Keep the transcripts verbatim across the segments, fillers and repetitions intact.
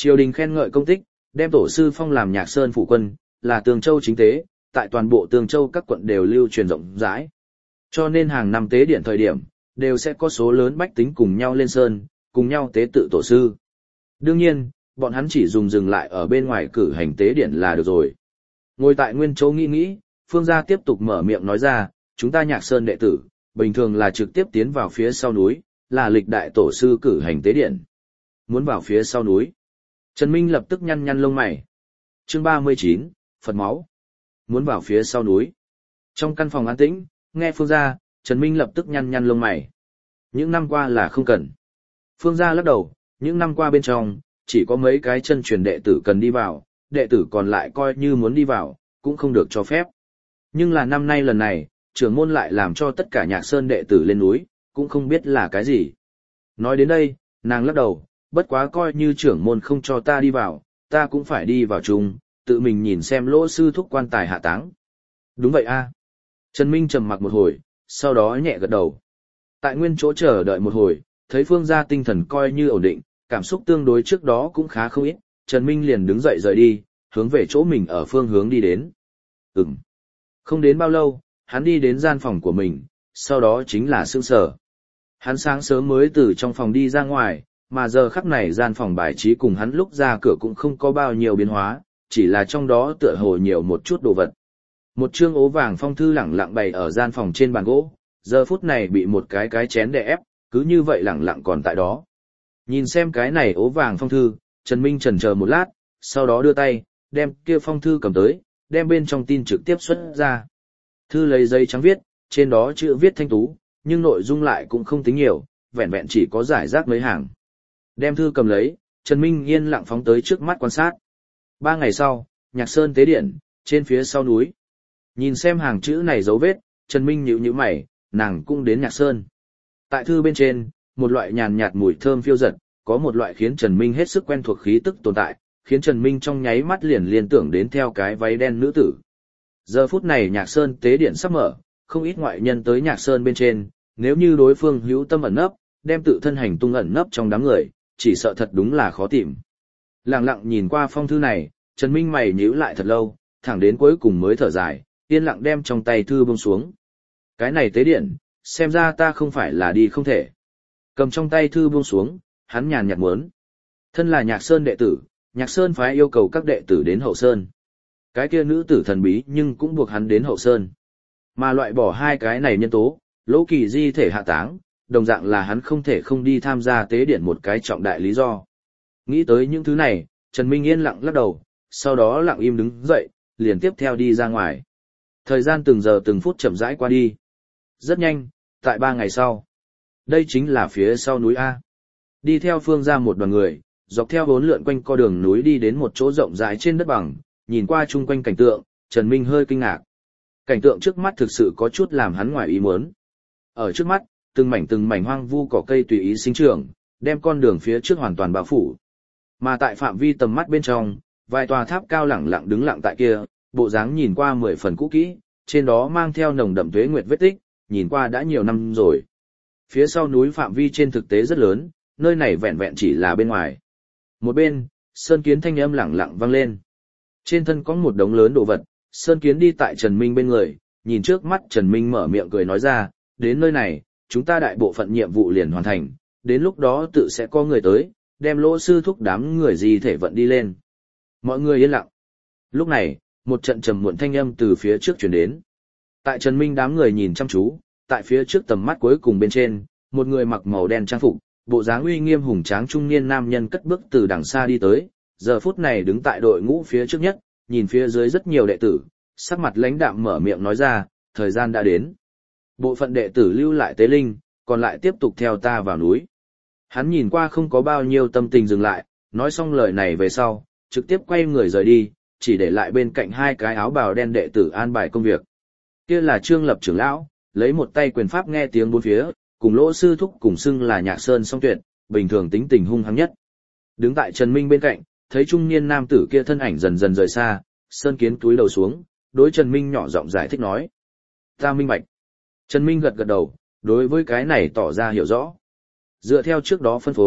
Triều đình khen ngợi công tích, đem tổ sư phong làm Nhạc Sơn phụ quân, là Tường Châu chính tế, tại toàn bộ Tường Châu các quận đều lưu truyền rộng rãi. Cho nên hàng năm tế điện thời điểm, đều sẽ có số lớn bách tính cùng nhau lên sơn, cùng nhau tế tự tổ sư. Đương nhiên, bọn hắn chỉ dùng dừng lại ở bên ngoài cử hành tế điện là được rồi. Ngồi tại nguyên chỗ nghĩ nghĩ, Phương gia tiếp tục mở miệng nói ra, chúng ta Nhạc Sơn đệ tử, bình thường là trực tiếp tiến vào phía sau núi, là lịch đại tổ sư cử hành tế điện. Muốn vào phía sau núi. Trần Minh lập tức nhăn nhăn lông mày. Chương ba mươi chín, Phật máu. Muốn vào phía sau núi. Trong căn phòng an tĩnh, nghe Phương gia, Trần Minh lập tức nhăn nhăn lông mày. Những năm qua là không cần. Phương gia lắc đầu, những năm qua bên trong, chỉ có mấy cái chân truyền đệ tử cần đi vào, đệ tử còn lại coi như muốn đi vào, cũng không được cho phép. Nhưng là năm nay lần này, trưởng môn lại làm cho tất cả Nhạc Sơn đệ tử lên núi, cũng không biết là cái gì. Nói đến đây, nàng lắc đầu, bất quá coi như trưởng môn không cho ta đi vào, ta cũng phải đi vào chung, tự mình nhìn xem Lỗ sư thúc quan tài hạ táng. Đúng vậy a. Trần Minh trầm mặc một hồi, sau đó nhẹ gật đầu. Tại nguyên chỗ chờ đợi một hồi, thấy Phương gia tinh thần coi như ổn định, cảm xúc tương đối trước đó cũng khá không ít, Trần Minh liền đứng dậy rời đi, hướng về chỗ mình ở phương hướng đi đến. Ừm. Không đến bao lâu, hắn đi đến gian phòng của mình, sau đó chính là sương sở. Hắn sáng sớm mới từ trong phòng đi ra ngoài, mà giờ khắc này gian phòng bài trí cùng hắn lúc ra cửa cũng không có bao nhiêu biến hóa, chỉ là trong đó tựa hồ nhiều một chút đồ vật. Một chương ố vàng phong thư lẳng lặng bày ở gian phòng trên bàn gỗ, giờ phút này bị một cái cái chén đè ép, cứ như vậy lẳng lặng còn tại đó. Nhìn xem cái này ố vàng phong thư, Trần Minh chần chờ một lát, sau đó đưa tay, đem kia phong thư cầm tới, đem bên trong tin trực tiếp xuất ra. Thư lấy giấy trắng viết, trên đó chữ viết thanh tú, nhưng nội dung lại cũng không tính nhiều, vẹn vẹn chỉ có giải rác mấy hàng. Đem thư cầm lấy, Trần Minh yên lặng phóng tới trước mắt quan sát. Ba ngày sau, Nhạc Sơn tế điện, trên phía sau núi. Nhìn xem hàng chữ này dấu vết, Trần Minh nhíu nhíu mày, nàng cũng đến Nhạc Sơn. Tại thư bên trên, một loại nhàn nhạt mùi thơm phiêu dật, có một loại khiến Trần Minh hết sức quen thuộc khí tức tồn tại, khiến Trần Minh trong nháy mắt liền liên tưởng đến theo cái váy đen nữ tử. Giờ phút này Nhạc Sơn tế điện sắp mở, không ít ngoại nhân tới Nhạc Sơn bên trên, nếu như đối phương hữu tâm ẩn nấp, đem tự thân hành tung ẩn nấp trong đám người, chỉ sợ thật đúng là khó tìm. Lặng lặng nhìn qua phong thư này, Trần Minh mày nhíu lại thật lâu, thẳng đến cuối cùng mới thở dài, yên lặng đem trong tay thư buông xuống. Cái này tế điện, xem ra ta không phải là đi không thể. Cầm trong tay thư buông xuống, hắn nhàn nhạt muốn. Thân là Nhạc Sơn đệ tử, Nhạc Sơn phái yêu cầu các đệ tử đến Hậu Sơn. Cái kia nữ tử thần bí nhưng cũng buộc hắn đến Hậu Sơn. Mà loại bỏ hai cái này nhân tố, Lỗ Kỳ di thể hạ táng, đồng dạng là hắn không thể không đi tham gia tế điện một cái trọng đại lý do. Nghĩ tới những thứ này, Trần Minh yên lặng lắc đầu, sau đó lặng im đứng dậy, liền tiếp theo đi ra ngoài. Thời gian từng giờ từng phút chậm rãi qua đi. Rất nhanh, tại ba ngày sau. Đây chính là phía sau núi A. Đi theo Phương ra một đoàn người, dọc theo bốn lượn quanh co đường núi đi đến một chỗ rộng rãi trên đất bằng, nhìn qua chung quanh cảnh tượng, Trần Minh hơi kinh ngạc. Cảnh tượng trước mắt thực sự có chút làm hắn ngoài ý muốn. Ở trước mắt, từng mảnh từng mảnh hoang vu cỏ cây tùy ý sinh trưởng, đem con đường phía trước hoàn toàn bao phủ. Mà tại phạm vi tầm mắt bên trong, vài tòa tháp cao lẳng lặng đứng lặng tại kia, bộ dáng nhìn qua mười phần cũ kỹ, trên đó mang theo nồng đậm tuế nguyệt vết tích, nhìn qua đã nhiều năm rồi. Phía sau núi phạm vi trên thực tế rất lớn, nơi này vẹn vẹn chỉ là bên ngoài. Một bên, Sơn Kiến thanh âm lẳng lặng vang lên. Trên thân có một đống lớn đồ vật, Sơn Kiến đi tại Trần Minh bên người, nhìn trước mắt Trần Minh mở miệng cười nói ra, đến nơi này, chúng ta đại bộ phận nhiệm vụ liền hoàn thành, đến lúc đó tự sẽ có người tới, đem Lỗ sư thúc đám người gì thể vận đi lên. Mọi người yên lặng. Lúc này, một trận trầm muộn thanh âm từ phía trước truyền đến. Tại Trần Minh đám người nhìn chăm chú, tại phía trước tầm mắt cuối cùng bên trên, một người mặc màu đen trang phục, bộ dáng uy nghiêm hùng tráng trung niên nam nhân cất bước từ đằng xa đi tới, giờ phút này đứng tại đội ngũ phía trước nhất, nhìn phía dưới rất nhiều đệ tử, sắc mặt lãnh đạm mở miệng nói ra, thời gian đã đến. Bộ phận đệ tử lưu lại tế linh, còn lại tiếp tục theo ta vào núi. Hắn nhìn qua không có bao nhiêu tâm tình dừng lại, nói xong lời này về sau, trực tiếp quay người rời đi, chỉ để lại bên cạnh hai cái áo bào đen đệ tử an bài công việc. Kia là Trương Lập trưởng lão, lấy một tay quyền pháp nghe tiếng bốn phía, cùng Lỗ sư thúc cùng xưng là Nhạc Sơn song tuyệt, bình thường tính tình hung hăng nhất. Đứng tại Trần Minh bên cạnh, thấy trung niên nam tử kia thân ảnh dần dần rời xa, Sơn Kiến túi đầu xuống, đối Trần Minh nhỏ giọng giải thích nói: "Ta minh bạch." Trần Minh gật gật đầu, đối với cái này tỏ ra hiểu rõ. Dựa theo trước đó phân phối,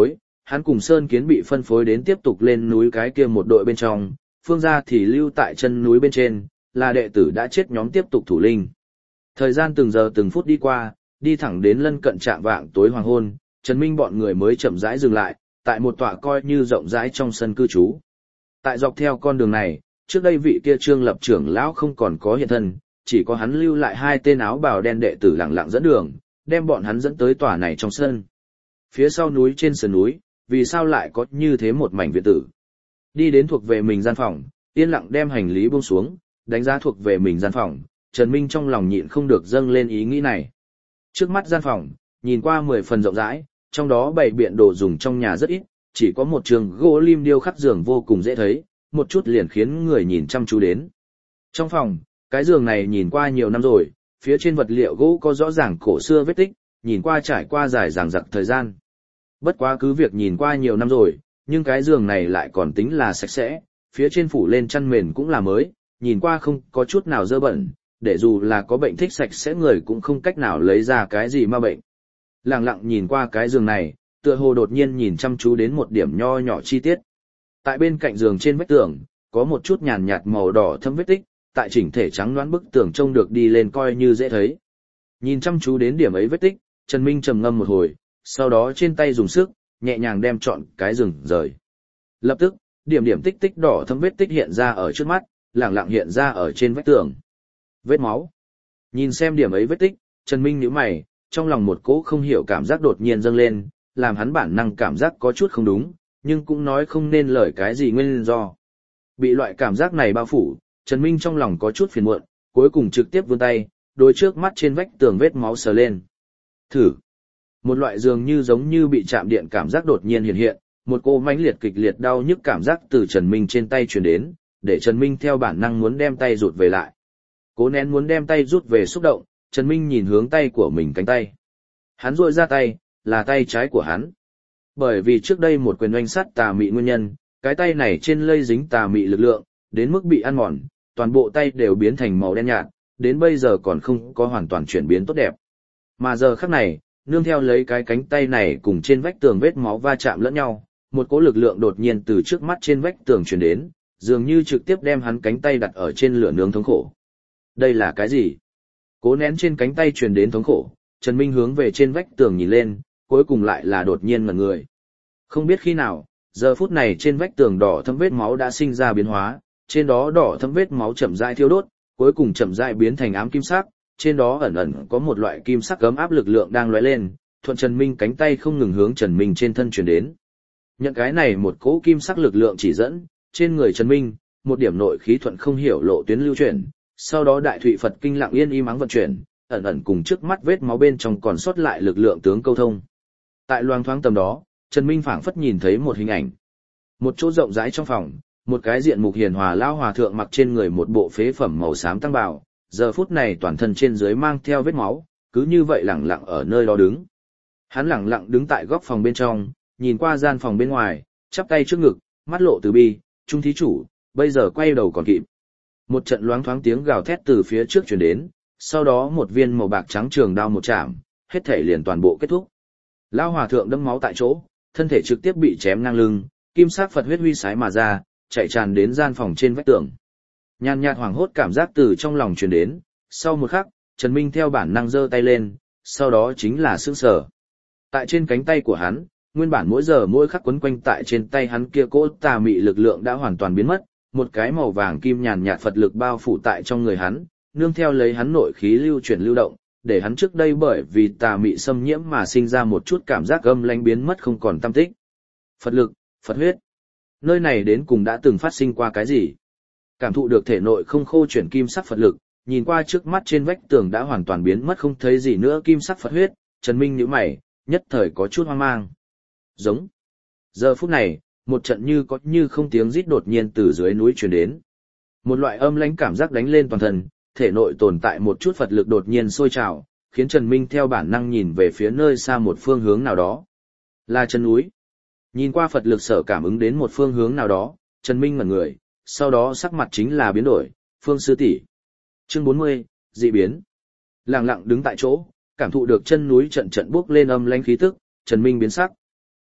hắn cùng Sơn Kiến bị phân phối đến tiếp tục lên núi cái kia một đội bên trong, Phương gia thì lưu tại chân núi bên trên, là đệ tử đã chết nhóm tiếp tục thủ linh. Thời gian từng giờ từng phút đi qua, đi thẳng đến lân cận trạm vạng tối hoàng hôn, Trần Minh bọn người mới chậm rãi dừng lại, tại một tọa coi như rộng rãi trong sân cư trú. Tại dọc theo con đường này, trước đây vị kia Trương Lập trưởng lão không còn có hiện thân, chỉ có hắn lưu lại hai tên áo bào đen đệ tử lặng lặng dẫn đường, đem bọn hắn dẫn tới tòa này trong sân. Phía sau núi trên sườn núi, vì sao lại có như thế một mảnh viện tử? Đi đến thuộc về mình gian phòng, yên lặng đem hành lý buông xuống, đánh giá thuộc về mình gian phòng, Trần Minh trong lòng nhịn không được dâng lên ý nghĩ này. Trước mắt gian phòng, nhìn qua mười phần rộng rãi, trong đó bày biện đồ dùng trong nhà rất ít, chỉ có một trường gỗ lim điêu khắc giường vô cùng dễ thấy, một chút liền khiến người nhìn chăm chú đến. Trong phòng, cái giường này nhìn qua nhiều năm rồi, phía trên vật liệu gỗ có rõ ràng cổ xưa vết tích, nhìn qua trải qua dài dằng dặc thời gian. Bất quá cứ việc nhìn qua nhiều năm rồi, nhưng cái giường này lại còn tính là sạch sẽ, phía trên phủ lên chăn mền cũng là mới, nhìn qua không có chút nào dơ bẩn, để dù là có bệnh thích sạch sẽ người cũng không cách nào lấy ra cái gì ma bệnh. Lặng lặng nhìn qua cái giường này, tựa hồ đột nhiên nhìn chăm chú đến một điểm nho nhỏ chi tiết. Tại bên cạnh giường trên vách tường, có một chút nhàn nhạt màu đỏ thâm vết tích, tại chỉnh thể trắng đoán bức tường trông được đi lên coi như dễ thấy. Nhìn chăm chú đến điểm ấy vết tích, Trần Minh trầm ngâm một hồi, sau đó trên tay dùng sức, nhẹ nhàng đem trọn cái giường rời. Lập tức, điểm điểm tích tích đỏ thâm vết tích hiện ra ở trước mắt, lẳng lặng hiện ra ở trên vách tường. Vết máu. Nhìn xem điểm ấy vết tích, Trần Minh nhíu mày, trong lòng một cỗ không hiểu cảm giác đột nhiên dâng lên, làm hắn bản năng cảm giác có chút không đúng, nhưng cũng nói không nên lời cái gì nguyên do. Bị loại cảm giác này bao phủ, Trần Minh trong lòng có chút phiền muộn, cuối cùng trực tiếp vươn tay, đối trước mắt trên vách tường vết máu sờ lên. Thử. Một loại dường như giống như bị chạm điện cảm giác đột nhiên hiện hiện, một cô mãnh liệt kịch liệt đau nhức cảm giác từ Trần Minh trên tay truyền đến, để Trần Minh theo bản năng muốn đem tay rụt về lại. Cố nén muốn đem tay rút về xúc động, Trần Minh nhìn hướng tay của mình cánh tay. Hắn duỗi ra tay, là tay trái của hắn. Bởi vì trước đây một quyền oanh sát tà mị nguyên nhân, cái tay này trên lây dính tà mị lực lượng, đến mức bị ăn mòn, toàn bộ tay đều biến thành màu đen nhạt, đến bây giờ còn không có hoàn toàn chuyển biến tốt đẹp. Mà giờ khắc này, nương theo lấy cái cánh tay này cùng trên vách tường vết máu va chạm lẫn nhau, một cỗ lực lượng đột nhiên từ trước mắt trên vách tường truyền đến, dường như trực tiếp đem hắn cánh tay đặt ở trên lửa nướng thống khổ. Đây là cái gì? Cố nén trên cánh tay truyền đến thống khổ, Trần Minh hướng về trên vách tường nhìn lên, cuối cùng lại là đột nhiên ngẩn người. Không biết khi nào, giờ phút này trên vách tường đỏ thâm vết máu đã sinh ra biến hóa, trên đó đỏ thâm vết máu chậm rãi thiêu đốt, cuối cùng chậm rãi biến thành ám kim sắc, trên đó ẩn ẩn có một loại kim sắc ấm áp lực lượng đang lóe lên, thuận Trần Minh cánh tay không ngừng hướng Trần Minh trên thân truyền đến. Nhận cái này một cỗ kim sắc lực lượng chỉ dẫn, trên người Trần Minh, một điểm nội khí thuận không hiểu lộ tuyến lưu chuyển, sau đó Đại Thụy Phật kinh lặng yên im ắng vận chuyển, ẩn ẩn cùng trước mắt vết máu bên trong còn sót lại lực lượng tướng câu thông. Tại loang thoáng tầm đó, Trần Minh phảng phất nhìn thấy một hình ảnh. Một chỗ rộng rãi trong phòng, một cái diện mục hiền hòa lão hòa thượng mặc trên người một bộ phế phẩm màu xám tăng bào, giờ phút này toàn thân trên dưới mang theo vết máu, cứ như vậy lẳng lặng ở nơi đó đứng. Hắn lẳng lặng đứng tại góc phòng bên trong, nhìn qua gian phòng bên ngoài, chắp tay trước ngực, mắt lộ từ bi, trung thí chủ, bây giờ quay đầu còn kịp. Một trận loáng thoáng tiếng gào thét từ phía trước truyền đến, sau đó một viên màu bạc trắng trường đao một chạm, hết thể liền toàn bộ kết thúc. Lão hòa thượng đẫm máu tại chỗ, thân thể trực tiếp bị chém ngang lưng, kim sắc Phật huyết huy sái mà ra, chạy tràn đến gian phòng trên vách tường. Nhàn nhạt hoảng hốt cảm giác từ trong lòng truyền đến, sau một khắc, Trần Minh theo bản năng giơ tay lên, sau đó chính là sững sờ. Tại trên cánh tay của hắn, nguyên bản mỗi giờ mỗi khắc quấn quanh tại trên tay hắn kia cỗ tà mị lực lượng đã hoàn toàn biến mất, một cái màu vàng kim nhàn nhạt Phật lực bao phủ tại trong người hắn, nương theo lấy hắn nội khí lưu chuyển lưu động, để hắn trước đây bởi vì tà mị xâm nhiễm mà sinh ra một chút cảm giác âm lãnh biến mất không còn tăm tích. Phật lực, Phật huyết. Nơi này đến cùng đã từng phát sinh qua cái gì? Cảm thụ được thể nội không khô chuyển kim sắc Phật lực, nhìn qua trước mắt trên vách tường đã hoàn toàn biến mất không thấy gì nữa kim sắc Phật huyết, Trần Minh nhíu mày, nhất thời có chút hoang mang. Giống. Giờ phút này, một trận như có như không tiếng rít đột nhiên từ dưới núi truyền đến. Một loại âm lãnh cảm giác đánh lên toàn thân, thể nội tồn tại một chút Phật lực đột nhiên sôi trào, khiến Trần Minh theo bản năng nhìn về phía nơi xa một phương hướng nào đó. Là chân núi. Nhìn qua Phật lực sở cảm ứng đến một phương hướng nào đó, Trần Minh ngẩn người, sau đó sắc mặt chính là biến đổi, Phương sư tỷ. Chương bốn mươi, dị biến. Lặng lặng đứng tại chỗ, cảm thụ được chân núi trận trận bước lên âm lãnh khí tức, Trần Minh biến sắc.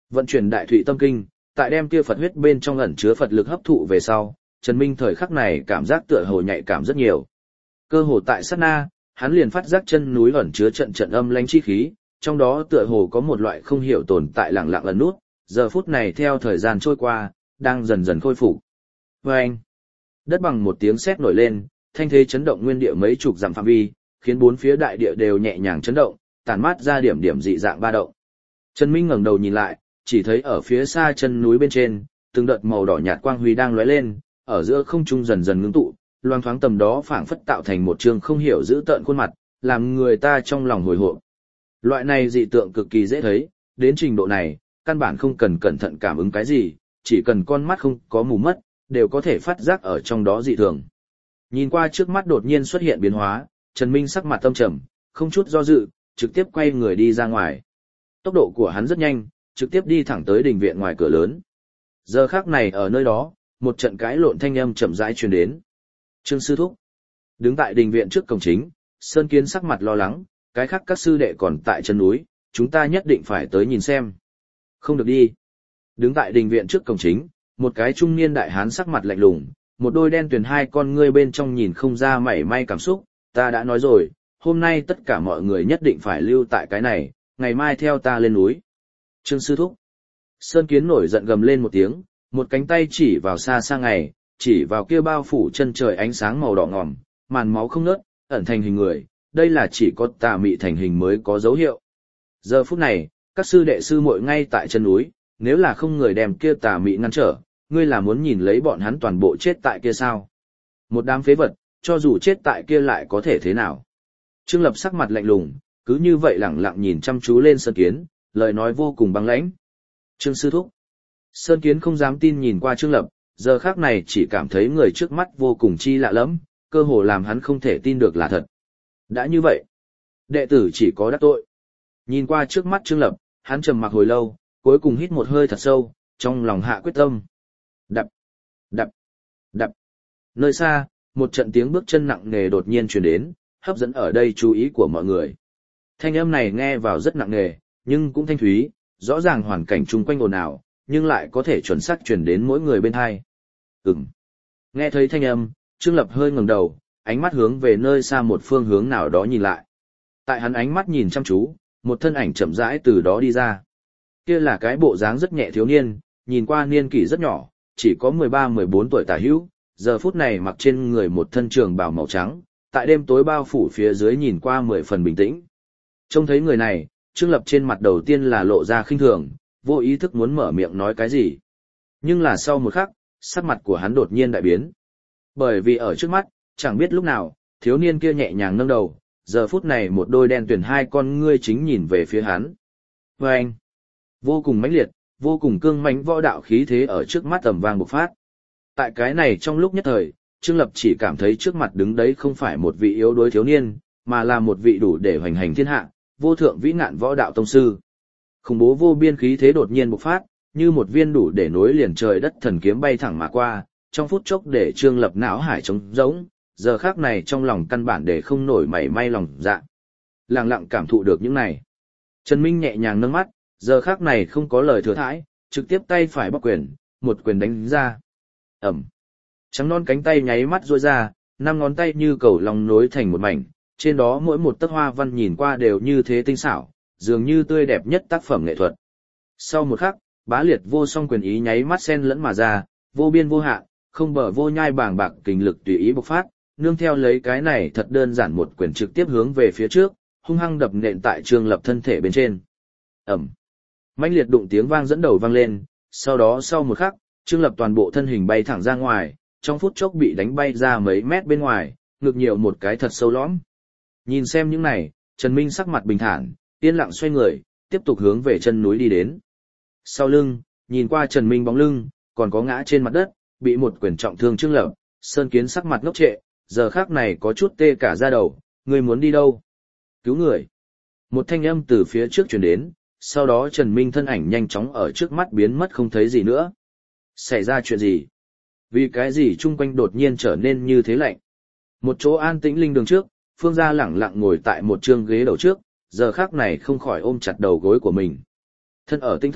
Vận chuyển đại thụy tâm kinh, tại đem kia Phật huyết bên trong ẩn chứa Phật lực hấp thụ về sau, Trần Minh thời khắc này cảm giác tựa hồ nhạy cảm rất nhiều. Cơ hồ tại sát na, hắn liền phát giác chân núi ẩn chứa trận trận âm lãnh chi khí, trong đó tựa hồ có một loại không hiểu tồn tại lặng lặng ẩn nút, giờ phút này theo thời gian trôi qua, đang dần dần khôi phục. Vâng! Đất bằng một tiếng sét nổi lên, thanh thế chấn động nguyên địa mấy chục dặm phạm vi, khiến bốn phía đại địa đều nhẹ nhàng chấn động, tản mát ra điểm điểm dị dạng ba động. Trần Minh ngẩng đầu nhìn lại, chỉ thấy ở phía xa chân núi bên trên, từng đợt màu đỏ nhạt quang huy đang lóe lên, ở giữa không trung dần dần ngưng tụ, loang thoáng tầm đó phảng phất tạo thành một trường không hiểu giữ tợn khuôn mặt, làm người ta trong lòng hồi hộp. Loại này dị tượng cực kỳ dễ thấy, đến trình độ này, căn bản không cần cẩn thận cảm ứng cái gì, chỉ cần con mắt không có mù mất, đều có thể phát giác ở trong đó dị thường. Nhìn qua trước mắt đột nhiên xuất hiện biến hóa, Trần Minh sắc mặt tâm trầm, không chút do dự, trực tiếp quay người đi ra ngoài. Tốc độ của hắn rất nhanh, trực tiếp đi thẳng tới đình viện ngoài cửa lớn. Giờ khắc này ở nơi đó, một trận cãi lộn thanh âm chậm rãi truyền đến. Trương sư thúc, đứng tại đình viện trước cổng chính, Sơn Kiến sắc mặt lo lắng, cái khác các sư đệ còn tại chân núi, chúng ta nhất định phải tới nhìn xem. Không được đi. Đứng tại đình viện trước cổng chính, một cái trung niên đại hán sắc mặt lạnh lùng, một đôi đen tuyền hai con ngươi bên trong nhìn không ra mảy may cảm xúc, ta đã nói rồi, hôm nay tất cả mọi người nhất định phải lưu tại cái này, ngày mai theo ta lên núi. Trương sư thúc. Sơn Kiến nổi giận gầm lên một tiếng, một cánh tay chỉ vào xa xa ngày, chỉ vào kia bao phủ chân trời ánh sáng màu đỏ ngòm, màn máu không ngớt, ẩn thành hình người, đây là chỉ có tà mị thành hình mới có dấu hiệu. Giờ phút này, các sư đệ sư muội ngay tại chân núi, nếu là không người đem kia tà mị ngăn trở, ngươi là muốn nhìn lấy bọn hắn toàn bộ chết tại kia sao? Một đám phế vật, cho dù chết tại kia lại có thể thế nào? Trương Lập sắc mặt lạnh lùng, cứ như vậy lẳng lặng nhìn chăm chú lên Sơn Kiến, lời nói vô cùng băng lãnh. Trương sư thúc. Sơn Kiến không dám tin nhìn qua Trương Lập, giờ khác này chỉ cảm thấy người trước mắt vô cùng chi lạ lẫm, cơ hồ làm hắn không thể tin được là thật. Đã như vậy, đệ tử chỉ có đắc tội. Nhìn qua trước mắt Trương Lập, hắn trầm mặc hồi lâu, cuối cùng hít một hơi thật sâu, trong lòng hạ quyết tâm. Đập, đập, đập. Nơi xa, một trận tiếng bước chân nặng nề đột nhiên truyền đến, hấp dẫn ở đây chú ý của mọi người. Thanh âm này nghe vào rất nặng nề, nhưng cũng thanh thúy, rõ ràng hoàn cảnh chung quanh ồn ào, nhưng lại có thể chuẩn xác truyền đến mỗi người bên tai. Ừm. Nghe thấy thanh âm, Trương Lập hơi ngẩng đầu, ánh mắt hướng về nơi xa một phương hướng nào đó nhìn lại. Tại hắn ánh mắt nhìn chăm chú, một thân ảnh chậm rãi từ đó đi ra. Kia là cái bộ dáng rất nhẹ thiếu niên, nhìn qua niên kỷ rất nhỏ, chỉ có mười ba mười bốn tuổi tả hữu, giờ phút này mặc trên người một thân trường bào màu trắng, tại đêm tối bao phủ phía dưới nhìn qua mười phần bình tĩnh. Trông thấy người này, Trương Lập trên mặt đầu tiên là lộ ra khinh thường, vô ý thức muốn mở miệng nói cái gì. Nhưng là sau một khắc, sắc mặt của hắn đột nhiên đại biến. Bởi vì ở trước mắt, chẳng biết lúc nào, thiếu niên kia nhẹ nhàng nâng đầu, giờ phút này một đôi đen tuyền hai con ngươi chính nhìn về phía hắn. Và anh, vô cùng mãnh liệt, vô cùng cương mãnh võ đạo khí thế ở trước mắt tầm vang bộc phát. Tại cái này trong lúc nhất thời, Trương Lập chỉ cảm thấy trước mặt đứng đấy không phải một vị yếu đuối thiếu niên, mà là một vị đủ để hoành hành thiên hạ, vô thượng vĩ ngạn võ đạo tông sư. Khủng bố vô biên khí thế đột nhiên bộc phát, như một viên đủ để nối liền trời đất thần kiếm bay thẳng mà qua, trong phút chốc để Trương Lập não hải trống rỗng, giờ khắc này trong lòng căn bản để không nổi mảy may lòng dạ. Lặng lặng cảm thụ được những này. Trần Minh nhẹ nhàng nâng mắt, giờ khắc này không có lời thừa thãi, trực tiếp tay phải bóc quyền, một quyền đánh ra. Ẩm. Trắng non cánh tay nháy mắt duỗi ra, năm ngón tay như cầu lòng nối thành một mảnh, trên đó mỗi một tấc hoa văn nhìn qua đều như thế tinh xảo, dường như tươi đẹp nhất tác phẩm nghệ thuật. Sau một khắc, bá liệt vô song quyền ý nháy mắt xen lẫn mà ra, vô biên vô hạn, không bờ vô nhai bàng bạc kình lực tùy ý bộc phát, nương theo lấy cái này thật đơn giản một quyền trực tiếp hướng về phía trước, hung hăng đập nện tại Trương Lập thân thể bên trên. Ẩm. Mãnh liệt đụng tiếng vang dẫn đầu vang lên, sau đó sau một khắc, Trương Lập toàn bộ thân hình bay thẳng ra ngoài, trong phút chốc bị đánh bay ra mấy mét bên ngoài, ngực nhiều một cái thật sâu lõm. Nhìn xem những này, Trần Minh sắc mặt bình thản, yên lặng xoay người, tiếp tục hướng về chân núi đi đến. Sau lưng, nhìn qua Trần Minh bóng lưng, còn có ngã trên mặt đất, bị một quyền trọng thương Trương Lập, Sơn Kiến sắc mặt ngốc trệ, giờ khắc này có chút tê cả da đầu, ngươi muốn đi đâu? Cứu người. Một thanh âm từ phía trước truyền đến, sau đó Trần Minh thân ảnh nhanh chóng ở trước mắt biến mất không thấy gì nữa. Xảy ra chuyện gì? Vì cái gì chung quanh đột nhiên trở nên như thế lạnh? Một chỗ an tĩnh linh đường trước, Phương Gia lẳng lặng ngồi tại một trương ghế đầu trước, giờ khắc này không khỏi ôm chặt đầu gối của mình. Thân ở tinh thất,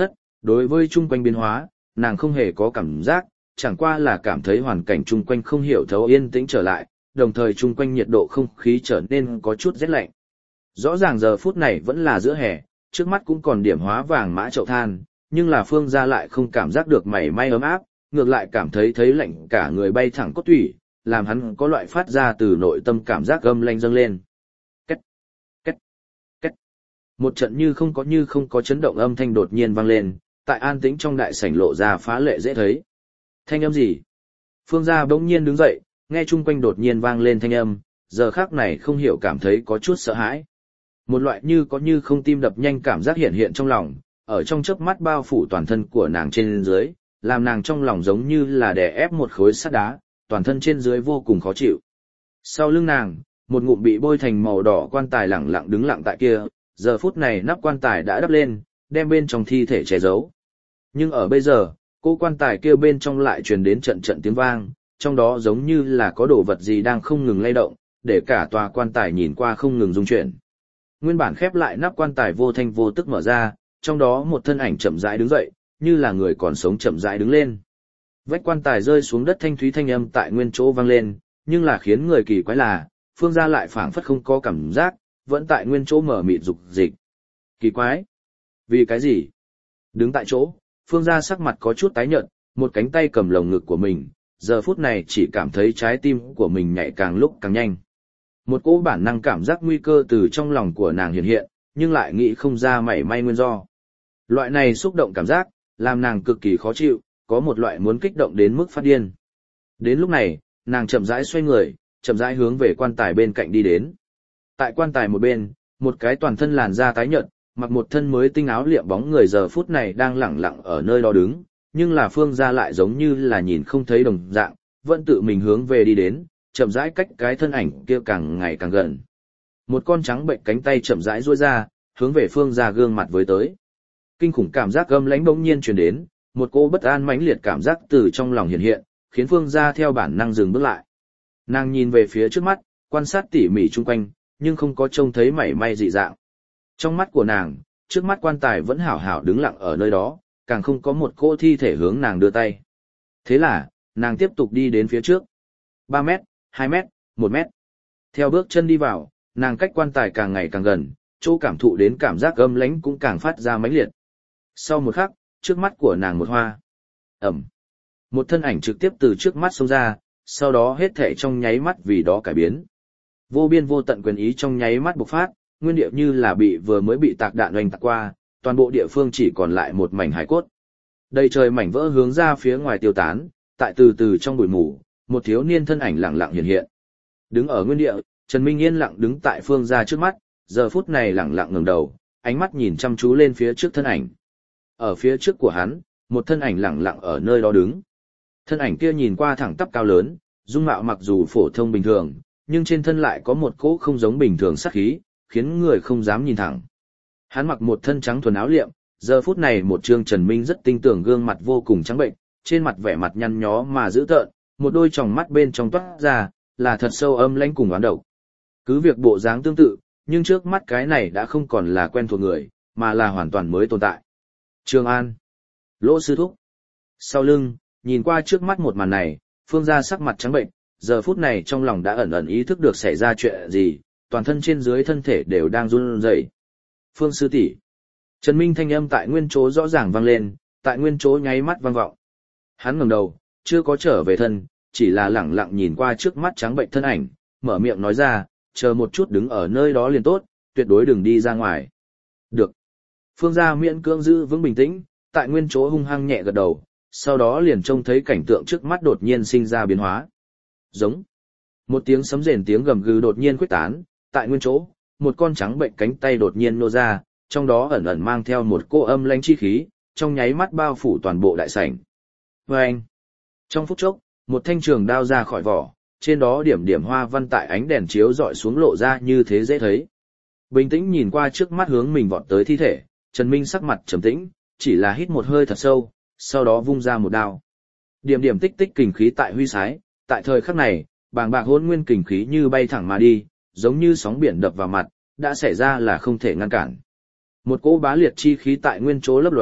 Đối với chung quanh biến hóa, nàng không hề có cảm giác, chẳng qua là cảm thấy hoàn cảnh chung quanh không hiểu thấu yên tĩnh trở lại, đồng thời chung quanh nhiệt độ không khí trở nên có chút rét lạnh. Rõ ràng giờ phút này vẫn là giữa hè, trước mắt cũng còn điểm hóa vàng mã chậu than, nhưng là Phương gia lại không cảm giác được mảy may ấm áp, ngược lại cảm thấy thấy lạnh cả người bay thẳng cốt tủy, làm hắn có loại phát ra từ nội tâm cảm giác gâm lanh dâng lên. Két, két, két. Một trận như không có như không có chấn động âm thanh đột nhiên vang lên, tại an tĩnh trong đại sảnh lộ ra phá lệ dễ thấy. Thanh âm gì? Phương gia bỗng nhiên đứng dậy, nghe chung quanh đột nhiên vang lên thanh âm, giờ khắc này không hiểu cảm thấy có chút sợ hãi. Một loại như có như không tim đập nhanh cảm giác hiện hiện trong lòng, ở trong chớp mắt bao phủ toàn thân của nàng trên dưới, làm nàng trong lòng giống như là đè ép một khối sắt đá, toàn thân trên dưới vô cùng khó chịu. Sau lưng nàng, một ngụm bị bôi thành màu đỏ quan tài lẳng lặng đứng lặng tại kia, giờ phút này nắp quan tài đã đắp lên, đem bên trong thi thể che giấu. Nhưng ở bây giờ, cô quan tài kia bên trong lại truyền đến trận trận tiếng vang, trong đó giống như là có đồ vật gì đang không ngừng lay động, để cả tòa quan tài nhìn qua không ngừng rung chuyển. Nguyên bản khép lại nắp quan tài vô thanh vô tức mở ra, trong đó một thân ảnh chậm rãi đứng dậy, như là người còn sống chậm rãi đứng lên. Vách quan tài rơi xuống đất thanh thúy thanh âm tại nguyên chỗ vang lên, nhưng là khiến người kỳ quái là, Phương gia lại phảng phất không có cảm giác, vẫn tại nguyên chỗ mở mịt dục dịch. Kỳ quái? Vì cái gì? Đứng tại chỗ, Phương gia sắc mặt có chút tái nhợt, một cánh tay cầm lồng ngực của mình, giờ phút này chỉ cảm thấy trái tim của mình nhảy càng lúc càng nhanh. Một cỗ bản năng cảm giác nguy cơ từ trong lòng của nàng hiện hiện, nhưng lại nghĩ không ra mảy may nguyên do. Loại này xúc động cảm giác, làm nàng cực kỳ khó chịu, có một loại muốn kích động đến mức phát điên. Đến lúc này, nàng chậm rãi xoay người, chậm rãi hướng về quan tài bên cạnh đi đến. Tại quan tài một bên, một cái toàn thân làn da tái nhợt, mặc một thân mới tinh áo liệm bóng người giờ phút này đang lẳng lặng ở nơi đó đứng, nhưng là Phương gia lại giống như là nhìn không thấy đồng dạng, vẫn tự mình hướng về đi đến, chậm rãi cách cái thân ảnh kia càng ngày càng gần. Một con trắng bệnh cánh tay chậm rãi duỗi ra, hướng về Phương gia gương mặt với tới. Kinh khủng cảm giác gâm lãnh bỗng nhiên truyền đến, một cô bất an mãnh liệt cảm giác từ trong lòng hiện hiện, khiến Phương gia theo bản năng dừng bước lại. Nàng nhìn về phía trước mắt, quan sát tỉ mỉ chung quanh, nhưng không có trông thấy mảy may dị dạng. Trong mắt của nàng, trước mắt quan tài vẫn hảo hảo đứng lặng ở nơi đó, càng không có một cỗ thi thể hướng nàng đưa tay. Thế là, nàng tiếp tục đi đến phía trước. ba mét, hai mét, một mét. Theo bước chân đi vào, nàng cách quan tài càng ngày càng gần, chỗ cảm thụ đến cảm giác âm lãnh cũng càng phát ra mãnh liệt. Sau một khắc, trước mắt của nàng một hoa. Ẩm. Một thân ảnh trực tiếp từ trước mắt xông ra, sau đó hết thảy trong nháy mắt vì đó cải biến. Vô biên vô tận quyền ý trong nháy mắt bộc phát, nguyên địa như là bị vừa mới bị tạc đạn oanh tạc qua, toàn bộ địa phương chỉ còn lại một mảnh hải cốt. Đầy trời mảnh vỡ hướng ra phía ngoài tiêu tán, tại từ từ trong bụi mù, một thiếu niên thân ảnh lặng lặng hiện hiện. Đứng ở nguyên địa, Trần Minh yên lặng đứng tại Phương gia trước mắt, giờ phút này lặng lặng ngẩng đầu, ánh mắt nhìn chăm chú lên phía trước thân ảnh. Ở phía trước của hắn, một thân ảnh lặng lặng ở nơi đó đứng. Thân ảnh kia nhìn qua thẳng tắp cao lớn, dung mạo mặc dù phổ thông bình thường, nhưng trên thân lại có một cỗ không giống bình thường sát khí, khiến người không dám nhìn thẳng. Hắn mặc một thân trắng thuần áo liệm, giờ phút này một trương Trần Minh rất tinh tưởng gương mặt vô cùng trắng bệnh, trên mặt vẻ mặt nhăn nhó mà dữ tợn, một đôi tròng mắt bên trong toát ra, là thật sâu âm lãnh cùng oán độc. Cứ việc bộ dáng tương tự, nhưng trước mắt cái này đã không còn là quen thuộc người, mà là hoàn toàn mới tồn tại. Trường An, Lỗ sư thúc. Sau lưng, nhìn qua trước mắt một màn này, Phương gia sắc mặt trắng bệnh, giờ phút này trong lòng đã ẩn ẩn ý thức được xảy ra chuyện gì, toàn thân trên dưới thân thể đều đang run rẩy. Phương sư tỷ. Trần Minh thanh âm tại nguyên chỗ rõ ràng vang lên, tại nguyên chỗ nháy mắt vang vọng. Hắn ngẩng đầu, chưa có trở về thân, chỉ là lẳng lặng nhìn qua trước mắt trắng bệnh thân ảnh, mở miệng nói ra, chờ một chút đứng ở nơi đó liền tốt, tuyệt đối đừng đi ra ngoài. Được. Phương gia miễn cưỡng giữ vững bình tĩnh, tại nguyên chỗ hung hăng nhẹ gật đầu, sau đó liền trông thấy cảnh tượng trước mắt đột nhiên sinh ra biến hóa. Giống. Một tiếng sấm rền tiếng gầm gừ đột nhiên khuếch tán, tại nguyên chỗ, một con trắng bệnh cánh tay đột nhiên nô ra, trong đó ẩn ẩn mang theo một cô âm lãnh chi khí, trong nháy mắt bao phủ toàn bộ đại sảnh. Vâng! Trong phút chốc, một thanh trường đao ra khỏi vỏ, trên đó điểm điểm hoa văn tại ánh đèn chiếu dọi xuống lộ ra như thế dễ thấy. Bình tĩnh nhìn qua trước mắt hướng mình vọt tới thi thể, Trần Minh sắc mặt trầm tĩnh, chỉ là hít một hơi thật sâu, sau đó vung ra một đao. Điểm điểm tích tích kình khí tại huy sái, tại thời khắc này, bàng bạc hỗn nguyên kình khí như bay thẳng mà đi, giống như sóng biển đập vào mặt, đã xảy ra là không thể ngăn cản. Một cỗ bá liệt chi khí tại nguyên chỗ lấp lóe,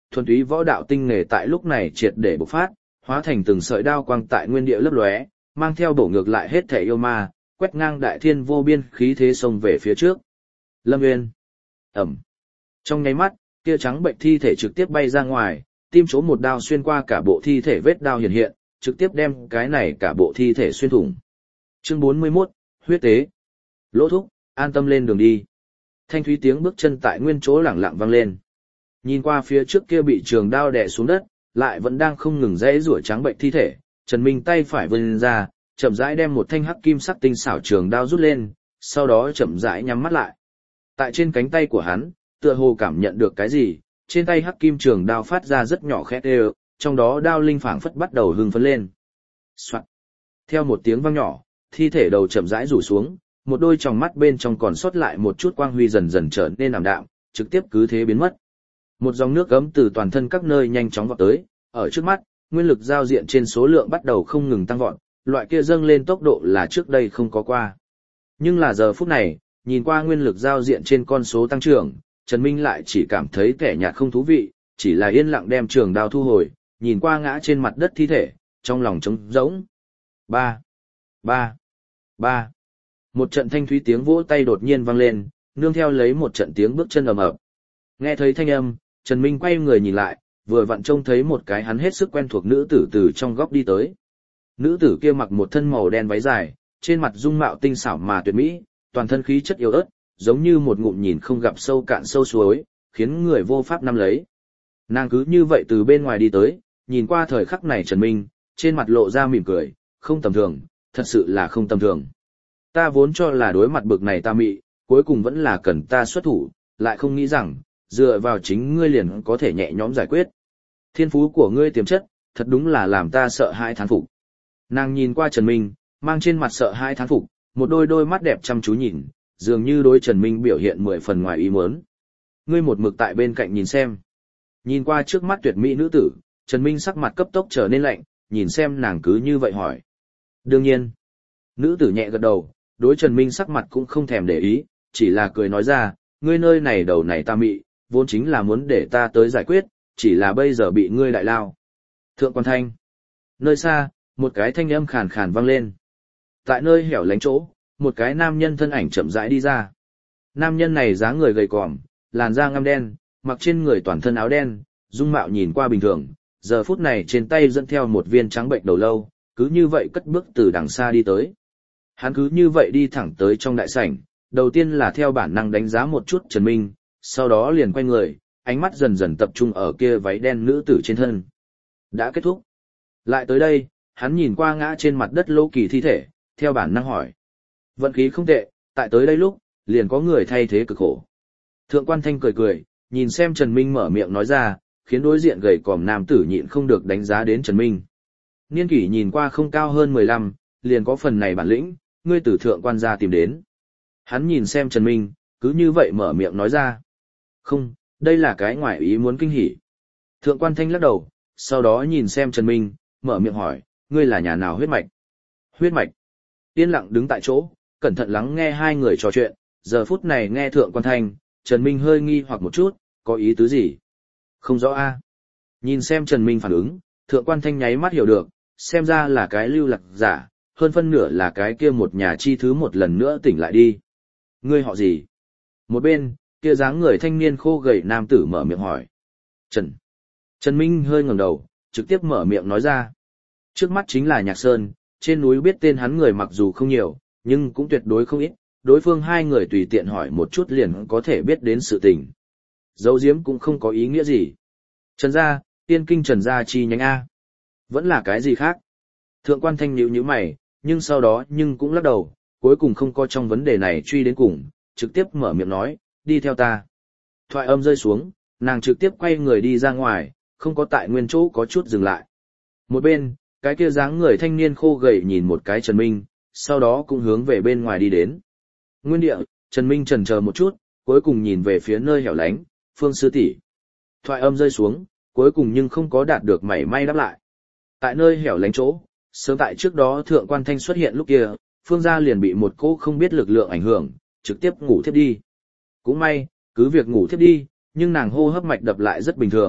thuần túy võ đạo tinh nghề tại lúc này triệt để bộc phát, hóa thành từng sợi đao quang tại nguyên địa lấp lóe, mang theo bổ ngược lại hết thể yêu ma, quét ngang đại thiên vô biên khí thế xông về phía trước. Lâm Nguyên. Ẩm. Trong nháy mắt, kia trắng bệnh thi thể trực tiếp bay ra ngoài, tim chỗ một đao xuyên qua cả bộ thi thể, vết đao hiện hiện, trực tiếp đem cái này cả bộ thi thể xuyên thủng. Chương bốn mươi mốt, huyết tế. Lỗ thúc, an tâm lên đường đi. Thanh thúy tiếng bước chân tại nguyên chỗ lẳng lặng vang lên. Nhìn qua phía trước kia bị trường đao đè xuống đất, lại vẫn đang không ngừng rẽ rủa trắng bệnh thi thể, Trần Minh tay phải vươn ra, chậm rãi đem một thanh hắc kim sắc tinh xảo trường đao rút lên, sau đó chậm rãi nhắm mắt lại. Tại trên cánh tay của hắn, tựa hồ cảm nhận được cái gì, trên tay hắc kim trường đao phát ra rất nhỏ khét đều, trong đó đao linh phảng phất bắt đầu hưng phấn lên. Soạn. Theo một tiếng vang nhỏ, thi thể đầu chậm rãi rủ xuống, một đôi tròng mắt bên trong còn sót lại một chút quang huy dần dần trở nên ảm đạm, trực tiếp cứ thế biến mất. Một dòng nước gấm từ toàn thân các nơi nhanh chóng vọt tới, ở trước mắt, nguyên lực giao diện trên số lượng bắt đầu không ngừng tăng vọt, loại kia dâng lên tốc độ là trước đây không có qua. Nhưng là giờ phút này, nhìn qua nguyên lực giao diện trên con số tăng trưởng, Trần Minh lại chỉ cảm thấy kẻ nhạt không thú vị, chỉ là yên lặng đem trường đao thu hồi, nhìn qua ngã trên mặt đất thi thể, trong lòng trống rỗng. Ba, ba, ba. Một trận thanh thúy tiếng vỗ tay đột nhiên vang lên, nương theo lấy một trận tiếng bước chân ầm ầm. Nghe thấy thanh âm, Trần Minh quay người nhìn lại, vừa vặn trông thấy một cái hắn hết sức quen thuộc nữ tử từ trong góc đi tới. Nữ tử kia mặc một thân màu đen váy dài, trên mặt dung mạo tinh xảo mà tuyệt mỹ, toàn thân khí chất yếu ớt, giống như một ngụm nhìn không gặp sâu cạn sâu suối, khiến người vô pháp nắm lấy. Nàng cứ như vậy từ bên ngoài đi tới, nhìn qua thời khắc này Trần Minh, trên mặt lộ ra mỉm cười, không tầm thường, thật sự là không tầm thường. Ta vốn cho là đối mặt bực này ta mị, cuối cùng vẫn là cần ta xuất thủ, lại không nghĩ rằng, dựa vào chính ngươi liền có thể nhẹ nhõm giải quyết. Thiên phú của ngươi tiềm chất, thật đúng là làm ta sợ hãi thán phục. Nàng nhìn qua Trần Minh, mang trên mặt sợ hãi thán phục, một đôi đôi mắt đẹp chăm chú nhìn, dường như đối Trần Minh biểu hiện mười phần ngoài ý muốn. Ngươi một mực tại bên cạnh nhìn xem. Nhìn qua trước mắt tuyệt mỹ nữ tử, Trần Minh sắc mặt cấp tốc trở nên lạnh, nhìn xem nàng cứ như vậy hỏi. Đương nhiên. Nữ tử nhẹ gật đầu, đối Trần Minh sắc mặt cũng không thèm để ý, chỉ là cười nói ra, ngươi nơi này đầu này ta mị, vốn chính là muốn để ta tới giải quyết, chỉ là bây giờ bị ngươi đại lao. Thượng quan thanh. Nơi xa, một cái thanh âm khàn khàn vang lên. Tại nơi hẻo lánh chỗ, một cái nam nhân thân ảnh chậm rãi đi ra. Nam nhân này dáng người gầy còm, làn da ngăm đen, mặc trên người toàn thân áo đen, dung mạo nhìn qua bình thường, giờ phút này trên tay dẫn theo một viên trắng bệnh đầu lâu, cứ như vậy cất bước từ đằng xa đi tới. Hắn cứ như vậy đi thẳng tới trong đại sảnh, đầu tiên là theo bản năng đánh giá một chút Trần Minh, sau đó liền quay người, ánh mắt dần dần tập trung ở kia váy đen nữ tử trên thân. Đã kết thúc. Lại tới đây, hắn nhìn qua ngã trên mặt đất Lô Kỳ thi thể, theo bản năng hỏi. Vận khí không tệ, tại tới đây lúc, liền có người thay thế cực khổ. Thượng quan thanh cười cười, nhìn xem Trần Minh mở miệng nói ra, khiến đối diện gầy còm nam tử nhịn không được đánh giá đến Trần Minh. Niên kỷ nhìn qua không cao hơn mười lăm, liền có phần này bản lĩnh, ngươi từ thượng quan gia tìm đến. Hắn nhìn xem Trần Minh, cứ như vậy mở miệng nói ra. Không, đây là cái ngoại ý muốn kinh hỉ. Thượng quan thanh lắc đầu, sau đó nhìn xem Trần Minh, mở miệng hỏi, ngươi là nhà nào huyết mạch? Huyết mạch. Yên lặng đứng tại chỗ, cẩn thận lắng nghe hai người trò chuyện, giờ phút này nghe thượng quan thanh, Trần Minh hơi nghi hoặc một chút, có ý tứ gì? Không rõ a. Nhìn xem Trần Minh phản ứng, thượng quan thanh nháy mắt hiểu được, xem ra là cái lưu lạc giả, hơn phân nửa là cái kia một nhà chi thứ một lần nữa tỉnh lại đi. Ngươi họ gì? Một bên, kia dáng người thanh niên khô gầy nam tử mở miệng hỏi. Trần. Trần Minh hơi ngẩng đầu, trực tiếp mở miệng nói ra. Trước mắt chính là Nhạc Sơn, trên núi biết tên hắn người mặc dù không nhiều, nhưng cũng tuyệt đối không ít, đối phương hai người tùy tiện hỏi một chút liền có thể biết đến sự tình. Giấu giếm cũng không có ý nghĩa gì. Trần gia, Tiên Kinh Trần gia chi nhánh A. Vẫn là cái gì khác? Thượng quan thanh nhíu nhíu mày, nhưng sau đó nhưng cũng lắc đầu, cuối cùng không có trong vấn đề này truy đến cùng, trực tiếp mở miệng nói, đi theo ta. Thoại âm rơi xuống, nàng trực tiếp quay người đi ra ngoài, không có tại nguyên chỗ có chút dừng lại. Một bên, cái kia dáng người thanh niên khô gầy nhìn một cái Trần Minh, sau đó cũng hướng về bên ngoài đi đến. Nguyên địa, Trần Minh chần chờ một chút, cuối cùng nhìn về phía nơi hẻo lánh, Phương sư tỷ. Thoại âm rơi xuống, cuối cùng nhưng không có đạt được mảy may đáp lại. Tại nơi hẻo lánh chỗ, sớm tại trước đó thượng quan thanh xuất hiện lúc kia, Phương gia liền bị một cô không biết lực lượng ảnh hưởng, trực tiếp ngủ thiếp đi. Cũng may, cứ việc ngủ thiếp đi, nhưng nàng hô hấp mạch đập lại rất bình thường,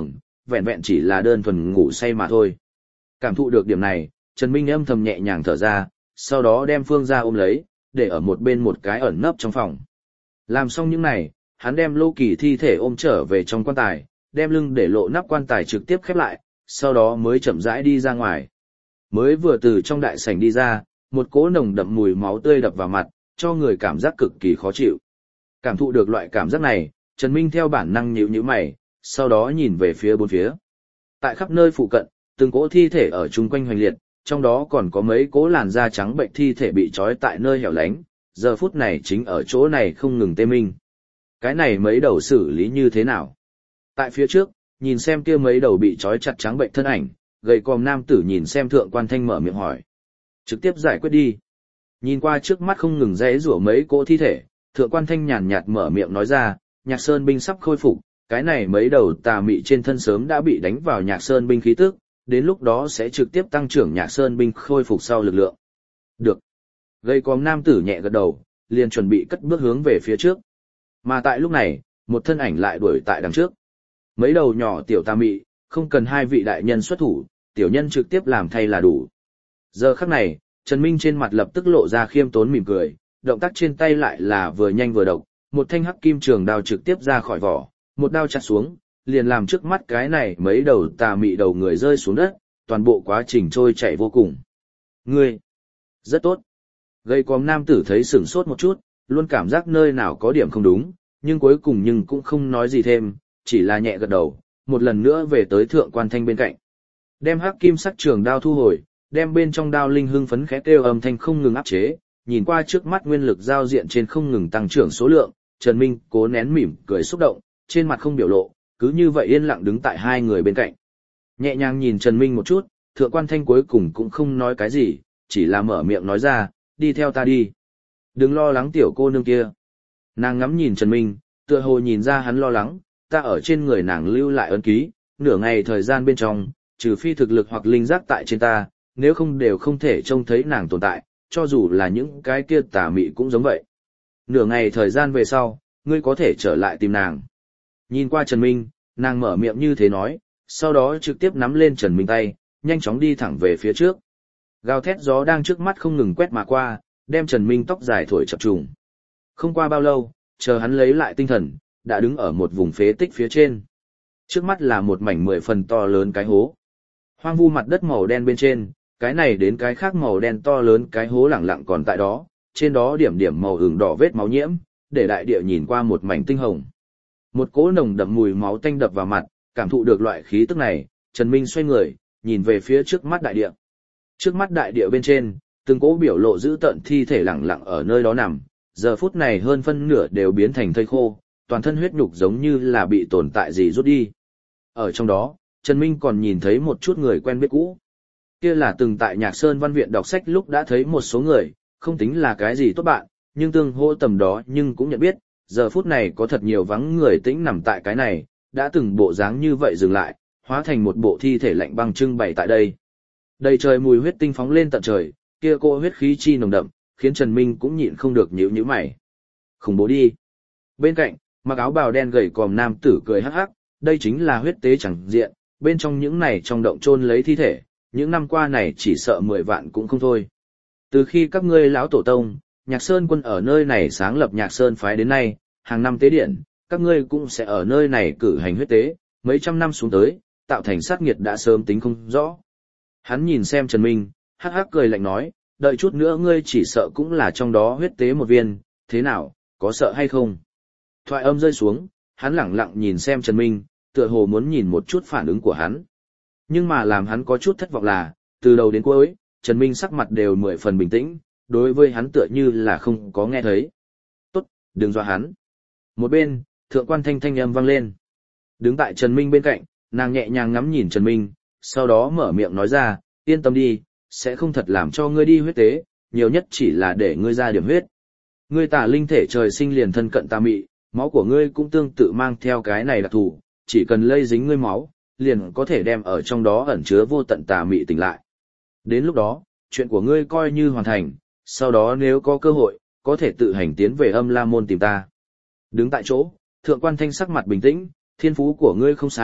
vẹn vẹn chỉ là đơn thuần ngủ say mà thôi. Cảm thụ được điểm này, Trần Minh âm thầm nhẹ nhàng thở ra, sau đó đem Phương Gia ôm lấy, để ở một bên một cái ẩn nấp trong phòng. Làm xong những này, hắn đem Lô Kỳ thi thể ôm trở về trong quan tài, đem lưng để lộ nắp quan tài trực tiếp khép lại, sau đó mới chậm rãi đi ra ngoài. Mới vừa từ trong đại sảnh đi ra, một cỗ nồng đậm mùi máu tươi đập vào mặt, cho người cảm giác cực kỳ khó chịu. Cảm thụ được loại cảm giác này, Trần Minh theo bản năng nhíu nhíu mày, sau đó nhìn về phía bốn phía. Tại khắp nơi phụ cận, từng cỗ thi thể ở chung quanh hoành liệt, trong đó còn có mấy cỗ làn da trắng bệnh thi thể bị trói tại nơi hẻo lánh, giờ phút này chính ở chỗ này không ngừng tê minh. Cái này mấy đầu xử lý như thế nào? Tại phía trước, nhìn xem kia mấy đầu bị trói chặt trắng bệnh thân ảnh, gầy còm nam tử nhìn xem Thượng Quan Thanh mở miệng hỏi. Trực tiếp giải quyết đi. Nhìn qua trước mắt không ngừng rẽ rủa mấy cỗ thi thể, Thượng Quan Thanh nhàn nhạt mở miệng nói ra, Nhạc Sơn binh sắp khôi phục, cái này mấy đầu tà mị trên thân sớm đã bị đánh vào Nhạc Sơn binh khí tức, đến lúc đó sẽ trực tiếp tăng trưởng Nhạc Sơn binh khôi phục sau lực lượng. Được. Gầy còm nam tử nhẹ gật đầu, liền chuẩn bị cất bước hướng về phía trước. Mà tại lúc này, một thân ảnh lại đuổi tại đằng trước. Mấy đầu nhỏ tiểu tà mị, không cần hai vị đại nhân xuất thủ, tiểu nhân trực tiếp làm thay là đủ. Giờ khắc này, Trần Minh trên mặt lập tức lộ ra khiêm tốn mỉm cười, động tác trên tay lại là vừa nhanh vừa độc, một thanh hắc kim trường đao trực tiếp ra khỏi vỏ, một đao chặt xuống, liền làm trước mắt cái này mấy đầu tà mị đầu người rơi xuống đất, toàn bộ quá trình trôi chảy vô cùng. Ngươi, rất tốt. Gầy còm nam tử thấy sửng sốt một chút, luôn cảm giác nơi nào có điểm không đúng, nhưng cuối cùng nhưng cũng không nói gì thêm, chỉ là nhẹ gật đầu, một lần nữa về tới Thượng Quan Thanh bên cạnh. Đem hắc kim sắc trường đao thu hồi, đem bên trong đao linh hưng phấn khẽ kêu âm thanh không ngừng áp chế, nhìn qua trước mắt nguyên lực giao diện trên không ngừng tăng trưởng số lượng, Trần Minh cố nén mỉm cười xúc động, trên mặt không biểu lộ, cứ như vậy yên lặng đứng tại hai người bên cạnh. Nhẹ nhàng nhìn Trần Minh một chút, Thượng Quan Thanh cuối cùng cũng không nói cái gì, chỉ là mở miệng nói ra, đi theo ta đi. Đừng lo lắng tiểu cô nương kia. Nàng ngắm nhìn Trần Minh, tựa hồ nhìn ra hắn lo lắng, ta ở trên người nàng lưu lại ấn ký, nửa ngày thời gian bên trong, trừ phi thực lực hoặc linh giác tại trên ta, nếu không đều không thể trông thấy nàng tồn tại, cho dù là những cái kia tà mị cũng giống vậy. Nửa ngày thời gian về sau, ngươi có thể trở lại tìm nàng. Nhìn qua Trần Minh, nàng mở miệng như thế nói, sau đó trực tiếp nắm lên Trần Minh tay, nhanh chóng đi thẳng về phía trước. Gào thét gió đang trước mắt không ngừng quét mà qua, đem Trần Minh tóc dài thổi chập trùng. Không qua bao lâu, chờ hắn lấy lại tinh thần, đã đứng ở một vùng phế tích phía trên. Trước mắt là một mảnh mười phần to lớn cái hố. Hoang vu mặt đất màu đen bên trên, cái này đến cái khác màu đen to lớn cái hố lẳng lặng còn tại đó, trên đó điểm điểm màu ửng đỏ vết máu nhiễm, để đại địa nhìn qua một mảnh tinh hồng. Một cỗ nồng đậm mùi máu tanh đập vào mặt, cảm thụ được loại khí tức này, Trần Minh xoay người, nhìn về phía trước mắt đại địa. Trước mắt đại địa bên trên, từng cỗ biểu lộ dữ tợn thi thể lẳng lặng ở nơi đó nằm, giờ phút này hơn phân nửa đều biến thành thây khô, toàn thân huyết nhục giống như là bị tồn tại gì rút đi. Ở trong đó, Trần Minh còn nhìn thấy một chút người quen biết cũ. Kia là từng tại Nhạc Sơn Văn Viện đọc sách lúc đã thấy một số người, không tính là cái gì tốt bạn, nhưng tương hô tầm đó nhưng cũng nhận biết, giờ phút này có thật nhiều vắng người tĩnh nằm tại cái này, đã từng bộ dáng như vậy dừng lại, hóa thành một bộ thi thể lạnh băng trưng bày tại đây. Đầy trời mùi huyết tinh phóng lên tận trời, kia cô huyết khí chi nồng đậm, khiến Trần Minh cũng nhịn không được nhíu nhíu mày. Khủng bố đi. Bên cạnh, mặc áo bào đen gầy còm nam tử cười hắc hắc, đây chính là huyết tế chẳng diện, bên trong những này trong động chôn lấy thi thể, những năm qua này chỉ sợ mười vạn cũng không thôi. Từ khi các ngươi lão tổ tông, Nhạc Sơn quân ở nơi này sáng lập Nhạc Sơn phái đến nay, hàng năm tế điện, các ngươi cũng sẽ ở nơi này cử hành huyết tế, mấy trăm năm xuống tới, tạo thành sát nghiệt đã sớm tính không rõ. Hắn nhìn xem Trần Minh, hắc hắc cười lạnh nói, đợi chút nữa ngươi chỉ sợ cũng là trong đó huyết tế một viên, thế nào, có sợ hay không? Thoại âm rơi xuống, hắn lẳng lặng nhìn xem Trần Minh, tựa hồ muốn nhìn một chút phản ứng của hắn. Nhưng mà làm hắn có chút thất vọng là, từ đầu đến cuối, Trần Minh sắc mặt đều mười phần bình tĩnh, đối với hắn tựa như là không có nghe thấy. Tốt, đừng dọa hắn. Một bên, Thượng Quan Thanh thanh âm vang lên. Đứng tại Trần Minh bên cạnh, nàng nhẹ nhàng ngắm nhìn Trần Minh, sau đó mở miệng nói ra, yên tâm đi, sẽ không thật làm cho ngươi đi huyết tế, nhiều nhất chỉ là để ngươi ra điểm huyết. Ngươi tà linh thể trời sinh liền thân cận tà mị, máu của ngươi cũng tương tự mang theo cái này đặc thù, chỉ cần lây dính ngươi máu, liền có thể đem ở trong đó ẩn chứa vô tận tà mị tỉnh lại. Đến lúc đó, chuyện của ngươi coi như hoàn thành, sau đó nếu có cơ hội, có thể tự hành tiến về Âm La Môn tìm ta. Đứng tại chỗ, Thượng Quan Thanh sắc mặt bình tĩnh, thiên phú của ngươi không sai,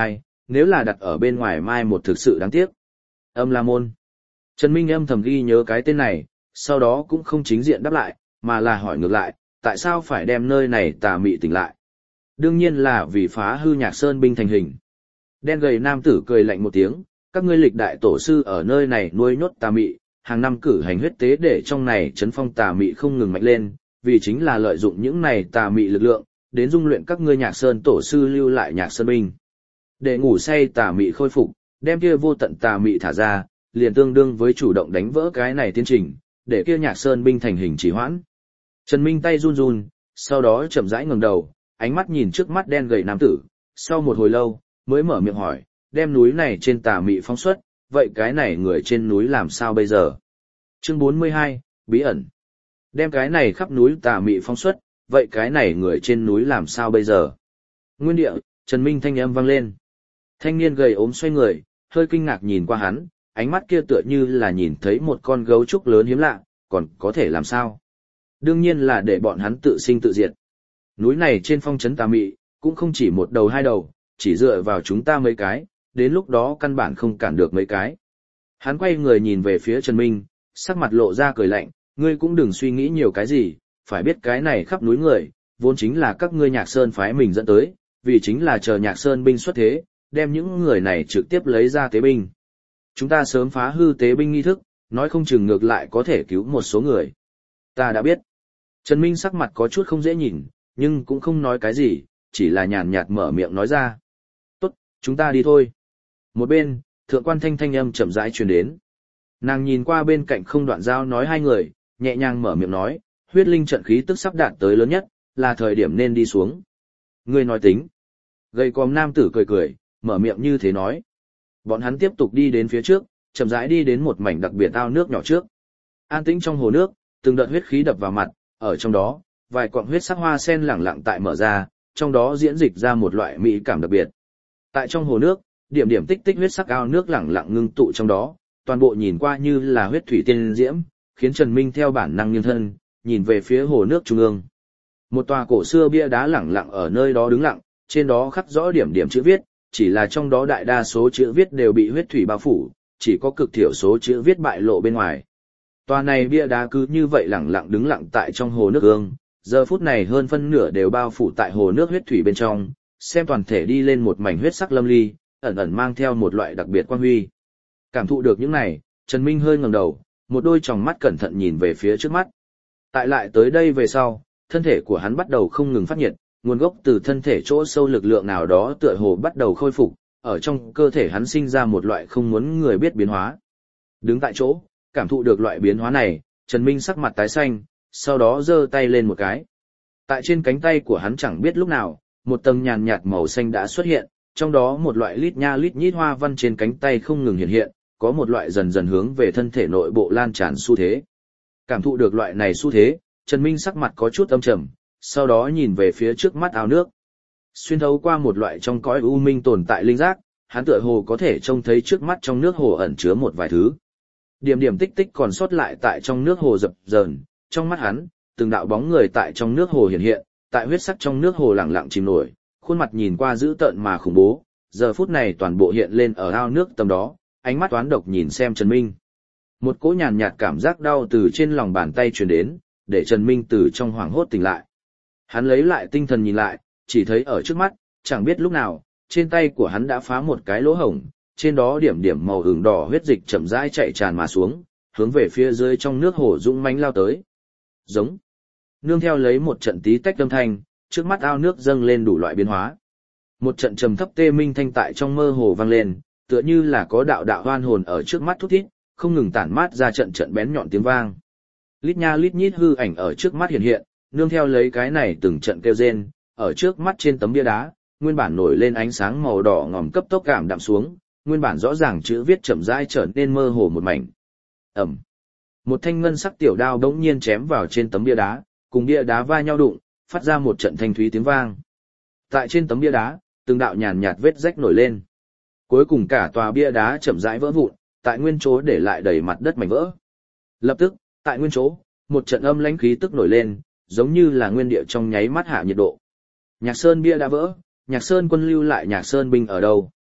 nếu là đặt ở bên ngoài mai một thực sự đáng tiếc. Âm La Môn. Trần Minh âm thầm ghi nhớ cái tên này, sau đó cũng không chính diện đáp lại, mà là hỏi ngược lại, tại sao phải đem nơi này tà mị tỉnh lại? Đương nhiên là vì phá hư Nhạc Sơn binh thành hình. Đen gầy nam tử cười lạnh một tiếng, các ngươi lịch đại tổ sư ở nơi này nuôi nhốt tà mị, hàng năm cử hành huyết tế để trong này chấn phong tà mị không ngừng mạnh lên, vì chính là lợi dụng những này tà mị lực lượng, đến dung luyện các ngươi Nhạc Sơn tổ sư lưu lại Nhạc Sơn binh. Để ngủ say tà mị khôi phục, đem kia vô tận tà mị thả ra, liền tương đương với chủ động đánh vỡ cái này tiến trình, để kia Nhạc Sơn binh thành hình trì hoãn. Trần Minh tay run run, sau đó chậm rãi ngẩng đầu, ánh mắt nhìn trước mắt đen gầy nam tử, sau một hồi lâu, mới mở miệng hỏi, đem núi này trên tà mị phóng xuất, vậy cái này người trên núi làm sao bây giờ? Chương bốn mươi hai, bí ẩn. Đem cái này khắp núi tà mị phóng xuất, vậy cái này người trên núi làm sao bây giờ? Nguyên địa, Trần Minh thanh âm vang lên. Thanh niên gầy ốm xoay người, hơi kinh ngạc nhìn qua hắn, ánh mắt kia tựa như là nhìn thấy một con gấu trúc lớn hiếm lạ, còn có thể làm sao? Đương nhiên là để bọn hắn tự sinh tự diệt. Núi này trên phong trấn tà mị, cũng không chỉ một đầu hai đầu, chỉ dựa vào chúng ta mấy cái, đến lúc đó căn bản không cản được mấy cái. Hắn quay người nhìn về phía Trần Minh, sắc mặt lộ ra cười lạnh, ngươi cũng đừng suy nghĩ nhiều cái gì, phải biết cái này khắp núi người, vốn chính là các ngươi Nhạc Sơn phái mình dẫn tới, vì chính là chờ Nhạc Sơn binh xuất thế, đem những người này trực tiếp lấy ra tế binh. Chúng ta sớm phá hư tế binh nghi thức, nói không chừng ngược lại có thể cứu một số người. Ta đã biết. Trần Minh sắc mặt có chút không dễ nhìn, nhưng cũng không nói cái gì, chỉ là nhàn nhạt mở miệng nói ra. Tốt, chúng ta đi thôi. Một bên, thượng quan thanh thanh âm chậm rãi truyền đến. Nàng nhìn qua bên cạnh không đoạn giao nói hai người, nhẹ nhàng mở miệng nói, huyết linh trận khí tức sắp đạt tới lớn nhất, là thời điểm nên đi xuống. Ngươi nói tính. Gầy còm nam tử cười cười, mở miệng như thế nói. Bọn hắn tiếp tục đi đến phía trước, chậm rãi đi đến một mảnh đặc biệt ao nước nhỏ trước. An tĩnh trong hồ nước, từng đợt huyết khí đập vào mặt, ở trong đó, vài quặng huyết sắc hoa sen lẳng lặng tại mở ra, trong đó diễn dịch ra một loại mỹ cảm đặc biệt. Tại trong hồ nước, điểm điểm tích tích huyết sắc ao nước lẳng lặng ngưng tụ trong đó, toàn bộ nhìn qua như là huyết thủy tiên diễm, khiến Trần Minh theo bản năng nghiêng thân, nhìn về phía hồ nước trung ương. Một tòa cổ xưa bia đá lẳng lặng ở nơi đó đứng lặng, trên đó khắc rõ điểm điểm chữ viết, chỉ là trong đó đại đa số chữ viết đều bị huyết thủy bao phủ, chỉ có cực thiểu số chữ viết bại lộ bên ngoài. Tòa này bia đá cứ như vậy lẳng lặng đứng lặng tại trong hồ nước ương, giờ phút này hơn phân nửa đều bao phủ tại hồ nước huyết thủy bên trong, xem toàn thể đi lên một mảnh huyết sắc lâm ly, ẩn ẩn mang theo một loại đặc biệt quang huy. Cảm thụ được những này, Trần Minh hơi ngẩng đầu, một đôi tròng mắt cẩn thận nhìn về phía trước mắt. Tại lại tới đây về sau, thân thể của hắn bắt đầu không ngừng phát nhiệt, nguồn gốc từ thân thể chỗ sâu lực lượng nào đó tựa hồ bắt đầu khôi phục, ở trong cơ thể hắn sinh ra một loại không muốn người biết biến hóa. Đứng tại chỗ, cảm thụ được loại biến hóa này, Trần Minh sắc mặt tái xanh, sau đó giơ tay lên một cái. Tại trên cánh tay của hắn chẳng biết lúc nào, một tầng nhàn nhạt màu xanh đã xuất hiện, trong đó một loại lít nha lít nhít hoa văn trên cánh tay không ngừng hiện hiện, có một loại dần dần hướng về thân thể nội bộ lan tràn xu thế. Cảm thụ được loại này xu thế, Trần Minh sắc mặt có chút âm trầm, sau đó nhìn về phía trước mắt ao nước. Xuyên thấu qua một loại trong cõi u minh tồn tại linh giác, hắn tựa hồ có thể trông thấy trước mắt trong nước hồ ẩn chứa một vài thứ. Điểm điểm tích tích còn sót lại tại trong nước hồ dập dờn, trong mắt hắn, từng đạo bóng người tại trong nước hồ hiện hiện, tại huyết sắc trong nước hồ lặng lặng chìm nổi, khuôn mặt nhìn qua dữ tợn mà khủng bố, giờ phút này toàn bộ hiện lên ở ao nước tầm đó, ánh mắt toán độc nhìn xem Trần Minh. Một cỗ nhàn nhạt cảm giác đau từ trên lòng bàn tay truyền đến, để Trần Minh từ trong hoảng hốt tỉnh lại. Hắn lấy lại tinh thần nhìn lại, chỉ thấy ở trước mắt, chẳng biết lúc nào, trên tay của hắn đã phá một cái lỗ hổng, trên đó điểm điểm màu ửng đỏ huyết dịch chậm rãi chạy tràn mà xuống, hướng về phía dưới trong nước hồ dũng mãnh lao tới. Giống. Nương theo lấy một trận tí tách âm thanh, trước mắt ao nước dâng lên đủ loại biến hóa. Một trận trầm thấp tê minh thanh tại trong mơ hồ vang lên, tựa như là có đạo đạo hoan hồn ở trước mắt thút thít, không ngừng tản mát ra trận trận bén nhọn tiếng vang. Lít nha lít nhít hư ảnh ở trước mắt hiện hiện, nương theo lấy cái này từng trận kêu rên, ở trước mắt trên tấm bia đá, nguyên bản nổi lên ánh sáng màu đỏ ngòm cấp tốc cảm đạm xuống, nguyên bản rõ ràng chữ viết chậm rãi trở nên mơ hồ một mảnh. Ầm. Một thanh ngân sắc tiểu đao đống nhiên chém vào trên tấm bia đá, cùng bia đá va nhau đụng, phát ra một trận thanh thúy tiếng vang. Tại trên tấm bia đá, từng đạo nhàn nhạt vết rách nổi lên. Cuối cùng cả tòa bia đá chậm rãi vỡ vụn, tại nguyên chỗ để lại đầy mặt đất mảnh vỡ. Lập tức, tại nguyên chỗ, một trận âm lãnh khí tức nổi lên, giống như là nguyên địa trong nháy mắt hạ nhiệt độ. Nhạc Sơn bia đã vỡ, Nhạc Sơn quân lưu lại Nhạc Sơn binh ở đâu?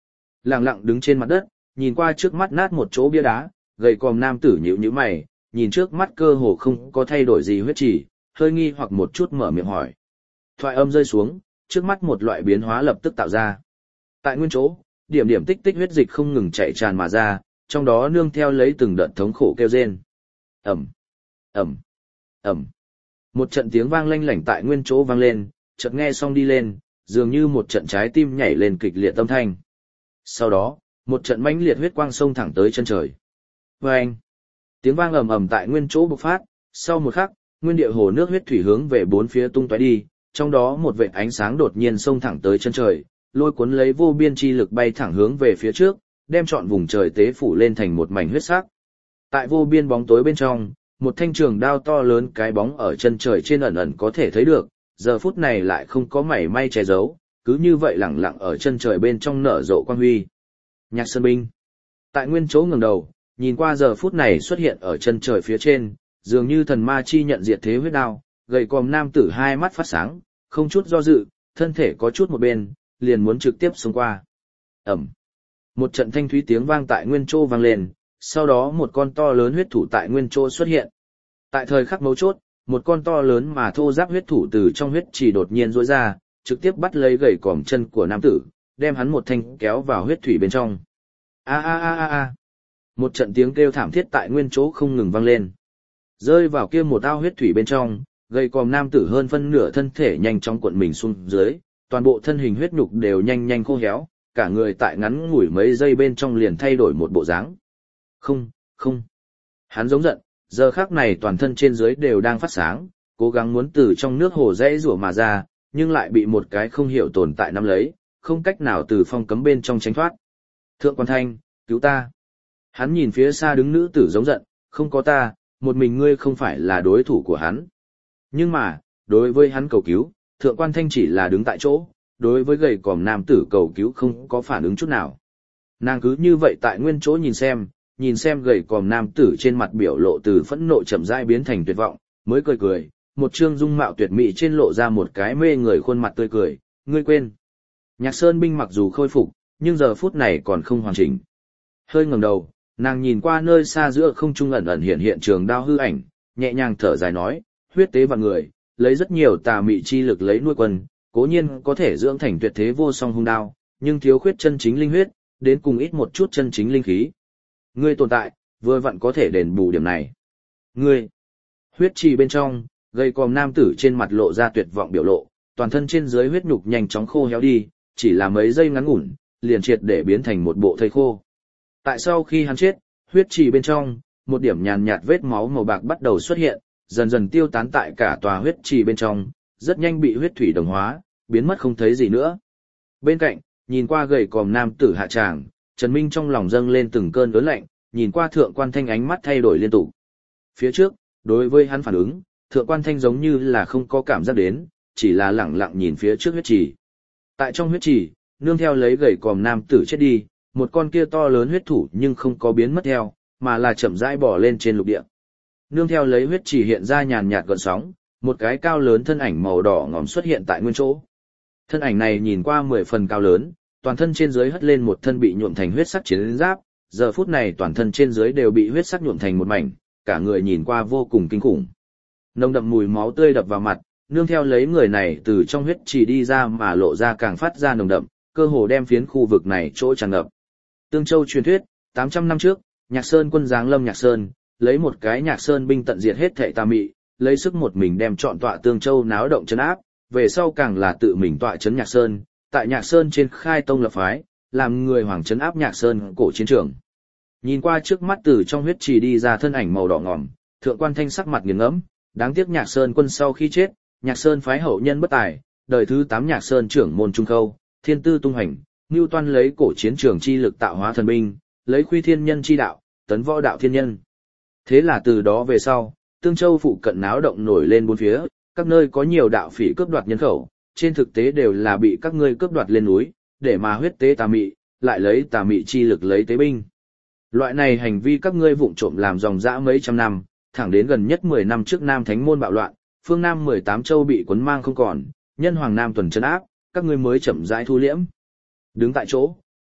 Lặng lặng đứng trên mặt đất, nhìn qua trước mắt nát một chỗ bia đá, gầy còm nam tử nhíu nhíu mày, nhìn trước mắt cơ hồ không có thay đổi gì huyết chỉ, hơi nghi hoặc một chút mở miệng hỏi. Thoại âm rơi xuống, trước mắt một loại biến hóa lập tức tạo ra. Tại nguyên chỗ, điểm điểm tích tích huyết dịch không ngừng chảy tràn mà ra, trong đó nương theo lấy từng đợt thống khổ kêu rên. Ầm, ầm, ầm. Một trận tiếng vang lanh lảnh tại nguyên chỗ vang lên, chợt nghe xong đi lên, dường như một trận trái tim nhảy lên kịch liệt tâm thanh. Sau đó, một trận mãnh liệt huyết quang xông thẳng tới chân trời. Oeng! Tiếng vang ầm ầm tại nguyên chỗ bộc phát, sau một khắc, nguyên địa hồ nước huyết thủy hướng về bốn phía tung tóe đi, trong đó một vệt ánh sáng đột nhiên xông thẳng tới chân trời, lôi cuốn lấy vô biên chi lực bay thẳng hướng về phía trước, đem trọn vùng trời tế phủ lên thành một mảnh huyết sắc. Tại vô biên bóng tối bên trong, một thanh trường đao to lớn cái bóng ở chân trời trên ẩn ẩn có thể thấy được, giờ phút này lại không có mảy may che giấu, cứ như vậy lẳng lặng ở chân trời bên trong nở rộ quang huy. Nhạc Sơn binh. Tại nguyên chỗ ngẩng đầu, nhìn qua giờ phút này xuất hiện ở chân trời phía trên, dường như thần ma chi nhận diệt thế huyết đao, gầy còm nam tử hai mắt phát sáng, không chút do dự, thân thể có chút một bên, liền muốn trực tiếp xông qua. Ẩm. Một trận thanh thúy tiếng vang tại nguyên chỗ vang lên, sau đó một con to lớn huyết thủ tại nguyên chỗ xuất hiện. Tại thời khắc mấu chốt, một con to lớn mà thô ráp huyết thủ từ trong huyết trì đột nhiên rỗi ra, trực tiếp bắt lấy gầy còm chân của nam tử, đem hắn một thanh kéo vào huyết thủy bên trong. A a a a a. Một trận tiếng kêu thảm thiết tại nguyên chỗ không ngừng vang lên. Rơi vào kia một ao huyết thủy bên trong, gầy còm nam tử hơn phân nửa thân thể nhanh chóng cuộn mình xuống dưới, toàn bộ thân hình huyết nhục đều nhanh nhanh khô héo, cả người tại ngắn ngủi mấy giây bên trong liền thay đổi một bộ dáng. Không, không. Hắn giống giận, giờ khắc này toàn thân trên dưới đều đang phát sáng, cố gắng muốn từ trong nước hồ rẽ rủa mà ra, nhưng lại bị một cái không hiểu tồn tại nắm lấy, không cách nào từ phong cấm bên trong tránh thoát. Thượng quan Thanh, cứu ta. Hắn nhìn phía xa đứng nữ tử giống giận, không có ta, một mình ngươi không phải là đối thủ của hắn. Nhưng mà, đối với hắn cầu cứu, Thượng quan Thanh chỉ là đứng tại chỗ, đối với gầy còm nam tử cầu cứu không có phản ứng chút nào. Nàng cứ như vậy tại nguyên chỗ nhìn xem, nhìn xem gầy còm nam tử trên mặt biểu lộ từ phẫn nộ chậm rãi biến thành tuyệt vọng, mới cười cười, một trương dung mạo tuyệt mỹ trên lộ ra một cái mê người khuôn mặt tươi cười, ngươi quên. Nhạc Sơn binh mặc dù khôi phục, nhưng giờ phút này còn không hoàn chỉnh. Hơi ngẩng đầu, nàng nhìn qua nơi xa giữa không trung ẩn ẩn hiện hiện trường đao hư ảnh, nhẹ nhàng thở dài nói, huyết tế vào người, lấy rất nhiều tà mị chi lực lấy nuôi quân, cố nhiên có thể dưỡng thành tuyệt thế vô song hung đao, nhưng thiếu khuyết chân chính linh huyết, đến cùng ít một chút chân chính linh khí. Ngươi tồn tại, vừa vặn có thể đền bù điểm này. Ngươi, huyết trì bên trong, gầy còm nam tử trên mặt lộ ra tuyệt vọng biểu lộ, toàn thân trên dưới huyết nhục nhanh chóng khô héo đi, chỉ là mấy giây ngắn ngủn, liền triệt để biến thành một bộ thây khô. Tại sau khi hắn chết, huyết trì bên trong, một điểm nhàn nhạt vết máu màu bạc bắt đầu xuất hiện, dần dần tiêu tán tại cả tòa huyết trì bên trong, rất nhanh bị huyết thủy đồng hóa, biến mất không thấy gì nữa. Bên cạnh, nhìn qua gầy còm nam tử hạ tràng, Trần Minh trong lòng dâng lên từng cơn ớn lạnh, nhìn qua Thượng quan Thanh ánh mắt thay đổi liên tục. Phía trước, đối với hắn phản ứng, Thượng quan Thanh giống như là không có cảm giác đến, chỉ là lẳng lặng nhìn phía trước huyết trì. Tại trong huyết trì, nương theo lấy gầy còm nam tử chết đi, một con kia to lớn huyết thủ nhưng không có biến mất theo, mà là chậm rãi bò lên trên lục địa. Nương theo lấy huyết trì hiện ra nhàn nhạt gợn sóng, một cái cao lớn thân ảnh màu đỏ ngòm xuất hiện tại nguyên chỗ. Thân ảnh này nhìn qua mười phần cao lớn, toàn thân trên dưới hất lên một thân bị nhuộm thành huyết sắc chiến giáp, giờ phút này toàn thân trên dưới đều bị huyết sắc nhuộm thành một mảnh, cả người nhìn qua vô cùng kinh khủng. Nồng đậm mùi máu tươi đập vào mặt, nương theo lấy người này từ trong huyết trì đi ra mà lộ ra càng phát ra nồng đậm, cơ hồ đem phiến khu vực này chỗ tràn ngập. Tương Châu truyền thuyết, tám trăm năm trước, Nhạc Sơn quân giáng lâm Nhạc Sơn, lấy một cái Nhạc Sơn binh tận diệt hết thảy tà mị, lấy sức một mình đem trọn tọa Tương Châu náo động trấn áp, về sau càng là tự mình tọa trấn Nhạc Sơn, tại Nhạc Sơn trên khai tông lập phái, làm người hoàng trấn áp Nhạc Sơn cổ chiến trường. Nhìn qua trước mắt từ trong huyết trì đi ra thân ảnh màu đỏ ngòm, Thượng quan Thanh sắc mặt nghiền ngẫm, đáng tiếc Nhạc Sơn quân sau khi chết, Nhạc Sơn phái hậu nhân bất tài, đời thứ tám Nhạc Sơn trưởng môn trung khâu, thiên tư tung hành, mưu toan lấy cổ chiến trường chi lực tạo hóa thần binh, lấy khuy thiên nhân chi đạo, tấn võ đạo thiên nhân. Thế là từ đó về sau, Tương Châu phụ cận náo động nổi lên bốn phía, các nơi có nhiều đạo phỉ cướp đoạt nhân khẩu, trên thực tế đều là bị các ngươi cướp đoạt lên núi, để mà huyết tế tà mị, lại lấy tà mị chi lực lấy tế binh. Loại này hành vi các ngươi vụng trộm làm dòng dã mấy trăm năm, thẳng đến gần nhất mười năm trước Nam Thánh môn bạo loạn, phương Nam mười tám châu bị cuốn mang không còn, nhân hoàng Nam tuần trấn áp, các ngươi mới chậm rãi thu liễm. Đứng tại chỗ,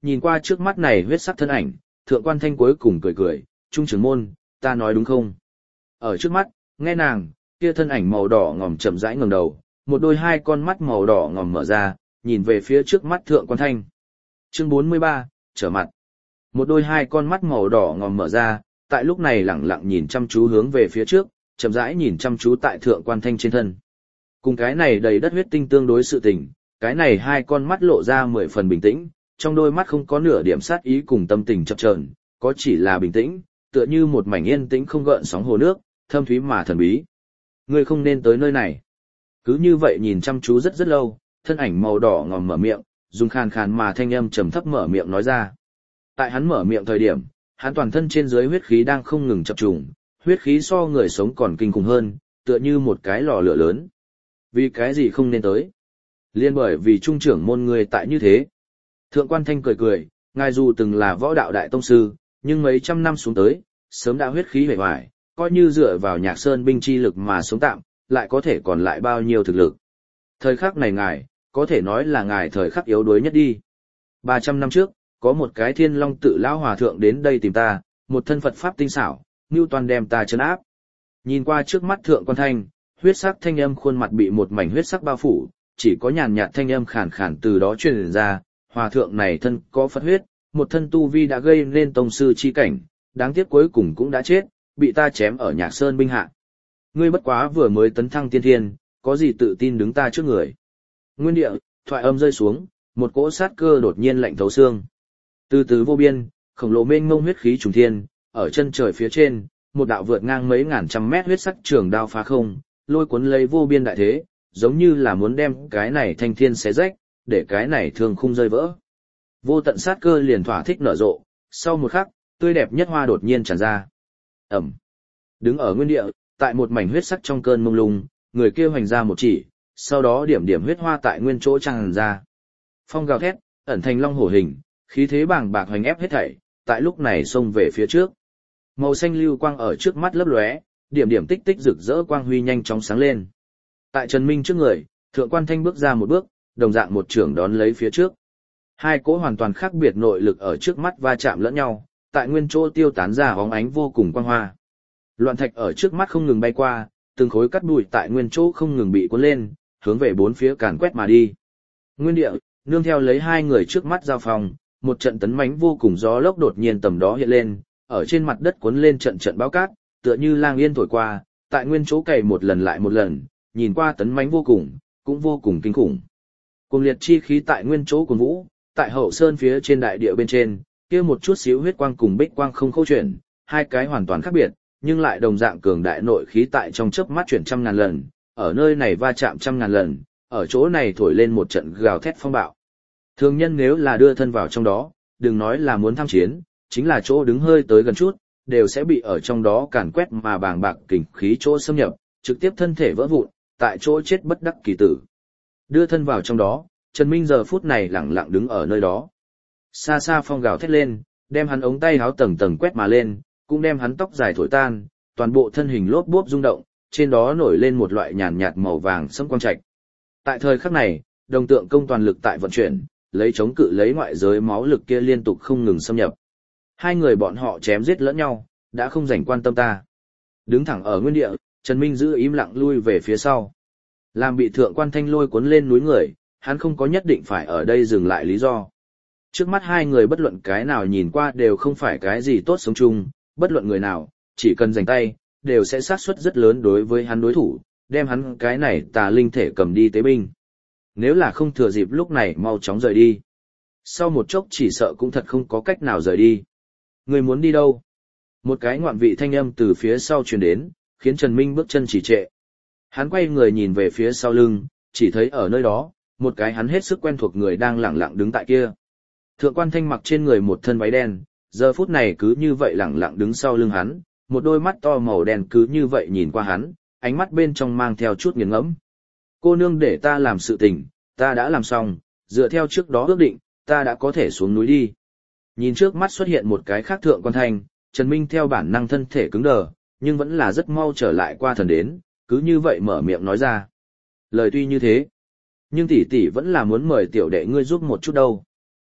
nhìn qua trước mắt này huyết sắc thân ảnh, thượng quan thanh cuối cùng cười cười, trung trưởng môn, ta nói đúng không? Ở trước mắt, nghe nàng, kia thân ảnh màu đỏ ngòm chậm rãi ngẩng đầu, một đôi hai con mắt màu đỏ ngòm mở ra, nhìn về phía trước mắt thượng quan thanh. Chương bốn mươi ba, trở mặt. Một đôi hai con mắt màu đỏ ngòm mở ra, tại lúc này lẳng lặng nhìn chăm chú hướng về phía trước, chậm rãi nhìn chăm chú tại thượng quan thanh trên thân. Cùng cái này đầy đất huyết tinh tương đối sự tình, cái này hai con mắt lộ ra mười phần bình tĩnh, trong đôi mắt không có nửa điểm sát ý cùng tâm tình chập chờn, có chỉ là bình tĩnh, tựa như một mảnh yên tĩnh không gợn sóng hồ nước, thâm thúy mà thần bí. Ngươi không nên tới nơi này. Cứ như vậy nhìn chăm chú rất rất lâu, thân ảnh màu đỏ ngòm mở miệng, dùng khàn khàn mà thanh âm trầm thấp mở miệng nói ra. Tại hắn mở miệng thời điểm, hắn toàn thân trên dưới huyết khí đang không ngừng chập trùng, huyết khí so người sống còn kinh khủng hơn, tựa như một cái lò lửa lớn. Vì cái gì không nên tới? Liên bởi vì trung trưởng môn người tại như thế. Thượng quan thanh cười cười, ngài dù từng là võ đạo đại tông sư, nhưng mấy trăm năm xuống tới, sớm đã huyết khí hề hoài, coi như dựa vào nhạc sơn binh chi lực mà sống tạm, lại có thể còn lại bao nhiêu thực lực. Thời khắc này ngài, có thể nói là ngài thời khắc yếu đuối nhất đi. ba trăm năm trước, có một cái thiên long tự lão hòa thượng đến đây tìm ta, một thân Phật pháp tinh xảo, Ngưu Toàn đem ta trấn áp. Nhìn qua trước mắt thượng quan thanh, huyết sắc thanh âm khuôn mặt bị một mảnh huyết sắc bao phủ, chỉ có nhàn nhạt thanh âm khàn khàn từ đó truyền ra, hòa thượng này thân có Phật huyết, một thân tu vi đã gây nên tông sư chi cảnh, đáng tiếc cuối cùng cũng đã chết, bị ta chém ở Nhạc Sơn binh hạ. Ngươi bất quá vừa mới tấn thăng tiên thiên, có gì tự tin đứng ta trước người. Nguyên địa, thoại âm rơi xuống, một cỗ sát cơ đột nhiên lạnh thấu xương. Từ từ vô biên, khổng lồ mênh mông huyết khí trùng thiên, ở chân trời phía trên, một đạo vượt ngang mấy ngàn trăm mét huyết sắc trường đao phá không, lôi cuốn lấy vô biên đại thế, giống như là muốn đem cái này thanh thiên xé rách, để cái này thương khung rơi vỡ. Vô tận sát cơ liền thỏa thích nở rộ, sau một khắc, tươi đẹp nhất hoa đột nhiên tràn ra. Ẩm. Đứng ở nguyên địa, tại một mảnh huyết sắc trong cơn mông lung, người kia hoành ra một chỉ, sau đó điểm điểm huyết hoa tại nguyên chỗ tràn ra. Phong gào thét, ẩn thành long hổ hình, khí thế bàng bạc hoành ép hết thảy, tại lúc này xông về phía trước. Màu xanh lưu quang ở trước mắt lấp lóe, điểm điểm tích tích rực rỡ quang huy nhanh chóng sáng lên. Tại Trần Minh trước người, Thượng quan Thanh bước ra một bước, đồng dạng một trường đón lấy phía trước. Hai cỗ hoàn toàn khác biệt nội lực ở trước mắt va chạm lẫn nhau, tại nguyên chỗ tiêu tán ra bóng ánh vô cùng quang hoa. Loạn thạch ở trước mắt không ngừng bay qua, từng khối cắt bụi tại nguyên chỗ không ngừng bị cuốn lên, hướng về bốn phía càn quét mà đi. Nguyên địa, nương theo lấy hai người trước mắt giao phòng, một trận tấn mãnh vô cùng gió lốc đột nhiên tầm đó hiện lên, ở trên mặt đất cuốn lên trận trận bão cát, tựa như lang yên thổi qua, tại nguyên chỗ cày một lần lại một lần, nhìn qua tấn mãnh vô cùng, cũng vô cùng kinh khủng. Cùng liệt chi khí tại nguyên chỗ cuồn vũ, tại hậu sơn phía trên đại địa bên trên, kia một chút xíu huyết quang cùng bích quang không khâu chuyển, hai cái hoàn toàn khác biệt, nhưng lại đồng dạng cường đại nội khí tại trong chớp mắt chuyển trăm ngàn lần, ở nơi này va chạm trăm ngàn lần, ở chỗ này thổi lên một trận gào thét phong bạo. Thường nhân nếu là đưa thân vào trong đó, đừng nói là muốn tham chiến, chính là chỗ đứng hơi tới gần chút, đều sẽ bị ở trong đó càn quét mà bàng bạc kình khí chỗ xâm nhập, trực tiếp thân thể vỡ vụn, tại chỗ chết bất đắc kỳ tử. Đưa thân vào trong đó, Trần Minh giờ phút này lẳng lặng đứng ở nơi đó. Xa xa phong gào thét lên, đem hắn ống tay áo tầng tầng quét mà lên, cũng đem hắn tóc dài thổi tan, toàn bộ thân hình lốp bốp rung động, trên đó nổi lên một loại nhàn nhạt màu vàng sẫm quang trạch. Tại thời khắc này, đồng tượng công toàn lực tại vận chuyển, lấy chống cự lấy ngoại giới máu lực kia liên tục không ngừng xâm nhập. Hai người bọn họ chém giết lẫn nhau, đã không rảnh quan tâm ta. Đứng thẳng ở nguyên địa, Trần Minh giữ im lặng lui về phía sau. Làm bị Thượng quan Thanh lôi cuốn lên núi người, hắn không có nhất định phải ở đây dừng lại lý do. Trước mắt hai người bất luận cái nào nhìn qua đều không phải cái gì tốt sống chung, bất luận người nào, chỉ cần giành tay, đều sẽ sát suất rất lớn đối với hắn đối thủ, đem hắn cái này tà linh thể cầm đi tế binh. Nếu là không thừa dịp lúc này mau chóng rời đi. Sau một chốc chỉ sợ cũng thật không có cách nào rời đi. Người muốn đi đâu? Một cái ngoạn vị thanh âm từ phía sau truyền đến, khiến Trần Minh bước chân chỉ trệ. Hắn quay người nhìn về phía sau lưng, chỉ thấy ở nơi đó, một cái hắn hết sức quen thuộc người đang lẳng lặng đứng tại kia. Thượng quan Thanh mặc trên người một thân váy đen, giờ phút này cứ như vậy lẳng lặng đứng sau lưng hắn, một đôi mắt to màu đen cứ như vậy nhìn qua hắn, ánh mắt bên trong mang theo chút nghiền ngẫm. Cô nương để ta làm sự tình, ta đã làm xong, dựa theo trước đó ước định, ta đã có thể xuống núi đi. Nhìn trước mắt xuất hiện một cái khác Thượng quan Thanh, Trần Minh theo bản năng thân thể cứng đờ, nhưng vẫn là rất mau trở lại qua thần đến, cứ như vậy mở miệng nói ra. Lời tuy như thế, nhưng tỷ tỷ vẫn là muốn mời tiểu đệ ngươi giúp một chút đâu.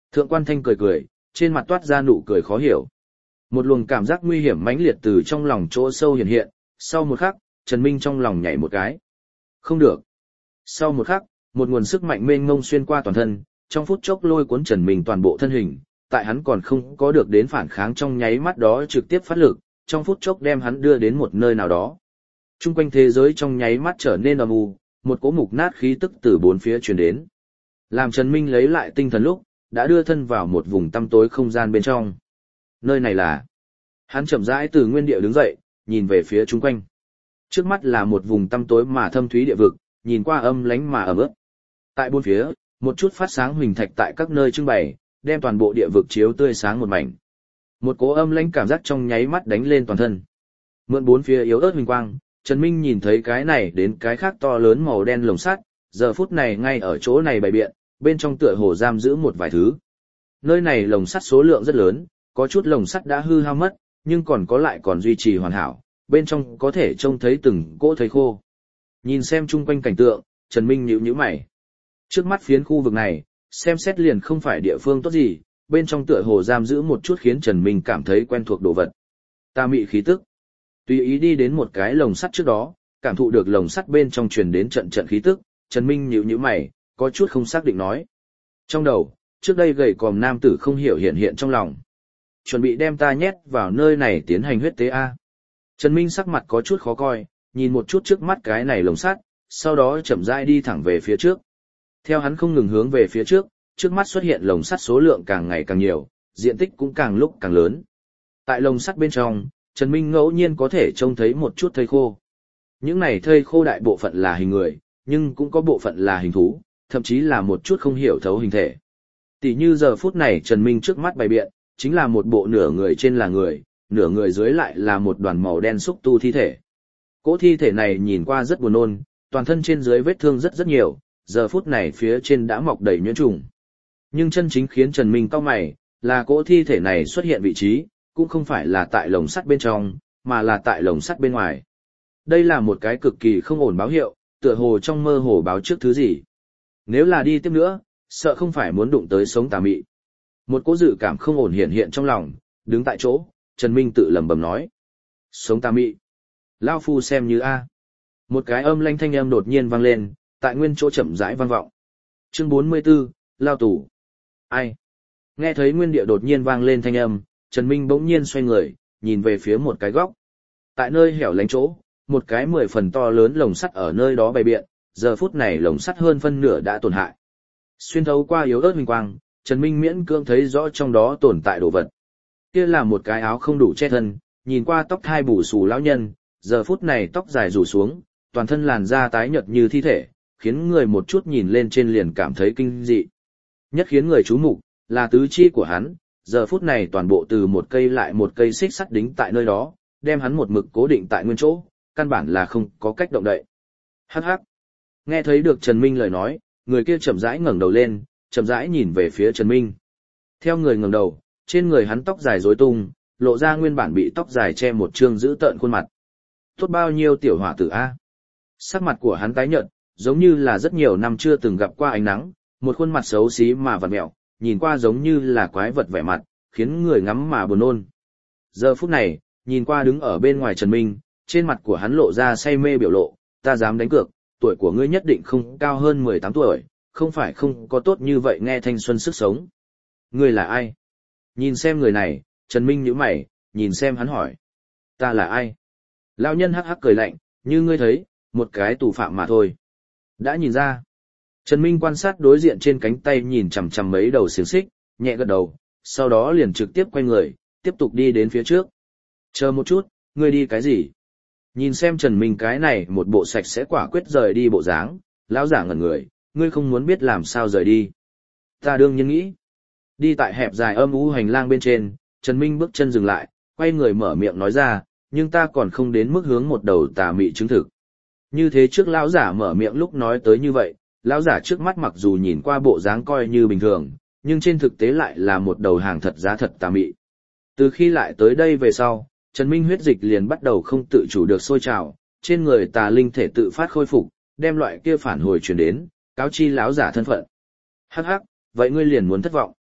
Thượng quan Thanh cười cười, trên mặt toát ra nụ cười khó hiểu. Một luồng cảm giác nguy hiểm mãnh liệt từ trong lòng chỗ sâu hiện hiện, sau một khắc, Trần Minh trong lòng nhảy một cái. Không được. Sau một khắc, một nguồn sức mạnh mênh mông xuyên qua toàn thân, trong phút chốc lôi cuốn Trần Minh toàn bộ thân hình, tại hắn còn không có được đến phản kháng trong nháy mắt đó trực tiếp phát lực, trong phút chốc đem hắn đưa đến một nơi nào đó. Trung quanh thế giới trong nháy mắt trở nên âm u, một cỗ mục nát khí tức từ bốn phía truyền đến. Làm Trần Minh lấy lại tinh thần lúc, đã đưa thân vào một vùng tăm tối không gian bên trong. Nơi này là... Hắn chậm rãi từ nguyên địa đứng dậy, nhìn về phía chung quanh. Trước mắt là một vùng tăm tối mà thâm thúy địa vực, nhìn qua âm lánh mà ẩm ướt. Tại bốn phía, một chút phát sáng huỳnh thạch tại các nơi trưng bày, đem toàn bộ địa vực chiếu tươi sáng một mảnh. Một cỗ âm lãnh cảm giác trong nháy mắt đánh lên toàn thân. Mượn bốn phía yếu ớt huỳnh quang, Trần Minh nhìn thấy cái này đến cái khác to lớn màu đen lồng sắt, giờ phút này ngay ở chỗ này bày biện, bên trong tựa hồ giam giữ một vài thứ. Nơi này lồng sắt số lượng rất lớn, có chút lồng sắt đã hư hao mất, nhưng còn có lại còn duy trì hoàn hảo, bên trong có thể trông thấy từng cỗ thây khô. Nhìn xem chung quanh cảnh tượng, Trần Minh nhíu nhíu mày. Trước mắt phiến khu vực này, xem xét liền không phải địa phương tốt gì, bên trong tựa hồ giam giữ một chút khiến Trần Minh cảm thấy quen thuộc đồ vật. Ta mị khí tức. Tùy ý đi đến một cái lồng sắt trước đó, cảm thụ được lồng sắt bên trong truyền đến trận trận khí tức, Trần Minh nhíu nhíu mày, có chút không xác định nói. Trong đầu, trước đây gầy còm nam tử không hiểu hiện hiện trong lòng. Chuẩn bị đem ta nhét vào nơi này tiến hành huyết tế A. Trần Minh sắc mặt có chút khó coi, nhìn một chút trước mắt cái này lồng sắt, sau đó chậm rãi đi thẳng về phía trước. Theo hắn không ngừng hướng về phía trước, trước mắt xuất hiện lồng sắt số lượng càng ngày càng nhiều, diện tích cũng càng lúc càng lớn. Tại lồng sắt bên trong, Trần Minh ngẫu nhiên có thể trông thấy một chút thây khô. Những này thây khô đại bộ phận là hình người, nhưng cũng có bộ phận là hình thú, thậm chí là một chút không hiểu thấu hình thể. Tỷ như giờ phút này Trần Minh trước mắt bày biện, chính là một bộ nửa người trên là người, nửa người dưới lại là một đoàn màu đen xúc tu thi thể. Cỗ thi thể này nhìn qua rất buồn nôn, toàn thân trên dưới vết thương rất rất nhiều, giờ phút này phía trên đã mọc đầy nhuyễn trùng. Nhưng chân chính khiến Trần Minh cau mày, là cỗ thi thể này xuất hiện vị trí, cũng không phải là tại lồng sắt bên trong, mà là tại lồng sắt bên ngoài. Đây là một cái cực kỳ không ổn báo hiệu, tựa hồ trong mơ hồ báo trước thứ gì. Nếu là đi tiếp nữa, sợ không phải muốn đụng tới sống tà mị. Một cỗ dự cảm không ổn hiện hiện trong lòng, đứng tại chỗ, Trần Minh tự lẩm bẩm nói. Sống tà mị. Lao phu xem như A. Một cái âm lanh thanh âm đột nhiên vang lên, tại nguyên chỗ chậm rãi vang vọng. Chương bốn mươi 44, Lao tù. Ai? Nghe thấy nguyên địa đột nhiên vang lên thanh âm, Trần Minh bỗng nhiên xoay người, nhìn về phía một cái góc. Tại nơi hẻo lánh chỗ, một cái mười phần to lớn lồng sắt ở nơi đó bày biện, giờ phút này lồng sắt hơn phân nửa đã tổn hại. Xuyên thấu qua yếu ớt huỳnh quang, Trần Minh miễn cưỡng thấy rõ trong đó tồn tại đồ vật. Kia là một cái áo không đủ che thân, nhìn qua tóc hai bù xù lão nhân, giờ phút này tóc dài rủ xuống, toàn thân làn da tái nhợt như thi thể, khiến người một chút nhìn lên trên liền cảm thấy kinh dị. Nhất khiến người chú mục là tứ chi của hắn, giờ phút này toàn bộ từ một cây lại một cây xích sắt đính tại nơi đó, đem hắn một mực cố định tại nguyên chỗ, căn bản là không có cách động đậy. Hắc hắc. Nghe thấy được Trần Minh lời nói, người kia chậm rãi ngẩng đầu lên, chậm rãi nhìn về phía Trần Minh. Theo người ngẩng đầu, trên người hắn tóc dài rối tung, lộ ra nguyên bản bị tóc dài che một trương giữ tợn khuôn mặt. Tốt bao nhiêu tiểu hỏa tử a. Sắc mặt của hắn tái nhợt, giống như là rất nhiều năm chưa từng gặp qua ánh nắng, một khuôn mặt xấu xí mà vặn mẹo, nhìn qua giống như là quái vật vẻ mặt, khiến người ngắm mà buồn nôn. Giờ phút này, nhìn qua đứng ở bên ngoài Trần Minh, trên mặt của hắn lộ ra say mê biểu lộ, ta dám đánh cược, tuổi của ngươi nhất định không cao hơn mười tám tuổi, không phải không có tốt như vậy nghe thanh xuân sức sống. Ngươi là ai? Nhìn xem người này, Trần Minh nhíu mày, nhìn xem hắn hỏi. Ta là ai? Lão nhân hắc hắc cười lạnh, như ngươi thấy, một cái tù phạm mà thôi. Đã nhìn ra. Trần Minh quan sát đối diện trên cánh tay nhìn chằm chằm mấy đầu xiềng xích, nhẹ gật đầu, sau đó liền trực tiếp quay người, tiếp tục đi đến phía trước. Chờ một chút, ngươi đi cái gì? Nhìn xem Trần Minh cái này một bộ sạch sẽ quả quyết rời đi bộ dáng, lão giả ngẩn người, ngươi không muốn biết làm sao rời đi. Ta đương nhiên nghĩ. Đi tại hẹp dài âm u hành lang bên trên, Trần Minh bước chân dừng lại, quay người mở miệng nói ra, nhưng ta còn không đến mức hướng một đầu tà mị chứng thực. Như thế trước lão giả mở miệng lúc nói tới như vậy, lão giả trước mắt mặc dù nhìn qua bộ dáng coi như bình thường, nhưng trên thực tế lại là một đầu hàng thật giá thật tà mị. Từ khi lại tới đây về sau, Trần Minh huyết dịch liền bắt đầu không tự chủ được sôi trào, trên người tà linh thể tự phát khôi phục, đem loại kia phản hồi truyền đến, cáo chi lão giả thân phận. Hắc hắc, vậy ngươi liền muốn thất vọng.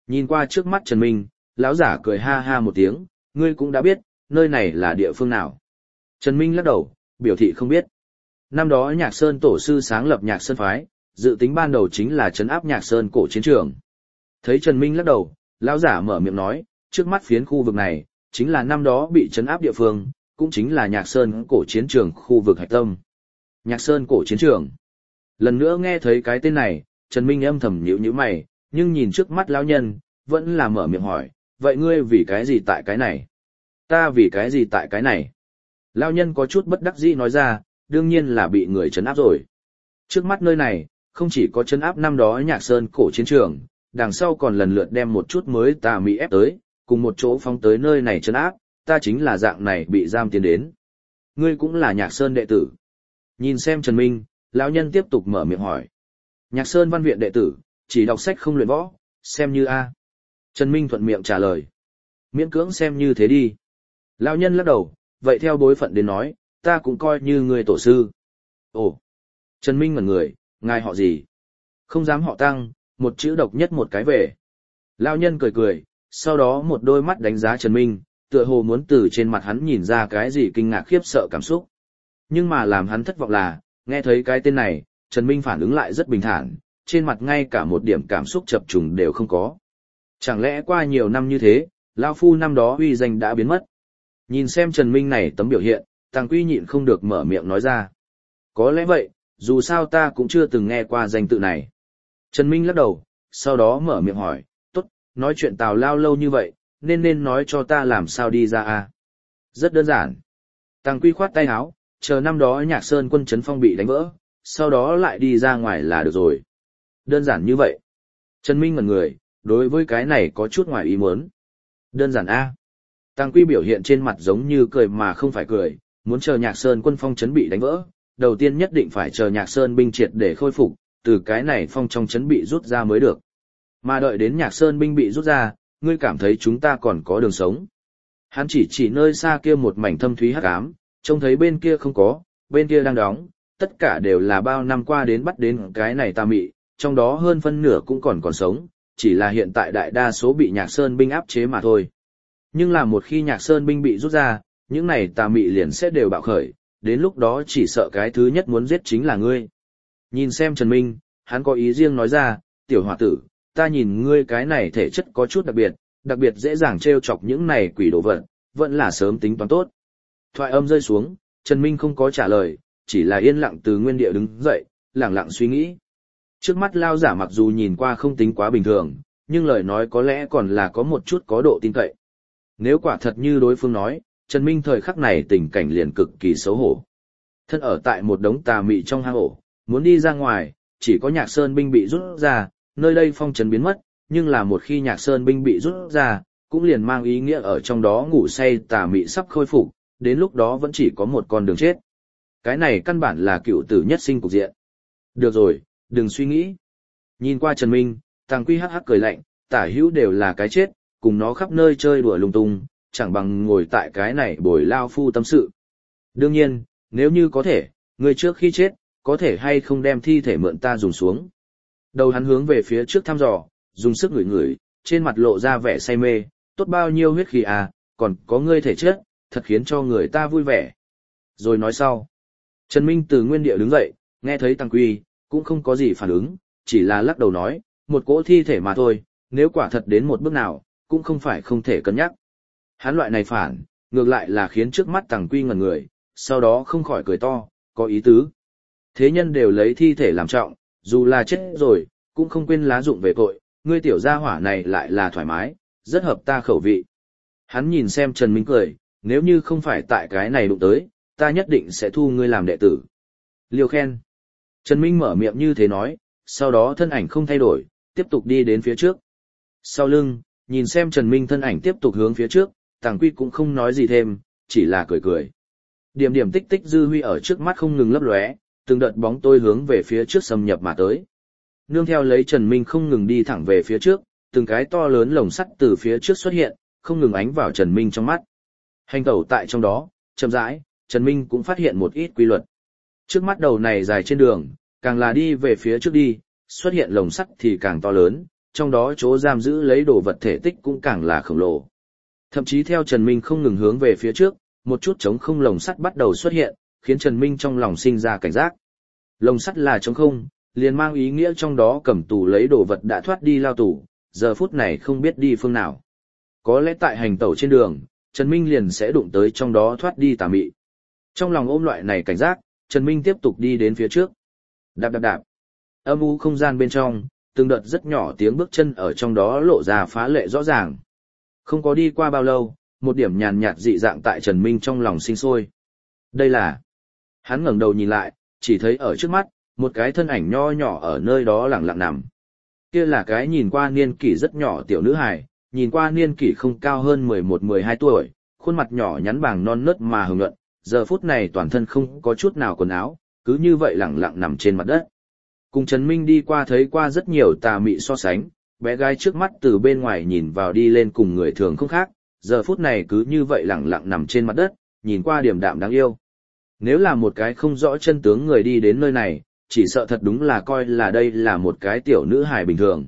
Nhìn qua trước mắt Trần Minh, lão giả cười ha ha một tiếng, ngươi cũng đã biết, nơi này là địa phương nào. Trần Minh lắc đầu, biểu thị không biết. Năm đó Nhạc Sơn tổ sư sáng lập Nhạc Sơn phái, dự tính ban đầu chính là trấn áp Nhạc Sơn cổ chiến trường. Thấy Trần Minh lắc đầu, lão giả mở miệng nói, trước mắt phiến khu vực này, chính là năm đó bị trấn áp địa phương, cũng chính là Nhạc Sơn cổ chiến trường khu vực hạch tâm. Nhạc Sơn cổ chiến trường. Lần nữa nghe thấy cái tên này, Trần Minh âm thầm nhíu nhíu mày, nhưng nhìn trước mắt lão nhân, vẫn là mở miệng hỏi, vậy ngươi vì cái gì tại cái này? Ta vì cái gì tại cái này? Lão nhân có chút bất đắc dĩ nói ra, đương nhiên là bị người trấn áp rồi. Trước mắt nơi này, không chỉ có trấn áp năm đó Nhạc Sơn cổ chiến trường, đằng sau còn lần lượt đem một chút mới tà mị ép tới, cùng một chỗ phóng tới nơi này trấn áp, ta chính là dạng này bị giam tiến đến. Ngươi cũng là Nhạc Sơn đệ tử. Nhìn xem Trần Minh, lão nhân tiếp tục mở miệng hỏi. Nhạc Sơn văn viện đệ tử, chỉ đọc sách không luyện võ, xem như A. Trần Minh thuận miệng trả lời. Miễn cưỡng xem như thế đi. Lão nhân lắc đầu, vậy theo bối phận đến nói, ta cũng coi như người tổ sư. Ồ. Trần Minh ngẩn người, ngài họ gì? Không dám họ Tăng, một chữ độc nhất một cái về. Lão nhân cười cười, sau đó một đôi mắt đánh giá Trần Minh, tựa hồ muốn từ trên mặt hắn nhìn ra cái gì kinh ngạc khiếp sợ cảm xúc. Nhưng mà làm hắn thất vọng là, nghe thấy cái tên này, Trần Minh phản ứng lại rất bình thản, trên mặt ngay cả một điểm cảm xúc chập trùng đều không có. Chẳng lẽ qua nhiều năm như thế, Lao Phu năm đó uy danh đã biến mất? Nhìn xem Trần Minh này tấm biểu hiện, Tàng Quy nhịn không được mở miệng nói ra. Có lẽ vậy, dù sao ta cũng chưa từng nghe qua danh tự này. Trần Minh lắc đầu, sau đó mở miệng hỏi, tốt, nói chuyện tào lao lâu như vậy, nên nên nói cho ta làm sao đi ra à? Rất đơn giản. Tàng Quy khoát tay áo, chờ năm đó Nhạc Sơn quân trấn phong bị đánh vỡ, sau đó lại đi ra ngoài là được rồi. Đơn giản như vậy. Trần Minh ngẩn người, đối với cái này có chút ngoài ý muốn. Đơn giản A. Tàng Quy biểu hiện trên mặt giống như cười mà không phải cười, muốn chờ Nhạc Sơn quân phong trấn bị đánh vỡ, đầu tiên nhất định phải chờ Nhạc Sơn binh triệt để khôi phục, từ cái này phong trong trấn bị rút ra mới được. Mà đợi đến Nhạc Sơn binh bị rút ra, ngươi cảm thấy chúng ta còn có đường sống. Hắn chỉ chỉ nơi xa kia một mảnh thâm thúy hắc ám, trông thấy bên kia không có, bên kia đang đóng, tất cả đều là bao năm qua đến bắt đến cái này tà mị, trong đó hơn phân nửa cũng còn còn sống, chỉ là hiện tại đại đa số bị Nhạc Sơn binh áp chế mà thôi. Nhưng là một khi Nhạc Sơn binh bị rút ra, những này tà mị liền sẽ đều bạo khởi, đến lúc đó chỉ sợ cái thứ nhất muốn giết chính là ngươi. Nhìn xem Trần Minh, hắn có ý riêng nói ra, tiểu hòa tử, ta nhìn ngươi cái này thể chất có chút đặc biệt, đặc biệt dễ dàng trêu chọc những này quỷ đồ vật, vẫn là sớm tính toán tốt. Thoại âm rơi xuống, Trần Minh không có trả lời, chỉ là yên lặng từ nguyên địa đứng dậy, lặng lặng suy nghĩ. Trước mắt lao giả mặc dù nhìn qua không tính quá bình thường, nhưng lời nói có lẽ còn là có một chút có độ tin cậy. Nếu quả thật như đối phương nói, Trần Minh thời khắc này tình cảnh liền cực kỳ xấu hổ. Thân ở tại một đống tà mị trong hang ổ, muốn đi ra ngoài, chỉ có Nhạc Sơn binh bị rút ra, nơi đây phong trấn biến mất, nhưng là một khi Nhạc Sơn binh bị rút ra, cũng liền mang ý nghĩa ở trong đó ngủ say tà mị sắp khôi phục, đến lúc đó vẫn chỉ có một con đường chết. Cái này căn bản là cựu tử nhất sinh cục diện. Được rồi, đừng suy nghĩ. Nhìn qua Trần Minh, Tàng Quy hắc hắc cười lạnh, tả hữu đều là cái chết, cùng nó khắp nơi chơi đùa lung tung, chẳng bằng ngồi tại cái này bồi lao phu tâm sự. Đương nhiên, nếu như có thể, người trước khi chết, có thể hay không đem thi thể mượn ta dùng xuống. Đầu hắn hướng về phía trước thăm dò, dùng sức ngửi ngửi, trên mặt lộ ra vẻ say mê, tốt bao nhiêu huyết khí à, còn có ngươi thể chất, thật khiến cho người ta vui vẻ. Rồi nói sau. Trần Minh từ nguyên địa đứng dậy, nghe thấy Tăng Quy, cũng không có gì phản ứng, chỉ là lắc đầu nói, một cỗ thi thể mà thôi, nếu quả thật đến một bước nào, cũng không phải không thể cân nhắc. Hắn loại này phản, ngược lại là khiến trước mắt Tăng Quy ngẩn người, sau đó không khỏi cười to, có ý tứ. Thế nhân đều lấy thi thể làm trọng, dù là chết rồi, cũng không quên lá dụng về tội, ngươi tiểu gia hỏa này lại là thoải mái, rất hợp ta khẩu vị. Hắn nhìn xem Trần Minh cười, nếu như không phải tại cái này đụng tới, ta nhất định sẽ thu ngươi làm đệ tử. Liêu khen. Trần Minh mở miệng như thế nói, sau đó thân ảnh không thay đổi, tiếp tục đi đến phía trước. Sau lưng, nhìn xem Trần Minh thân ảnh tiếp tục hướng phía trước, Tàng Quy cũng không nói gì thêm, chỉ là cười cười. Điểm điểm tích tích dư huy ở trước mắt không ngừng lấp lóe, từng đợt bóng tôi hướng về phía trước xâm nhập mà tới. Nương theo lấy Trần Minh không ngừng đi thẳng về phía trước, từng cái to lớn lồng sắt từ phía trước xuất hiện, không ngừng ánh vào Trần Minh trong mắt. Hành tẩu tại trong đó, chậm rãi, Trần Minh cũng phát hiện một ít quy luật. Trước mắt đầu này dài trên đường, càng là đi về phía trước đi, xuất hiện lồng sắt thì càng to lớn, trong đó chỗ giam giữ lấy đồ vật thể tích cũng càng là khổng lồ. Thậm chí theo Trần Minh không ngừng hướng về phía trước, một chút trống không lồng sắt bắt đầu xuất hiện, khiến Trần Minh trong lòng sinh ra cảnh giác. Lồng sắt là trống không, liền mang ý nghĩa trong đó cầm tù lấy đồ vật đã thoát đi lao tù, giờ phút này không biết đi phương nào. Có lẽ tại hành tẩu trên đường, Trần Minh liền sẽ đụng tới trong đó thoát đi tà mị. Trong lòng ôm loại này cảnh giác, Trần Minh tiếp tục đi đến phía trước. Đạp đạp đạp. Âm u không gian bên trong, từng đợt rất nhỏ tiếng bước chân ở trong đó lộ ra phá lệ rõ ràng. Không có đi qua bao lâu, một điểm nhàn nhạt dị dạng tại Trần Minh trong lòng sinh sôi. Đây là... Hắn ngẩng đầu nhìn lại, chỉ thấy ở trước mắt, một cái thân ảnh nho nhỏ ở nơi đó lẳng lặng nằm. Kia là cái nhìn qua niên kỷ rất nhỏ tiểu nữ hài, nhìn qua niên kỷ không cao hơn mười một mười hai tuổi, khuôn mặt nhỏ nhắn bàng non nớt mà hồng nhuận, giờ phút này toàn thân không có chút nào quần áo, cứ như vậy lẳng lặng nằm trên mặt đất. Cùng Trần Minh đi qua thấy qua rất nhiều tà mị so sánh, bé gái trước mắt từ bên ngoài nhìn vào đi lên cùng người thường không khác, giờ phút này cứ như vậy lẳng lặng nằm trên mặt đất, nhìn qua điềm đạm đáng yêu. Nếu là một cái không rõ chân tướng người đi đến nơi này, chỉ sợ thật đúng là coi là đây là một cái tiểu nữ hài bình thường.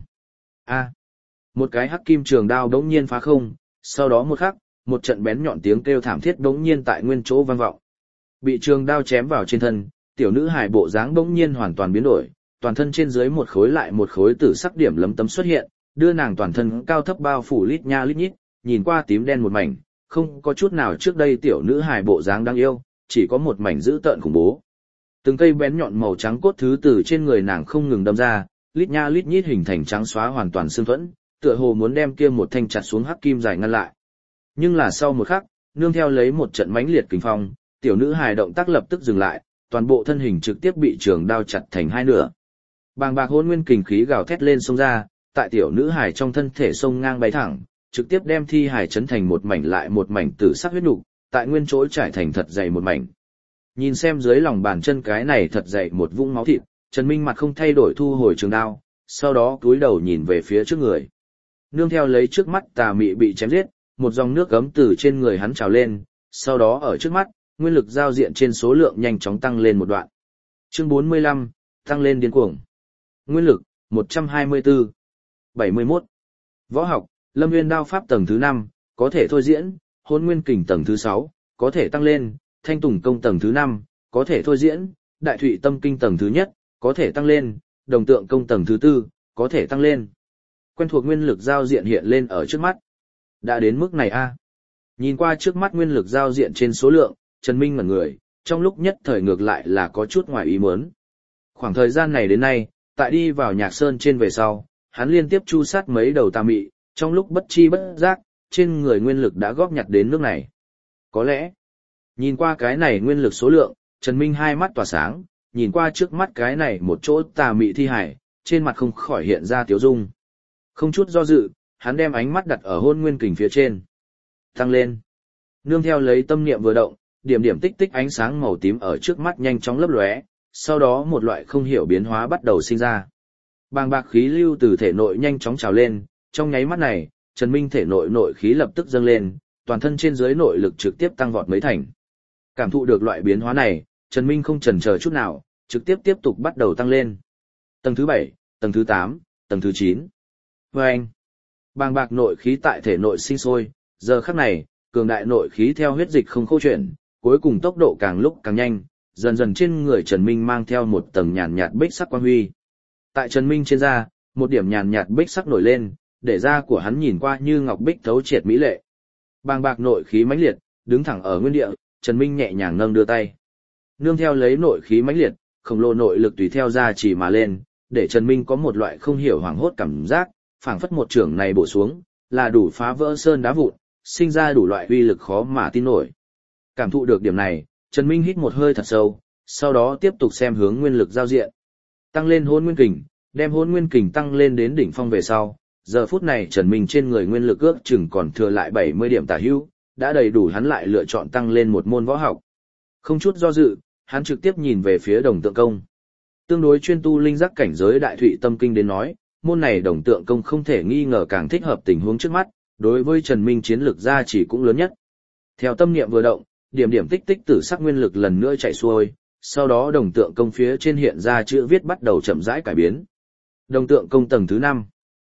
A, một cái hắc kim trường đao đống nhiên phá không, sau đó một khắc, một trận bén nhọn tiếng kêu thảm thiết đống nhiên tại nguyên chỗ vang vọng. Bị trường đao chém vào trên thân, tiểu nữ hài bộ dáng đống nhiên hoàn toàn biến đổi, toàn thân trên dưới một khối lại một khối tử sắc điểm lấm tấm xuất hiện, đưa nàng toàn thân cao thấp bao phủ lít nha lít nhít, nhìn qua tím đen một mảnh, không có chút nào trước đây tiểu nữ hài bộ dáng đáng yêu, chỉ có một mảnh dữ tợn khủng bố. Từng cây bén nhọn màu trắng cốt thứ từ trên người nàng không ngừng đâm ra, lít nha lít nhít hình thành trắng xóa hoàn toàn xương thuẫn, tựa hồ muốn đem kia một thanh chặt xuống hắc kim dài ngăn lại. Nhưng là sau một khắc, nương theo lấy một trận mãnh liệt kình phong, tiểu nữ hài động tác lập tức dừng lại, toàn bộ thân hình trực tiếp bị trường đao chặt thành hai nửa. Bàng bạc hỗn nguyên kình khí gào thét lên xông ra, tại tiểu nữ hài trong thân thể xông ngang bay thẳng, trực tiếp đem thi hài chấn thành một mảnh lại một mảnh tử sắc huyết nục, tại nguyên chỗ trải thành thật dày một mảnh. Nhìn xem dưới lòng bàn chân cái này thật dày một vũng máu thịt, Trần Minh mặt không thay đổi thu hồi trường đao, sau đó cúi đầu nhìn về phía trước người. Nương theo lấy trước mắt tà mị bị chém giết, một dòng nước gấm từ trên người hắn trào lên, sau đó ở trước mắt, nguyên lực giao diện trên số lượng nhanh chóng tăng lên một đoạn. Chương bốn mươi lăm, tăng lên điên cuồng. Nguyên lực, một trăm hai mươi tư. bảy mươi mốt. Võ học, Lâm Nguyên đao pháp tầng thứ năm, có thể thôi diễn, Hỗn Nguyên kình tầng thứ sáu, có thể tăng lên, Thanh Tùng công tầng thứ năm, có thể thôi diễn, Đại Thụy tâm kinh tầng thứ nhất, có thể tăng lên, Đồng tượng công tầng thứ tư, có thể tăng lên. Quen thuộc nguyên lực giao diện hiện lên ở trước mắt. Đã đến mức này a. À? Nhìn qua trước mắt nguyên lực giao diện trên số lượng, Trần Minh ngẩn người, trong lúc nhất thời ngược lại là có chút ngoài ý muốn. Khoảng thời gian này đến nay, tại đi vào Nhạc Sơn trên về sau, hắn liên tiếp chu sát mấy đầu tà mị, trong lúc bất chi bất giác, trên người nguyên lực đã góp nhặt đến nước này. Có lẽ, nhìn qua cái này nguyên lực số lượng, Trần Minh hai mắt tỏa sáng, nhìn qua trước mắt cái này một chỗ tà mị thi hải, trên mặt không khỏi hiện ra tiếu dung. Không chút do dự, hắn đem ánh mắt đặt ở hôn nguyên kình phía trên. Tăng lên. Nương theo lấy tâm niệm vừa động, điểm điểm tích tích ánh sáng màu tím ở trước mắt nhanh chóng lấp lóe, sau đó một loại không hiểu biến hóa bắt đầu sinh ra. Bàng bạc khí lưu từ thể nội nhanh chóng trào lên, trong nháy mắt này, Trần Minh thể nội nội khí lập tức dâng lên, toàn thân trên dưới nội lực trực tiếp tăng vọt mấy thành. Cảm thụ được loại biến hóa này, Trần Minh không chần chờ chút nào, trực tiếp tiếp tục bắt đầu tăng lên. Tầng thứ bảy, tầng thứ tám, tầng thứ chín. Vâng! Bàng bạc nội khí tại thể nội sinh sôi, giờ khắc này, cường đại nội khí theo huyết dịch không khô chuyển, cuối cùng tốc độ càng lúc càng nhanh, dần dần trên người Trần Minh mang theo một tầng nhàn nhạt bích sắc quang huy. Tại Trần Minh trên da, một điểm nhàn nhạt bích sắc nổi lên, để da của hắn nhìn qua như ngọc bích thấu triệt mỹ lệ. Bàng bạc nội khí mãnh liệt, đứng thẳng ở nguyên địa, Trần Minh nhẹ nhàng nâng đưa tay. Nương theo lấy nội khí mãnh liệt, khổng lồ nội lực tùy theo da chỉ mà lên, để Trần Minh có một loại không hiểu hoảng hốt cảm giác, phảng phất một trường này bổ xuống, là đủ phá vỡ sơn đá vụn, sinh ra đủ loại uy lực khó mà tin nổi. Cảm thụ được điểm này, Trần Minh hít một hơi thật sâu, sau đó tiếp tục xem hướng nguyên lực giao diện. Tăng lên hôn nguyên kình, đem hôn nguyên kình tăng lên đến đỉnh phong về sau, giờ phút này Trần Minh trên người nguyên lực ước chừng còn thừa lại bảy mươi điểm tả hữu, đã đầy đủ hắn lại lựa chọn tăng lên một môn võ học. Không chút do dự, hắn trực tiếp nhìn về phía Đồng Tượng công. Tương đối chuyên tu linh giác cảnh giới Đại Thụy tâm kinh đến nói, môn này Đồng Tượng công không thể nghi ngờ càng thích hợp tình huống trước mắt, đối với Trần Minh chiến lực gia chỉ cũng lớn nhất. Theo tâm niệm vừa động, điểm điểm tích tích tử sắc nguyên lực lần nữa chạy xuôi, sau đó Đồng Tượng công phía trên hiện ra chữ viết bắt đầu chậm rãi cải biến. Đồng Tượng công tầng thứ năm.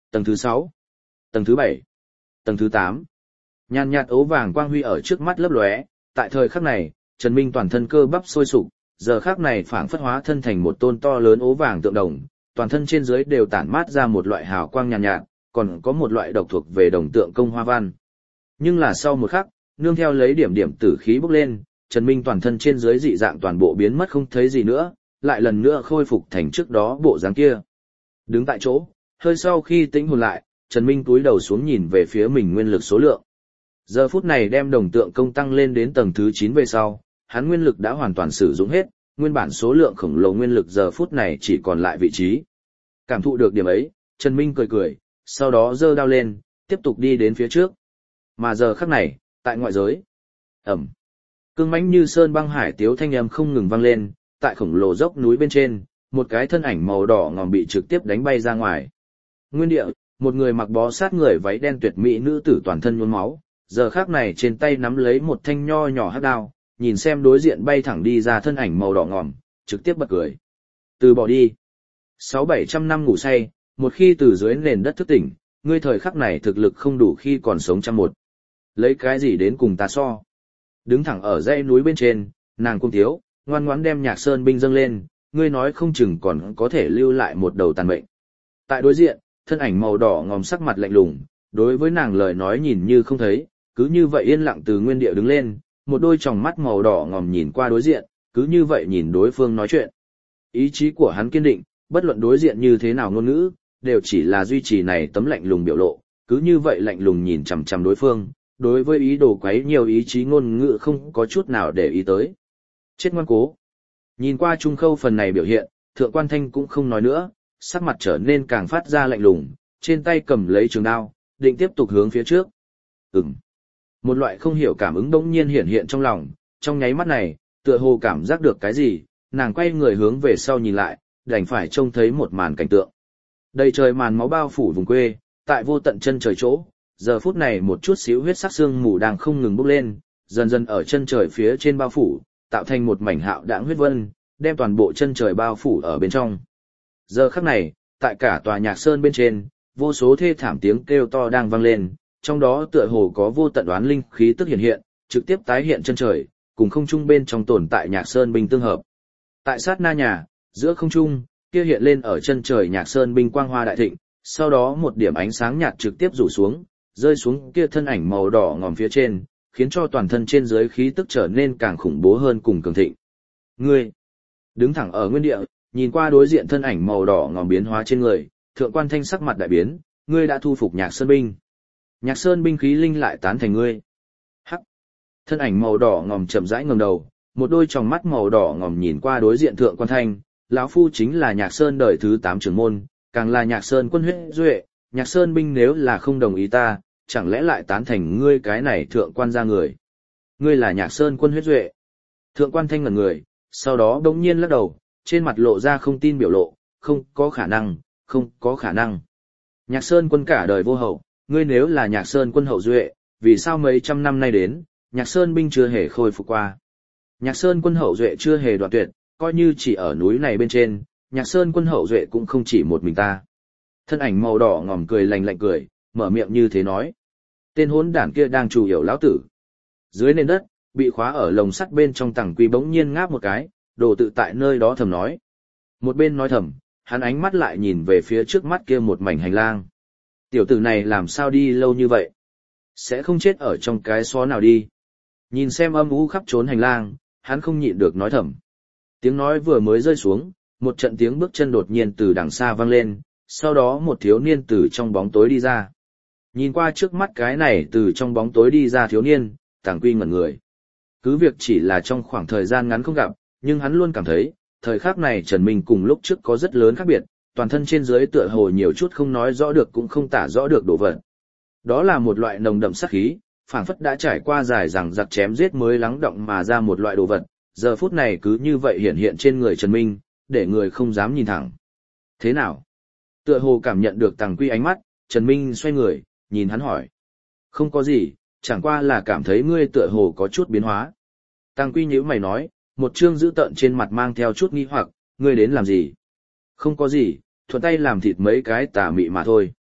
Tầng thứ sáu, tầng thứ bảy, tầng thứ tám. Nhàn nhạt ấu vàng quang huy ở trước mắt lấp lóe, tại thời khắc này, Trần Minh toàn thân cơ bắp sôi sục, giờ khắc này phảng phất hóa thân thành một tôn to lớn ấu vàng tượng đồng, toàn thân trên dưới đều tản mát ra một loại hào quang nhàn nhạt, nhạt, còn có một loại độc thuộc về đồng tượng công hoa văn. Nhưng là sau một khắc, nương theo lấy điểm điểm tử khí bốc lên, Trần Minh toàn thân trên dưới dị dạng toàn bộ biến mất không thấy gì nữa, lại lần nữa khôi phục thành trước đó bộ dáng kia. Đứng tại chỗ, hơi sau khi tĩnh hồn lại, Trần Minh cúi đầu xuống nhìn về phía mình nguyên lực số lượng. Giờ phút này đem đồng tượng công tăng lên đến tầng thứ chín về sau, hắn nguyên lực đã hoàn toàn sử dụng hết, nguyên bản số lượng khổng lồ nguyên lực giờ phút này chỉ còn lại vị trí. Cảm thụ được điểm ấy, Trần Minh cười cười, sau đó giơ đao lên, tiếp tục đi đến phía trước. Mà giờ khắc này, tại ngoại giới, ầm, cương mãnh như sơn băng hải tiếu thanh âm không ngừng vang lên, tại khổng lồ dốc núi bên trên, một cái thân ảnh màu đỏ ngòm bị trực tiếp đánh bay ra ngoài. Nguyên địa, một người mặc bó sát người váy đen tuyệt mỹ nữ tử toàn thân nhuốm máu, giờ khắc này trên tay nắm lấy một thanh nho nhỏ hắc đao, nhìn xem đối diện bay thẳng đi ra thân ảnh màu đỏ ngòm, trực tiếp bật cười. Từ bỏ đi. Sáu bảy trăm năm ngủ say, một khi từ dưới nền đất thức tỉnh, ngươi thời khắc này thực lực không đủ khi còn sống trăm một. Lấy cái gì đến cùng ta so? Đứng thẳng ở dãy núi bên trên, nàng cung thiếu, ngoan ngoãn đem Nhạc Sơn binh dâng lên, ngươi nói không chừng còn có thể lưu lại một đầu tàn mệnh. Tại đối diện, thân ảnh màu đỏ ngòm sắc mặt lạnh lùng, đối với nàng lời nói nhìn như không thấy, cứ như vậy yên lặng từ nguyên địa đứng lên, một đôi tròng mắt màu đỏ ngòm nhìn qua đối diện, cứ như vậy nhìn đối phương nói chuyện. Ý chí của hắn kiên định, bất luận đối diện như thế nào ngôn ngữ, đều chỉ là duy trì này tấm lạnh lùng biểu lộ, cứ như vậy lạnh lùng nhìn chằm chằm đối phương, đối với ý đồ quấy nhiều ý chí ngôn ngữ không có chút nào để ý tới. Chết ngoan cố. Nhìn qua Trung Khâu phần này biểu hiện, Thượng Quan Thanh cũng không nói nữa, sắc mặt trở nên càng phát ra lạnh lùng, trên tay cầm lấy trường đao, định tiếp tục hướng phía trước. Ừm. Một loại không hiểu cảm ứng bỗng nhiên hiện hiện trong lòng, trong nháy mắt này, tựa hồ cảm giác được cái gì, nàng quay người hướng về sau nhìn lại, đành phải trông thấy một màn cảnh tượng. Đầy trời màn máu bao phủ vùng quê, tại vô tận chân trời chỗ, giờ phút này một chút xíu huyết sắc xương mù đang không ngừng bốc lên, dần dần ở chân trời phía trên bao phủ, tạo thành một mảnh hạo đãng huyết vân, đem toàn bộ chân trời bao phủ ở bên trong. Giờ khắc này, tại cả tòa Nhạc Sơn bên trên, vô số thê thảm tiếng kêu to đang vang lên, trong đó tựa hồ có vô tận đoán linh khí tức hiện hiện, trực tiếp tái hiện chân trời, cùng không trung bên trong tồn tại Nhạc Sơn binh tương hợp. Tại sát na nhà, giữa không trung, kia hiện lên ở chân trời Nhạc Sơn binh quang hoa đại thịnh, sau đó một điểm ánh sáng nhạt trực tiếp rủ xuống, rơi xuống kia thân ảnh màu đỏ ngòm phía trên, khiến cho toàn thân trên dưới khí tức trở nên càng khủng bố hơn cùng cường thịnh. Ngươi, đứng thẳng ở nguyên địa, nhìn qua đối diện thân ảnh màu đỏ ngòm biến hóa trên người, Thượng Quan Thanh sắc mặt đại biến, ngươi đã thu phục Nhạc Sơn binh. Nhạc Sơn binh khí linh lại tán thành ngươi. Hắc. Thân ảnh màu đỏ ngòm chậm rãi ngẩng đầu, một đôi tròng mắt màu đỏ ngòm nhìn qua đối diện Thượng Quan Thanh, lão phu chính là Nhạc Sơn đời thứ tám trưởng môn, càng là Nhạc Sơn quân huyết duệ, Nhạc Sơn binh nếu là không đồng ý ta, chẳng lẽ lại tán thành ngươi cái này thượng quan gia người. Ngươi là Nhạc Sơn quân huyết duệ. Thượng Quan Thanh ngẩn người, sau đó đống nhiên lắc đầu, trên mặt lộ ra không tin biểu lộ, không có khả năng, không có khả năng. Nhạc Sơn quân cả đời vô hậu, ngươi nếu là Nhạc Sơn quân hậu duệ, vì sao mấy trăm năm nay đến, Nhạc Sơn binh chưa hề khôi phục qua. Nhạc Sơn quân hậu duệ chưa hề đoạn tuyệt, coi như chỉ ở núi này bên trên, Nhạc Sơn quân hậu duệ cũng không chỉ một mình ta. Thân ảnh màu đỏ ngòm cười lạnh lạnh cười, mở miệng như thế nói. Tên hỗn đản kia đang chủ hiểu lão tử. Dưới nền đất, bị khóa ở lồng sắt bên trong Tằng Quy bỗng nhiên ngáp một cái, đồ tự tại nơi đó thầm nói. Một bên nói thầm, hắn ánh mắt lại nhìn về phía trước mắt kia một mảnh hành lang. Tiểu tử này làm sao đi lâu như vậy? Sẽ không chết ở trong cái xó nào đi. Nhìn xem âm u khắp trốn hành lang, hắn không nhịn được nói thầm. Tiếng nói vừa mới rơi xuống, một trận tiếng bước chân đột nhiên từ đằng xa vang lên, sau đó một thiếu niên từ trong bóng tối đi ra. Nhìn qua trước mắt cái này từ trong bóng tối đi ra thiếu niên, Tằng Quy ngẩn người. Cứ việc chỉ là trong khoảng thời gian ngắn không gặp, nhưng hắn luôn cảm thấy, thời khắc này Trần Minh cùng lúc trước có rất lớn khác biệt, toàn thân trên dưới tựa hồ nhiều chút không nói rõ được cũng không tả rõ được đồ vật. Đó là một loại nồng đậm sát khí, phảng phất đã trải qua dài rằng giặc chém giết mới lắng động mà ra một loại đồ vật, giờ phút này cứ như vậy hiện hiện trên người Trần Minh, để người không dám nhìn thẳng. Thế nào? Tựa hồ cảm nhận được Tằng Quy ánh mắt, Trần Minh xoay người, nhìn hắn hỏi. Không có gì, chẳng qua là cảm thấy ngươi tựa hồ có chút biến hóa. Tằng Quy nhíu mày nói, một trương dữ tợn trên mặt mang theo chút nghi hoặc, ngươi đến làm gì? Không có gì, thuận tay làm thịt mấy cái tà mị mà thôi.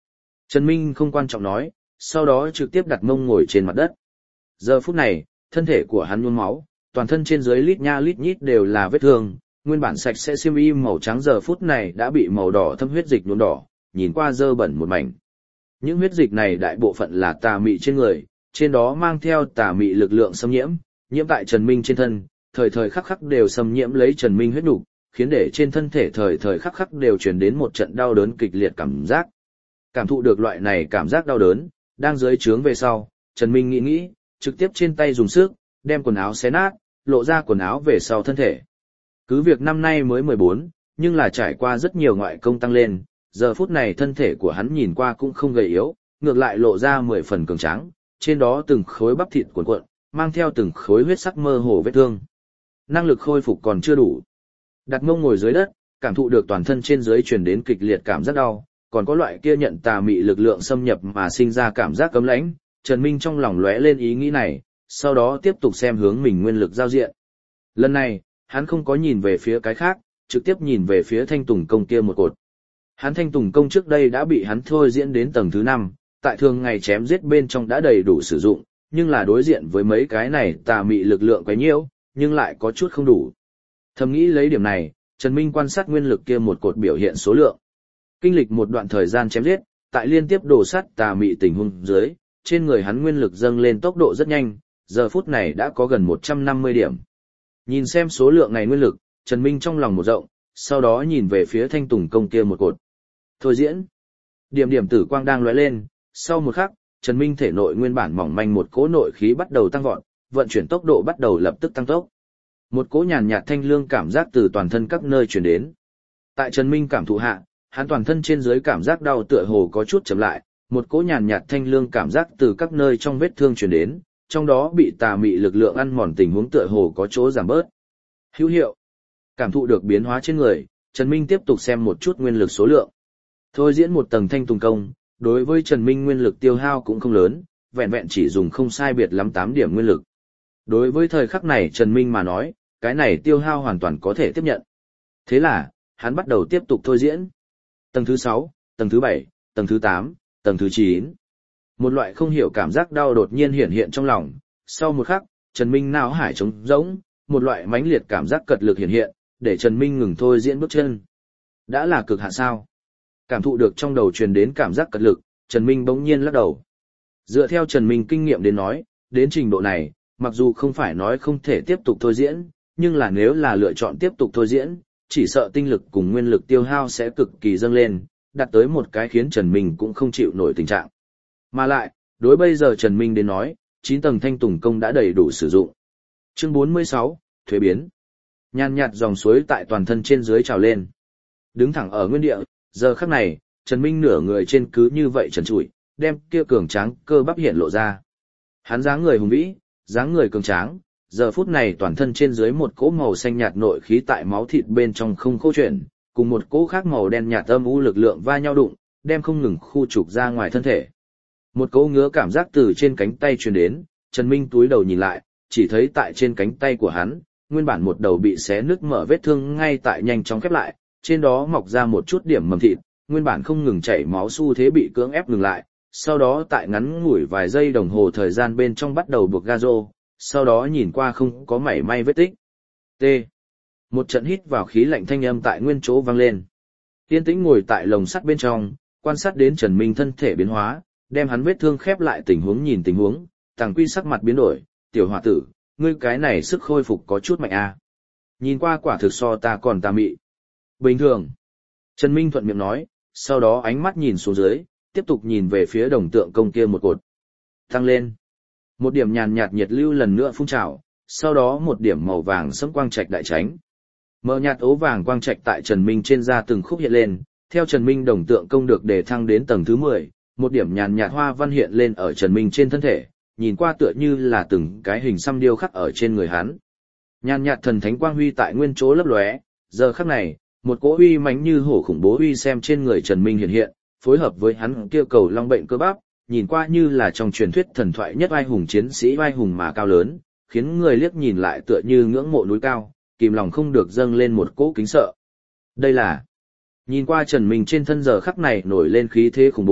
Trần Minh không quan trọng nói, sau đó trực tiếp đặt mông ngồi trên mặt đất. Giờ phút này, thân thể của hắn nhuốm máu, toàn thân trên dưới lít nha lít nhít đều là vết thương, nguyên bản sạch sẽ xiêm y màu trắng giờ phút này đã bị màu đỏ thâm huyết dịch nhuộm đỏ, nhìn qua dơ bẩn một mảnh. Những huyết dịch này đại bộ phận là tà mị trên người, trên đó mang theo tà mị lực lượng xâm nhiễm, nhiễm tại Trần Minh trên thân, thời thời khắc khắc đều xâm nhiễm lấy Trần Minh huyết nục, khiến để trên thân thể thời thời khắc khắc đều truyền đến một trận đau đớn kịch liệt cảm giác. Cảm thụ được loại này cảm giác đau đớn, đang dưới trướng về sau, Trần Minh nghĩ nghĩ, trực tiếp trên tay dùng sức, đem quần áo xé nát, lộ ra quần áo về sau thân thể. Cứ việc năm nay mới mười bốn, nhưng là trải qua rất nhiều ngoại công tăng lên, giờ phút này thân thể của hắn nhìn qua cũng không gầy yếu, ngược lại lộ ra mười phần cường tráng, trên đó từng khối bắp thịt cuộn cuộn, mang theo từng khối huyết sắc mơ hồ vết thương. Năng lực khôi phục còn chưa đủ. Đặt mông ngồi dưới đất, cảm thụ được toàn thân trên dưới truyền đến kịch liệt cảm giác đau, còn có loại kia nhận tà mị lực lượng xâm nhập mà sinh ra cảm giác cấm lãnh, Trần Minh trong lòng lóe lên ý nghĩ này, sau đó tiếp tục xem hướng mình nguyên lực giao diện. Lần này, hắn không có nhìn về phía cái khác, trực tiếp nhìn về phía thanh tùng công kia một cột. Hắn thanh tùng công trước đây đã bị hắn thôi diễn đến tầng thứ năm, tại thường ngày chém giết bên trong đã đầy đủ sử dụng, nhưng là đối diện với mấy cái này tà mị lực lượng quấy nhiễu, nhưng lại có chút không đủ. Thầm nghĩ lấy điểm này, Trần Minh quan sát nguyên lực kia một cột biểu hiện số lượng. Kinh lịch một đoạn thời gian chém giết, tại liên tiếp đổ sát tà mị tình huống dưới, trên người hắn nguyên lực dâng lên tốc độ rất nhanh, giờ phút này đã có gần một trăm năm mươi điểm. Nhìn xem số lượng này nguyên lực, Trần Minh trong lòng một rộng, sau đó nhìn về phía thanh tùng công kia một cột. Thôi diễn. Điểm điểm tử quang đang lóe lên, sau một khắc, Trần Minh thể nội nguyên bản mỏng manh một cỗ nội khí bắt đầu tăng vọt, vận chuyển tốc độ bắt đầu lập tức tăng tốc. Một cỗ nhàn nhạt thanh lương cảm giác từ toàn thân các nơi truyền đến. Tại Trần Minh cảm thụ hạ, hắn toàn thân trên dưới cảm giác đau tựa hồ có chút chậm lại, một cỗ nhàn nhạt thanh lương cảm giác từ các nơi trong vết thương truyền đến, trong đó bị tà mị lực lượng ăn mòn tình huống tựa hồ có chỗ giảm bớt. Hữu hiệu. Cảm thụ được biến hóa trên người, Trần Minh tiếp tục xem một chút nguyên lực số lượng. Thôi diễn một tầng thanh tùng công, đối với Trần Minh nguyên lực tiêu hao cũng không lớn, vẹn vẹn chỉ dùng không sai biệt lắm tám điểm nguyên lực. Đối với thời khắc này Trần Minh mà nói, cái này tiêu hao hoàn toàn có thể tiếp nhận. Thế là, hắn bắt đầu tiếp tục thôi diễn. Tầng thứ sáu, tầng thứ bảy, tầng thứ tám, tầng thứ chín. Một loại không hiểu cảm giác đau đột nhiên hiện hiện trong lòng, sau một khắc, Trần Minh não hải trống rỗng, một loại mãnh liệt cảm giác cật lực hiện hiện, để Trần Minh ngừng thôi diễn bước chân. Đã là cực hạn sao? Cảm thụ được trong đầu truyền đến cảm giác cật lực, Trần Minh bỗng nhiên lắc đầu. Dựa theo Trần Minh kinh nghiệm đến nói, đến trình độ này, mặc dù không phải nói không thể tiếp tục thôi diễn, nhưng là nếu là lựa chọn tiếp tục thôi diễn, chỉ sợ tinh lực cùng nguyên lực tiêu hao sẽ cực kỳ dâng lên, đạt tới một cái khiến Trần Minh cũng không chịu nổi tình trạng. Mà lại, đối bây giờ Trần Minh đến nói, chín tầng thanh tùng công đã đầy đủ sử dụng. Chương bốn mươi sáu, thuế biến. Nhàn nhạt dòng suối tại toàn thân trên dưới trào lên. Đứng thẳng ở nguyên địa, giờ khắc này, Trần Minh nửa người trên cứ như vậy trần trụi, đem kia cường tráng cơ bắp hiện lộ ra. Hắn dáng người hùng vĩ, dáng người cường tráng, giờ phút này toàn thân trên dưới một cỗ màu xanh nhạt nội khí tại máu thịt bên trong không khô chuyển, cùng một cỗ khác màu đen nhạt âm u lực lượng va nhau đụng, đem không ngừng khu trục ra ngoài thân thể. Một cỗ ngứa cảm giác từ trên cánh tay truyền đến, Trần Minh túi đầu nhìn lại, chỉ thấy tại trên cánh tay của hắn, nguyên bản một đầu bị xé nứt mở vết thương ngay tại nhanh chóng khép lại, trên đó mọc ra một chút điểm mầm thịt, nguyên bản không ngừng chảy máu xu thế bị cưỡng ép ngừng lại, sau đó tại ngắn ngủi vài giây đồng hồ thời gian bên trong bắt đầu buộc gazo, sau đó nhìn qua không có mảy may vết tích. T. Một trận hít vào khí lạnh thanh âm tại nguyên chỗ vang lên. Tiên tĩnh ngồi tại lồng sắt bên trong, quan sát đến Trần Minh thân thể biến hóa, đem hắn vết thương khép lại tình huống nhìn tình huống, Tàng Quy sắc mặt biến đổi, tiểu hòa tử, ngươi cái này sức khôi phục có chút mạnh à. Nhìn qua quả thực so ta còn tà mị. Bình thường. Trần Minh thuận miệng nói, sau đó ánh mắt nhìn xuống dưới, tiếp tục nhìn về phía đồng tượng công kia một cột. Tăng lên. Một điểm nhàn nhạt nhiệt lưu lần nữa phun trào, sau đó một điểm màu vàng sẫm quang trạch đại tránh. Mờ nhạt ố vàng quang trạch tại Trần Minh trên da từng khúc hiện lên, theo Trần Minh đồng tượng công được đề thăng đến tầng thứ mười, một điểm nhàn nhạt hoa văn hiện lên ở Trần Minh trên thân thể, nhìn qua tựa như là từng cái hình xăm điêu khắc ở trên người hắn. Nhàn nhạt thần thánh quang huy tại nguyên chỗ lấp lóe, giờ khắc này, một cỗ uy mãnh như hổ khủng bố uy xem trên người Trần Minh hiện hiện, phối hợp với hắn kia cầu long bệnh cơ bắp, nhìn qua như là trong truyền thuyết thần thoại nhất oai hùng chiến sĩ oai hùng mà cao lớn, khiến người liếc nhìn lại tựa như ngưỡng mộ núi cao, kìm lòng không được dâng lên một cỗ kính sợ. Đây là, nhìn qua Trần Minh trên thân giờ khắc này nổi lên khí thế khủng bố,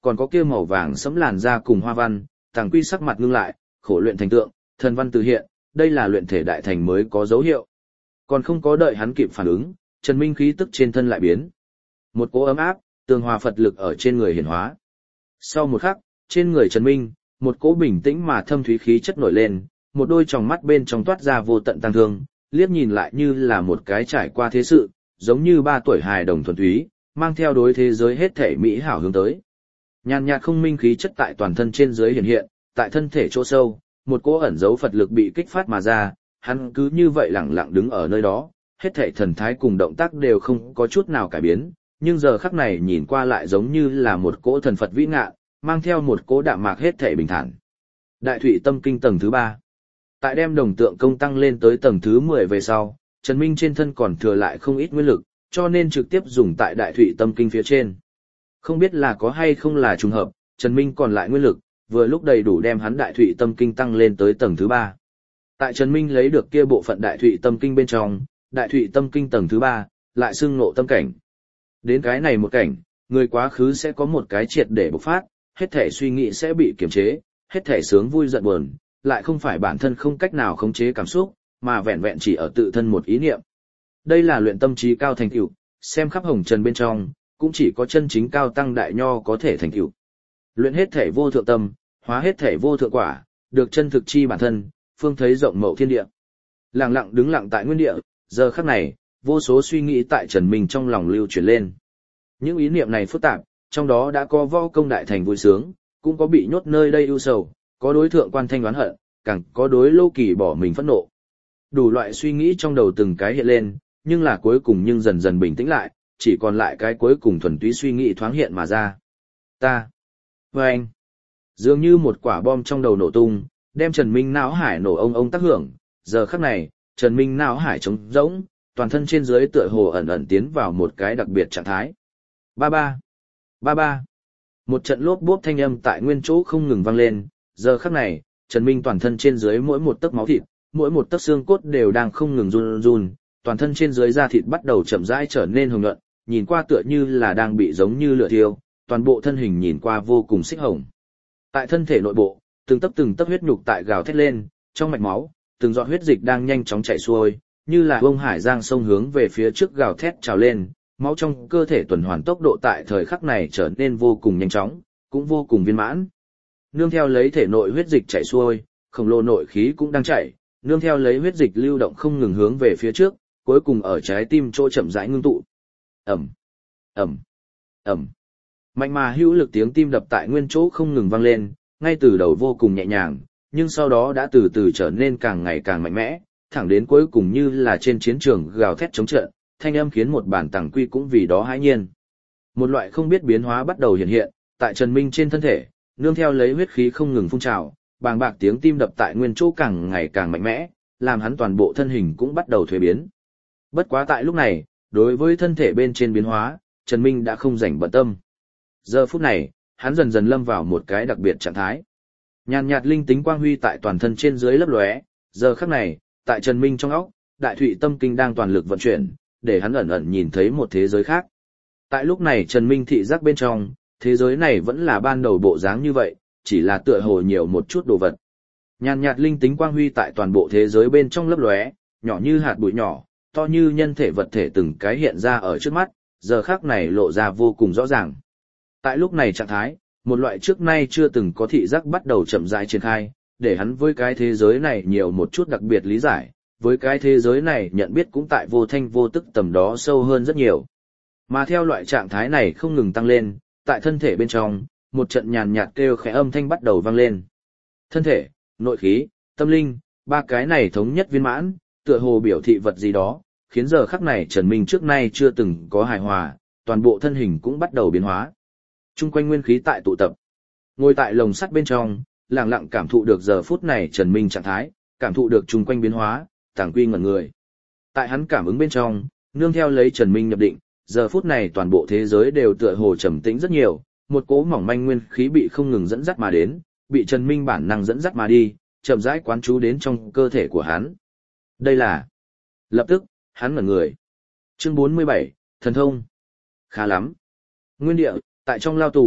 còn có kia màu vàng sẫm làn da cùng hoa văn, Tàng Quy sắc mặt ngưng lại, khổ luyện thành tượng, thần văn từ hiện, đây là luyện thể đại thành mới có dấu hiệu. Còn không có đợi hắn kịp phản ứng, Trần Minh khí tức trên thân lại biến. Một cỗ ấm áp, tường hòa Phật lực ở trên người hiển hóa. Sau một khắc, trên người Trần Minh, một cỗ bình tĩnh mà thâm thúy khí chất nổi lên, một đôi tròng mắt bên trong toát ra vô tận tăng thương, liếc nhìn lại như là một cái trải qua thế sự, giống như ba tuổi hài đồng thuần túy, mang theo đối thế giới hết thể mỹ hảo hướng tới. Nhàn nhạt không minh khí chất tại toàn thân trên dưới hiện hiện, tại thân thể chỗ sâu, một cỗ ẩn dấu Phật lực bị kích phát mà ra, hắn cứ như vậy lặng lặng đứng ở nơi đó, hết thảy thần thái cùng động tác đều không có chút nào cải biến, nhưng giờ khắc này nhìn qua lại giống như là một cỗ thần Phật vĩ ngạn, mang theo một cỗ đạm mạc hết thảy bình thản. Đại Thụy Tâm Kinh tầng thứ ba. Tại đem đồng tượng công tăng lên tới tầng thứ mười về sau, Trần Minh trên thân còn thừa lại không ít nguyên lực, cho nên trực tiếp dùng tại Đại Thụy Tâm Kinh phía trên. Không biết là có hay không là trùng hợp, Trần Minh còn lại nguyên lực, vừa lúc đầy đủ đem hắn Đại Thụy Tâm Kinh tăng lên tới tầng thứ ba. Tại Trần Minh lấy được kia bộ phận Đại Thụy Tâm Kinh bên trong, Đại Thụy Tâm Kinh tầng thứ ba, lại xưng ngộ tâm cảnh. Đến cái này một cảnh, người quá khứ sẽ có một cái triệt để bộc phát, hết thể suy nghĩ sẽ bị kiềm chế, hết thể sướng vui giận buồn, lại không phải bản thân không cách nào khống chế cảm xúc, mà vẹn vẹn chỉ ở tự thân một ý niệm. Đây là luyện tâm trí cao thành tựu, xem khắp hồng trần bên trong, cũng chỉ có chân chính cao tăng đại nho có thể thành tựu. Luyện hết thể vô thượng tâm, hóa hết thể vô thượng quả, được chân thực chi bản thân, phương thấy rộng mậu thiên địa. Lặng lặng đứng lặng tại nguyên địa, giờ khắc này, vô số suy nghĩ tại Trần Minh trong lòng lưu chuyển lên. Những ý niệm này phức tạp, trong đó đã có võ công đại thành vui sướng, cũng có bị nhốt nơi đây ưu sầu, có đối thượng quan thanh oán hận, càng có đối Lô Kỳ bỏ mình phẫn nộ. Đủ loại suy nghĩ trong đầu từng cái hiện lên, nhưng là cuối cùng nhưng dần dần bình tĩnh lại, chỉ còn lại cái cuối cùng thuần túy suy nghĩ thoáng hiện mà ra. Ta. Và anh. Dường như một quả bom trong đầu nổ tung, đem Trần Minh não hải nổ ông ông tác hưởng, giờ khắc này, Trần Minh não hải trống rỗng, toàn thân trên dưới tựa hồ ẩn ẩn tiến vào một cái đặc biệt trạng thái. Ba ba. Ba ba. Một trận lốp bốp thanh âm tại nguyên chỗ không ngừng vang lên, giờ khắc này, Trần Minh toàn thân trên dưới mỗi một tấc máu thịt, mỗi một tấc xương cốt đều đang không ngừng run run, toàn thân trên dưới da thịt bắt đầu chậm rãi trở nên hồng nhuận, nhìn qua tựa như là đang bị giống như lửa thiêu, toàn bộ thân hình nhìn qua vô cùng xích hồng. Tại thân thể nội bộ, từng tấc từng tấc huyết nhục tại gào thét lên, trong mạch máu, từng giọt huyết dịch đang nhanh chóng chảy xuôi, như là bông hải giang sông hướng về phía trước gào thét trào lên, máu trong cơ thể tuần hoàn tốc độ tại thời khắc này trở nên vô cùng nhanh chóng, cũng vô cùng viên mãn. Nương theo lấy thể nội huyết dịch chảy xuôi, khổng lồ nội khí cũng đang chảy, nương theo lấy huyết dịch lưu động không ngừng hướng về phía trước, cuối cùng ở trái tim chỗ chậm rãi ngưng tụ. Ầm, ầm, ầm. Mạnh mà hữu lực tiếng tim đập tại nguyên chỗ không ngừng vang lên, ngay từ đầu vô cùng nhẹ nhàng, nhưng sau đó đã từ từ trở nên càng ngày càng mạnh mẽ, thẳng đến cuối cùng như là trên chiến trường gào thét chống trận, thanh âm khiến một bản Tàng Quy cũng vì đó hãi nhiên. Một loại không biết biến hóa bắt đầu hiện hiện, tại Trần Minh trên thân thể, nương theo lấy huyết khí không ngừng phun trào, bàng bạc tiếng tim đập tại nguyên chỗ càng ngày càng mạnh mẽ, làm hắn toàn bộ thân hình cũng bắt đầu thuế biến. Bất quá tại lúc này, đối với thân thể bên trên biến hóa, Trần Minh đã không rảnh bận tâm. Giờ phút này, hắn dần dần lâm vào một cái đặc biệt trạng thái. Nhàn nhạt linh tính quang huy tại toàn thân trên dưới lấp lóe, giờ khắc này, tại Trần Minh trong óc, Đại Thụy Tâm Kinh đang toàn lực vận chuyển, để hắn ẩn ẩn nhìn thấy một thế giới khác. Tại lúc này Trần Minh thị giác bên trong, thế giới này vẫn là ban đầu bộ dáng như vậy, chỉ là tựa hồ nhiều một chút đồ vật. Nhàn nhạt linh tính quang huy tại toàn bộ thế giới bên trong lấp lóe, nhỏ như hạt bụi nhỏ, to như nhân thể vật thể từng cái hiện ra ở trước mắt, giờ khắc này lộ ra vô cùng rõ ràng. Tại lúc này trạng thái, một loại trước nay chưa từng có thị giác bắt đầu chậm rãi triển khai, để hắn với cái thế giới này nhiều một chút đặc biệt lý giải, với cái thế giới này nhận biết cũng tại vô thanh vô tức tầm đó sâu hơn rất nhiều. Mà theo loại trạng thái này không ngừng tăng lên, tại thân thể bên trong, một trận nhàn nhạt kêu khẽ âm thanh bắt đầu vang lên. Thân thể, nội khí, tâm linh, ba cái này thống nhất viên mãn, tựa hồ biểu thị vật gì đó, khiến giờ khắc này Trần Minh trước nay chưa từng có hài hòa, toàn bộ thân hình cũng bắt đầu biến hóa. Trung quanh nguyên khí tại tụ tập. Ngồi tại lồng sắt bên trong, lặng lặng cảm thụ được giờ phút này Trần Minh trạng thái, cảm thụ được trung quanh biến hóa, Tàng Quy ngẩn người. Tại hắn cảm ứng bên trong, nương theo lấy Trần Minh nhập định, giờ phút này toàn bộ thế giới đều tựa hồ trầm tĩnh rất nhiều, một cỗ mỏng manh nguyên khí bị không ngừng dẫn dắt mà đến, bị Trần Minh bản năng dẫn dắt mà đi, chậm rãi quán trú đến trong cơ thể của hắn. Đây là... Lập tức, hắn ngẩn người. Chương bốn mươi bảy, Thần thông. Khá lắm. Nguyên địa, tại trong lao tù,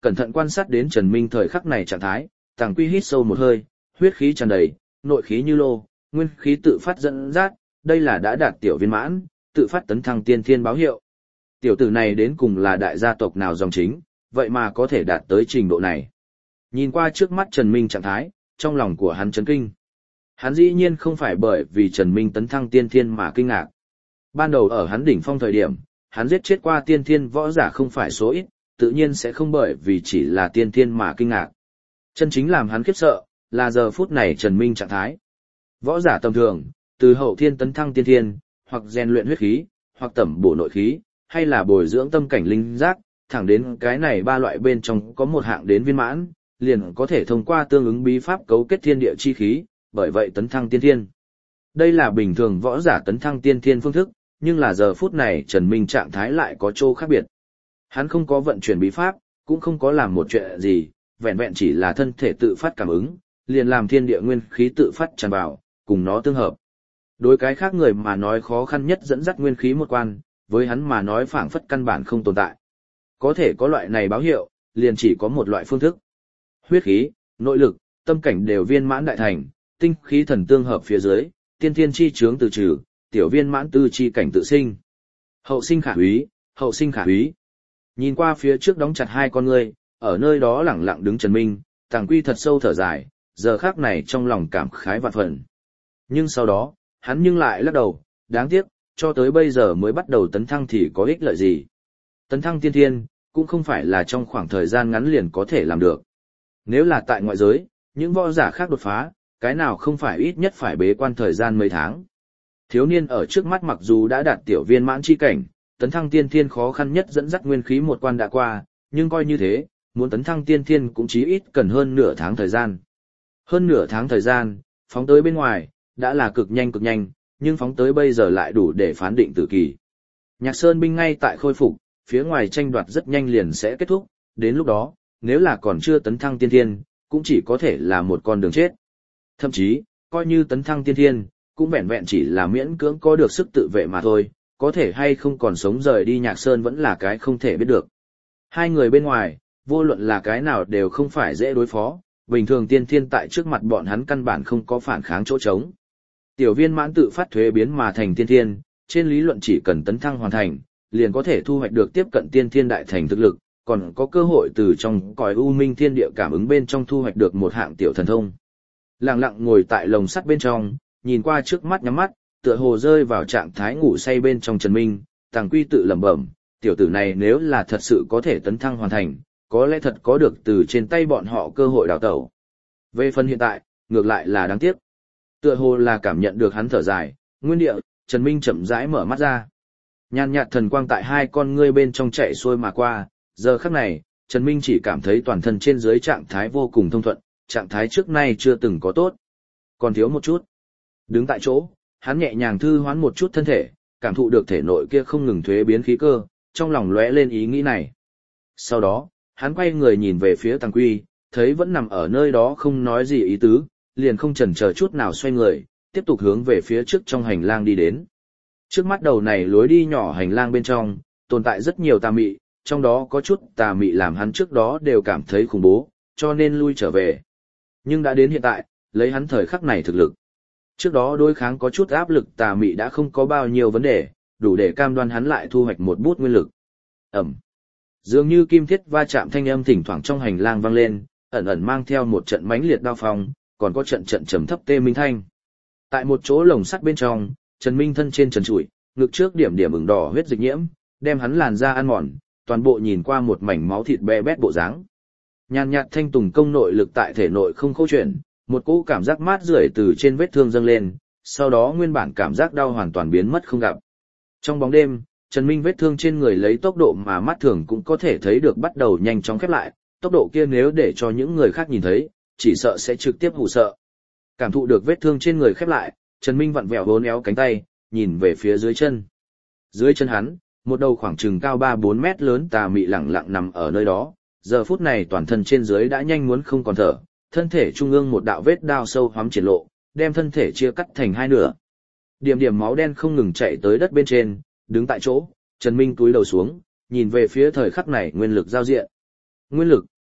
cẩn thận quan sát đến Trần Minh thời khắc này trạng thái, Tàng Quy hít sâu một hơi, huyết khí tràn đầy, nội khí như lô, nguyên khí tự phát dẫn dắt, đây là đã đạt tiểu viên mãn, tự phát tấn thăng tiên thiên báo hiệu. Tiểu tử này đến cùng là đại gia tộc nào dòng chính, vậy mà có thể đạt tới trình độ này. Nhìn qua trước mắt Trần Minh trạng thái, trong lòng của hắn chấn kinh. Hắn dĩ nhiên không phải bởi vì Trần Minh tấn thăng tiên thiên mà kinh ngạc. Ban đầu ở hắn đỉnh phong thời điểm, hắn giết chết qua tiên thiên võ giả không phải số ít, tự nhiên sẽ không bởi vì chỉ là tiên thiên mà kinh ngạc. Chân chính làm hắn khiếp sợ, là giờ phút này Trần Minh trạng thái. Võ giả tầm thường, từ hậu thiên tấn thăng tiên thiên, hoặc rèn luyện huyết khí, hoặc tẩm bổ nội khí, hay là bồi dưỡng tâm cảnh linh giác, thẳng đến cái này ba loại bên trong có một hạng đến viên mãn, liền có thể thông qua tương ứng bí pháp cấu kết thiên địa chi khí, bởi vậy tấn thăng tiên thiên. Đây là bình thường võ giả tấn thăng tiên thiên phương thức, nhưng là giờ phút này Trần Minh trạng thái lại có chỗ khác biệt. Hắn không có vận chuyển bí pháp, cũng không có làm một chuyện gì, vẹn vẹn chỉ là thân thể tự phát cảm ứng, liền làm thiên địa nguyên khí tự phát tràn vào, cùng nó tương hợp. Đối cái khác người mà nói khó khăn nhất dẫn dắt nguyên khí một quan, với hắn mà nói phảng phất căn bản không tồn tại. Có thể có loại này báo hiệu, liền chỉ có một loại phương thức. Huyết khí, nội lực, tâm cảnh đều viên mãn đại thành, tinh khí thần tương hợp phía dưới, tiên thiên chi chướng từ trừ, tiểu viên mãn tư chi cảnh tự sinh. Hậu sinh khả úy, hậu sinh khả úy. Nhìn qua phía trước đóng chặt hai con ngươi, ở nơi đó lẳng lặng đứng Trần Minh, Tàng Quy thật sâu thở dài, giờ khắc này trong lòng cảm khái vạn phần. Nhưng sau đó, hắn nhưng lại lắc đầu, đáng tiếc, cho tới bây giờ mới bắt đầu tấn thăng thì có ích lợi gì. Tấn thăng tiên thiên, cũng không phải là trong khoảng thời gian ngắn liền có thể làm được. Nếu là tại ngoại giới, những võ giả khác đột phá, cái nào không phải ít nhất phải bế quan thời gian mấy tháng. Thiếu niên ở trước mắt mặc dù đã đạt tiểu viên mãn chi cảnh, tấn thăng tiên thiên khó khăn nhất dẫn dắt nguyên khí một quan đã qua, nhưng coi như thế, muốn tấn thăng tiên thiên cũng chí ít cần hơn nửa tháng thời gian. Hơn nửa tháng thời gian, phóng tới bên ngoài, đã là cực nhanh cực nhanh, nhưng phóng tới bây giờ lại đủ để phán định tử kỳ. Nhạc Sơn binh ngay tại khôi phục, phía ngoài tranh đoạt rất nhanh liền sẽ kết thúc, đến lúc đó, nếu là còn chưa tấn thăng tiên thiên, cũng chỉ có thể là một con đường chết. Thậm chí, coi như tấn thăng tiên thiên, cũng vẹn vẹn chỉ là miễn cưỡng có được sức tự vệ mà thôi, có thể hay không còn sống rời đi Nhạc Sơn vẫn là cái không thể biết được. Hai người bên ngoài, vô luận là cái nào đều không phải dễ đối phó, bình thường tiên thiên tại trước mặt bọn hắn căn bản không có phản kháng chỗ trống. Tiểu viên mãn tự phát thuế biến mà thành tiên thiên, trên lý luận chỉ cần tấn thăng hoàn thành, liền có thể thu hoạch được tiếp cận tiên thiên đại thành thực lực, còn có cơ hội từ trong cõi u minh thiên địa cảm ứng bên trong thu hoạch được một hạng tiểu thần thông. Lặng lặng ngồi tại lồng sắt bên trong, nhìn qua trước mắt nhắm mắt, tựa hồ rơi vào trạng thái ngủ say bên trong Trần Minh, Tàng Quy tự lẩm bẩm, tiểu tử này nếu là thật sự có thể tấn thăng hoàn thành, có lẽ thật có được từ trên tay bọn họ cơ hội đào tẩu. Về phần hiện tại, ngược lại là đáng tiếc. Tựa hồ là cảm nhận được hắn thở dài, nguyên địa, Trần Minh chậm rãi mở mắt ra. Nhàn nhạt thần quang tại hai con ngươi bên trong chạy xuôi mà qua, giờ khắc này, Trần Minh chỉ cảm thấy toàn thân trên dưới trạng thái vô cùng thông thuận, trạng thái trước nay chưa từng có tốt. Còn thiếu một chút. Đứng tại chỗ, hắn nhẹ nhàng thư hoán một chút thân thể, cảm thụ được thể nội kia không ngừng thuế biến khí cơ, trong lòng lóe lên ý nghĩ này. Sau đó, hắn quay người nhìn về phía Tàng Quy, thấy vẫn nằm ở nơi đó không nói gì ý tứ, liền không chần chờ chút nào xoay người, tiếp tục hướng về phía trước trong hành lang đi đến. Trước mắt đầu này lối đi nhỏ hành lang bên trong, tồn tại rất nhiều tà mị, trong đó có chút tà mị làm hắn trước đó đều cảm thấy khủng bố, cho nên lui trở về. Nhưng đã đến hiện tại, lấy hắn thời khắc này thực lực. Trước đó đối kháng có chút áp lực tà mị đã không có bao nhiêu vấn đề, đủ để cam đoan hắn lại thu hoạch một bút nguyên lực. Ẩm. Dường như kim thiết va chạm thanh âm thỉnh thoảng trong hành lang vang lên, ẩn ẩn mang theo một trận mãnh liệt đao phong, còn có trận trận trầm thấp tê minh thanh. Tại một chỗ lồng sắt bên trong, Trần Minh thân trên trần trụi, ngực trước điểm điểm ửng đỏ huyết dịch nhiễm, đem hắn làn da ăn mòn, toàn bộ nhìn qua một mảnh máu thịt be bét bộ dáng. Nhàn nhạt thanh tùng công nội lực tại thể nội không khâu chuyển, một cỗ cảm giác mát rượi từ trên vết thương dâng lên, sau đó nguyên bản cảm giác đau hoàn toàn biến mất không gặp. Trong bóng đêm, Trần Minh vết thương trên người lấy tốc độ mà mắt thường cũng có thể thấy được bắt đầu nhanh chóng khép lại, tốc độ kia nếu để cho những người khác nhìn thấy, chỉ sợ sẽ trực tiếp hù sợ. Cảm thụ được vết thương trên người khép lại, Trần Minh vặn vẹo vốn éo cánh tay, nhìn về phía dưới chân. Dưới chân hắn, một đầu khoảng chừng cao ba bốn mét lớn tà mị lẳng lặng nằm ở nơi đó, giờ phút này toàn thân trên dưới đã nhanh muốn không còn thở, thân thể trung ương một đạo vết đao sâu hoắm triển lộ, đem thân thể chia cắt thành hai nửa. Điểm điểm máu đen không ngừng chạy tới đất bên trên, đứng tại chỗ, Trần Minh cúi đầu xuống, nhìn về phía thời khắc này nguyên lực giao diện. Nguyên lực,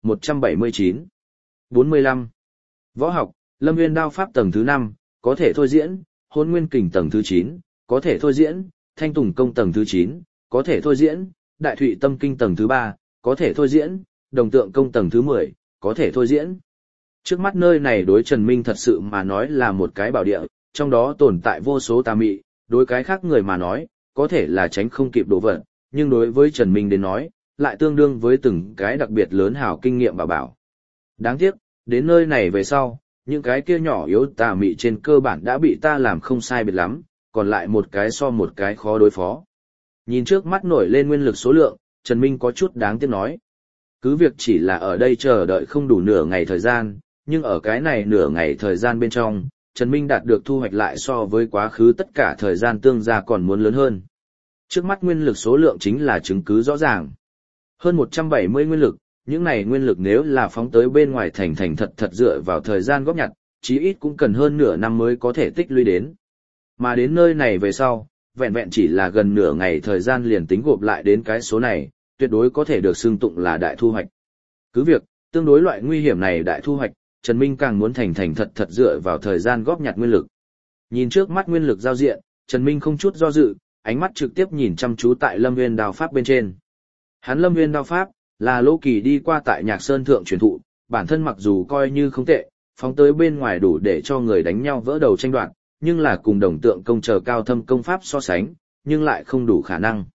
một trăm bảy mươi chín. bốn mươi lăm. Võ học, Lâm Nguyên đao pháp tầng thứ năm, có thể thôi diễn, Hôn Nguyên kình tầng thứ chín, có thể thôi diễn, Thanh Tùng công tầng thứ chín, có thể thôi diễn, Đại Thụy tâm kinh tầng thứ ba, có thể thôi diễn, Đồng tượng công tầng thứ mười, có thể thôi diễn. Trước mắt nơi này đối Trần Minh thật sự mà nói là một cái bảo địa, trong đó tồn tại vô số tà mị, đối cái khác người mà nói, có thể là tránh không kịp đồ vật, nhưng đối với Trần Minh đến nói, lại tương đương với từng cái đặc biệt lớn hảo kinh nghiệm bảo bảo. Đáng tiếc, đến nơi này về sau, những cái kia nhỏ yếu tà mị trên cơ bản đã bị ta làm không sai biệt lắm, còn lại một cái so một cái khó đối phó. Nhìn trước mắt nổi lên nguyên lực số lượng, Trần Minh có chút đáng tiếc nói. Cứ việc chỉ là ở đây chờ đợi không đủ nửa ngày thời gian, nhưng ở cái này nửa ngày thời gian bên trong, Trần Minh đạt được thu hoạch lại so với quá khứ tất cả thời gian tương gia còn muốn lớn hơn. Trước mắt nguyên lực số lượng chính là chứng cứ rõ ràng. Hơn một trăm bảy mươi nguyên lực, những này nguyên lực nếu là phóng tới bên ngoài thành thành thật thật dựa vào thời gian góp nhặt, chí ít cũng cần hơn nửa năm mới có thể tích lũy đến. Mà đến nơi này về sau, vẹn vẹn chỉ là gần nửa ngày thời gian liền tính gộp lại đến cái số này, tuyệt đối có thể được xưng tụng là đại thu hoạch. Cứ việc, tương đối loại nguy hiểm này đại thu hoạch, Trần Minh càng muốn thành thành thật thật dựa vào thời gian góp nhặt nguyên lực. Nhìn trước mắt nguyên lực giao diện, Trần Minh không chút do dự, ánh mắt trực tiếp nhìn chăm chú tại Lâm Nguyên đao pháp bên trên. Hắn Lâm Nguyên đao pháp là Lô Kỳ đi qua tại Nhạc Sơn thượng truyền thụ, bản thân mặc dù coi như không tệ, phóng tới bên ngoài đủ để cho người đánh nhau vỡ đầu tranh đoạt, nhưng là cùng Đồng tượng công chờ cao thâm công pháp so sánh, nhưng lại không đủ khả năng.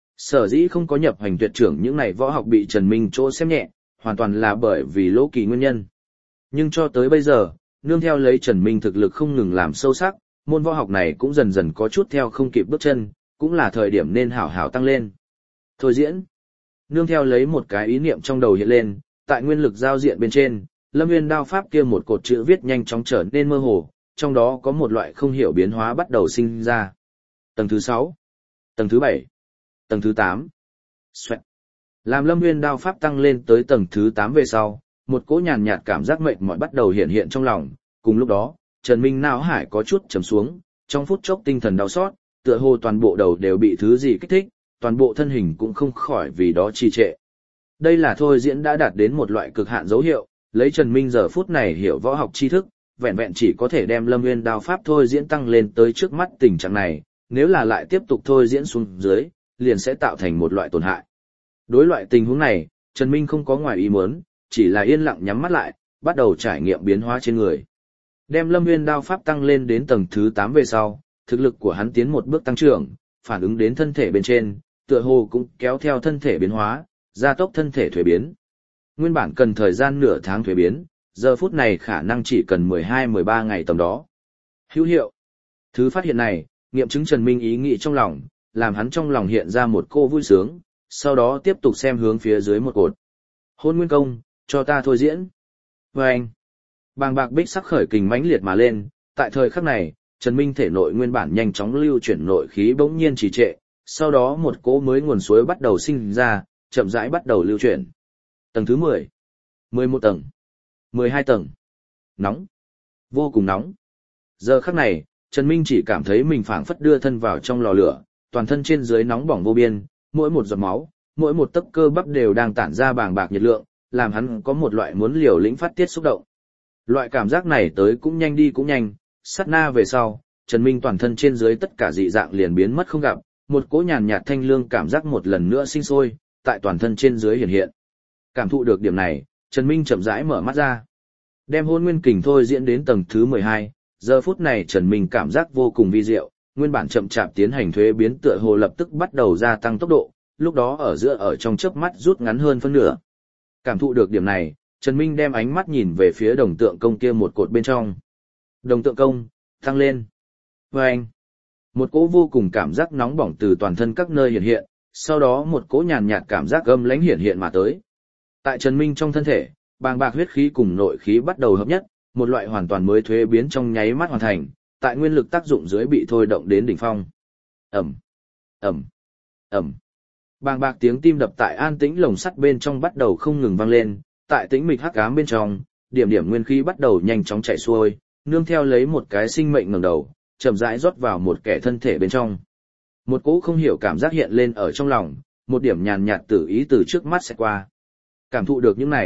Sở dĩ không có nhập hành tuyệt trưởng những này võ học bị Trần Minh chỗ xem nhẹ, hoàn toàn là bởi vì Lô Kỳ nguyên nhân. Nhưng cho tới bây giờ, nương theo lấy Trần Minh thực lực không ngừng làm sâu sắc, môn võ học này cũng dần dần có chút theo không kịp bước chân, cũng là thời điểm nên hảo hảo tăng lên. Thôi diễn. Nương theo lấy một cái ý niệm trong đầu hiện lên, tại nguyên lực giao diện bên trên, Lâm Nguyên đao pháp kia một cột chữ viết nhanh chóng trở nên mơ hồ, trong đó có một loại không hiểu biến hóa bắt đầu sinh ra. Tầng thứ sáu, tầng thứ bảy, tầng thứ tám. Xoẹt. Làm Lâm Nguyên đao pháp tăng lên tới tầng thứ tám về sau, một cỗ nhàn nhạt cảm giác mệt mỏi bắt đầu hiện hiện trong lòng, cùng lúc đó, Trần Minh não hải có chút trầm xuống, trong phút chốc tinh thần đau xót, tựa hồ toàn bộ đầu đều bị thứ gì kích thích, toàn bộ thân hình cũng không khỏi vì đó trì trệ. Đây là thôi diễn đã đạt đến một loại cực hạn dấu hiệu, lấy Trần Minh giờ phút này hiểu võ học tri thức, vẹn vẹn chỉ có thể đem Lâm Nguyên đao pháp thôi diễn tăng lên tới trước mắt tình trạng này, nếu là lại tiếp tục thôi diễn xuống dưới, liền sẽ tạo thành một loại tổn hại. Đối loại tình huống này, Trần Minh không có ngoài ý muốn, chỉ là yên lặng nhắm mắt lại, bắt đầu trải nghiệm biến hóa trên người. Đem Lâm Nguyên đao pháp tăng lên đến tầng thứ tám về sau, thực lực của hắn tiến một bước tăng trưởng, phản ứng đến thân thể bên trên, tựa hồ cũng kéo theo thân thể biến hóa, gia tốc thân thể thuế biến. Nguyên bản cần thời gian nửa tháng thuế biến, giờ phút này khả năng chỉ cần mười hai mười ba ngày tầm đó. Hữu hiệu. Thứ phát hiện này, nghiệm chứng Trần Minh ý nghĩ trong lòng, làm hắn trong lòng hiện ra một cô vui sướng, sau đó tiếp tục xem hướng phía dưới một cột. Hôn Nguyên công, cho ta thôi diễn. Và anh, bàng bạc bích sắc khởi kình mãnh liệt mà lên, tại thời khắc này, Trần Minh thể nội nguyên bản nhanh chóng lưu chuyển nội khí bỗng nhiên trì trệ, sau đó một cỗ mới nguồn suối bắt đầu sinh ra, chậm rãi bắt đầu lưu chuyển. Tầng thứ mười, mười một tầng, mười hai tầng. Nóng, vô cùng nóng. Giờ khắc này, Trần Minh chỉ cảm thấy mình phảng phất đưa thân vào trong lò lửa, toàn thân trên dưới nóng bỏng vô biên, mỗi một giọt máu, mỗi một tấc cơ bắp đều đang tản ra bàng bạc nhiệt lượng, làm hắn có một loại muốn liều lĩnh phát tiết xúc động. Loại cảm giác này tới cũng nhanh đi cũng nhanh, sát na về sau, Trần Minh toàn thân trên dưới tất cả dị dạng liền biến mất không gặp, một cỗ nhàn nhạt thanh lương cảm giác một lần nữa sinh sôi, tại toàn thân trên dưới hiện hiện. Cảm thụ được điểm này, Trần Minh chậm rãi mở mắt ra. Đem Hôn Nguyên kình thôi diễn đến tầng thứ mười hai, giờ phút này Trần Minh cảm giác vô cùng vi diệu, nguyên bản chậm chạp tiến hành thuế biến tựa hồ lập tức bắt đầu gia tăng tốc độ, lúc đó ở giữa ở trong chớp mắt rút ngắn hơn phân nửa. Cảm thụ được điểm này, Trần Minh đem ánh mắt nhìn về phía đồng tượng công kia một cột bên trong. Đồng tượng công, tăng lên. Và anh, một cỗ vô cùng cảm giác nóng bỏng từ toàn thân các nơi hiện hiện, sau đó một cỗ nhàn nhạt cảm giác âm lãnh hiện hiện mà tới. Tại Trần Minh trong thân thể, bàng bạc huyết khí cùng nội khí bắt đầu hợp nhất, một loại hoàn toàn mới thuế biến trong nháy mắt hoàn thành, tại nguyên lực tác dụng dưới bị thôi động đến đỉnh phong. Ầm, ầm, ầm. Bàng bạc tiếng tim đập tại an tĩnh lồng sắt bên trong bắt đầu không ngừng vang lên, tại tĩnh mịch hắc ám bên trong, điểm điểm nguyên khí bắt đầu nhanh chóng chảy xuôi, nương theo lấy một cái sinh mệnh ngẩng đầu, chậm rãi rót vào một kẻ thân thể bên trong. Một cỗ không hiểu cảm giác hiện lên ở trong lòng, một điểm nhàn nhạt tử ý từ trước mắt sẽ qua. Cảm thụ được những này,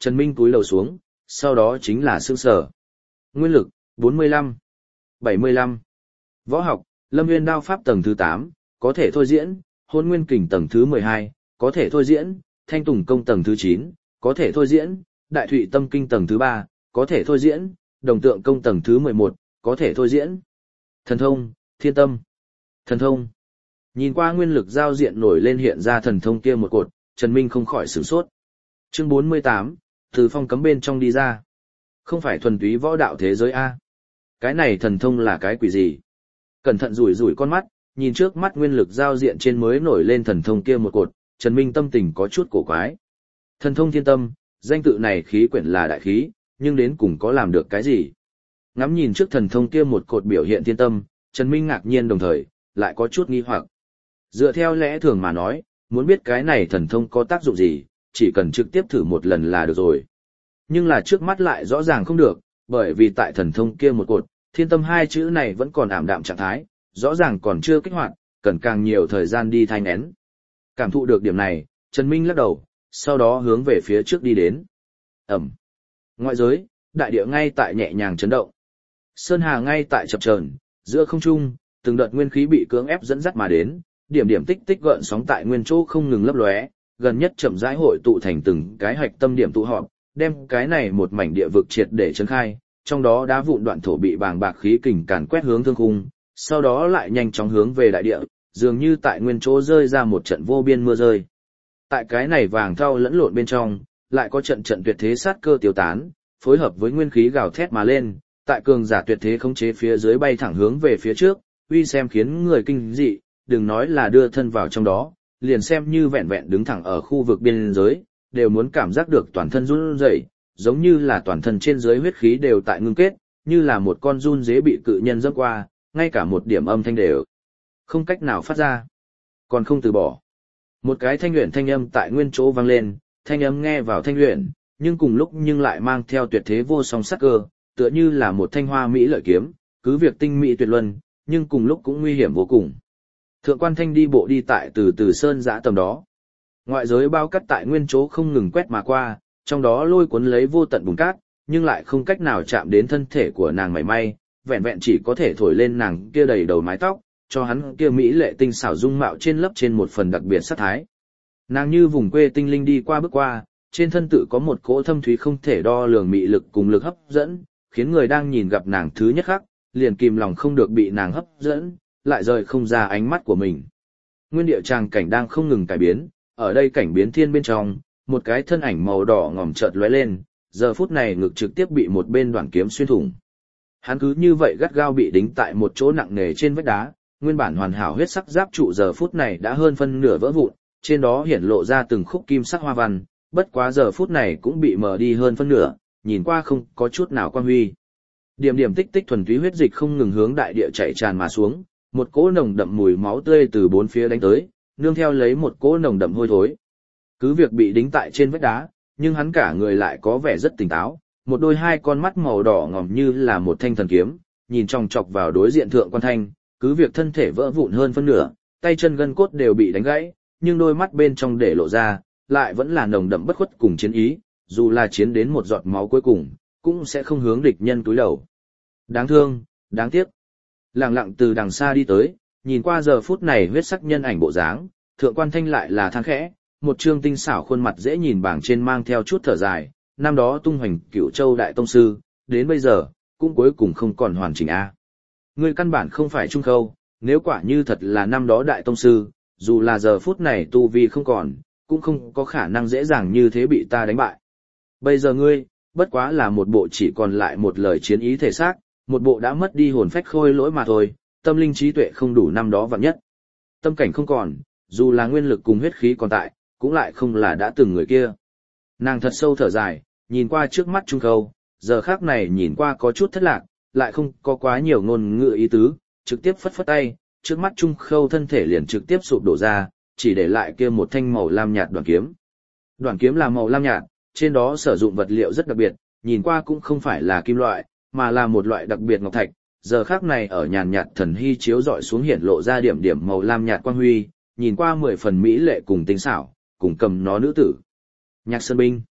Trần Minh cúi đầu xuống, sau đó chính là sương sở. Nguyên lực, bốn mươi lăm, bảy mươi lăm. Võ học, Lâm Nguyên đao pháp tầng thứ tám, có thể thôi diễn, Hôn Nguyên kình tầng thứ mười hai, có thể thôi diễn, Thanh Tùng công tầng thứ chín, có thể thôi diễn, Đại Thụy tâm kinh tầng thứ ba, có thể thôi diễn, Đồng tượng công tầng thứ mười một, có thể thôi diễn. Thần thông, Thiên tâm. Thần thông. Nhìn qua nguyên lực giao diện nổi lên hiện ra thần thông kia một cột, Trần Minh không khỏi sửng sốt. Chương bốn mươi tám, từ phong cấm bên trong đi ra. Không phải thuần túy võ đạo thế giới A. Cái này thần thông là cái quỷ gì? Cẩn thận rủi rủi con mắt, nhìn trước mắt nguyên lực giao diện trên mới nổi lên thần thông kia một cột, Trần Minh tâm tình có chút cổ quái. Thần thông thiên tâm, danh tự này khí quyển là đại khí, nhưng đến cùng có làm được cái gì? Ngắm nhìn trước thần thông kia một cột biểu hiện thiên tâm, Trần Minh ngạc nhiên đồng thời, lại có chút nghi hoặc. Dựa theo lẽ thường mà nói, muốn biết cái này thần thông có tác dụng gì, chỉ cần trực tiếp thử một lần là được rồi. Nhưng là trước mắt lại rõ ràng không được, bởi vì tại thần thông kia một cột, thiên tâm hai chữ này vẫn còn ảm đạm trạng thái, rõ ràng còn chưa kích hoạt, cần càng nhiều thời gian đi thai nén. Cảm thụ được điểm này, Trần Minh lắc đầu, sau đó hướng về phía trước đi đến. Ẩm. Ngoại giới, đại địa ngay tại nhẹ nhàng chấn động. Sơn hà ngay tại chập chờn, giữa không trung, từng đợt nguyên khí bị cưỡng ép dẫn dắt mà đến, điểm điểm tích tích gợn sóng tại nguyên chỗ không ngừng lấp lóe, gần nhất chậm rãi hội tụ thành từng cái hạch tâm điểm tụ họp, đem cái này một mảnh địa vực triệt để chấn khai, trong đó đá vụn đoạn thổ bị bàng bạc khí kình càn quét hướng thương khung, sau đó lại nhanh chóng hướng về đại địa, dường như tại nguyên chỗ rơi ra một trận vô biên mưa rơi. Tại cái này vàng thau lẫn lộn bên trong, lại có trận trận tuyệt thế sát cơ tiêu tán, phối hợp với nguyên khí gào thét mà lên, tại cường giả tuyệt thế khống chế phía dưới bay thẳng hướng về phía trước, uy xem khiến người kinh dị, đừng nói là đưa thân vào trong đó, liền xem như vẹn vẹn đứng thẳng ở khu vực biên giới, đều muốn cảm giác được toàn thân run rẩy, giống như là toàn thân trên dưới huyết khí đều tại ngưng kết, như là một con run dế bị cự nhân dẫm qua, ngay cả một điểm âm thanh đều không cách nào phát ra, còn không từ bỏ. Một cái thanh luyện thanh âm tại nguyên chỗ vang lên, thanh âm nghe vào thanh luyện, nhưng cùng lúc nhưng lại mang theo tuyệt thế vô song sắc cơ, tựa như là một thanh hoa mỹ lợi kiếm, cứ việc tinh mỹ tuyệt luân, nhưng cùng lúc cũng nguy hiểm vô cùng. Thượng quan Thanh đi bộ đi tại từ từ sơn dã tầm đó. Ngoại giới bao cắt tại nguyên chỗ không ngừng quét mà qua, trong đó lôi cuốn lấy vô tận bùn cát, nhưng lại không cách nào chạm đến thân thể của nàng mảy may, vẹn vẹn chỉ có thể thổi lên nàng kia đầy đầu mái tóc, cho hắn kia mỹ lệ tinh xảo dung mạo trên lớp trên một phần đặc biệt sát thái. Nàng như vùng quê tinh linh đi qua bước qua, trên thân tự có một cỗ thâm thúy không thể đo lường mị lực cùng lực hấp dẫn, khiến người đang nhìn gặp nàng thứ nhất khắc, liền kìm lòng không được bị nàng hấp dẫn, lại rời không ra ánh mắt của mình. Nguyên địa tràng cảnh đang không ngừng cải biến, ở đây cảnh biến thiên bên trong, một cái thân ảnh màu đỏ ngòm chợt lóe lên, giờ phút này ngực trực tiếp bị một bên đoạn kiếm xuyên thủng. Hắn cứ như vậy gắt gao bị đính tại một chỗ nặng nề trên vách đá, nguyên bản hoàn hảo huyết sắc giáp trụ giờ phút này đã hơn phân nửa vỡ vụn, trên đó hiển lộ ra từng khúc kim sắc hoa văn, bất quá giờ phút này cũng bị mờ đi hơn phân nửa, nhìn qua không có chút nào quan huy. Điểm điểm tích tích thuần túy huyết dịch không ngừng hướng đại địa chảy tràn mà xuống, một cỗ nồng đậm mùi máu tươi từ bốn phía đánh tới, nương theo lấy một cỗ nồng đậm hôi thối. Cứ việc bị đính tại trên vách đá, nhưng hắn cả người lại có vẻ rất tỉnh táo, một đôi hai con mắt màu đỏ ngòm như là một thanh thần kiếm, nhìn chòng chọc vào đối diện thượng quan Thanh, cứ việc thân thể vỡ vụn hơn phân nửa, tay chân gân cốt đều bị đánh gãy, nhưng đôi mắt bên trong để lộ ra, lại vẫn là nồng đậm bất khuất cùng chiến ý, dù là chiến đến một giọt máu cuối cùng, cũng sẽ không hướng địch nhân túi đầu. Đáng thương, đáng tiếc. Lặng lặng từ đằng xa đi tới, nhìn qua giờ phút này huyết sắc nhân ảnh bộ dáng, thượng quan Thanh lại là than khẽ, một trương tinh xảo khuôn mặt dễ nhìn bảng trên mang theo chút thở dài, năm đó tung hoành Cửu Châu đại tông sư, đến bây giờ, cũng cuối cùng không còn hoàn chỉnh a. Ngươi căn bản không phải Trung Khâu, nếu quả như thật là năm đó đại tông sư, dù là giờ phút này tu vi không còn, cũng không có khả năng dễ dàng như thế bị ta đánh bại. Bây giờ ngươi, bất quá là một bộ chỉ còn lại một lời chiến ý thể xác, một bộ đã mất đi hồn phách khôi lỗi mà thôi, tâm linh trí tuệ không đủ năm đó vạn nhất. Tâm cảnh không còn, dù là nguyên lực cùng huyết khí còn tại, cũng lại không là đã từng người kia. Nàng thật sâu thở dài, nhìn qua trước mắt Trung Khâu, giờ khác này nhìn qua có chút thất lạc, lại không có quá nhiều ngôn ngữ ý tứ, trực tiếp phất phất tay, trước mắt Trung Khâu thân thể liền trực tiếp sụp đổ ra, chỉ để lại kia một thanh màu lam nhạt đoạn kiếm. Đoạn kiếm là màu lam nhạt, trên đó sử dụng vật liệu rất đặc biệt, nhìn qua cũng không phải là kim loại, mà là một loại đặc biệt ngọc thạch, giờ khác này ở nhàn nhạt thần hy chiếu rọi xuống hiển lộ ra điểm điểm màu lam nhạt quang huy, nhìn qua mười phần mỹ lệ cùng tinh xảo, cùng cầm nó nữ tử. Nhạc Sơn binh.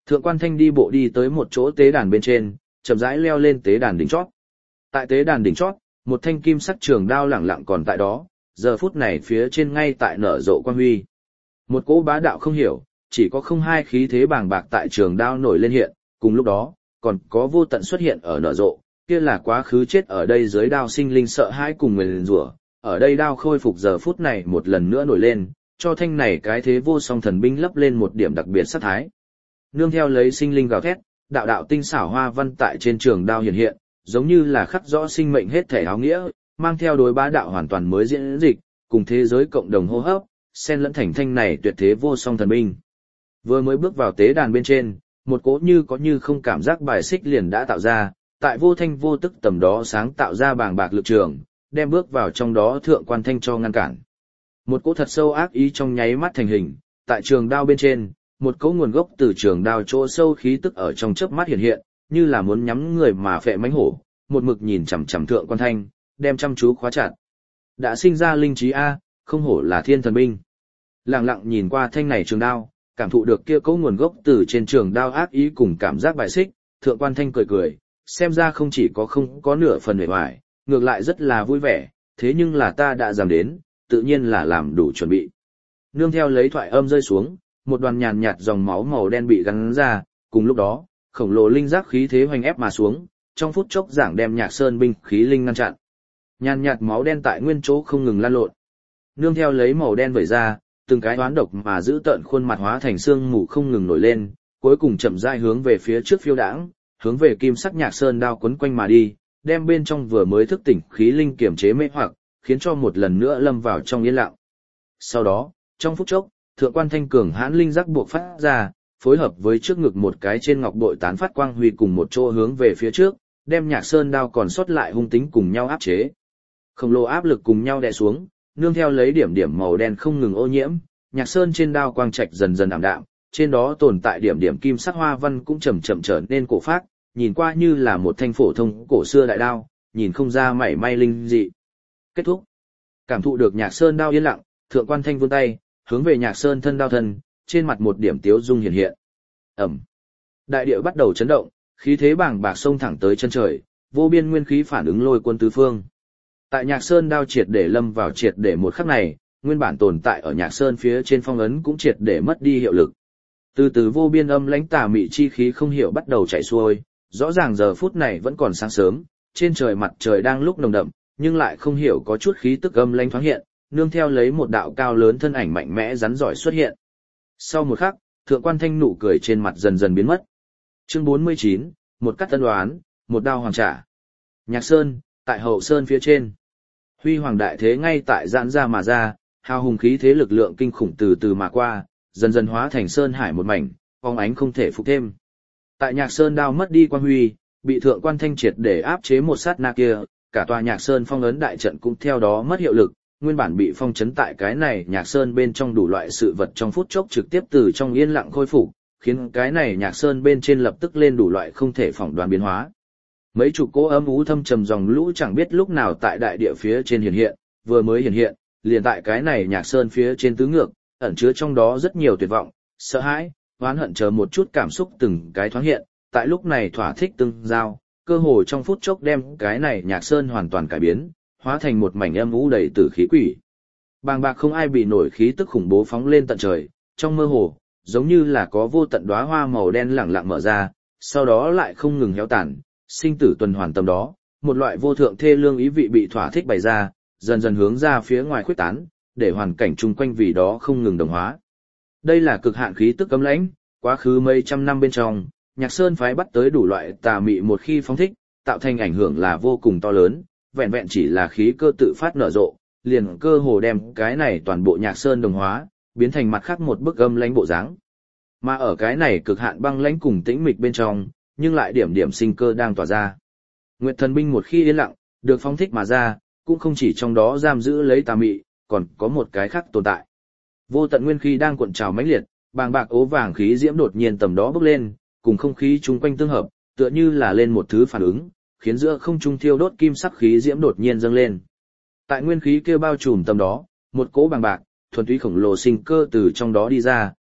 Thượng Quan Thanh đi bộ đi tới một chỗ tế đàn bên trên, chậm rãi leo lên tế đàn đỉnh chót. Tại tế đàn đỉnh chót, một thanh kim sắc trường đao lẳng lặng còn tại đó, giờ phút này phía trên ngay tại nở rộ quang huy. Một cỗ bá đạo không hiểu, chỉ có không hai khí thế bàng bạc tại trường đao nổi lên hiện, cùng lúc đó, còn có vô tận xuất hiện ở nở rộ, kia là quá khứ chết ở đây dưới đao sinh linh sợ hãi cùng nguyền rủa, ở đây đao khôi phục giờ phút này một lần nữa nổi lên, cho thanh này cái thế vô song thần binh lấp lên một điểm đặc biệt sát thái. Nương theo lấy sinh linh gào thét, đạo đạo tinh xảo hoa văn tại trên trường đao hiện hiện, giống như là khắc rõ sinh mệnh hết thể áo nghĩa, mang theo đối bá đạo hoàn toàn mới diễn dịch, cùng thế giới cộng đồng hô hấp, xen lẫn thành thanh này tuyệt thế vô song thần binh. Vừa mới bước vào tế đàn bên trên, một cỗ như có như không cảm giác bài xích liền đã tạo ra, tại vô thanh vô tức tầm đó sáng tạo ra bàng bạc lực trường, đem bước vào trong đó Thượng Quan Thanh cho ngăn cản. Một cỗ thật sâu ác ý trong nháy mắt thành hình, tại trường đao bên trên, một cỗ nguồn gốc từ trường đao chỗ sâu khí tức ở trong chớp mắt hiện hiện, như là muốn nhắm người mà phệ mãnh hổ, một mực nhìn chằm chằm Thượng Quan Thanh, đem chăm chú khóa chặt. Đã sinh ra linh trí a, không hổ là thiên thần binh. Lặng lặng nhìn qua thanh này trường đao, cảm thụ được kia cỗ nguồn gốc từ trên trường đao ác ý cùng cảm giác bài xích, Thượng Quan Thanh cười cười, xem ra không chỉ có không có nửa phần uể oải, ngược lại rất là vui vẻ, thế nhưng là ta đã dám đến, tự nhiên là làm đủ chuẩn bị. Nương theo lấy thoại âm rơi xuống, một đoàn nhàn nhạt dòng máu màu đen bị gắn ra, cùng lúc đó, khổng lồ linh giác khí thế hoành ép mà xuống, trong phút chốc giảng đem Nhạc Sơn binh khí linh ngăn chặn. Nhàn nhạt máu đen tại nguyên chỗ không ngừng lan lộn. Nương theo lấy màu đen vẩy ra, từng cái oán độc mà giữ tợn khuôn mặt hóa thành xương mù không ngừng nổi lên, cuối cùng chậm rãi hướng về phía trước phiêu đãng, hướng về kim sắc Nhạc Sơn đao quấn quanh mà đi, đem bên trong vừa mới thức tỉnh khí linh kiềm chế mê hoặc, khiến cho một lần nữa lâm vào trong yên lặng. Sau đó, trong phút chốc, Thượng Quan Thanh cường hãn linh giác buộc phát ra, phối hợp với trước ngực một cái trên ngọc bội tán phát quang huy cùng một chỗ hướng về phía trước, đem Nhạc Sơn đao còn sót lại hung tính cùng nhau áp chế. Khổng lồ áp lực cùng nhau đè xuống, nương theo lấy điểm điểm màu đen không ngừng ô nhiễm, Nhạc Sơn trên đao quang trạch dần dần ảm đạm, trên đó tồn tại điểm điểm kim sắc hoa văn cũng chậm chậm trở nên cổ phác, nhìn qua như là một thanh phổ thông cổ xưa đại đao, nhìn không ra mảy may linh dị. Kết thúc. Cảm thụ được Nhạc Sơn đao yên lặng, Thượng Quan Thanh vươn tay, hướng về Nhạc Sơn thân đao thân, trên mặt một điểm tiếu dung hiện hiện. Ầm. Đại địa bắt đầu chấn động, khí thế bàng bạc xông thẳng tới chân trời, vô biên nguyên khí phản ứng lôi quân tứ phương. Tại Nhạc Sơn đao triệt để lâm vào triệt để một khắc này, nguyên bản tồn tại ở Nhạc Sơn phía trên phong ấn cũng triệt để mất đi hiệu lực. Từ từ vô biên âm lãnh tà mị chi khí không hiểu bắt đầu chảy xuôi, rõ ràng giờ phút này vẫn còn sáng sớm, trên trời mặt trời đang lúc nồng đậm, nhưng lại không hiểu có chút khí tức âm lãnh thoáng hiện, nương theo lấy một đạo cao lớn thân ảnh mạnh mẽ rắn giỏi xuất hiện. Sau một khắc, Thượng Quan Thanh nụ cười trên mặt dần dần biến mất. Chương bốn mươi chín, một cắt tân đoán, một đao hoàn trả. Nhạc Sơn, tại hậu sơn phía trên. Huy hoàng đại thế ngay tại giãn ra mà ra, hào hùng khí thế lực lượng kinh khủng từ từ mà qua, dần dần hóa thành sơn hải một mảnh, phóng ánh không thể phục thêm. Tại Nhạc Sơn đao mất đi quan huy, bị Thượng Quan Thanh triệt để áp chế một sát na kia, cả tòa Nhạc Sơn phong ấn đại trận cũng theo đó mất hiệu lực, nguyên bản bị phong chấn tại cái này Nhạc Sơn bên trong đủ loại sự vật trong phút chốc trực tiếp từ trong yên lặng khôi phục, khiến cái này Nhạc Sơn bên trên lập tức lên đủ loại không thể phỏng đoán biến hóa. Mấy chục cỗ âm u thâm trầm dòng lũ chẳng biết lúc nào tại đại địa phía trên hiện hiện, vừa mới hiện hiện, liền tại cái này Nhạc Sơn phía trên tứ ngược, ẩn chứa trong đó rất nhiều tuyệt vọng, sợ hãi, oán hận chờ một chút cảm xúc từng cái thoáng hiện, tại lúc này thỏa thích tương giao, cơ hồ trong phút chốc đem cái này Nhạc Sơn hoàn toàn cải biến, hóa thành một mảnh âm u đầy tử khí quỷ. Bàng bạc không ai bị nổi khí tức khủng bố phóng lên tận trời, trong mơ hồ, giống như là có vô tận đóa hoa màu đen lẳng lặng mở ra, sau đó lại không ngừng héo tàn, sinh tử tuần hoàn tầm đó, một loại vô thượng thê lương ý vị bị thỏa thích bày ra, dần dần hướng ra phía ngoài khuếch tán, để hoàn cảnh chung quanh vì đó không ngừng đồng hóa. Đây là cực hạn khí tức cấm lãnh, quá khứ mấy trăm năm bên trong, Nhạc Sơn phái bắt tới đủ loại tà mị một khi phóng thích, tạo thành ảnh hưởng là vô cùng to lớn, vẹn vẹn chỉ là khí cơ tự phát nở rộ, liền cơ hồ đem cái này toàn bộ Nhạc Sơn đồng hóa, biến thành mặt khác một bức âm lãnh bộ dáng. Mà ở cái này cực hạn băng lãnh cùng tĩnh mịch bên trong, nhưng lại điểm điểm sinh cơ đang tỏa ra. Nguyệt thần binh một khi yên lặng, được phóng thích mà ra, cũng không chỉ trong đó giam giữ lấy tà mị, còn có một cái khác tồn tại. Vô tận nguyên khí đang cuộn trào mãnh liệt, bàng bạc ố vàng khí diễm đột nhiên tầm đó bốc lên, cùng không khí chung quanh tương hợp, tựa như là lên một thứ phản ứng, khiến giữa không trung thiêu đốt kim sắc khí diễm đột nhiên dâng lên. Tại nguyên khí kia bao trùm tầm đó, một cỗ bàng bạc, thuần túy khổng lồ sinh cơ từ trong đó đi ra,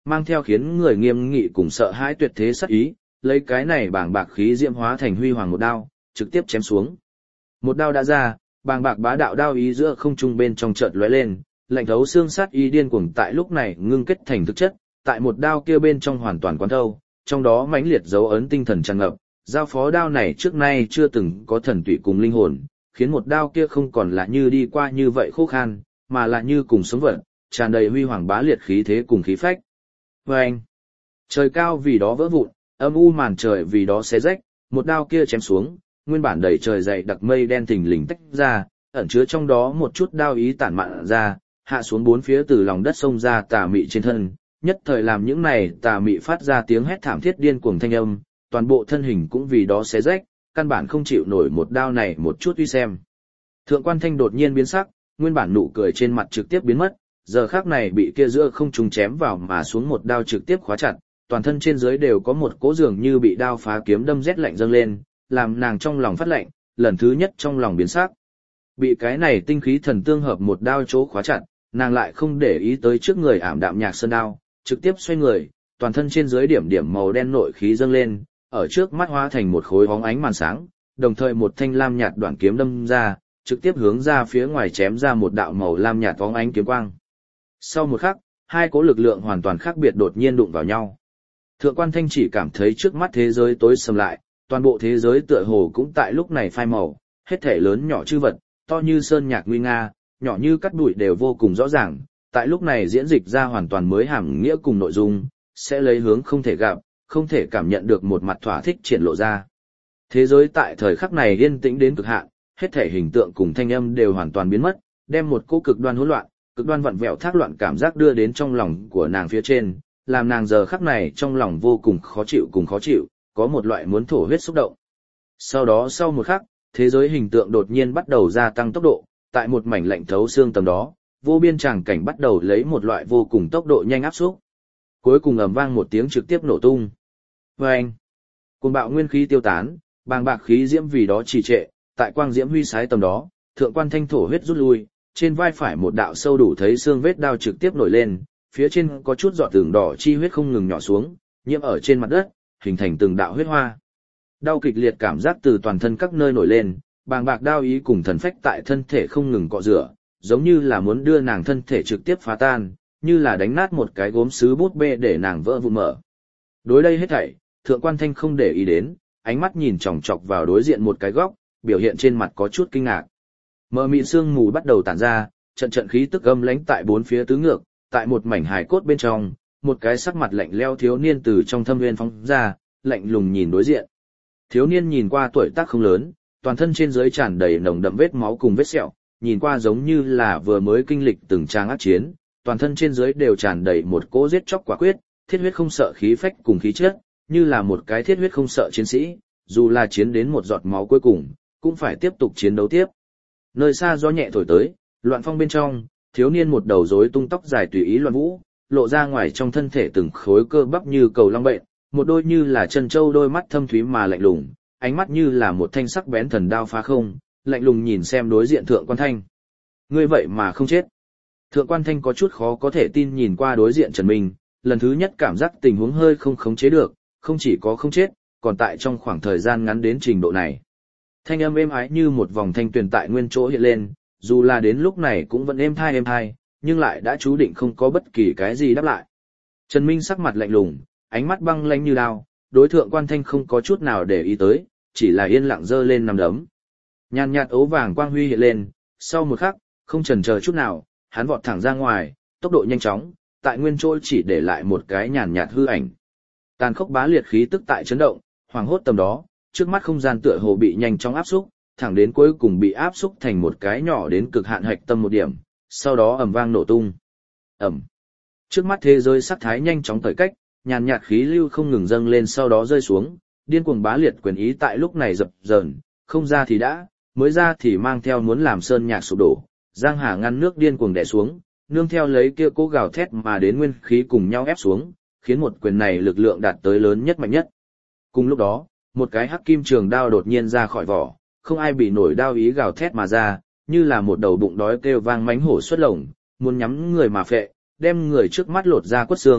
mang theo khiến người nghiêm nghị cùng sợ hãi tuyệt thế sát ý, lấy cái này bàng bạc khí diễm hóa thành huy hoàng một đao, trực tiếp chém xuống. Một đao đã ra, bàng bạc bá đạo đao ý giữa không trung bên trong chợt lóe lên, lạnh thấu xương sát ý điên cuồng tại lúc này ngưng kết thành thực chất, tại một đao kia bên trong hoàn toàn quán thâu, trong đó mãnh liệt dấu ấn tinh thần tràn ngập, giao phó đao này trước nay chưa từng có thần tụy cùng linh hồn, khiến một đao kia không còn là như đi qua như vậy khô khan, mà là như cùng sống vật, tràn đầy huy hoàng bá liệt khí thế cùng khí phách. Vâng! Trời cao vì đó vỡ vụn, âm u màn trời vì đó xé rách, một đao kia chém xuống, nguyên bản đầy trời dày đặc mây đen thình lình tách ra, ẩn chứa trong đó một chút đao ý tản mạn ra, hạ xuống bốn phía từ lòng đất sông ra tà mị trên thân, nhất thời làm những này tà mị phát ra tiếng hét thảm thiết điên cuồng thanh âm, toàn bộ thân hình cũng vì đó xé rách, căn bản không chịu nổi một đao này một chút uy xem. Thượng Quan Thanh đột nhiên biến sắc, nguyên bản nụ cười trên mặt trực tiếp biến mất, giờ khắc này bị kia giữa không trung chém vào mà xuống một đao trực tiếp khóa chặt, toàn thân trên dưới đều có một cỗ dường như bị đao phá kiếm đâm rét lạnh dâng lên, làm nàng trong lòng phát lạnh, lần thứ nhất trong lòng biến sắc. Bị cái này tinh khí thần tương hợp một đao chỗ khóa chặt, nàng lại không để ý tới trước người ảm đạm nhạc sơn đao, trực tiếp xoay người, toàn thân trên dưới điểm điểm màu đen nội khí dâng lên, ở trước mắt hóa thành một khối bóng ánh màn sáng, đồng thời một thanh lam nhạt đoạn kiếm đâm ra, trực tiếp hướng ra phía ngoài chém ra một đạo màu lam nhạt bóng ánh kiếm quang. Sau một khắc, hai cỗ lực lượng hoàn toàn khác biệt đột nhiên đụng vào nhau. Thượng Quan Thanh chỉ cảm thấy trước mắt thế giới tối sầm lại, toàn bộ thế giới tựa hồ cũng tại lúc này phai màu, hết thể lớn nhỏ chư vật, to như sơn nhạc nguy nga, nhỏ như cắt bụi đều vô cùng rõ ràng, tại lúc này diễn dịch ra hoàn toàn mới hàm nghĩa cùng nội dung, sẽ lấy hướng không thể gặp, không thể cảm nhận được một mặt thỏa thích triển lộ ra. Thế giới tại thời khắc này yên tĩnh đến cực hạn, hết thể hình tượng cùng thanh âm đều hoàn toàn biến mất, đem một cỗ cực đoan hỗn loạn, cực đoan vặn vẹo thác loạn cảm giác đưa đến trong lòng của nàng phía trên, làm nàng giờ khắc này trong lòng vô cùng khó chịu cùng khó chịu, có một loại muốn thổ huyết xúc động. Sau đó sau một khắc, thế giới hình tượng đột nhiên bắt đầu gia tăng tốc độ, tại một mảnh lạnh thấu xương tầm đó, vô biên tràng cảnh bắt đầu lấy một loại vô cùng tốc độ nhanh áp xúc. Cuối cùng ầm vang một tiếng trực tiếp nổ tung. Vâng! Cuồng bạo nguyên khí tiêu tán, bàng bạc khí diễm vì đó trì trệ, tại quang diễm huy sái tầm đó, Thượng Quan Thanh thổ huyết rút lui, trên vai phải một đạo sâu đủ thấy xương vết đao trực tiếp nổi lên, phía trên có chút giọt tường đỏ chi huyết không ngừng nhỏ xuống, nhiễm ở trên mặt đất, hình thành từng đạo huyết hoa. Đau kịch liệt cảm giác từ toàn thân các nơi nổi lên, bàng bạc đao ý cùng thần phách tại thân thể không ngừng cọ rửa, giống như là muốn đưa nàng thân thể trực tiếp phá tan, như là đánh nát một cái gốm sứ bút bê để nàng vỡ vụn mở. Đối đây hết thảy, Thượng Quan Thanh không để ý đến, ánh mắt nhìn chòng chọc vào đối diện một cái góc, biểu hiện trên mặt có chút kinh ngạc. Mờ mịn sương mù bắt đầu tản ra, trận trận khí tức âm lãnh tại bốn phía tứ ngược, tại một mảnh hài cốt bên trong, một cái sắc mặt lạnh lẽo thiếu niên từ trong thâm nguyên phóng ra, lạnh lùng nhìn đối diện. Thiếu niên nhìn qua tuổi tác không lớn, toàn thân trên dưới tràn đầy nồng đậm vết máu cùng vết sẹo, nhìn qua giống như là vừa mới kinh lịch từng trang ác chiến, toàn thân trên dưới đều tràn đầy một cỗ giết chóc quả quyết, thiết huyết không sợ khí phách cùng khí chất, như là một cái thiết huyết không sợ chiến sĩ, dù là chiến đến một giọt máu cuối cùng, cũng phải tiếp tục chiến đấu tiếp. Nơi xa gió nhẹ thổi tới, loạn phong bên trong, thiếu niên một đầu rối tung tóc dài tùy ý loạn vũ, lộ ra ngoài trong thân thể từng khối cơ bắp như cầu long bệnh, một đôi như là chân châu đôi mắt thâm thúy mà lạnh lùng, ánh mắt như là một thanh sắc bén thần đao phá không, lạnh lùng nhìn xem đối diện Thượng Quan Thanh. Ngươi vậy mà không chết. Thượng Quan Thanh có chút khó có thể tin nhìn qua đối diện Trần Minh, lần thứ nhất cảm giác tình huống hơi không khống chế được, không chỉ có không chết, còn tại trong khoảng thời gian ngắn đến trình độ này. Thanh âm êm ái như một vòng thanh tuyền tại nguyên chỗ hiện lên, dù là đến lúc này cũng vẫn êm thai êm thai, nhưng lại đã chú định không có bất kỳ cái gì đáp lại. Trần Minh sắc mặt lạnh lùng, ánh mắt băng lãnh như đao, đối Thượng Quan Thanh không có chút nào để ý tới, chỉ là yên lặng giơ lên nằm đấm. Nhàn nhạt ấu vàng quang huy hiện lên, sau một khắc, không chần chờ chút nào, hắn vọt thẳng ra ngoài, tốc độ nhanh chóng, tại nguyên chỗ chỉ để lại một cái nhàn nhạt hư ảnh. Tàn khốc bá liệt khí tức tại chấn động, hoàng hốt tầm đó, trước mắt không gian tựa hồ bị nhanh chóng áp xúc, thẳng đến cuối cùng bị áp xúc thành một cái nhỏ đến cực hạn hạch tâm một điểm, sau đó ầm vang nổ tung. Ầm. Trước mắt thế giới sắc thái nhanh chóng cởi cách, nhàn nhạt khí lưu không ngừng dâng lên sau đó rơi xuống, điên cuồng bá liệt quyền ý tại lúc này dập dờn, không ra thì đã, mới ra thì mang theo muốn làm sơn nhạc sụp đổ, giang hà ngăn nước điên cuồng đè xuống, nương theo lấy kia cố gào thét mà đến nguyên khí cùng nhau ép xuống, khiến một quyền này lực lượng đạt tới lớn nhất mạnh nhất. Cùng lúc đó, một cái hắc kim trường đao đột nhiên ra khỏi vỏ, không ai bị nổi đao ý gào thét mà ra, như là một đầu bụng đói kêu vang mánh hổ xuất lồng, muốn nhắm người mà phệ, đem người trước mắt lột ra quất xương,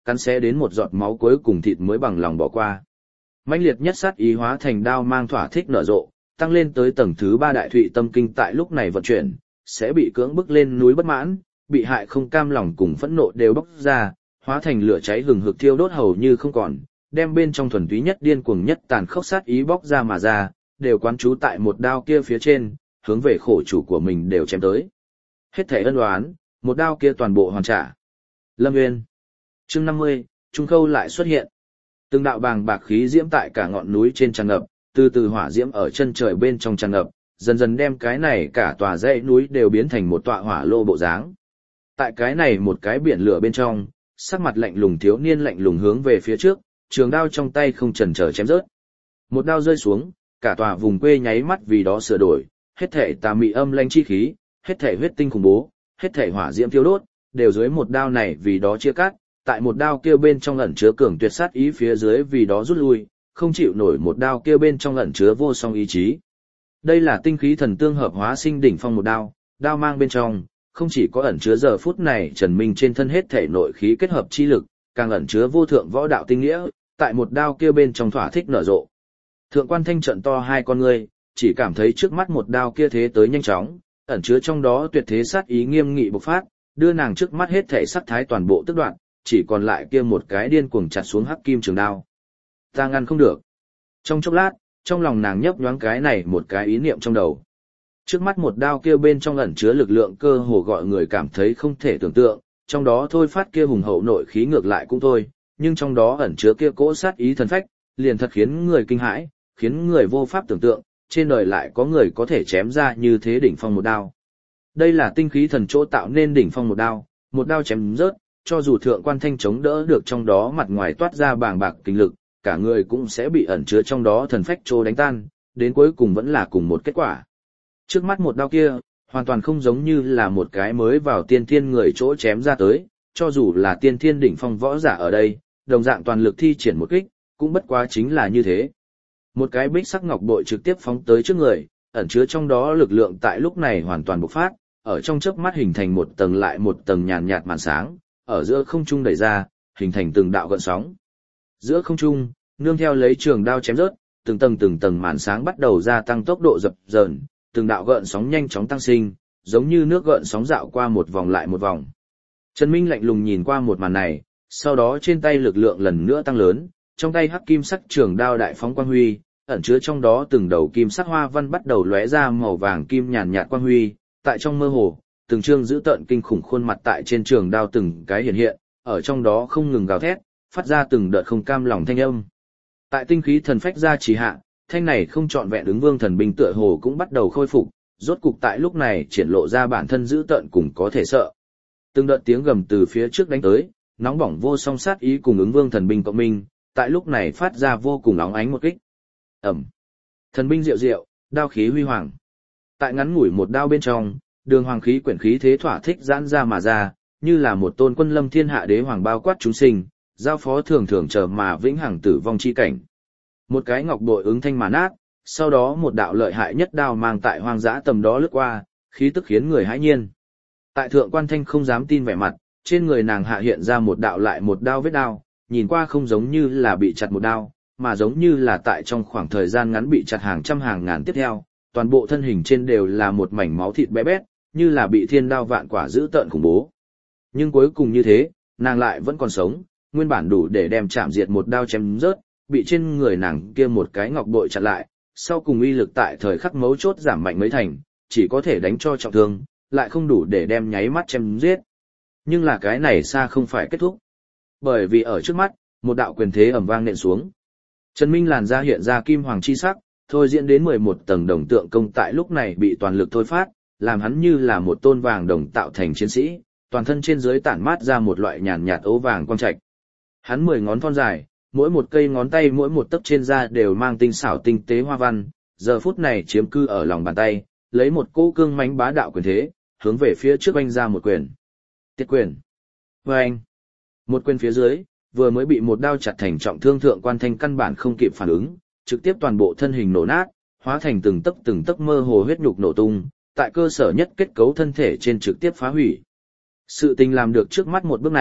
cắn xé đến một giọt máu cuối cùng thịt mới bằng lòng bỏ qua. Mãnh liệt nhất sát ý hóa thành đao mang thỏa thích nở rộ, tăng lên tới tầng thứ ba đại thụy tâm kinh tại lúc này vận chuyển, sẽ bị cưỡng bức lên núi bất mãn, bị hại không cam lòng cùng phẫn nộ đều bốc ra, hóa thành lửa cháy hừng hực thiêu đốt hầu như không còn, đem bên trong thuần túy nhất điên cuồng nhất tàn khốc sát ý bóc ra mà ra, đều quán trú tại một đao kia phía trên, hướng về khổ chủ của mình đều chém tới. Hết thể ân oán, một đao kia toàn bộ hoàn trả. Lâm Nguyên. Chương năm mươi, Trung Khâu lại xuất hiện. Từng đạo bàng bạc khí diễm tại cả ngọn núi trên tràn ngập, từ từ hỏa diễm ở chân trời bên trong tràn ngập, dần dần đem cái này cả tòa dãy núi đều biến thành một tọa hỏa lô bộ dáng. Tại cái này một cái biển lửa bên trong, sắc mặt lạnh lùng thiếu niên lạnh lùng hướng về phía trước, trường đao trong tay không chần chờ chém rớt. Một đao rơi xuống, cả tòa vùng quê nháy mắt vì đó sửa đổi, hết thể tà mị âm lãnh chi khí, hết thể huyết tinh khủng bố, hết thể hỏa diễm thiêu đốt, đều dưới một đao này vì đó chia cắt, tại một đao kia bên trong ẩn chứa cường tuyệt sát ý phía dưới vì đó rút lui, không chịu nổi một đao kia bên trong ẩn chứa vô song ý chí. Đây là tinh khí thần tương hợp hóa sinh đỉnh phong một đao, đao mang bên trong, không chỉ có ẩn chứa giờ phút này Trần Minh trên thân hết thể nội khí kết hợp chi lực, càng ẩn chứa vô thượng võ đạo tinh nghĩa, tại một đao kia bên trong thỏa thích nở rộ. Thượng Quan Thanh trợn to hai con ngươi, chỉ cảm thấy trước mắt một đao kia thế tới nhanh chóng, ẩn chứa trong đó tuyệt thế sát ý nghiêm nghị bộc phát, đưa nàng trước mắt hết thể sắc thái toàn bộ tức đoạn, chỉ còn lại kia một cái điên cuồng chặt xuống hắc kim trường đao. Ta ngăn không được. Trong chốc lát, trong lòng nàng nhấp nhoáng cái này một cái ý niệm trong đầu. Trước mắt một đao kia bên trong ẩn chứa lực lượng cơ hồ gọi người cảm thấy không thể tưởng tượng, trong đó thôi phát kia hùng hậu nội khí ngược lại cũng thôi, nhưng trong đó ẩn chứa kia cỗ sát ý thần phách, liền thật khiến người kinh hãi, khiến người vô pháp tưởng tượng, trên đời lại có người có thể chém ra như thế đỉnh phong một đao. Đây là tinh khí thần chỗ tạo nên đỉnh phong một đao, một đao chém rớt, cho dù Thượng Quan Thanh chống đỡ được trong đó mặt ngoài toát ra bàng bạc kinh lực, cả người cũng sẽ bị ẩn chứa trong đó thần phách trô đánh tan, đến cuối cùng vẫn là cùng một kết quả. Trước mắt một đao kia, hoàn toàn không giống như là một cái mới vào tiên thiên người chỗ chém ra tới, cho dù là tiên thiên đỉnh phong võ giả ở đây, đồng dạng toàn lực thi triển một kích, cũng bất quá chính là như thế. Một cái bích sắc ngọc bội trực tiếp phóng tới trước người, ẩn chứa trong đó lực lượng tại lúc này hoàn toàn bộc phát, ở trong chớp mắt hình thành một tầng lại một tầng nhàn nhạt màn sáng, ở giữa không trung đẩy ra, hình thành từng đạo gợn sóng. Giữa không trung, nương theo lấy trường đao chém rớt, từng tầng từng tầng màn sáng bắt đầu gia tăng tốc độ dập dờn, từng đạo gợn sóng nhanh chóng tăng sinh, giống như nước gợn sóng dạo qua một vòng lại một vòng. Trần Minh lạnh lùng nhìn qua một màn này, sau đó trên tay lực lượng lần nữa tăng lớn, trong tay hắc kim sắc trường đao đại phóng quang huy, ẩn chứa trong đó từng đầu kim sắc hoa văn bắt đầu lóe ra màu vàng kim nhàn nhạt quang huy, tại trong mơ hồ, từng trương dữ tợn kinh khủng khuôn mặt tại trên trường đao từng cái hiện hiện, ở trong đó không ngừng gào thét, phát ra từng đợt không cam lòng thanh âm. Tại tinh khí thần phách ra chỉ hạ, thanh này không trọn vẹn ứng vương thần binh tựa hồ cũng bắt đầu khôi phục, rốt cục tại lúc này triển lộ ra bản thân dữ tợn cùng có thể sợ. Từng đợt tiếng gầm từ phía trước đánh tới, nóng bỏng vô song sát ý cùng ứng vương thần binh cộng minh, tại lúc này phát ra vô cùng óng ánh một kích. Ẩm. Thần binh diệu diệu, đao khí huy hoàng. Tại ngắn ngủi một đao bên trong, đường hoàng khí quyển khí thế thỏa thích giãn ra mà ra, như là một tôn quân lâm thiên hạ đế hoàng bao quát chúng sinh, giao phó thường thường chờ mà vĩnh hằng tử vong chi cảnh. Một cái ngọc bội ứng thanh mà nát, sau đó một đạo lợi hại nhất đao mang tại hoang dã tầm đó lướt qua, khí tức khiến người hãi nhiên. Tại Thượng Quan Thanh không dám tin vẻ mặt, trên người nàng hạ hiện ra một đạo lại một đao vết đao, nhìn qua không giống như là bị chặt một đao, mà giống như là tại trong khoảng thời gian ngắn bị chặt hàng trăm hàng ngàn tiếp theo, toàn bộ thân hình trên đều là một mảnh máu thịt bé bét, như là bị thiên đao vạn quả dữ tợn khủng bố. Nhưng cuối cùng như thế, nàng lại vẫn còn sống, nguyên bản đủ để đem chạm diệt một đao chém rớt, bị trên người nàng kia một cái ngọc bội chặn lại, sau cùng uy lực tại thời khắc mấu chốt giảm mạnh mấy thành, chỉ có thể đánh cho trọng thương, lại không đủ để đem nháy mắt chém giết. Nhưng là cái này xa không phải kết thúc. Bởi vì ở trước mắt, một đạo quyền thế ầm vang nện xuống. Trần Minh làn ra hiện ra kim hoàng chi sắc, thôi diễn đến mười một tầng đồng tượng công tại lúc này bị toàn lực thôi phát, làm hắn như là một tôn vàng đồng tạo thành chiến sĩ, toàn thân trên dưới tản mát ra một loại nhàn nhạt ố vàng quang trạch. Hắn mười ngón thon dài, mỗi một cây ngón tay mỗi một tấc trên da đều mang tinh xảo tinh tế hoa văn, giờ phút này chiếm cư ở lòng bàn tay, lấy một cỗ cương mãnh bá đạo quyền thế, hướng về phía trước oanh ra một quyền. Tiết quyền. Oanh. Một quyền phía dưới, vừa mới bị một đao chặt thành trọng thương Thượng Quan Thanh căn bản không kịp phản ứng, trực tiếp toàn bộ thân hình nổ nát, hóa thành từng tấc từng tấc mơ hồ huyết nhục nổ tung, tại cơ sở nhất kết cấu thân thể trên trực tiếp phá hủy. Sự tình làm được trước mắt một bước này,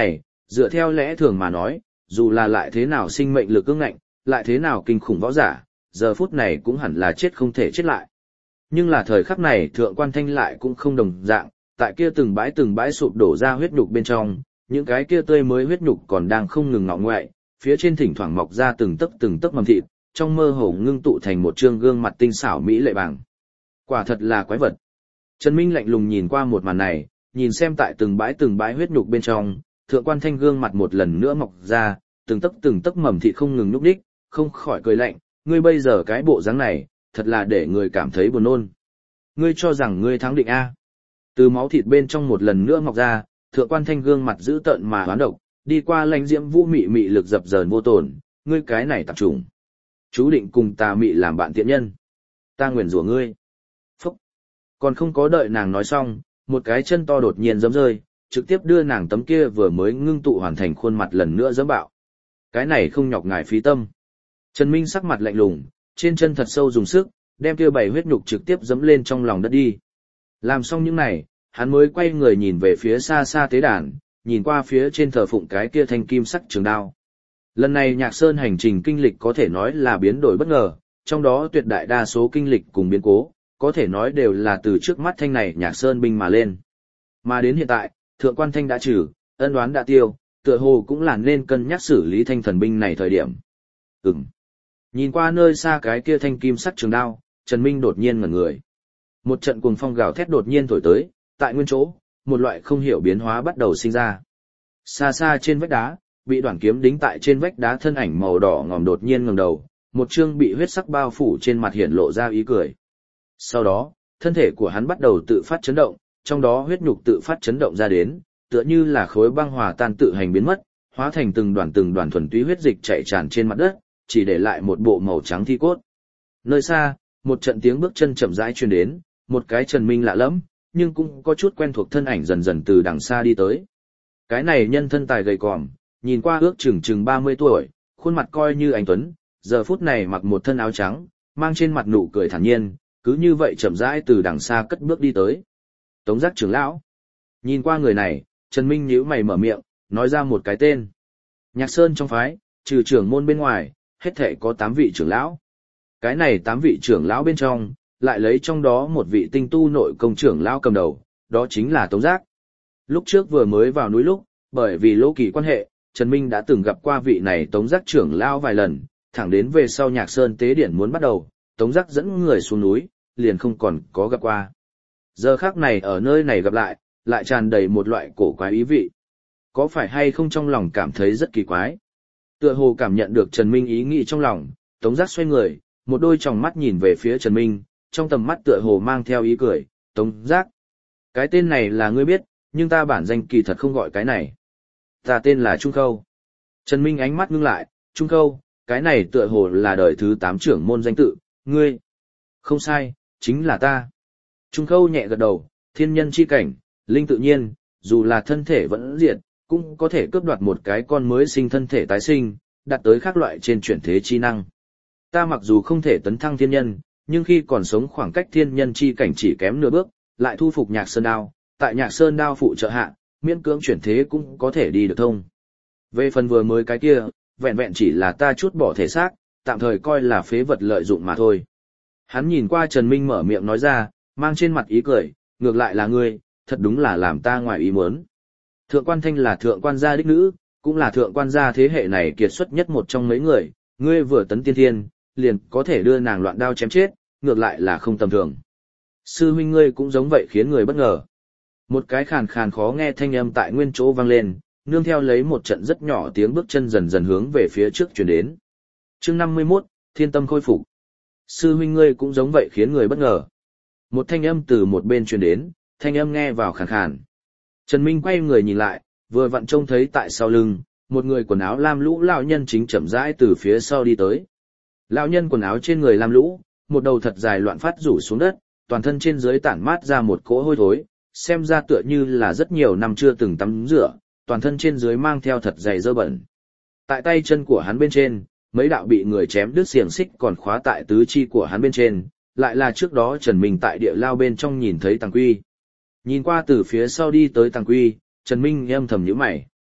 dựa theo lẽ thường mà nói, dù là lại thế nào sinh mệnh lực ương ngạnh, lại thế nào kinh khủng võ giả, giờ phút này cũng hẳn là chết không thể chết lại. Nhưng là thời khắc này thượng quan thanh lại cũng không đồng dạng, tại kia từng bãi từng bãi sụp đổ ra huyết nhục bên trong, những cái kia tươi mới huyết nhục còn đang không ngừng ngọ ngoại, phía trên thỉnh thoảng mọc ra từng tấc từng tấc mầm thịt, trong mơ hồ ngưng tụ thành một trương gương mặt tinh xảo mỹ lệ bảng. Quả thật là quái vật. Trần Minh lạnh lùng nhìn qua một màn này, nhìn xem tại từng bãi từng bãi huyết nhục bên trong, thượng quan thanh gương mặt một lần nữa mọc ra, từng tấc từng tấc mầm thịt không ngừng nhúc nhích, không khỏi cười lạnh, ngươi bây giờ cái bộ dáng này, thật là để người cảm thấy buồn nôn. Ngươi cho rằng ngươi thắng định a? Từ máu thịt bên trong một lần nữa mọc ra, thượng quan thanh gương mặt dữ tợn mà hoán độc, đi qua lãnh diễm vũ mị mị lực dập dờn vô tổn, ngươi cái này tạp trùng. Chú định cùng tà mị làm bạn tiện nhân. Ta nguyền rủa ngươi. Phúc. Còn không có đợi nàng nói xong, một cái chân to đột nhiên giẫm rơi, trực tiếp đưa nàng tấm kia vừa mới ngưng tụ hoàn thành khuôn mặt lần nữa giẫm bạo. Cái này không nhọc ngài phí tâm. Trần Minh sắc mặt lạnh lùng, trên chân thật sâu dùng sức, đem kia bảy huyết nhục trực tiếp giẫm lên trong lòng đất đi. Làm xong những này, hắn mới quay người nhìn về phía xa xa tế đàn, nhìn qua phía trên thờ phụng cái kia thanh kim sắc trường đao. Lần này Nhạc Sơn hành trình kinh lịch có thể nói là biến đổi bất ngờ, trong đó tuyệt đại đa số kinh lịch cùng biến cố, có thể nói đều là từ trước mắt thanh này Nhạc Sơn binh mà lên. Mà đến hiện tại, thượng quan thanh đã trừ, ân oán đã tiêu, tựa hồ cũng là nên cân nhắc xử lý thanh thần binh này thời điểm. Ừm. Nhìn qua nơi xa cái kia thanh kim sắc trường đao, Trần Minh đột nhiên ngẩn người. Một trận cuồng phong gào thét đột nhiên thổi tới, tại nguyên chỗ, một loại không hiểu biến hóa bắt đầu sinh ra. Xa xa trên vách đá, bị đoạn kiếm đính tại trên vách đá thân ảnh màu đỏ ngòm đột nhiên ngẩng đầu, một trương bị huyết sắc bao phủ trên mặt hiện lộ ra ý cười. Sau đó, thân thể của hắn bắt đầu tự phát chấn động, trong đó huyết nhục tự phát chấn động ra đến, tựa như là khối băng hòa tan tự hành biến mất, hóa thành từng đoàn từng đoàn thuần túy huyết dịch chảy tràn trên mặt đất, chỉ để lại một bộ màu trắng thi cốt. Nơi xa, một trận tiếng bước chân chậm rãi truyền đến, một cái Trần Minh lạ lẫm, nhưng cũng có chút quen thuộc thân ảnh dần dần từ đằng xa đi tới. Cái này nhân thân tài gầy còm, nhìn qua ước chừng chừng ba mươi tuổi, khuôn mặt coi như anh tuấn, giờ phút này mặc một thân áo trắng, mang trên mặt nụ cười thản nhiên, cứ như vậy chậm rãi từ đằng xa cất bước đi tới. Tống Giác trưởng lão. Nhìn qua người này, Trần Minh nhíu mày mở miệng, nói ra một cái tên. Nhạc Sơn trong phái, trừ trưởng môn bên ngoài, hết thảy có tám vị trưởng lão. Cái này tám vị trưởng lão bên trong, lại lấy trong đó một vị tinh tu nội công trưởng lão cầm đầu, đó chính là Tống Giác. Lúc trước vừa mới vào núi lúc, bởi vì Lỗ Kỳ quan hệ, Trần Minh đã từng gặp qua vị này Tống Giác trưởng lão vài lần, thẳng đến về sau Nhạc Sơn tế điển muốn bắt đầu, Tống Giác dẫn người xuống núi, liền không còn có gặp qua. Giờ khắc này ở nơi này gặp lại, lại tràn đầy một loại cổ quái ý vị. Có phải hay không trong lòng cảm thấy rất kỳ quái? Tựa hồ cảm nhận được Trần Minh ý nghĩ trong lòng, Tống Giác xoay người, một đôi tròng mắt nhìn về phía Trần Minh, trong tầm mắt tựa hồ mang theo ý cười, Tống Giác. Cái tên này là ngươi biết, nhưng ta bản danh kỳ thật không gọi cái này. Ta tên là Trung Khâu. Trần Minh ánh mắt ngưng lại, Trung Khâu, cái này tựa hồ là đời thứ tám trưởng môn danh tự, ngươi. Không sai, chính là ta. Trung Khâu nhẹ gật đầu, thiên nhân chi cảnh, linh tự nhiên, dù là thân thể vẫn diệt, cũng có thể cướp đoạt một cái con mới sinh thân thể tái sinh, đạt tới các loại trên chuyển thế chi năng. Ta mặc dù không thể tấn thăng thiên nhân, nhưng khi còn sống khoảng cách thiên nhân chi cảnh chỉ kém nửa bước, lại thu phục Nhạc Sơn đao, tại Nhạc Sơn đao phụ trợ hạ, miễn cưỡng chuyển thế cũng có thể đi được thông. Về phần vừa mới cái kia, vẹn vẹn chỉ là ta chút bỏ thể xác, tạm thời coi là phế vật lợi dụng mà thôi. Hắn nhìn qua Trần Minh mở miệng nói ra, mang trên mặt ý cười, ngược lại là ngươi, thật đúng là làm ta ngoài ý muốn. Thượng quan Thanh là thượng quan gia đích nữ, cũng là thượng quan gia thế hệ này kiệt xuất nhất một trong mấy người, ngươi vừa tấn tiên thiên, liền có thể đưa nàng loạn đao chém chết, ngược lại là không tầm thường. Sư huynh ngươi cũng giống vậy khiến người bất ngờ. Một cái khàn khàn khó nghe thanh âm tại nguyên chỗ vang lên, nương theo lấy một trận rất nhỏ tiếng bước chân dần dần hướng về phía trước truyền đến. Chương năm mươi mốt, Thiên tâm khôi phục. Sư huynh ngươi cũng giống vậy khiến người bất ngờ. Một thanh âm từ một bên truyền đến, thanh âm nghe vào khàn khàn. Trần Minh quay người nhìn lại, vừa vặn trông thấy tại sau lưng, một người quần áo lam lũ lão nhân chính chậm rãi từ phía sau đi tới. Lão nhân quần áo trên người lam lũ, một đầu thật dài loạn phát rủ xuống đất, toàn thân trên dưới tản mát ra một cỗ hôi thối, xem ra tựa như là rất nhiều năm chưa từng tắm rửa, toàn thân trên dưới mang theo thật dày dơ bẩn. Tại tay chân của hắn bên trên, mấy đạo bị người chém đứt xiềng xích còn khóa tại tứ chi của hắn bên trên, lại là trước đó Trần Minh tại địa lao bên trong nhìn thấy Tàng Quy. Nhìn qua từ phía sau đi tới Tàng Quy, Trần Minh âm thầm nhíu mày.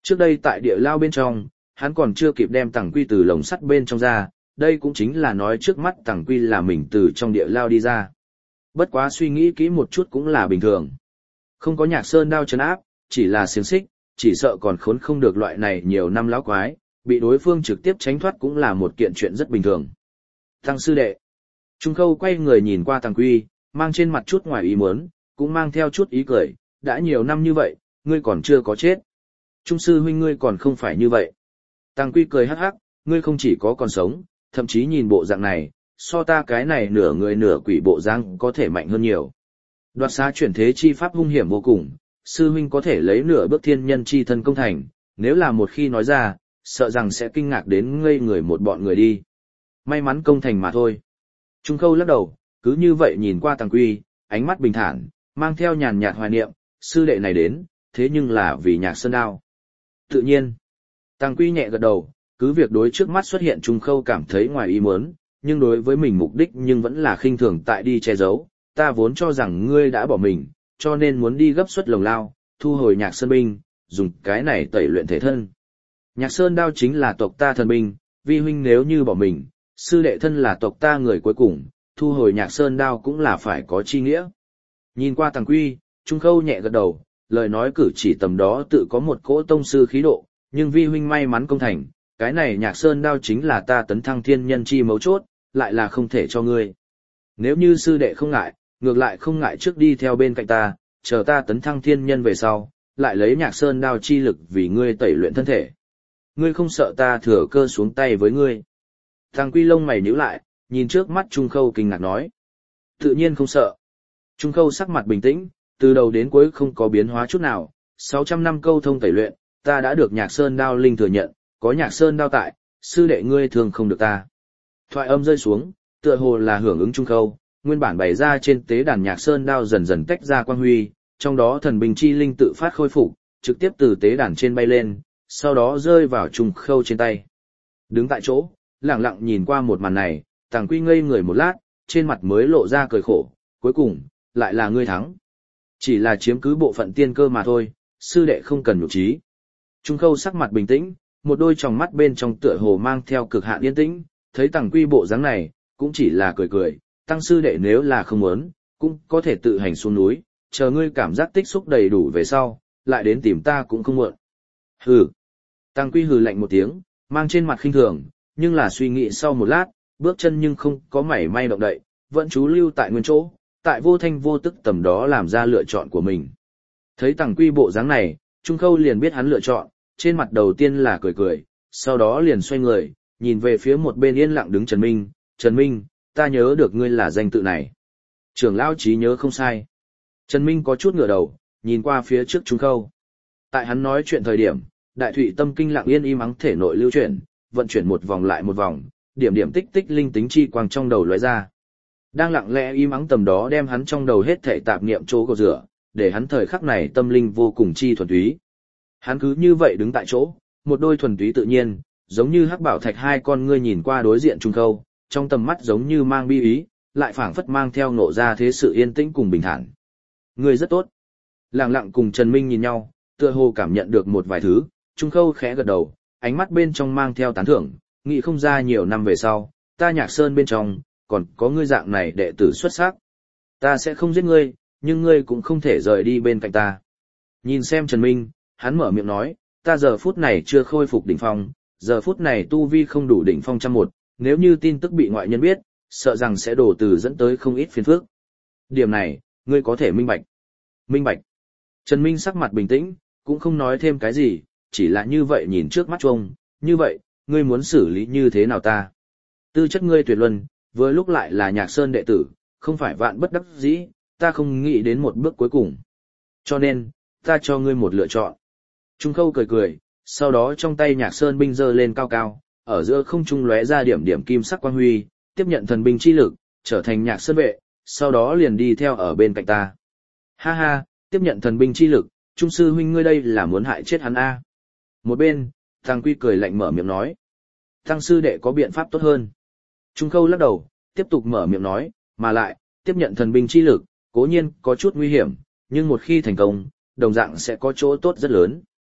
Trước đây tại địa lao bên trong, hắn còn chưa kịp đem Tằng Quy từ lồng sắt bên trong ra, đây cũng chính là nói trước mắt Tằng Quy là mình từ trong địa lao đi ra. Bất quá suy nghĩ kỹ một chút cũng là bình thường. Không có Nhạc Sơn đao trấn áp, chỉ là xiềng xích, chỉ sợ còn khốn không được loại này nhiều năm lão quái, bị đối phương trực tiếp tránh thoát cũng là một kiện chuyện rất bình thường. Tăng sư đệ. Trung Khâu quay người nhìn qua Tằng Quy, mang trên mặt chút ngoài ý muốn, cũng mang theo chút ý cười, đã nhiều năm như vậy, ngươi còn chưa có chết. Trung sư huynh ngươi còn không phải như vậy. Tằng Quy cười hắc hắc, ngươi không chỉ có còn sống, thậm chí nhìn bộ dạng này, so ta cái này nửa người nửa quỷ bộ dạng có thể mạnh hơn nhiều. Đoạt xá chuyển thế chi pháp hung hiểm vô cùng, sư huynh có thể lấy nửa bước thiên nhân chi thân công thành, nếu là một khi nói ra, sợ rằng sẽ kinh ngạc đến ngây người một bọn người đi. May mắn công thành mà thôi. Trung Khâu lắc đầu, cứ như vậy nhìn qua Tằng Quy, ánh mắt bình thản, mang theo nhàn nhạt hoài niệm, sư đệ này đến, thế nhưng là vì Nhạc Sơn đao. Tự nhiên, Tằng Quy nhẹ gật đầu, cứ việc đối trước mắt xuất hiện Trung Khâu cảm thấy ngoài ý muốn, nhưng đối với mình mục đích nhưng vẫn là khinh thường tại đi che giấu, ta vốn cho rằng ngươi đã bỏ mình, cho nên muốn đi gấp xuất lồng lao, thu hồi Nhạc Sơn binh, dùng cái này tẩy luyện thể thân. Nhạc Sơn đao chính là tộc ta thần binh, vi huynh nếu như bỏ mình, sư đệ thân là tộc ta người cuối cùng, thu hồi Nhạc Sơn đao cũng là phải có chi nghĩa. Nhìn qua Tằng Quy, Trung Khâu nhẹ gật đầu, lời nói cử chỉ tầm đó tự có một cỗ tông sư khí độ, nhưng vi huynh may mắn công thành, cái này Nhạc Sơn đao chính là ta tấn thăng thiên nhân chi mấu chốt, lại là không thể cho ngươi. Nếu như sư đệ không ngại, ngược lại không ngại trước đi theo bên cạnh ta, chờ ta tấn thăng thiên nhân về sau, lại lấy Nhạc Sơn đao chi lực vì ngươi tẩy luyện thân thể. Ngươi không sợ ta thừa cơ xuống tay với ngươi. Tằng Quy lông mày nhíu lại, nhìn trước mắt Trung Khâu kinh ngạc nói. Tự nhiên không sợ. Trung Khâu sắc mặt bình tĩnh, từ đầu đến cuối không có biến hóa chút nào, sáu trăm năm câu thông tẩy luyện, ta đã được Nhạc Sơn đao linh thừa nhận, có Nhạc Sơn đao tại, sư đệ ngươi thường không được ta. Thoại âm rơi xuống, tựa hồ là hưởng ứng Trung Khâu, nguyên bản bày ra trên tế đàn Nhạc Sơn đao dần dần tách ra quang huy, trong đó thần binh chi linh tự phát khôi phục, trực tiếp từ tế đàn trên bay lên, sau đó rơi vào Trung Khâu trên tay. Đứng tại chỗ, lặng lặng nhìn qua một màn này, Tằng Quy ngây người một lát, trên mặt mới lộ ra cười khổ, cuối cùng, lại là ngươi thắng. Chỉ là chiếm cứ bộ phận tiên cơ mà thôi, sư đệ không cần nhục trí. Trung Khâu sắc mặt bình tĩnh, một đôi tròng mắt bên trong tựa hồ mang theo cực hạn yên tĩnh, thấy Tằng Quy bộ dáng này, cũng chỉ là cười cười, tăng sư đệ nếu là không muốn, cũng có thể tự hành xuống núi, chờ ngươi cảm giác tích xúc đầy đủ về sau, lại đến tìm ta cũng không muộn. Hừ. Tằng Quy hừ lạnh một tiếng, mang trên mặt khinh thường, nhưng là suy nghĩ sau một lát, bước chân nhưng không có mảy may động đậy, vẫn trú lưu tại nguyên chỗ, tại vô thanh vô tức tầm đó làm ra lựa chọn của mình. Thấy Tằng Quy bộ dáng này, Trung Khâu liền biết hắn lựa chọn, trên mặt đầu tiên là cười cười, sau đó liền xoay người, nhìn về phía một bên yên lặng đứng Trần Minh, Trần Minh, ta nhớ được ngươi là danh tự này. Trưởng lão trí nhớ không sai. Trần Minh có chút ngửa đầu, nhìn qua phía trước Trung Khâu. Tại hắn nói chuyện thời điểm, đại thụy tâm kinh lặng yên im ắng thể nội lưu chuyển, vận chuyển một vòng lại một vòng, điểm điểm tích tích linh tính chi quang trong đầu lóe ra. Đang lặng lẽ im ắng tầm đó đem hắn trong đầu hết thảy tạp niệm chỗ cầu rửa, để hắn thời khắc này tâm linh vô cùng chi thuần túy. Hắn cứ như vậy đứng tại chỗ, một đôi thuần túy tự nhiên, giống như hắc bảo thạch hai con ngươi nhìn qua đối diện Trung Khâu, trong tầm mắt giống như mang bi ý, lại phảng phất mang theo nộ ra thế sự yên tĩnh cùng bình thản. Ngươi rất tốt. Lặng lặng cùng Trần Minh nhìn nhau, tựa hồ cảm nhận được một vài thứ, Trung Khâu khẽ gật đầu, ánh mắt bên trong mang theo tán thưởng, nghĩ không ra nhiều năm về sau, ta Nhạc Sơn bên trong, còn có ngươi dạng này đệ tử xuất sắc. Ta sẽ không giết ngươi, nhưng ngươi cũng không thể rời đi bên cạnh ta. Nhìn xem Trần Minh, hắn mở miệng nói, ta giờ phút này chưa khôi phục đỉnh phong, giờ phút này tu vi không đủ đỉnh phong trăm một, nếu như tin tức bị ngoại nhân biết, sợ rằng sẽ đổ từ dẫn tới không ít phiền phức. Điểm này, ngươi có thể minh bạch. Minh bạch. Trần Minh sắc mặt bình tĩnh, cũng không nói thêm cái gì, chỉ là như vậy nhìn trước mắt trông, như vậy, ngươi muốn xử lý như thế nào ta? Tư chất ngươi tuyệt luân, vừa lúc lại là Nhạc Sơn đệ tử, không phải vạn bất đắc dĩ, ta không nghĩ đến một bước cuối cùng. Cho nên, ta cho ngươi một lựa chọn. Trung Khâu cười cười, sau đó trong tay Nhạc Sơn binh giơ lên cao cao, ở giữa không trung lóe ra điểm điểm kim sắc quang huy, tiếp nhận thần binh chi lực, trở thành Nhạc Sơn vệ, sau đó liền đi theo ở bên cạnh ta. Ha ha, tiếp nhận thần binh chi lực, Trung sư huynh ngươi đây là muốn hại chết hắn a. Một bên, Tằng Quy cười lạnh mở miệng nói. Tăng sư đệ có biện pháp tốt hơn. Trung Khâu lắc đầu, tiếp tục mở miệng nói, mà lại, tiếp nhận thần binh chi lực, cố nhiên có chút nguy hiểm, nhưng một khi thành công, đồng dạng sẽ có chỗ tốt rất lớn.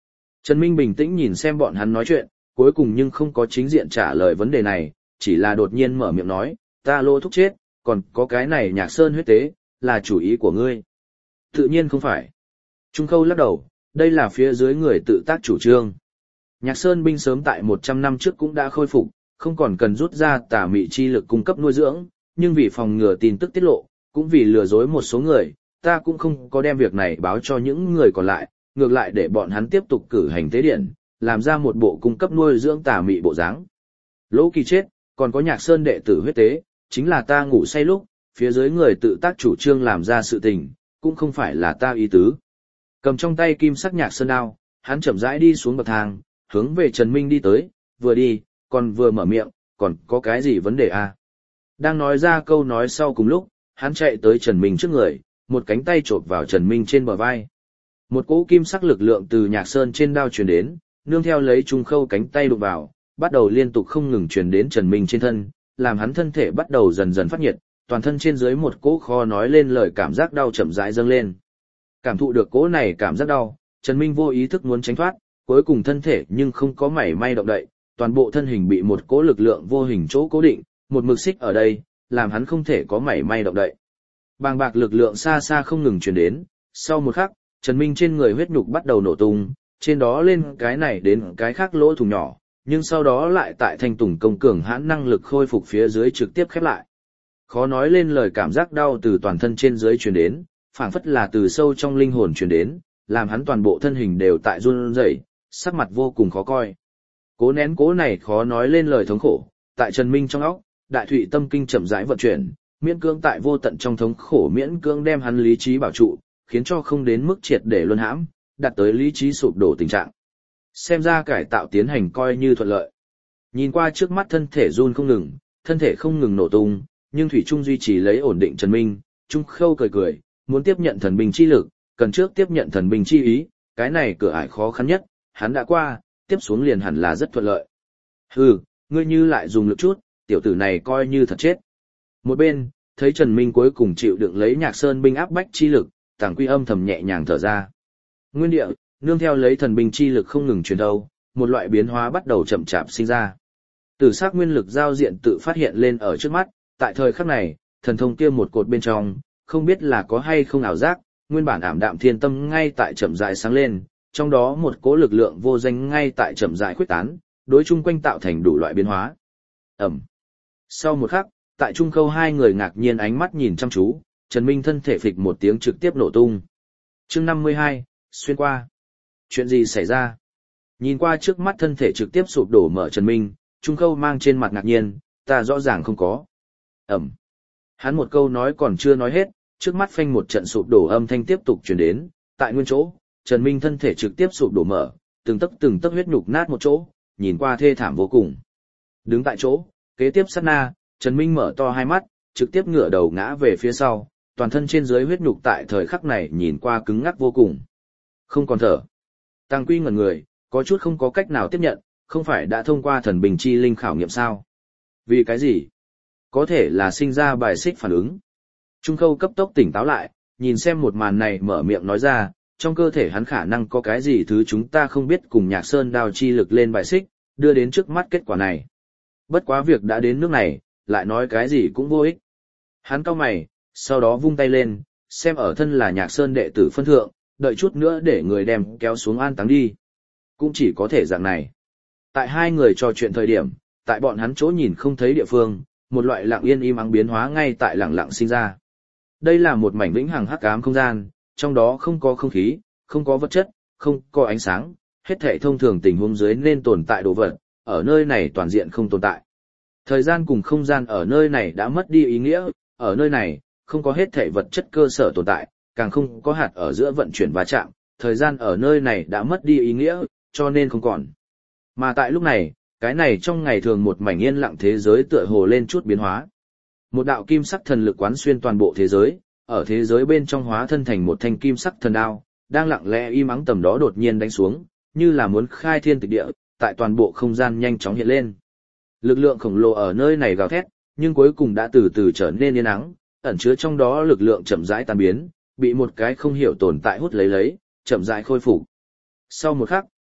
Trần Minh bình tĩnh nhìn xem bọn hắn nói chuyện, cuối cùng nhưng không có chính diện trả lời vấn đề này, chỉ là đột nhiên mở miệng nói, ta Lô Thúc chết, còn có cái này Nhạc Sơn huyết tế, là chủ ý của ngươi. Tự nhiên không phải. Trung Khâu lắc đầu, đây là phía dưới người tự tác chủ trương. Nhạc Sơn binh sớm tại một trăm năm trước cũng đã khôi phục, không còn cần rút ra tà mị chi lực cung cấp nuôi dưỡng, nhưng vì phòng ngừa tin tức tiết lộ, cũng vì lừa dối một số người, ta cũng không có đem việc này báo cho những người còn lại, ngược lại để bọn hắn tiếp tục cử hành tế điện, làm ra một bộ cung cấp nuôi dưỡng tà mị bộ dáng. Lỗ Kỳ chết, còn có Nhạc Sơn đệ tử huyết tế, chính là ta ngủ say lúc, phía dưới người tự tác chủ trương làm ra sự tình, cũng không phải là ta ý tứ. Cầm trong tay kim sắc Nhạc Sơn đao, hắn chậm rãi đi xuống bậc thang, hướng về Trần Minh đi tới, vừa đi, còn vừa mở miệng, còn có cái gì vấn đề à? Đang nói ra câu nói sau cùng lúc, hắn chạy tới Trần Minh trước người, một cánh tay chộp vào Trần Minh trên bờ vai. Một cỗ kim sắc lực lượng từ Nhạc Sơn trên đao truyền đến, nương theo lấy Trung Khâu cánh tay đụng vào, bắt đầu liên tục không ngừng truyền đến Trần Minh trên thân, làm hắn thân thể bắt đầu dần dần phát nhiệt, toàn thân trên dưới một cỗ khó nói lên lời cảm giác đau chậm rãi dâng lên. Cảm thụ được cỗ này cảm giác đau, Trần Minh vô ý thức muốn tránh thoát, cuối cùng thân thể nhưng không có mảy may động đậy, toàn bộ thân hình bị một cỗ lực lượng vô hình chỗ cố định, một mực xích ở đây, làm hắn không thể có mảy may động đậy. Bàng bạc lực lượng xa xa không ngừng truyền đến, sau một khắc, Trần Minh trên người huyết nhục bắt đầu nổ tung, trên đó lên cái này đến cái khác lỗ thủng nhỏ, nhưng sau đó lại tại thanh tùng công cường hãn năng lực khôi phục phía dưới trực tiếp khép lại. Khó nói lên lời cảm giác đau từ toàn thân trên dưới truyền đến, phảng phất là từ sâu trong linh hồn truyền đến, làm hắn toàn bộ thân hình đều tại run rẩy, sắc mặt vô cùng khó coi. Cố nén cố này khó nói lên lời thống khổ, tại Trần Minh trong óc, đại thụy tâm kinh chậm rãi vận chuyển, miễn cưỡng tại vô tận trong thống khổ miễn cưỡng đem hắn lý trí bảo trụ, khiến cho không đến mức triệt để luân hãm, đạt tới lý trí sụp đổ tình trạng. Xem ra cải tạo tiến hành coi như thuận lợi. Nhìn qua trước mắt thân thể run không ngừng, thân thể không ngừng nổ tung, nhưng thủy trung duy trì lấy ổn định Trần Minh, Trung Khâu cười cười, muốn tiếp nhận thần binh chi lực, cần trước tiếp nhận thần binh chi ý, cái này cửa ải khó khăn nhất, hắn đã qua, tiếp xuống liền hẳn là rất thuận lợi. Hừ, ngươi như lại dùng lực chút, tiểu tử này coi như thật chết. Một bên, thấy Trần Minh cuối cùng chịu đựng lấy Nhạc Sơn binh áp bách chi lực, Tàng Quy âm thầm nhẹ nhàng thở ra. Nguyên địa, nương theo lấy thần binh chi lực không ngừng truyền đâu, một loại biến hóa bắt đầu chậm chạp sinh ra. Tử sắc nguyên lực giao diện tự phát hiện lên ở trước mắt, tại thời khắc này, thần thông kia một cột bên trong, không biết là có hay không ảo giác, nguyên bản ảm đạm thiên tâm ngay tại chậm rãi sáng lên, trong đó một cỗ lực lượng vô danh ngay tại chậm rãi khuếch tán, đối chung quanh tạo thành đủ loại biến hóa. Ẩm. Sau một khắc, tại Trung Khâu hai người ngạc nhiên ánh mắt nhìn chăm chú, Trần Minh thân thể phịch một tiếng trực tiếp nổ tung. Chương năm mươi hai, xuyên qua. Chuyện gì xảy ra? Nhìn qua trước mắt thân thể trực tiếp sụp đổ mở Trần Minh, Trung Khâu mang trên mặt ngạc nhiên, ta rõ ràng không có. Ẩm. Hắn một câu nói còn chưa nói hết, trước mắt phanh một trận sụp đổ âm thanh tiếp tục truyền đến, tại nguyên chỗ, Trần Minh thân thể trực tiếp sụp đổ mở, từng tấc từng tấc huyết nhục nát một chỗ, nhìn qua thê thảm vô cùng. Đứng tại chỗ, kế tiếp sát na, Trần Minh mở to hai mắt, trực tiếp ngửa đầu ngã về phía sau, toàn thân trên dưới huyết nhục tại thời khắc này nhìn qua cứng ngắc vô cùng. Không còn thở. Tăng Quy ngẩn người, có chút không có cách nào tiếp nhận, không phải đã thông qua thần bình chi linh khảo nghiệm sao? Vì cái gì? Có thể là sinh ra bài xích phản ứng. Trung Khâu cấp tốc tỉnh táo lại, nhìn xem một màn này mở miệng nói ra, trong cơ thể hắn khả năng có cái gì thứ chúng ta không biết cùng Nhạc Sơn đao chi lực lên bài xích, đưa đến trước mắt kết quả này. Bất quá việc đã đến nước này, lại nói cái gì cũng vô ích. Hắn cau mày, sau đó vung tay lên, xem ở thân là Nhạc Sơn đệ tử phân thượng, đợi chút nữa để người đem kéo xuống an táng đi. Cũng chỉ có thể dạng này. Tại hai người trò chuyện thời điểm, tại bọn hắn chỗ nhìn không thấy địa phương, một loại lặng yên im ắng biến hóa ngay tại lặng lặng sinh ra. Đây là một mảnh vĩnh hằng hắc ám không gian, trong đó không có không khí, không có vật chất, không có ánh sáng, hết thảy thông thường tình huống dưới nên tồn tại đồ vật, ở nơi này toàn diện không tồn tại. Thời gian cùng không gian ở nơi này đã mất đi ý nghĩa, ở nơi này, không có hết thảy vật chất cơ sở tồn tại, càng không có hạt ở giữa vận chuyển va chạm, thời gian ở nơi này đã mất đi ý nghĩa, cho nên không còn. Mà tại lúc này, cái này trong ngày thường một mảnh yên lặng thế giới tựa hồ lên chút biến hóa. Một đạo kim sắc thần lực quán xuyên toàn bộ thế giới, ở thế giới bên trong hóa thân thành một thanh kim sắc thần đao, đang lặng lẽ im ắng tầm đó đột nhiên đánh xuống, như là muốn khai thiên tịch địa, tại toàn bộ không gian nhanh chóng hiện lên. Lực lượng khổng lồ ở nơi này gào thét, nhưng cuối cùng đã từ từ trở nên yên ắng, ẩn chứa trong đó lực lượng chậm rãi tan biến, bị một cái không hiểu tồn tại hút lấy lấy, chậm rãi khôi phục. Sau một khắc,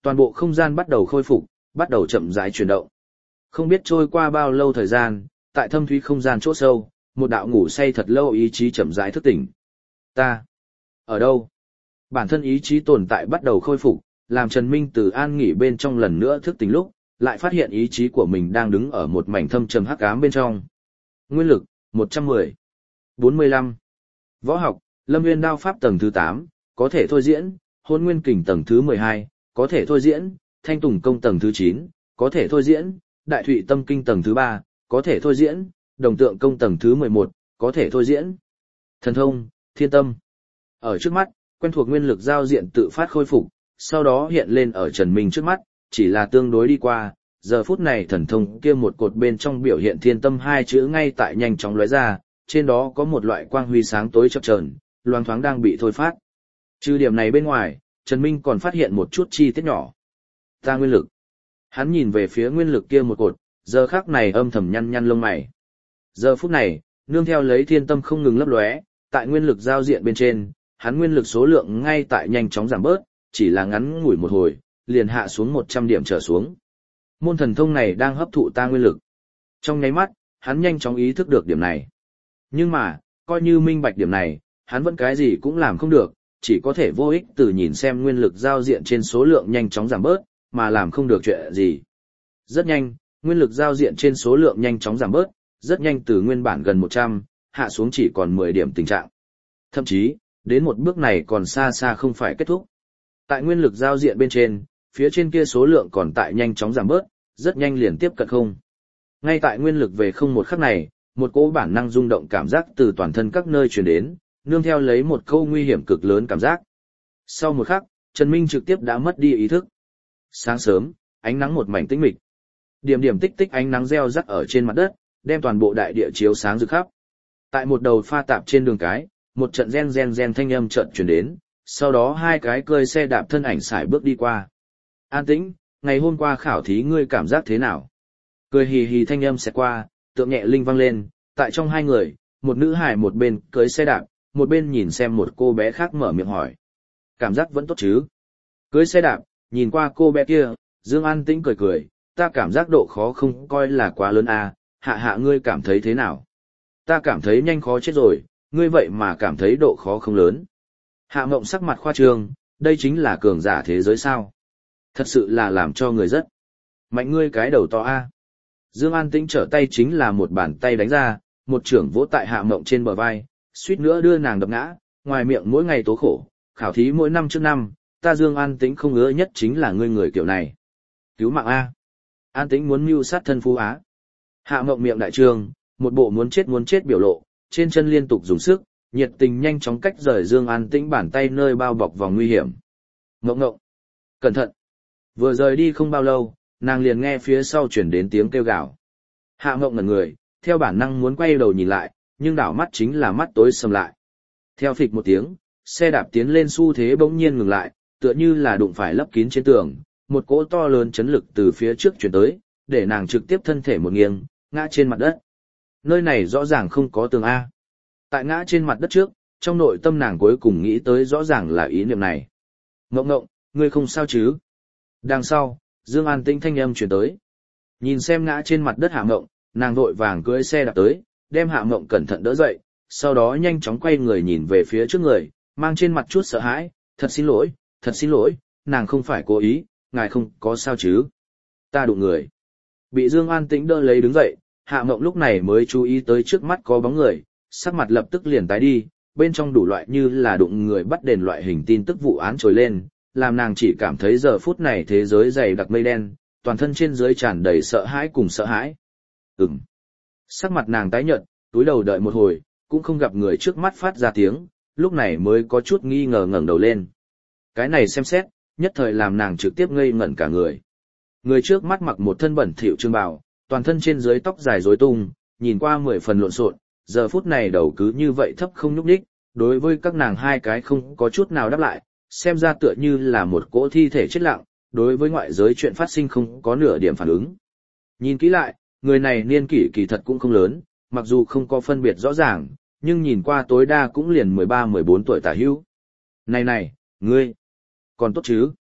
Toàn bộ không gian bắt đầu khôi phục, bắt đầu chậm rãi chuyển động. Không biết trôi qua bao lâu thời gian, tại thâm thúy không gian chỗ sâu, một đạo ngủ say thật lâu ý chí chậm rãi thức tỉnh. Ta ở đâu? Bản thân ý chí tồn tại bắt đầu khôi phục, làm Trần Minh từ an nghỉ bên trong lần nữa thức tỉnh lúc, lại phát hiện ý chí của mình đang đứng ở một mảnh thâm trầm hắc ám bên trong. Nguyên lực một trăm mười, bốn mươi lăm. Võ học Lâm Nguyên đao pháp tầng thứ tám, có thể thôi diễn, Hỗn Nguyên kình tầng thứ mười hai, có thể thôi diễn, Thanh Tùng công tầng thứ chín, có thể thôi diễn, Đại Thụy tâm kinh tầng thứ ba, có thể thôi diễn, Đồng tượng công tầng thứ mười một, có thể thôi diễn. Thần thông Thiên tâm. Ở trước mắt, quen thuộc nguyên lực giao diện tự phát khôi phục, sau đó hiện lên ở Trần Minh trước mắt, chỉ là tương đối đi qua, giờ phút này thần thông kia một cột bên trong biểu hiện thiên tâm hai chữ ngay tại nhanh chóng lóe ra, trên đó có một loại quang huy sáng tối chập chờn, loang thoáng đang bị thôi phát. Trừ điểm này bên ngoài, Trần Minh còn phát hiện một chút chi tiết nhỏ. Ta nguyên lực. Hắn nhìn về phía nguyên lực kia một cột, giờ khắc này âm thầm nhăn nhăn lông mày. Giờ phút này, nương theo lấy thiên tâm không ngừng lấp lóe, tại nguyên lực giao diện bên trên, hắn nguyên lực số lượng ngay tại nhanh chóng giảm bớt, chỉ là ngắn ngủi một hồi, liền hạ xuống một trăm điểm trở xuống. Môn thần thông này đang hấp thụ ta nguyên lực. Trong nháy mắt, hắn nhanh chóng ý thức được điểm này. Nhưng mà, coi như minh bạch điểm này, hắn vẫn cái gì cũng làm không được, chỉ có thể vô ích từ nhìn xem nguyên lực giao diện trên số lượng nhanh chóng giảm bớt, mà làm không được chuyện gì. Rất nhanh, nguyên lực giao diện trên số lượng nhanh chóng giảm bớt, rất nhanh từ nguyên bản gần một trăm, hạ xuống chỉ còn mười điểm tình trạng. Thậm chí, đến một bước này còn xa xa không phải kết thúc. Tại nguyên lực giao diện bên trên, phía trên kia số lượng còn tại nhanh chóng giảm bớt, rất nhanh liền tiếp cận không. Ngay tại nguyên lực về không một khắc này, một cỗ bản năng rung động cảm giác từ toàn thân các nơi truyền đến, nương theo lấy một câu nguy hiểm cực lớn cảm giác. Sau một khắc, Trần Minh trực tiếp đã mất đi ý thức. Sáng sớm, ánh nắng một mảnh tĩnh mịch. Điểm điểm tích tích ánh nắng reo rắc ở trên mặt đất, đem toàn bộ đại địa chiếu sáng rực khắp. Tại một đầu pha tạp trên đường cái, một trận gen gen gen thanh âm chợt truyền đến, sau đó hai cái cơi xe đạp thân ảnh sải bước đi qua. An Tĩnh, ngày hôm qua khảo thí ngươi cảm giác thế nào? Cười hì hì thanh âm sẽ qua, tượng nhẹ linh vang lên, tại trong hai người, một nữ hài một bên cưới xe đạp, một bên nhìn xem một cô bé khác mở miệng hỏi. Cảm giác vẫn tốt chứ? Cưới xe đạp, nhìn qua cô bé kia, Dương An Tĩnh cười cười, ta cảm giác độ khó không coi là quá lớn à, hạ hạ ngươi cảm thấy thế nào? Ta cảm thấy nhanh khó chết rồi, ngươi vậy mà cảm thấy độ khó không lớn. Hạ Mộng sắc mặt khoa trương, đây chính là cường giả thế giới sao? Thật sự là làm cho người rất mạnh, ngươi cái đầu to a. Dương An Tĩnh trở tay chính là một bàn tay đánh ra, một chưởng vỗ tại Hạ Mộng trên bờ vai, suýt nữa đưa nàng đập ngã, ngoài miệng mỗi ngày tố khổ, khảo thí mỗi năm trước năm, ta Dương An Tĩnh không ngứa nhất chính là ngươi người kiểu này. Cứu mạng a. An Tĩnh muốn mưu sát thân phú á. Hạ Mộng miệng đại trương, một bộ muốn chết muốn chết biểu lộ, trên chân liên tục dùng sức, nhiệt tình nhanh chóng cách rời Dương An Tĩnh bàn tay nơi bao bọc vòng nguy hiểm. Ngộng ngộng, cẩn thận. Vừa rời đi không bao lâu, nàng liền nghe phía sau chuyển đến tiếng kêu gào. Hạ Ngộng ngẩn người, theo bản năng muốn quay đầu nhìn lại, nhưng đảo mắt chính là mắt tối sầm lại. Theo phịch một tiếng, xe đạp tiến lên xu thế bỗng nhiên ngừng lại, tựa như là đụng phải lấp kín trên tường, một cỗ to lớn chấn lực từ phía trước chuyển tới, để nàng trực tiếp thân thể một nghiêng, ngã trên mặt đất. Nơi này rõ ràng không có tường A. Tại ngã trên mặt đất trước, trong nội tâm nàng cuối cùng nghĩ tới rõ ràng là ý niệm này. Ngộng ngộng, ngươi không sao chứ? Đằng sau, Dương An Tĩnh thanh âm truyền tới. Nhìn xem ngã trên mặt đất Hạ Mộng, nàng vội vàng cưỡi xe đạp tới, đem Hạ Mộng cẩn thận đỡ dậy, sau đó nhanh chóng quay người nhìn về phía trước người, mang trên mặt chút sợ hãi, thật xin lỗi, thật xin lỗi, nàng không phải cố ý, ngài không có sao chứ? Ta đụng người. Bị Dương An Tĩnh đỡ lấy đứng dậy, Hạ Mộng lúc này mới chú ý tới trước mắt có bóng người, sắc mặt lập tức liền tái đi, bên trong đủ loại như là đụng người bắt đền loại hình tin tức vụ án trồi lên, làm nàng chỉ cảm thấy giờ phút này thế giới dày đặc mây đen, toàn thân trên dưới tràn đầy sợ hãi cùng sợ hãi. Ừm. Sắc mặt nàng tái nhợt, túi đầu đợi một hồi, cũng không gặp người trước mắt phát ra tiếng, lúc này mới có chút nghi ngờ ngẩng đầu lên. Cái này xem xét, nhất thời làm nàng trực tiếp ngây ngẩn cả người. Người trước mắt mặc một thân bẩn thỉu trường bào, toàn thân trên dưới tóc dài rối tung, nhìn qua mười phần lộn xộn, giờ phút này đầu cứ như vậy thấp không nhúc nhích, đối với các nàng hai cái không có chút nào đáp lại, xem ra tựa như là một cỗ thi thể chết lặng, đối với ngoại giới chuyện phát sinh không có nửa điểm phản ứng. Nhìn kỹ lại, người này niên kỷ kỳ thật cũng không lớn, mặc dù không có phân biệt rõ ràng, nhưng nhìn qua tối đa cũng liền mười ba mười bốn tuổi tả hữu. Này này, ngươi, còn tốt chứ?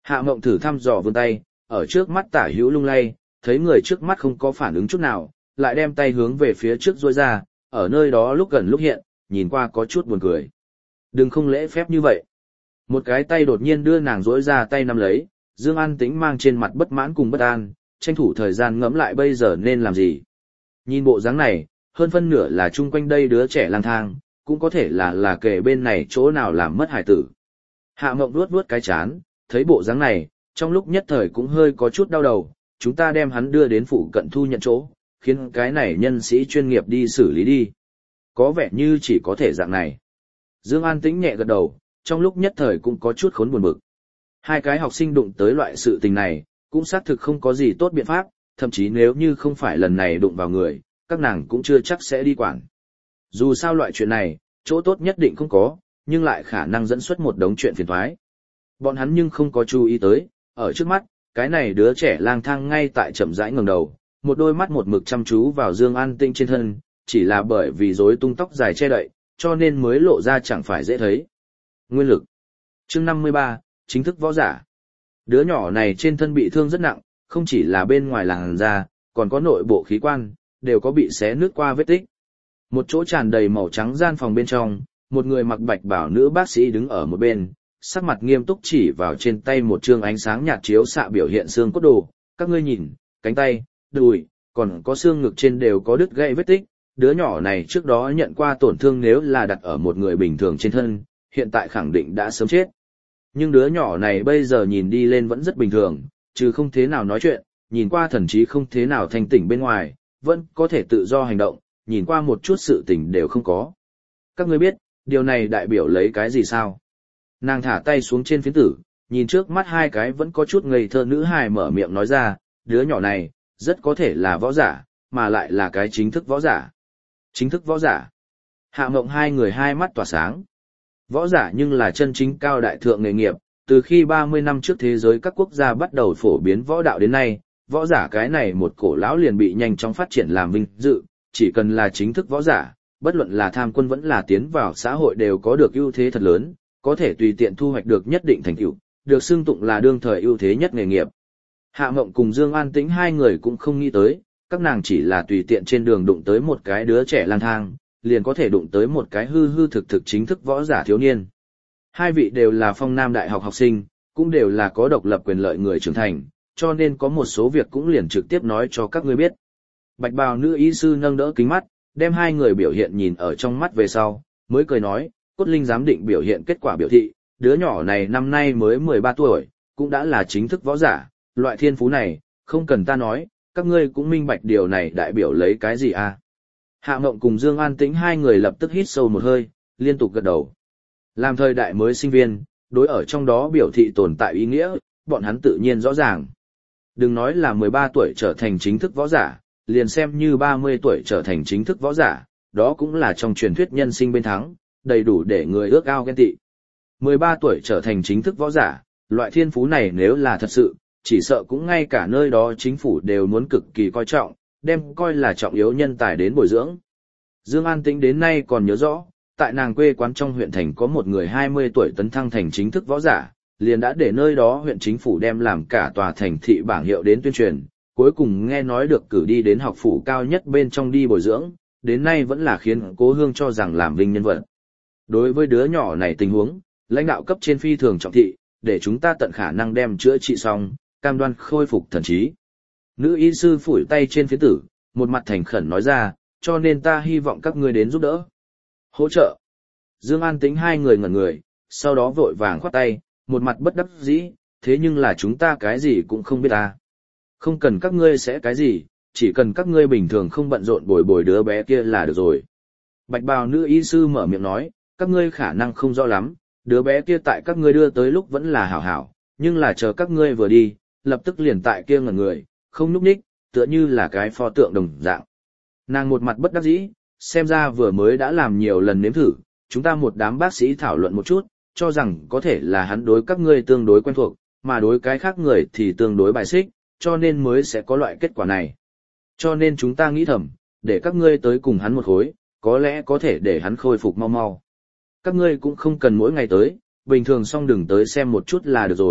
Hạ Mộng thử thăm dò vươn tay, ở trước mắt tả hữu lung lay, thấy người trước mắt không có phản ứng chút nào, lại đem tay hướng về phía trước duỗi ra, ở nơi đó lúc gần lúc hiện, nhìn qua có chút buồn cười. Đừng không lễ phép như vậy. Một cái tay đột nhiên đưa nàng duỗi ra tay nắm lấy, Dương An Tĩnh mang trên mặt bất mãn cùng bất an, tranh thủ thời gian ngẫm lại bây giờ nên làm gì. Nhìn bộ dáng này, hơn phân nửa là chung quanh đây đứa trẻ lang thang, cũng có thể là là kể bên này chỗ nào làm mất hải tử. Hạ Mộng vuốt vuốt cái chán, thấy bộ dáng này, trong lúc nhất thời cũng hơi có chút đau đầu, chúng ta đem hắn đưa đến phụ cận thu nhận chỗ, khiến cái này nhân sĩ chuyên nghiệp đi xử lý đi. Có vẻ như chỉ có thể dạng này. Dương An Tĩnh nhẹ gật đầu, trong lúc nhất thời cũng có chút khốn buồn bực. Hai cái học sinh đụng tới loại sự tình này, cũng xác thực không có gì tốt biện pháp, thậm chí nếu như không phải lần này đụng vào người, các nàng cũng chưa chắc sẽ đi quản. Dù sao loại chuyện này, chỗ tốt nhất định không có, nhưng lại khả năng dẫn xuất một đống chuyện phiền toái. Bọn hắn nhưng không có chú ý tới, ở trước mắt, cái này đứa trẻ lang thang ngay tại chậm rãi ngẩng đầu, một đôi mắt một mực chăm chú vào Dương An Tĩnh trên thân, chỉ là bởi vì rối tung tóc dài che đậy, cho nên mới lộ ra chẳng phải dễ thấy. Nguyên lực. Chương năm mươi ba, chính thức võ giả. Đứa nhỏ này trên thân bị thương rất nặng, không chỉ là bên ngoài làn da, còn có nội bộ khí quan, đều có bị xé nứt qua vết tích. Một chỗ tràn đầy màu trắng gian phòng bên trong, một người mặc bạch bào nữ bác sĩ đứng ở một bên, sắc mặt nghiêm túc chỉ vào trên tay một trương ánh sáng nhạt chiếu xạ biểu hiện xương cốt đồ. Các ngươi nhìn, cánh tay, đùi, còn có xương ngực trên đều có đứt gãy vết tích. Đứa nhỏ này trước đó nhận qua tổn thương nếu là đặt ở một người bình thường trên thân, hiện tại khẳng định đã sớm chết. Nhưng đứa nhỏ này bây giờ nhìn đi lên vẫn rất bình thường, chứ không thế nào nói chuyện, nhìn qua thần trí không thế nào thanh tỉnh bên ngoài, vẫn có thể tự do hành động, nhìn qua một chút sự tỉnh đều không có. Các ngươi biết, điều này đại biểu lấy cái gì sao? Nàng thả tay xuống trên phiến tử, nhìn trước mắt hai cái vẫn có chút ngây thơ nữ hài mở miệng nói ra, đứa nhỏ này, rất có thể là võ giả, mà lại là cái chính thức võ giả. Chính thức võ giả. Hạ Mộng hai người hai mắt tỏa sáng. Võ giả nhưng là chân chính cao đại thượng nghề nghiệp, từ khi ba mươi năm trước thế giới các quốc gia bắt đầu phổ biến võ đạo đến nay, võ giả cái này một cổ lão liền bị nhanh chóng phát triển làm vinh dự, chỉ cần là chính thức võ giả, bất luận là tham quân vẫn là tiến vào xã hội đều có được ưu thế thật lớn, có thể tùy tiện thu hoạch được nhất định thành tựu, được xưng tụng là đương thời ưu thế nhất nghề nghiệp. Hạ Mộng cùng Dương An Tĩnh hai người cũng không nghĩ tới, các nàng chỉ là tùy tiện trên đường đụng tới một cái đứa trẻ lang thang, liền có thể đụng tới một cái hư hư thực thực chính thức võ giả thiếu niên. Hai vị đều là Phong Nam Đại học học sinh, cũng đều là có độc lập quyền lợi người trưởng thành, cho nên có một số việc cũng liền trực tiếp nói cho các ngươi biết. Bạch bào nữ y sư nâng đỡ kính mắt, đem hai người biểu hiện nhìn ở trong mắt về sau, mới cười nói, Cốt Linh giám định biểu hiện kết quả biểu thị, đứa nhỏ này năm nay mới mười ba tuổi, cũng đã là chính thức võ giả, loại thiên phú này, không cần ta nói, các ngươi cũng minh bạch điều này đại biểu lấy cái gì à. Hạ Mộng cùng Dương An Tĩnh hai người lập tức hít sâu một hơi, liên tục gật đầu. Làm thời đại mới sinh viên, đối ở trong đó biểu thị tồn tại ý nghĩa, bọn hắn tự nhiên rõ ràng. Đừng nói là mười ba tuổi trở thành chính thức võ giả, liền xem như ba mươi tuổi trở thành chính thức võ giả, đó cũng là trong truyền thuyết nhân sinh bên thắng, đầy đủ để người ước ao ghen tị. mười ba tuổi trở thành chính thức võ giả, loại thiên phú này nếu là thật sự, chỉ sợ cũng ngay cả nơi đó chính phủ đều muốn cực kỳ coi trọng, đem coi là trọng yếu nhân tài đến bồi dưỡng. Dương An Tĩnh đến nay còn nhớ rõ, tại nàng quê quán trong huyện thành có một người hai mươi tuổi tấn thăng thành chính thức võ giả, liền đã để nơi đó huyện chính phủ đem làm cả tòa thành thị bảng hiệu đến tuyên truyền, cuối cùng nghe nói được cử đi đến học phủ cao nhất bên trong đi bồi dưỡng, đến nay vẫn là khiến Cố Hương cho rằng làm vinh nhân vật. Đối với đứa nhỏ này tình huống, lãnh đạo cấp trên phi thường trọng thị, để chúng ta tận khả năng đem chữa trị xong, cam đoan khôi phục thần trí. Nữ y sư phủi tay trên phiến tử, một mặt thành khẩn nói ra, cho nên ta hy vọng các ngươi đến giúp đỡ. Hỗ trợ. Dương An Tĩnh hai người ngẩn người, sau đó vội vàng khoát tay, một mặt bất đắc dĩ, thế nhưng là chúng ta cái gì cũng không biết ta. Không cần các ngươi sẽ cái gì, chỉ cần các ngươi bình thường không bận rộn bồi bồi đứa bé kia là được rồi. Bạch bào nữ y sư mở miệng nói, các ngươi khả năng không rõ lắm, đứa bé kia tại các ngươi đưa tới lúc vẫn là hảo hảo, nhưng là chờ các ngươi vừa đi, lập tức liền tại kia ngẩn người, không nhúc nhích, tựa như là cái pho tượng đồng dạng. Nàng một mặt bất đắc dĩ, xem ra vừa mới đã làm nhiều lần nếm thử, chúng ta một đám bác sĩ thảo luận một chút, cho rằng có thể là hắn đối các ngươi tương đối quen thuộc, mà đối cái khác người thì tương đối bài xích, cho nên mới sẽ có loại kết quả này. Cho nên chúng ta nghĩ thầm, để các ngươi tới cùng hắn một khối, có lẽ có thể để hắn khôi phục mau mau. Các ngươi cũng không cần mỗi ngày tới, bình thường xong đừng tới xem một chút là được rồi,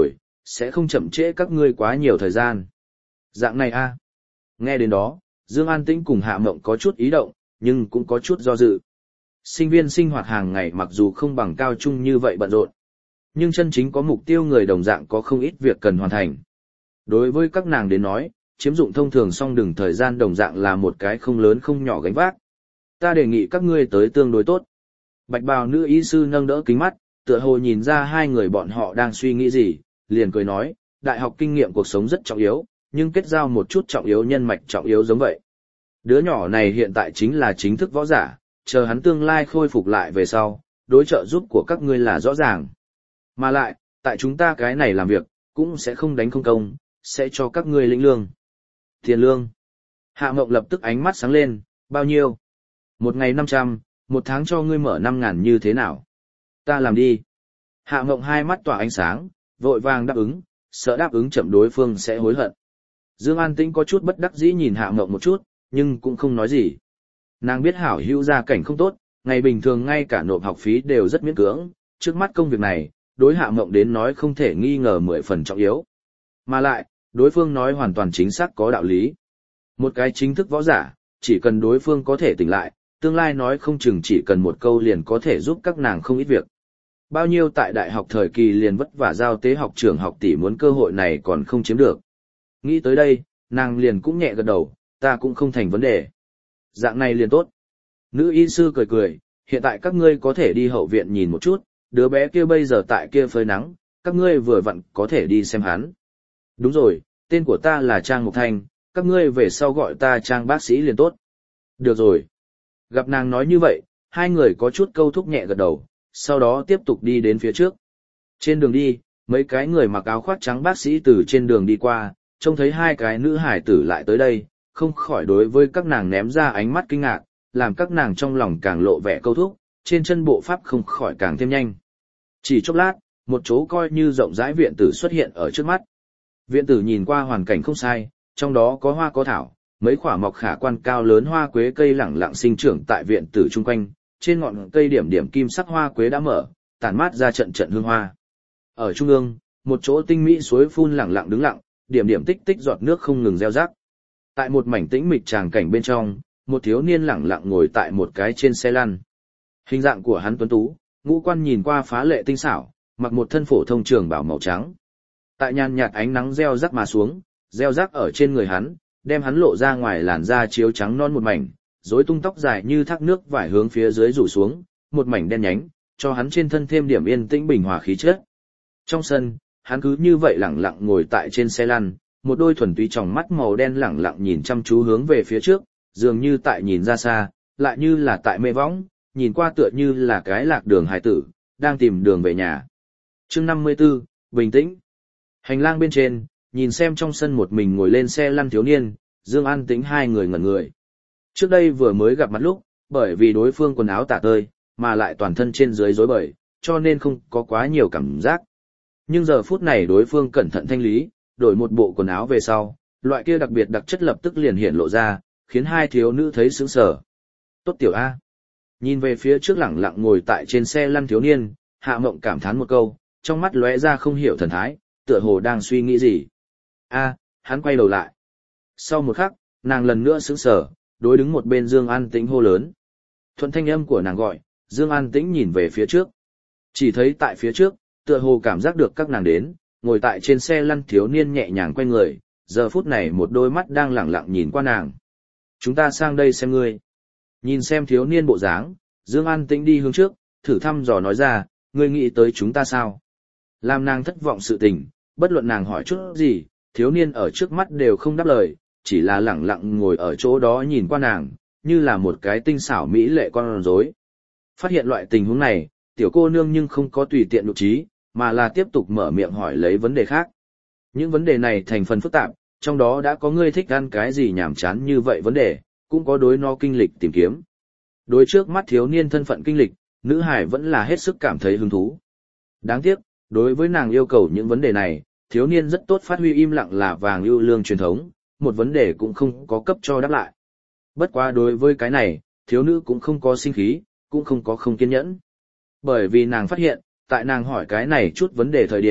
sẽ không chậm trễ các ngươi quá nhiều thời gian. Dạng này a. Nghe đến đó, Dương An Tĩnh cùng Hạ Mộng có chút ý động, nhưng cũng có chút do dự. Sinh viên sinh hoạt hàng ngày mặc dù không bằng cao trung như vậy bận rộn, nhưng chân chính có mục tiêu người đồng dạng có không ít việc cần hoàn thành. Đối với các nàng đến nói, chiếm dụng thông thường song đường thời gian đồng dạng là một cái không lớn không nhỏ gánh vác. Ta đề nghị các ngươi tới tương đối tốt. Bạch bào nữ y sư nâng đỡ kính mắt, tựa hồ nhìn ra hai người bọn họ đang suy nghĩ gì, liền cười nói, đại học kinh nghiệm cuộc sống rất trọng yếu, nhưng kết giao một chút trọng yếu nhân mạch trọng yếu giống vậy. Đứa nhỏ này hiện tại chính là chính thức võ giả, chờ hắn tương lai khôi phục lại về sau, đối trợ giúp của các ngươi là rõ ràng. Mà lại, tại chúng ta cái này làm việc, cũng sẽ không đánh không công, sẽ cho các ngươi lĩnh lương. Tiền lương. Hạ Mộng lập tức ánh mắt sáng lên, bao nhiêu? Một ngày năm trăm, một tháng cho ngươi mở năm ngàn như thế nào? Ta làm đi. Hạ Mộng hai mắt tỏa ánh sáng, vội vàng đáp ứng, sợ đáp ứng chậm đối phương sẽ hối hận. Dương An Tĩnh có chút bất đắc dĩ nhìn Hạ Mộng một chút, nhưng cũng không nói gì. Nàng biết hảo hữu gia cảnh không tốt, ngày bình thường ngay cả nộp học phí đều rất miễn cưỡng, trước mắt công việc này, đối Hạ Mộng đến nói không thể nghi ngờ mười phần trọng yếu. Mà lại, đối phương nói hoàn toàn chính xác có đạo lý. Một cái chính thức võ giả, chỉ cần đối phương có thể tỉnh lại, tương lai nói không chừng chỉ cần một câu liền có thể giúp các nàng không ít việc. Bao nhiêu tại đại học thời kỳ liền vất vả giao tế học trường học tỷ muốn cơ hội này còn không chiếm được. Nghĩ tới đây, nàng liền cũng nhẹ gật đầu, ta cũng không thành vấn đề. Dạng này liền tốt. Nữ y sư cười cười, hiện tại các ngươi có thể đi hậu viện nhìn một chút, đứa bé kia bây giờ tại kia phơi nắng, các ngươi vừa vặn có thể đi xem hắn. Đúng rồi, tên của ta là Trang Mục Thanh, các ngươi về sau gọi ta Trang bác sĩ liền tốt. Được rồi. Gặp nàng nói như vậy, hai người có chút câu thúc nhẹ gật đầu, sau đó tiếp tục đi đến phía trước. Trên đường đi, mấy cái người mặc áo khoác trắng bác sĩ từ trên đường đi qua, trông thấy hai cái nữ hải tử lại tới đây, không khỏi đối với các nàng ném ra ánh mắt kinh ngạc, làm các nàng trong lòng càng lộ vẻ câu thúc, trên chân bộ pháp không khỏi càng thêm nhanh. Chỉ chốc lát, một chỗ coi như rộng rãi viện tử xuất hiện ở trước mắt. Viện tử nhìn qua hoàn cảnh không sai, trong đó có hoa có thảo, mấy quả mọc khả quan cao lớn hoa quế cây lẳng lặng sinh trưởng tại viện tử chung quanh, trên ngọn cây điểm điểm kim sắc hoa quế đã mở, tản mát ra trận trận hương hoa. Ở trung ương, một chỗ tinh mỹ suối phun lẳng lặng đứng lặng, điểm điểm tích tích giọt nước không ngừng reo rác. Tại một mảnh tĩnh mịch tràng cảnh bên trong, một thiếu niên lẳng lặng ngồi tại một cái trên xe lăn. Hình dạng của hắn tuấn tú, ngũ quan nhìn qua phá lệ tinh xảo, mặc một thân phổ thông trường bào màu trắng. Tại nhàn nhạt ánh nắng reo rác mà xuống, reo rác ở trên người hắn, đem hắn lộ ra ngoài làn da chiếu trắng non một mảnh, rối tung tóc dài như thác nước vải hướng phía dưới rủ xuống, một mảnh đen nhánh, cho hắn trên thân thêm điểm yên tĩnh bình hòa khí chất. Trong sân, hắn cứ như vậy lẳng lặng ngồi tại trên xe lăn, một đôi thuần túy tròng mắt màu đen lẳng lặng nhìn chăm chú hướng về phía trước, dường như tại nhìn ra xa, lại như là tại mê võng, nhìn qua tựa như là cái lạc đường hải tử, đang tìm đường về nhà. Chương năm mươi tư, bình tĩnh. Hành lang bên trên, nhìn xem trong sân một mình ngồi lên xe lăn thiếu niên, Dương An Tĩnh hai người ngẩn người. Trước đây vừa mới gặp mặt lúc, bởi vì đối phương quần áo tả tơi, mà lại toàn thân trên dưới rối bời, cho nên không có quá nhiều cảm giác. Nhưng giờ phút này đối phương cẩn thận thanh lý, đổi một bộ quần áo về sau, loại kia đặc biệt đặc chất lập tức liền hiện lộ ra, khiến hai thiếu nữ thấy sững sờ. Tốt tiểu A. Nhìn về phía trước lẳng lặng ngồi tại trên xe lăn thiếu niên, Hạ Mộng cảm thán một câu, trong mắt lóe ra không hiểu thần thái, tựa hồ đang suy nghĩ gì. A, hắn quay đầu lại. Sau một khắc, nàng lần nữa sững sờ, đối đứng một bên Dương An Tĩnh hô lớn. Thuận thanh âm của nàng gọi, Dương An Tĩnh nhìn về phía trước. Chỉ thấy tại phía trước, tựa hồ cảm giác được các nàng đến, ngồi tại trên xe lăn thiếu niên nhẹ nhàng quay người, giờ phút này một đôi mắt đang lẳng lặng nhìn qua nàng. Chúng ta sang đây xem ngươi. Nhìn xem thiếu niên bộ dáng, Dương An Tĩnh đi hướng trước, thử thăm dò nói ra, ngươi nghĩ tới chúng ta sao? Làm nàng thất vọng sự tình, bất luận nàng hỏi chút gì, thiếu niên ở trước mắt đều không đáp lời, chỉ là lẳng lặng ngồi ở chỗ đó nhìn qua nàng, như là một cái tinh xảo mỹ lệ con rối. Phát hiện loại tình huống này, tiểu cô nương nhưng không có tùy tiện nhục trí, mà là tiếp tục mở miệng hỏi lấy vấn đề khác. Những vấn đề này thành phần phức tạp, trong đó đã có ngươi thích ăn cái gì nhàm chán như vậy vấn đề, cũng có đối nó kinh lịch tìm kiếm. Đối trước mắt thiếu niên thân phận kinh lịch, nữ hải vẫn là hết sức cảm thấy hứng thú. Đáng tiếc, đối với nàng yêu cầu những vấn đề này, thiếu niên rất tốt phát huy im lặng là vàng ưu lương truyền thống, một vấn đề cũng không có cấp cho đáp lại. Bất quá đối với cái này, thiếu nữ cũng không có sinh khí, cũng không có không kiên nhẫn. Bởi vì nàng phát hiện, tại nàng hỏi cái này chút vấn đề thời điểm,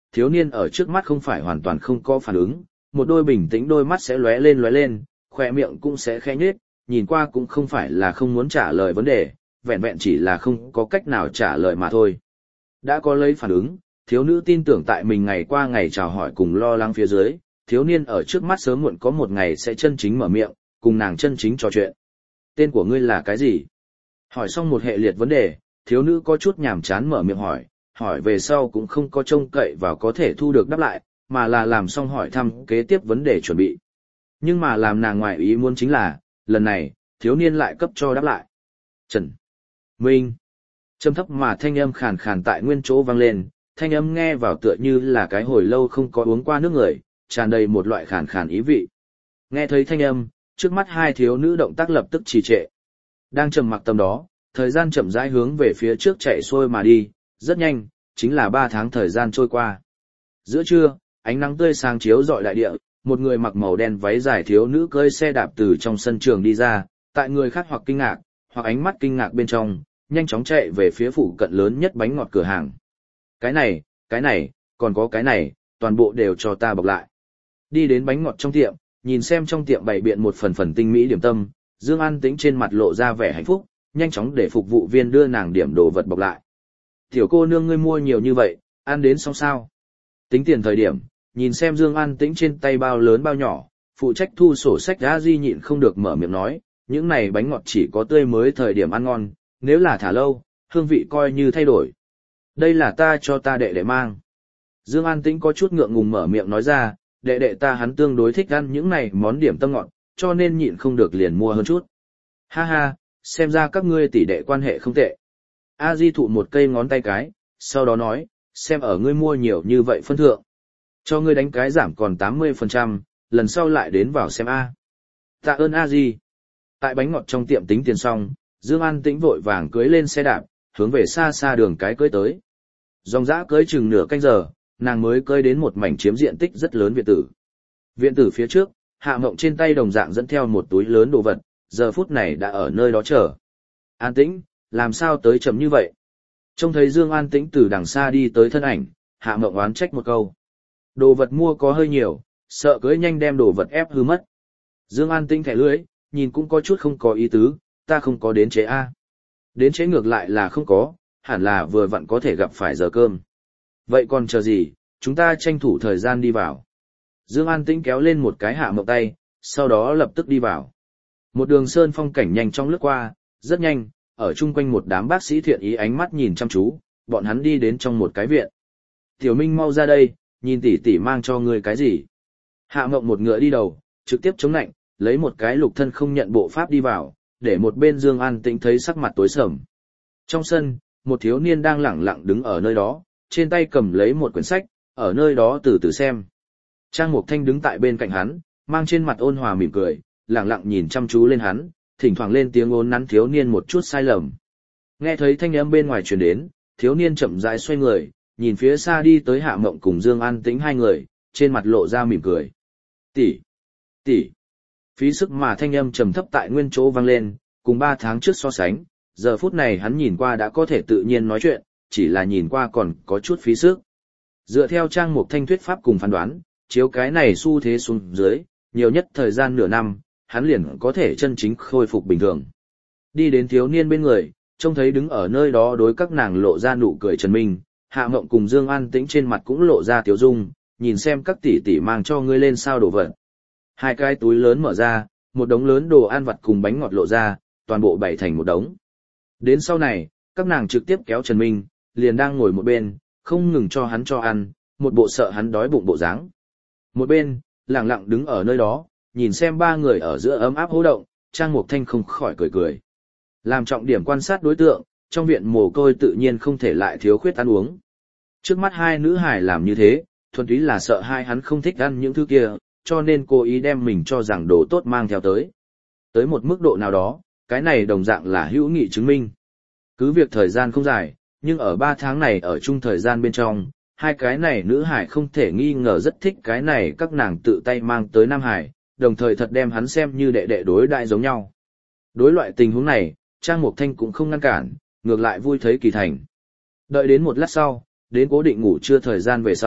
thiếu niên ở trước mắt không phải hoàn toàn không có phản ứng, một đôi bình tĩnh đôi mắt sẽ lóe lên lóe lên, khỏe miệng cũng sẽ khẽ nhếch, nhìn qua cũng không phải là không muốn trả lời vấn đề, vẹn vẹn chỉ là không có cách nào trả lời mà thôi. Đã có lấy phản ứng, thiếu nữ tin tưởng tại mình ngày qua ngày chào hỏi cùng lo lắng phía dưới, thiếu niên ở trước mắt sớm muộn có một ngày sẽ chân chính mở miệng, cùng nàng chân chính trò chuyện. Tên của ngươi là cái gì? Hỏi xong một hệ liệt vấn đề, thiếu nữ có chút nhàm chán mở miệng hỏi, hỏi về sau cũng không có trông cậy vào có thể thu được đáp lại, mà là làm xong hỏi thăm kế tiếp vấn đề chuẩn bị. Nhưng mà làm nàng ngoại ý muốn chính là, lần này, thiếu niên lại cấp cho đáp lại. Trần Minh. Trầm thấp mà thanh âm khàn khàn tại nguyên chỗ vang lên, thanh âm nghe vào tựa như là cái hồi lâu không có uống qua nước người, tràn đầy một loại khàn khàn ý vị. Nghe thấy thanh âm, trước mắt hai thiếu nữ động tác lập tức trì trệ. Đang trầm mặc tầm đó, thời gian chậm rãi hướng về phía trước chạy xuôi mà đi, rất nhanh, chính là ba tháng thời gian trôi qua. Giữa trưa, ánh nắng tươi sáng chiếu rọi đại địa, một người mặc màu đen váy dài thiếu nữ cưỡi xe đạp từ trong sân trường đi ra, tại người khác hoặc kinh ngạc, hoặc ánh mắt kinh ngạc bên trong, nhanh chóng chạy về phía phụ cận lớn nhất bánh ngọt cửa hàng. Cái này, cái này, còn có cái này, toàn bộ đều cho ta bọc lại. Đi đến bánh ngọt trong tiệm, nhìn xem trong tiệm bày biện một phần phần tinh mỹ điểm tâm, Dương An Tĩnh trên mặt lộ ra vẻ hạnh phúc, nhanh chóng để phục vụ viên đưa nàng điểm đồ vật bọc lại. Tiểu cô nương ngươi mua nhiều như vậy, ăn đến xong sao? Tính tiền thời điểm, nhìn xem Dương An Tĩnh trên tay bao lớn bao nhỏ, phụ trách thu sổ sách A Di nhịn không được mở miệng nói, những này bánh ngọt chỉ có tươi mới thời điểm ăn ngon, nếu là thả lâu, hương vị coi như thay đổi. Đây là ta cho ta đệ đệ mang. Dương An Tĩnh có chút ngượng ngùng mở miệng nói ra, đệ đệ ta hắn tương đối thích ăn những này món điểm tâm ngọt, cho nên nhịn không được liền mua hơn chút. Ha ha, xem ra các ngươi tỷ đệ quan hệ không tệ. A Di thụ một cây ngón tay cái, sau đó nói, xem ở ngươi mua nhiều như vậy phân thượng. Cho ngươi đánh cái giảm còn tám mươi phần trăm, lần sau lại đến vào xem A. Tạ ơn A Di. Tại bánh ngọt trong tiệm tính tiền xong, Dương An Tĩnh vội vàng cưỡi lên xe đạp, hướng về xa xa đường cái cưỡi tới. Dòng dã cưỡi chừng nửa canh giờ, nàng mới cưỡi đến một mảnh chiếm diện tích rất lớn viện tử. Viện tử phía trước, Hạ Mộng trên tay đồng dạng dẫn theo một túi lớn đồ vật, giờ phút này đã ở nơi đó chờ. An Tĩnh, làm sao tới chậm như vậy? Trông thấy Dương An Tĩnh từ đằng xa đi tới thân ảnh, Hạ Mộng oán trách một câu. Đồ vật mua có hơi nhiều, sợ cưỡi nhanh đem đồ vật ép hư mất. Dương An Tĩnh thẻ lưỡi, nhìn cũng có chút không có ý tứ, ta không có đến chế A. Đến chế ngược lại là không có, hẳn là vừa vặn có thể gặp phải giờ cơm. Vậy còn chờ gì, chúng ta tranh thủ thời gian đi vào. Dương An Tĩnh kéo lên một cái Hạ Mộng tay, sau đó lập tức đi vào. Một đường sơn phong cảnh nhanh chóng lướt qua, rất nhanh, ở chung quanh một đám bác sĩ thiện ý ánh mắt nhìn chăm chú, bọn hắn đi đến trong một cái viện. Tiểu Minh mau ra đây, nhìn tỷ tỷ mang cho ngươi cái gì. Hạ Mộng một ngựa đi đầu, trực tiếp chống nạnh, lấy một cái lục thân không nhận bộ pháp đi vào, để một bên Dương An Tĩnh thấy sắc mặt tối sầm. Trong sân, một thiếu niên đang lẳng lặng đứng ở nơi đó, trên tay cầm lấy một quyển sách, ở nơi đó từ từ xem. Trang Mục Thanh đứng tại bên cạnh hắn, mang trên mặt ôn hòa mỉm cười, lẳng lặng nhìn chăm chú lên hắn, thỉnh thoảng lên tiếng ôn nắn thiếu niên một chút sai lầm. Nghe thấy thanh âm bên ngoài truyền đến, thiếu niên chậm rãi xoay người, nhìn phía xa đi tới Hạ Mộng cùng Dương An Tĩnh hai người, trên mặt lộ ra mỉm cười. "Tỷ, tỷ." Phí sức mà thanh âm trầm thấp tại nguyên chỗ vang lên, cùng ba tháng trước so sánh, giờ phút này hắn nhìn qua đã có thể tự nhiên nói chuyện, chỉ là nhìn qua còn có chút phí sức. Dựa theo Trang Mục Thanh thuyết pháp cùng phán đoán, chiếu cái này xu thế xuống dưới, nhiều nhất thời gian nửa năm, hắn liền có thể chân chính khôi phục bình thường. Đi đến thiếu niên bên người, trông thấy đứng ở nơi đó đối các nàng lộ ra nụ cười Trần Minh, Hạ Mộng cùng Dương An Tĩnh trên mặt cũng lộ ra tiếu dung, nhìn xem các tỷ tỷ mang cho ngươi lên sao đồ vật. Hai cái túi lớn mở ra, một đống lớn đồ ăn vặt cùng bánh ngọt lộ ra, toàn bộ bày thành một đống. Đến sau này, các nàng trực tiếp kéo Trần Minh, liền đang ngồi một bên, không ngừng cho hắn cho ăn, một bộ sợ hắn đói bụng bộ dáng. Một bên, lặng lặng đứng ở nơi đó, nhìn xem ba người ở giữa ấm áp hô động, Trang Mục Thanh không khỏi cười cười. Làm trọng điểm quan sát đối tượng, trong viện mồ côi tự nhiên không thể lại thiếu khuyết ăn uống. Trước mắt hai nữ hải làm như thế, thuần túy là sợ hai hắn không thích ăn những thứ kia, cho nên cố ý đem mình cho rằng đồ tốt mang theo tới. Tới một mức độ nào đó, cái này đồng dạng là hữu nghị chứng minh. Cứ việc thời gian không dài, nhưng ở ba tháng này ở chung thời gian bên trong, hai cái này nữ hải không thể nghi ngờ rất thích cái này các nàng tự tay mang tới Nam Hải, đồng thời thật đem hắn xem như đệ đệ đối đại giống nhau. Đối loại tình huống này, Trang Mục Thanh cũng không ngăn cản, ngược lại vui thấy kỳ thành. Đợi đến một lát sau, đến cố định ngủ trưa thời gian về sau,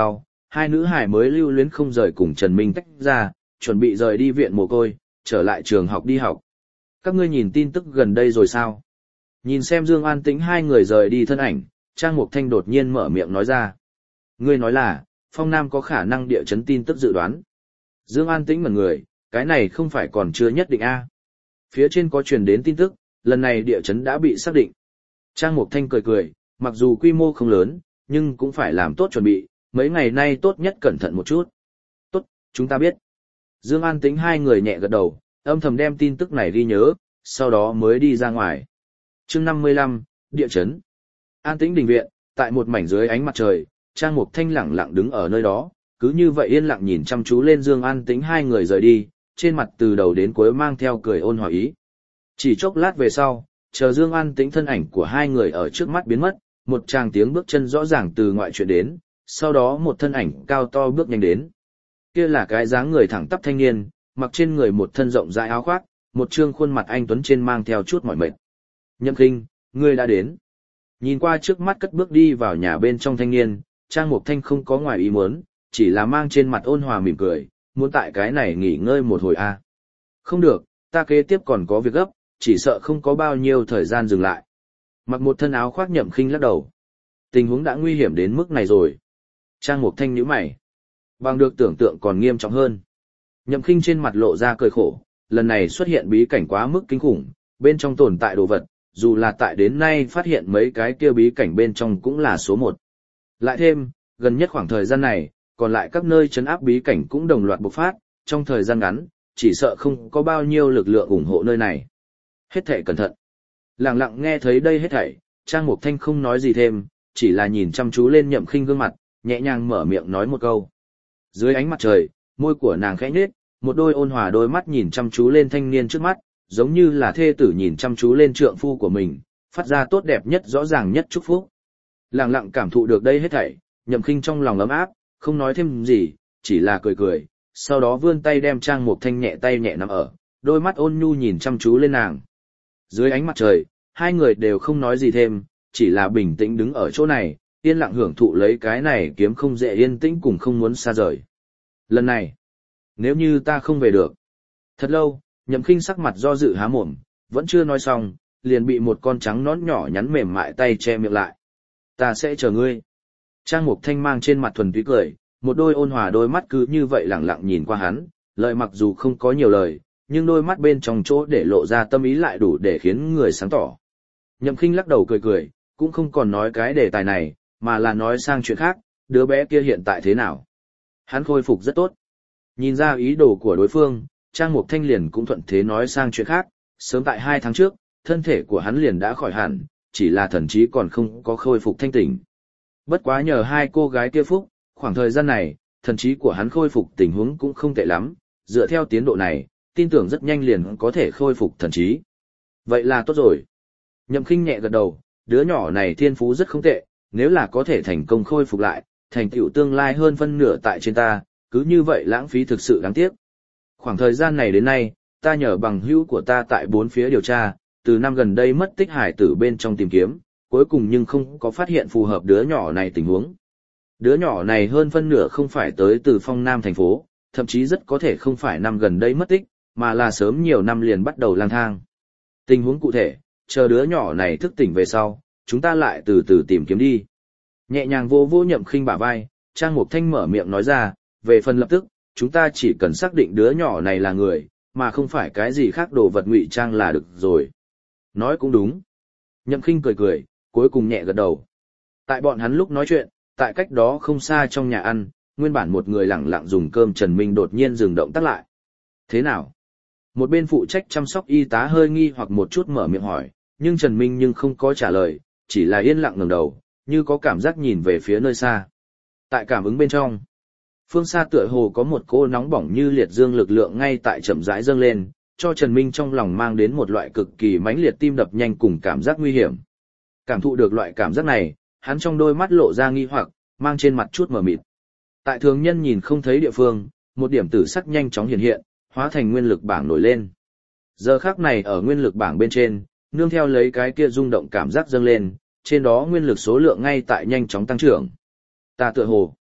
hai nữ hải mới lưu luyến không rời cùng Trần Minh tách ra, chuẩn bị rời đi viện mồ côi, trở lại trường học đi học. Các ngươi nhìn tin tức gần đây rồi sao? Nhìn xem Dương An Tĩnh hai người rời đi thân ảnh, Trang Mục Thanh đột nhiên mở miệng nói ra. Ngươi nói là, Phong Nam có khả năng địa chấn tin tức dự đoán. Dương An Tĩnh ngẩn người, cái này không phải còn chưa nhất định a? Phía trên có truyền đến tin tức, lần này địa chấn đã bị xác định. Trang Mục Thanh cười cười, mặc dù quy mô không lớn, nhưng cũng phải làm tốt chuẩn bị, mấy ngày nay tốt nhất cẩn thận một chút. Tốt, chúng ta biết. Dương An Tĩnh hai người nhẹ gật đầu, âm thầm đem tin tức này ghi nhớ, sau đó mới đi ra ngoài. Chương năm mươi lăm, địa chấn. An Tĩnh đình viện, tại một mảnh dưới ánh mặt trời, Trang Mục Thanh lẳng lặng đứng ở nơi đó, cứ như vậy yên lặng nhìn chăm chú lên Dương An Tĩnh hai người rời đi, trên mặt từ đầu đến cuối mang theo cười ôn hòa ý. Chỉ chốc lát về sau, chờ Dương An Tĩnh thân ảnh của hai người ở trước mắt biến mất, một tràng tiếng bước chân rõ ràng từ ngoại truyền đến, sau đó một thân ảnh cao to bước nhanh đến. Kia là cái dáng người thẳng tắp thanh niên, mặc trên người một thân rộng rãi áo khoác, một trương khuôn mặt anh tuấn trên mang theo chút mỏi mệt. Nhậm Khinh, ngươi đã đến. Nhìn qua trước mắt cất bước đi vào nhà bên trong thanh niên, Trang Mục Thanh không có ngoài ý muốn, chỉ là mang trên mặt ôn hòa mỉm cười, muốn tại cái này nghỉ ngơi một hồi a. À. Không được, ta kế tiếp còn có việc gấp, chỉ sợ không có bao nhiêu thời gian dừng lại. Mặc một thân áo khoác Nhậm Khinh lắc đầu. Tình huống đã nguy hiểm đến mức này rồi. Trang Mục Thanh nhíu mày. Bằng được tưởng tượng còn nghiêm trọng hơn. Nhậm Khinh trên mặt lộ ra cười khổ, lần này xuất hiện bí cảnh quá mức kinh khủng, bên trong tồn tại đồ vật, dù là tại đến nay phát hiện mấy cái kia bí cảnh bên trong cũng là số một. Lại thêm, gần nhất khoảng thời gian này, còn lại các nơi trấn áp bí cảnh cũng đồng loạt bộc phát, trong thời gian ngắn, chỉ sợ không có bao nhiêu lực lượng ủng hộ nơi này. Hết thảy cẩn thận. Lặng lặng nghe thấy đây hết thảy, Trang Mục Thanh không nói gì thêm, chỉ là nhìn chăm chú lên Nhậm Khinh gương mặt, nhẹ nhàng mở miệng nói một câu. Dưới ánh mặt trời, môi của nàng khẽ nhếch, một đôi ôn hòa đôi mắt nhìn chăm chú lên thanh niên trước mắt, giống như là thê tử nhìn chăm chú lên trượng phu của mình, phát ra tốt đẹp nhất rõ ràng nhất chúc phúc. Lặng lặng cảm thụ được đây hết thảy, Nhậm Khinh trong lòng ấm áp, không nói thêm gì, chỉ là cười cười, sau đó vươn tay đem Trang Mục Thanh nhẹ tay nhẹ nắm ở, đôi mắt ôn nhu nhìn chăm chú lên nàng. Dưới ánh mặt trời, hai người đều không nói gì thêm, chỉ là bình tĩnh đứng ở chỗ này, yên lặng hưởng thụ lấy cái này kiếm không dễ yên tĩnh cùng không muốn xa rời. Lần này, nếu như ta không về được. Thật lâu, Nhậm Khinh sắc mặt do dự há mồm, vẫn chưa nói xong, liền bị một con trắng nón nhỏ nhắn mềm mại tay che miệng lại. Ta sẽ chờ ngươi. Trang Mục Thanh mang trên mặt thuần túy cười, một đôi ôn hòa đôi mắt cứ như vậy lẳng lặng nhìn qua hắn, lời mặc dù không có nhiều lời, nhưng đôi mắt bên trong chỗ để lộ ra tâm ý lại đủ để khiến người sáng tỏ. Nhậm Khinh lắc đầu cười cười, cũng không còn nói cái đề tài này, mà là nói sang chuyện khác, đứa bé kia hiện tại thế nào. Hắn khôi phục rất tốt. Nhìn ra ý đồ của đối phương, Trang Mục Thanh liền cũng thuận thế nói sang chuyện khác, sớm tại hai tháng trước, thân thể của hắn liền đã khỏi hẳn, chỉ là thần trí còn không có khôi phục thanh tỉnh. Bất quá nhờ hai cô gái kia phúc, khoảng thời gian này, thần trí của hắn khôi phục tình huống cũng không tệ lắm, dựa theo tiến độ này, tin tưởng rất nhanh liền có thể khôi phục thần trí. Vậy là tốt rồi. Nhậm Khinh nhẹ gật đầu, đứa nhỏ này thiên phú rất không tệ, nếu là có thể thành công khôi phục lại, thành tựu tương lai hơn phân nửa tại trên ta, cứ như vậy lãng phí thực sự đáng tiếc. Khoảng thời gian này đến nay, ta nhờ bằng hữu của ta tại bốn phía điều tra, từ năm gần đây mất tích hải tử bên trong tìm kiếm, cuối cùng nhưng không có phát hiện phù hợp đứa nhỏ này tình huống. Đứa nhỏ này hơn phân nửa không phải tới từ Phong Nam thành phố, thậm chí rất có thể không phải năm gần đây mất tích, mà là sớm nhiều năm liền bắt đầu lang thang. Tình huống cụ thể, chờ đứa nhỏ này thức tỉnh về sau, chúng ta lại từ từ tìm kiếm đi. Nhẹ nhàng vô vô Nhậm Khinh bả vai, Trang Mục Thanh mở miệng nói ra, về phần lập tức, chúng ta chỉ cần xác định đứa nhỏ này là người, mà không phải cái gì khác đồ vật ngụy trang là được rồi. Nói cũng đúng. Nhậm Khinh cười cười, cuối cùng nhẹ gật đầu. Tại bọn hắn lúc nói chuyện, tại cách đó không xa trong nhà ăn, nguyên bản một người lẳng lặng dùng cơm Trần Minh đột nhiên dừng động tác lại. Thế nào? Một bên phụ trách chăm sóc y tá hơi nghi hoặc một chút mở miệng hỏi, nhưng Trần Minh nhưng không có trả lời, chỉ là yên lặng ngẩng đầu, như có cảm giác nhìn về phía nơi xa. Tại cảm ứng bên trong, phương xa tựa hồ có một cô nóng bỏng như liệt dương lực lượng ngay tại chậm rãi dâng lên, cho Trần Minh trong lòng mang đến một loại cực kỳ mãnh liệt tim đập nhanh cùng cảm giác nguy hiểm. Cảm thụ được loại cảm giác này, hắn trong đôi mắt lộ ra nghi hoặc, mang trên mặt chút mờ mịt. Tại thường nhân nhìn không thấy địa phương, một điểm tử sắc nhanh chóng hiện hiện, hóa thành nguyên lực bảng nổi lên. Giờ khắc này ở nguyên lực bảng bên trên, nương theo lấy cái kia rung động cảm giác dâng lên, trên đó nguyên lực số lượng ngay tại nhanh chóng tăng trưởng. Ta tựa hồ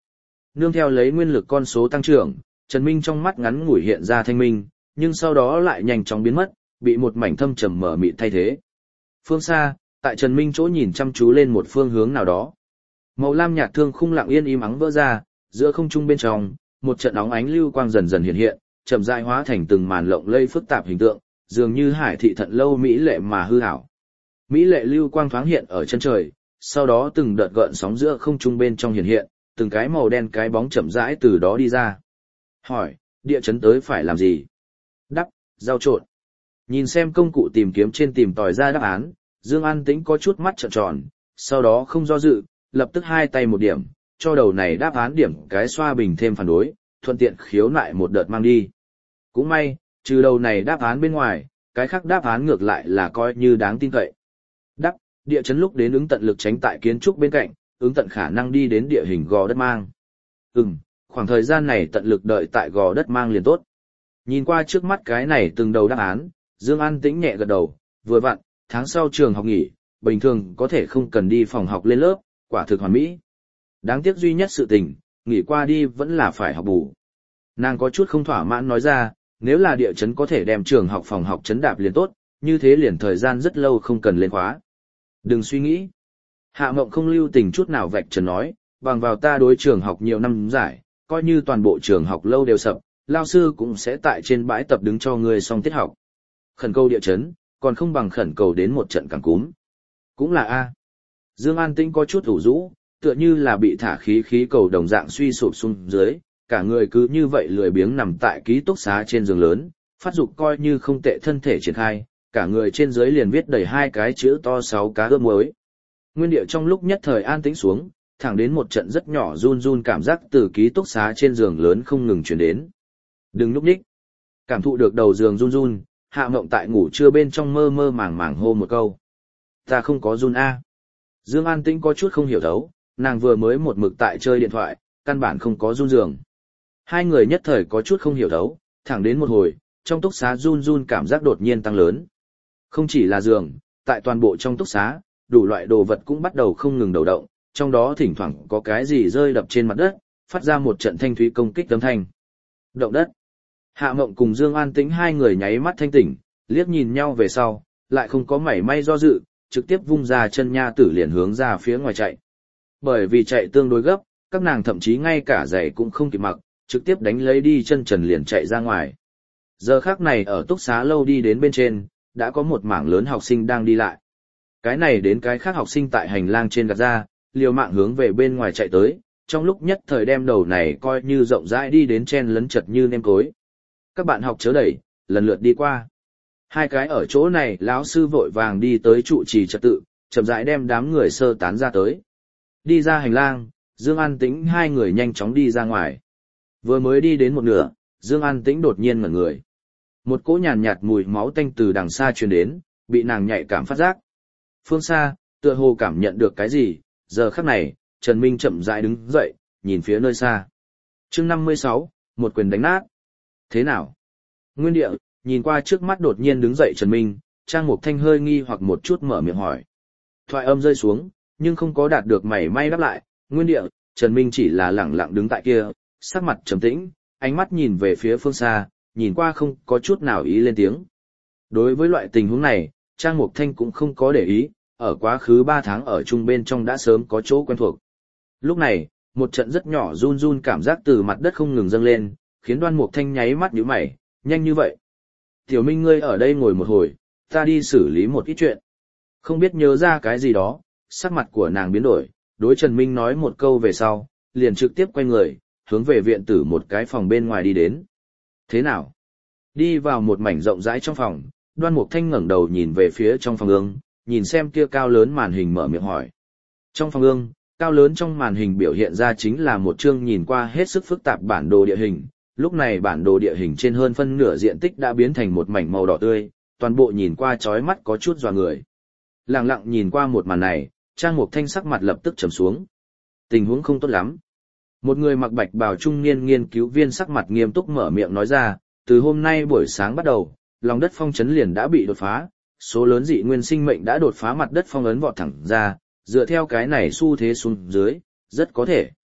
nương theo lấy nguyên lực con số tăng trưởng, Trần Minh trong mắt ngắn ngủi hiện ra thanh minh, nhưng sau đó lại nhanh chóng biến mất, bị một mảnh thâm trầm mở mịt thay thế. Phương xa, tại Trần Minh chỗ nhìn chăm chú lên một phương hướng nào đó. Màu lam nhạt thương khung lặng yên im ắng vỡ ra, giữa không trung bên trong, một trận óng ánh lưu quang dần dần hiện hiện, chậm rãi hóa thành từng màn lộng lây phức tạp hình tượng, dường như hải thị thận lâu mỹ lệ mà hư ảo. Mỹ lệ lưu quang thoáng hiện ở chân trời, sau đó từng đợt gợn sóng giữa không trung bên trong hiện hiện, từng cái màu đen cái bóng chậm rãi từ đó đi ra. Hỏi, địa chấn tới phải làm gì? Đắp, giao trộn. Nhìn xem công cụ tìm kiếm trên tìm tòi ra đáp án, Dương An Tĩnh có chút mắt trợn tròn, sau đó không do dự, lập tức hai tay một điểm, cho đầu này đáp án điểm cái xoa bình thêm phản đối, thuận tiện khiếu nại một đợt mang đi. Cũng may, trừ đầu này đáp án bên ngoài, cái khác đáp án ngược lại là coi như đáng tin cậy. Đắp, địa chấn lúc đến ứng tận lực tránh tại kiến trúc bên cạnh, ứng tận khả năng đi đến địa hình gò đất mang. Ừm, khoảng thời gian này tận lực đợi tại gò đất mang liền tốt. Nhìn qua trước mắt cái này từng đầu đáp án, Dương An Tĩnh nhẹ gật đầu, vừa vặn, tháng sau trường học nghỉ, bình thường có thể không cần đi phòng học lên lớp, quả thực hoàn mỹ. Đáng tiếc duy nhất sự tình, nghỉ qua đi vẫn là phải học bù. Nàng có chút không thỏa mãn nói ra, nếu là địa chấn có thể đem trường học phòng học chấn đạp liền tốt, như thế liền thời gian rất lâu không cần lên khóa. Đừng suy nghĩ. Hạ Mộng không lưu tình chút nào vạch trần nói, bằng vào ta đối trường học nhiều năm giải, coi như toàn bộ trường học lâu đều sập, lao sư cũng sẽ tại trên bãi tập đứng cho ngươi xong tiết học. Khẩn cầu địa chấn, còn không bằng khẩn cầu đến một trận cảm cúm. Cũng là A. Dương An Tĩnh có chút ủ rũ, tựa như là bị thả khí khí cầu đồng dạng suy sụp xuống dưới, cả người cứ như vậy lười biếng nằm tại ký túc xá trên giường lớn, phát dục coi như không tệ thân thể triển khai, cả người trên dưới liền viết đầy hai cái chữ to sáu cá ướp muối. Nguyên địa trong lúc nhất thời an tĩnh xuống, thẳng đến một trận rất nhỏ run run cảm giác từ ký túc xá trên giường lớn không ngừng truyền đến. Đừng núp nhích. Cảm thụ được đầu giường run run, Hạ Mộng tại ngủ trưa bên trong mơ mơ màng màng hô một câu. Ta không có run a. Dương An Tĩnh có chút không hiểu thấu, nàng vừa mới một mực tại chơi điện thoại, căn bản không có run giường. Hai người nhất thời có chút không hiểu thấu, thẳng đến một hồi, trong túc xá run run cảm giác đột nhiên tăng lớn. Không chỉ là giường, tại toàn bộ trong túc xá, đủ loại đồ vật cũng bắt đầu không ngừng đầu động, trong đó thỉnh thoảng có cái gì rơi đập trên mặt đất, phát ra một trận thanh thúy công kích âm thanh. Động đất. Hạ Mộng cùng Dương An Tĩnh hai người nháy mắt thanh tỉnh, liếc nhìn nhau về sau, lại không có mảy may do dự, trực tiếp vung ra chân nha tử liền hướng ra phía ngoài chạy. Bởi vì chạy tương đối gấp, các nàng thậm chí ngay cả giày cũng không kịp mặc, trực tiếp đánh lấy đi chân trần liền chạy ra ngoài. Giờ khắc này ở túc xá lâu đi đến bên trên, đã có một mảng lớn học sinh đang đi lại. Cái này đến cái khác học sinh tại hành lang trên gạt ra, liều mạng hướng về bên ngoài chạy tới, trong lúc nhất thời đem đầu này coi như rộng rãi đi đến chen lấn chật như nêm cối. Các bạn học chớ đẩy, lần lượt đi qua. Hai cái ở chỗ này lão sư vội vàng đi tới trụ trì trật tự, chậm rãi đem đám người sơ tán ra tới. Đi ra hành lang, Dương An Tĩnh hai người nhanh chóng đi ra ngoài. Vừa mới đi đến một nửa, Dương An Tĩnh đột nhiên ngẩn người. Một cỗ nhàn nhạt mùi máu tanh từ đằng xa truyền đến, bị nàng nhạy cảm phát giác. Phương xa, tựa hồ cảm nhận được cái gì, giờ khắc này, Trần Minh chậm rãi đứng dậy, nhìn phía nơi xa. Chương năm mươi sáu, một quyền đánh nát. Thế nào? Nguyên địa, nhìn qua trước mắt đột nhiên đứng dậy Trần Minh, Trang Mục Thanh hơi nghi hoặc một chút mở miệng hỏi. Thoại âm rơi xuống, nhưng không có đạt được mảy may đáp lại, nguyên địa, Trần Minh chỉ là lẳng lặng đứng tại kia, sắc mặt trầm tĩnh, ánh mắt nhìn về phía phương xa, nhìn qua không có chút nào ý lên tiếng. Đối với loại tình huống này, Trang Mục Thanh cũng không có để ý, ở quá khứ ba tháng ở chung bên trong đã sớm có chỗ quen thuộc. Lúc này, một trận rất nhỏ run run cảm giác từ mặt đất không ngừng dâng lên, khiến Đoan Mục Thanh nháy mắt nhíu mày, nhanh như vậy. Tiểu Minh ngươi ở đây ngồi một hồi, ta đi xử lý một ít chuyện. Không biết nhớ ra cái gì đó, sắc mặt của nàng biến đổi, đối Trần Minh nói một câu về sau, liền trực tiếp quay người, hướng về viện tử một cái phòng bên ngoài đi đến. Thế nào? Đi vào một mảnh rộng rãi trong phòng, Đoan Mục Thanh ngẩng đầu nhìn về phía trong phòng ương, nhìn xem kia cao lớn màn hình mở miệng hỏi. Trong phòng ương, cao lớn trong màn hình biểu hiện ra chính là một chương nhìn qua hết sức phức tạp bản đồ địa hình. Lúc này bản đồ địa hình trên hơn phân nửa diện tích đã biến thành một mảnh màu đỏ tươi, toàn bộ nhìn qua chói mắt có chút dọa người. Lặng lặng nhìn qua một màn này, Trang Mục Thanh sắc mặt lập tức trầm xuống. Tình huống không tốt lắm. Một người mặc bạch bào trung niên nghiên cứu viên sắc mặt nghiêm túc mở miệng nói ra, từ hôm nay buổi sáng bắt đầu, lòng đất phong trấn liền đã bị đột phá, số lớn dị nguyên sinh mệnh đã đột phá mặt đất phong ấn vọt thẳng ra, dựa theo cái này xu thế xuống dưới, rất có thể.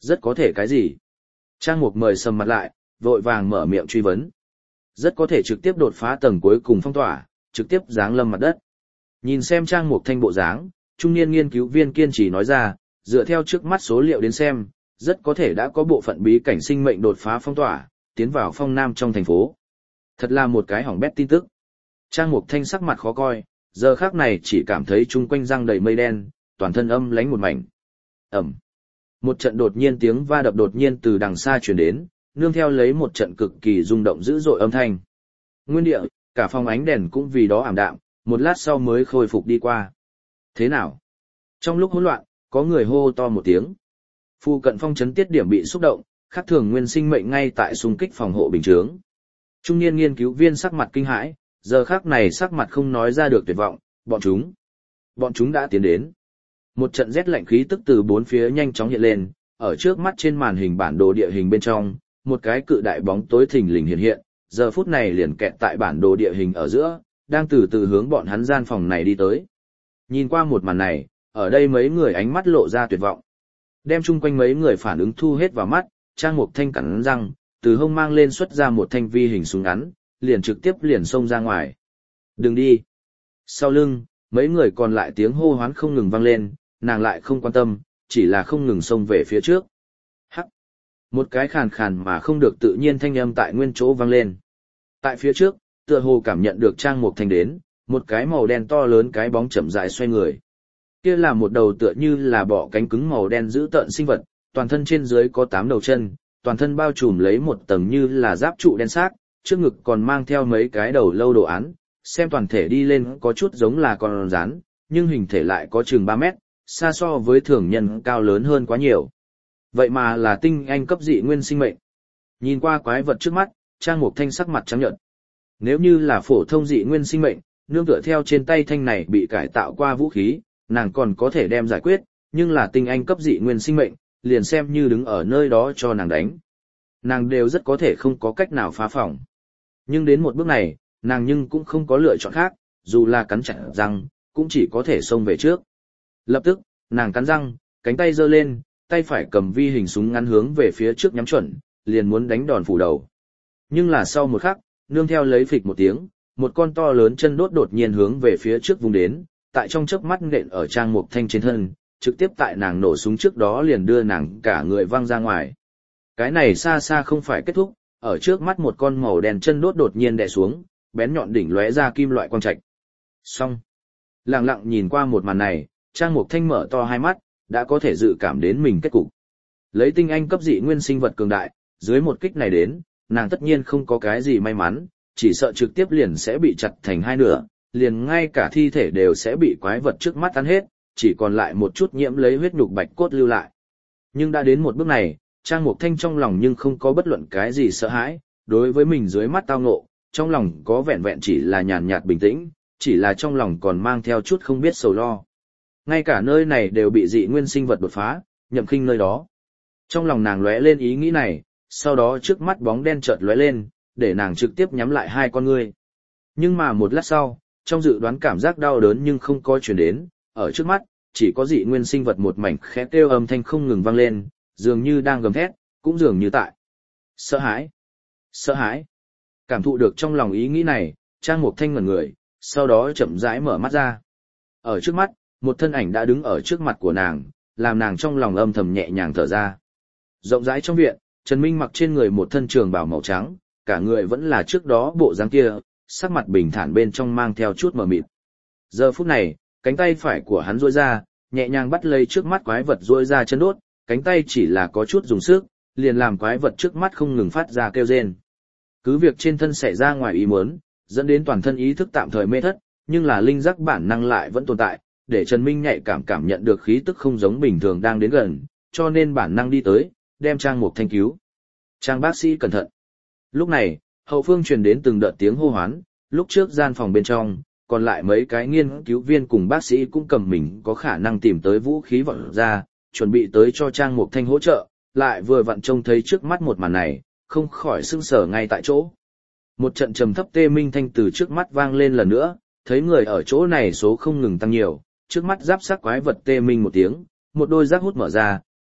Rất có thể cái gì? Trang Mục mời sầm mặt lại, vội vàng mở miệng truy vấn. Rất có thể trực tiếp đột phá tầng cuối cùng phong tỏa, trực tiếp giáng lâm mặt đất. Nhìn xem Trang Mục Thanh bộ dáng, trung niên nghiên cứu viên kiên trì nói ra, dựa theo trước mắt số liệu đến xem, rất có thể đã có bộ phận bí cảnh sinh mệnh đột phá phong tỏa, tiến vào phong nam trong thành phố. Thật là một cái hỏng bét tin tức. Trang Mục Thanh sắc mặt khó coi, giờ khác này chỉ cảm thấy chung quanh răng đầy mây đen, toàn thân âm lánh một mảnh. Ẩm. Một trận đột nhiên tiếng va đập đột nhiên từ đằng xa truyền đến, nương theo lấy một trận cực kỳ rung động dữ dội âm thanh. Nguyên địa, cả phòng ánh đèn cũng vì đó ảm đạm, một lát sau mới khôi phục đi qua. Thế nào? Trong lúc hỗn loạn, có người hô to một tiếng. Phu cận phong trấn tiết điểm bị xúc động, khác thường nguyên sinh mệnh ngay tại xung kích phòng hộ bình chướng. Trung niên nghiên cứu viên sắc mặt kinh hãi, giờ khác này sắc mặt không nói ra được tuyệt vọng, bọn chúng. Bọn chúng đã tiến đến. Một trận rét lạnh khí tức từ bốn phía nhanh chóng hiện lên, ở trước mắt trên màn hình bản đồ địa hình bên trong, một cái cự đại bóng tối thình lình hiện hiện, giờ phút này liền kẹt tại bản đồ địa hình ở giữa, đang từ từ hướng bọn hắn gian phòng này đi tới. Nhìn qua một màn này, ở đây mấy người ánh mắt lộ ra tuyệt vọng. Đem chung quanh mấy người phản ứng thu hết vào mắt, Trang Mục Thanh cắn răng, từ hông mang lên xuất ra một thanh vi hình súng ngắn, liền trực tiếp liền xông ra ngoài. Đừng đi. Sau lưng, mấy người còn lại tiếng hô hoán không ngừng vang lên, nàng lại không quan tâm, chỉ là không ngừng xông về phía trước. Hắc. Một cái khàn khàn mà không được tự nhiên thanh âm tại nguyên chỗ vang lên. Tại phía trước, tựa hồ cảm nhận được Trang Mục Thanh đến, một cái màu đen to lớn cái bóng chậm rãi xoay người. Kia là một đầu tựa như là bọ cánh cứng màu đen dữ tợn sinh vật, toàn thân trên dưới có tám đầu chân, toàn thân bao trùm lấy một tầng như là giáp trụ đen xác, trước ngực còn mang theo mấy cái đầu lâu đồ án, xem toàn thể đi lên có chút giống là con rắn, nhưng hình thể lại có chừng ba mét, xa so với thường nhân cao lớn hơn quá nhiều. Vậy mà là tinh anh cấp dị nguyên sinh mệnh. Nhìn qua quái vật trước mắt, Trang Mục Thanh sắc mặt trắng nhợt. Nếu như là phổ thông dị nguyên sinh mệnh, nương tựa theo trên tay thanh này bị cải tạo qua vũ khí, nàng còn có thể đem giải quyết, nhưng là tinh anh cấp dị nguyên sinh mệnh, liền xem như đứng ở nơi đó cho nàng đánh. Nàng đều rất có thể không có cách nào phá phòng. Nhưng đến một bước này, nàng nhưng cũng không có lựa chọn khác, dù là cắn chặt răng, cũng chỉ có thể xông về trước. Lập tức, nàng cắn răng, cánh tay giơ lên, tay phải cầm vi hình súng ngắn hướng về phía trước nhắm chuẩn, liền muốn đánh đòn phủ đầu. Nhưng là sau một khắc, nương theo lấy phịch một tiếng, một con to lớn chân đốt đột nhiên hướng về phía trước vùng đến, tại trong chớp mắt nện ở Trang Mục Thanh trên thân, trực tiếp tại nàng nổ súng trước đó liền đưa nàng cả người văng ra ngoài. Cái này xa xa không phải kết thúc, ở trước mắt một con màu đen chân đốt đột nhiên đè xuống, bén nhọn đỉnh lóe ra kim loại quang trạch. Xong. Lặng lặng nhìn qua một màn này, Trang Mục Thanh mở to hai mắt, đã có thể dự cảm đến mình kết cục. Lấy tinh anh cấp dị nguyên sinh vật cường đại, dưới một kích này đến, nàng tất nhiên không có cái gì may mắn, chỉ sợ trực tiếp liền sẽ bị chặt thành hai nửa, liền ngay cả thi thể đều sẽ bị quái vật trước mắt ăn hết, chỉ còn lại một chút nhiễm lấy huyết nhục bạch cốt lưu lại. Nhưng đã đến một bước này, Trang Mục Thanh trong lòng nhưng không có bất luận cái gì sợ hãi, đối với mình dưới mắt tao ngộ, trong lòng có vẹn vẹn chỉ là nhàn nhạt bình tĩnh, chỉ là trong lòng còn mang theo chút không biết sầu lo. Ngay cả nơi này đều bị dị nguyên sinh vật đột phá, Nhậm Khinh nơi đó. Trong lòng nàng lóe lên ý nghĩ này, sau đó trước mắt bóng đen chợt lóe lên, để nàng trực tiếp nhắm lại hai con ngươi. Nhưng mà một lát sau, trong dự đoán cảm giác đau đớn nhưng không có truyền đến, ở trước mắt, chỉ có dị nguyên sinh vật một mảnh khẽ kêu âm thanh không ngừng vang lên, dường như đang gầm thét, cũng dường như tại. Sợ hãi! Sợ hãi! Cảm thụ được trong lòng ý nghĩ này, Trang Mục Thanh ngẩn người, sau đó chậm rãi mở mắt ra. Ở trước mắt, một thân ảnh đã đứng ở trước mặt của nàng, làm nàng trong lòng âm thầm nhẹ nhàng thở ra. Rộng rãi trong viện, Trần Minh mặc trên người một thân trường bào màu trắng, cả người vẫn là trước đó bộ dáng kia, sắc mặt bình thản bên trong mang theo chút mờ mịt. Giờ phút này, cánh tay phải của hắn duỗi ra, nhẹ nhàng bắt lấy trước mắt quái vật duỗi ra chân đốt, cánh tay chỉ là có chút dùng sức, liền làm quái vật trước mắt không ngừng phát ra kêu rên. Cứ việc trên thân xảy ra ngoài ý muốn, dẫn đến toàn thân ý thức tạm thời mê thất, nhưng là linh giác bản năng lại vẫn tồn tại, để Trần Minh nhạy cảm cảm nhận được khí tức không giống bình thường đang đến gần, cho nên bản năng đi tới, đem Trang Mục Thanh cứu. Trang bác sĩ cẩn thận. Lúc này, hậu phương truyền đến từng đợt tiếng hô hoán, lúc trước gian phòng bên trong, còn lại mấy cái nghiên cứu viên cùng bác sĩ cũng cầm mình có khả năng tìm tới vũ khí vọt ra, chuẩn bị tới cho Trang Mục Thanh hỗ trợ, lại vừa vặn trông thấy trước mắt một màn này, không khỏi sững sờ ngay tại chỗ. Một trận trầm thấp tê minh thanh từ trước mắt vang lên lần nữa, thấy người ở chỗ này số không ngừng tăng nhiều, trước mắt giáp sắc quái vật tê minh một tiếng, một đôi giác hút mở ra,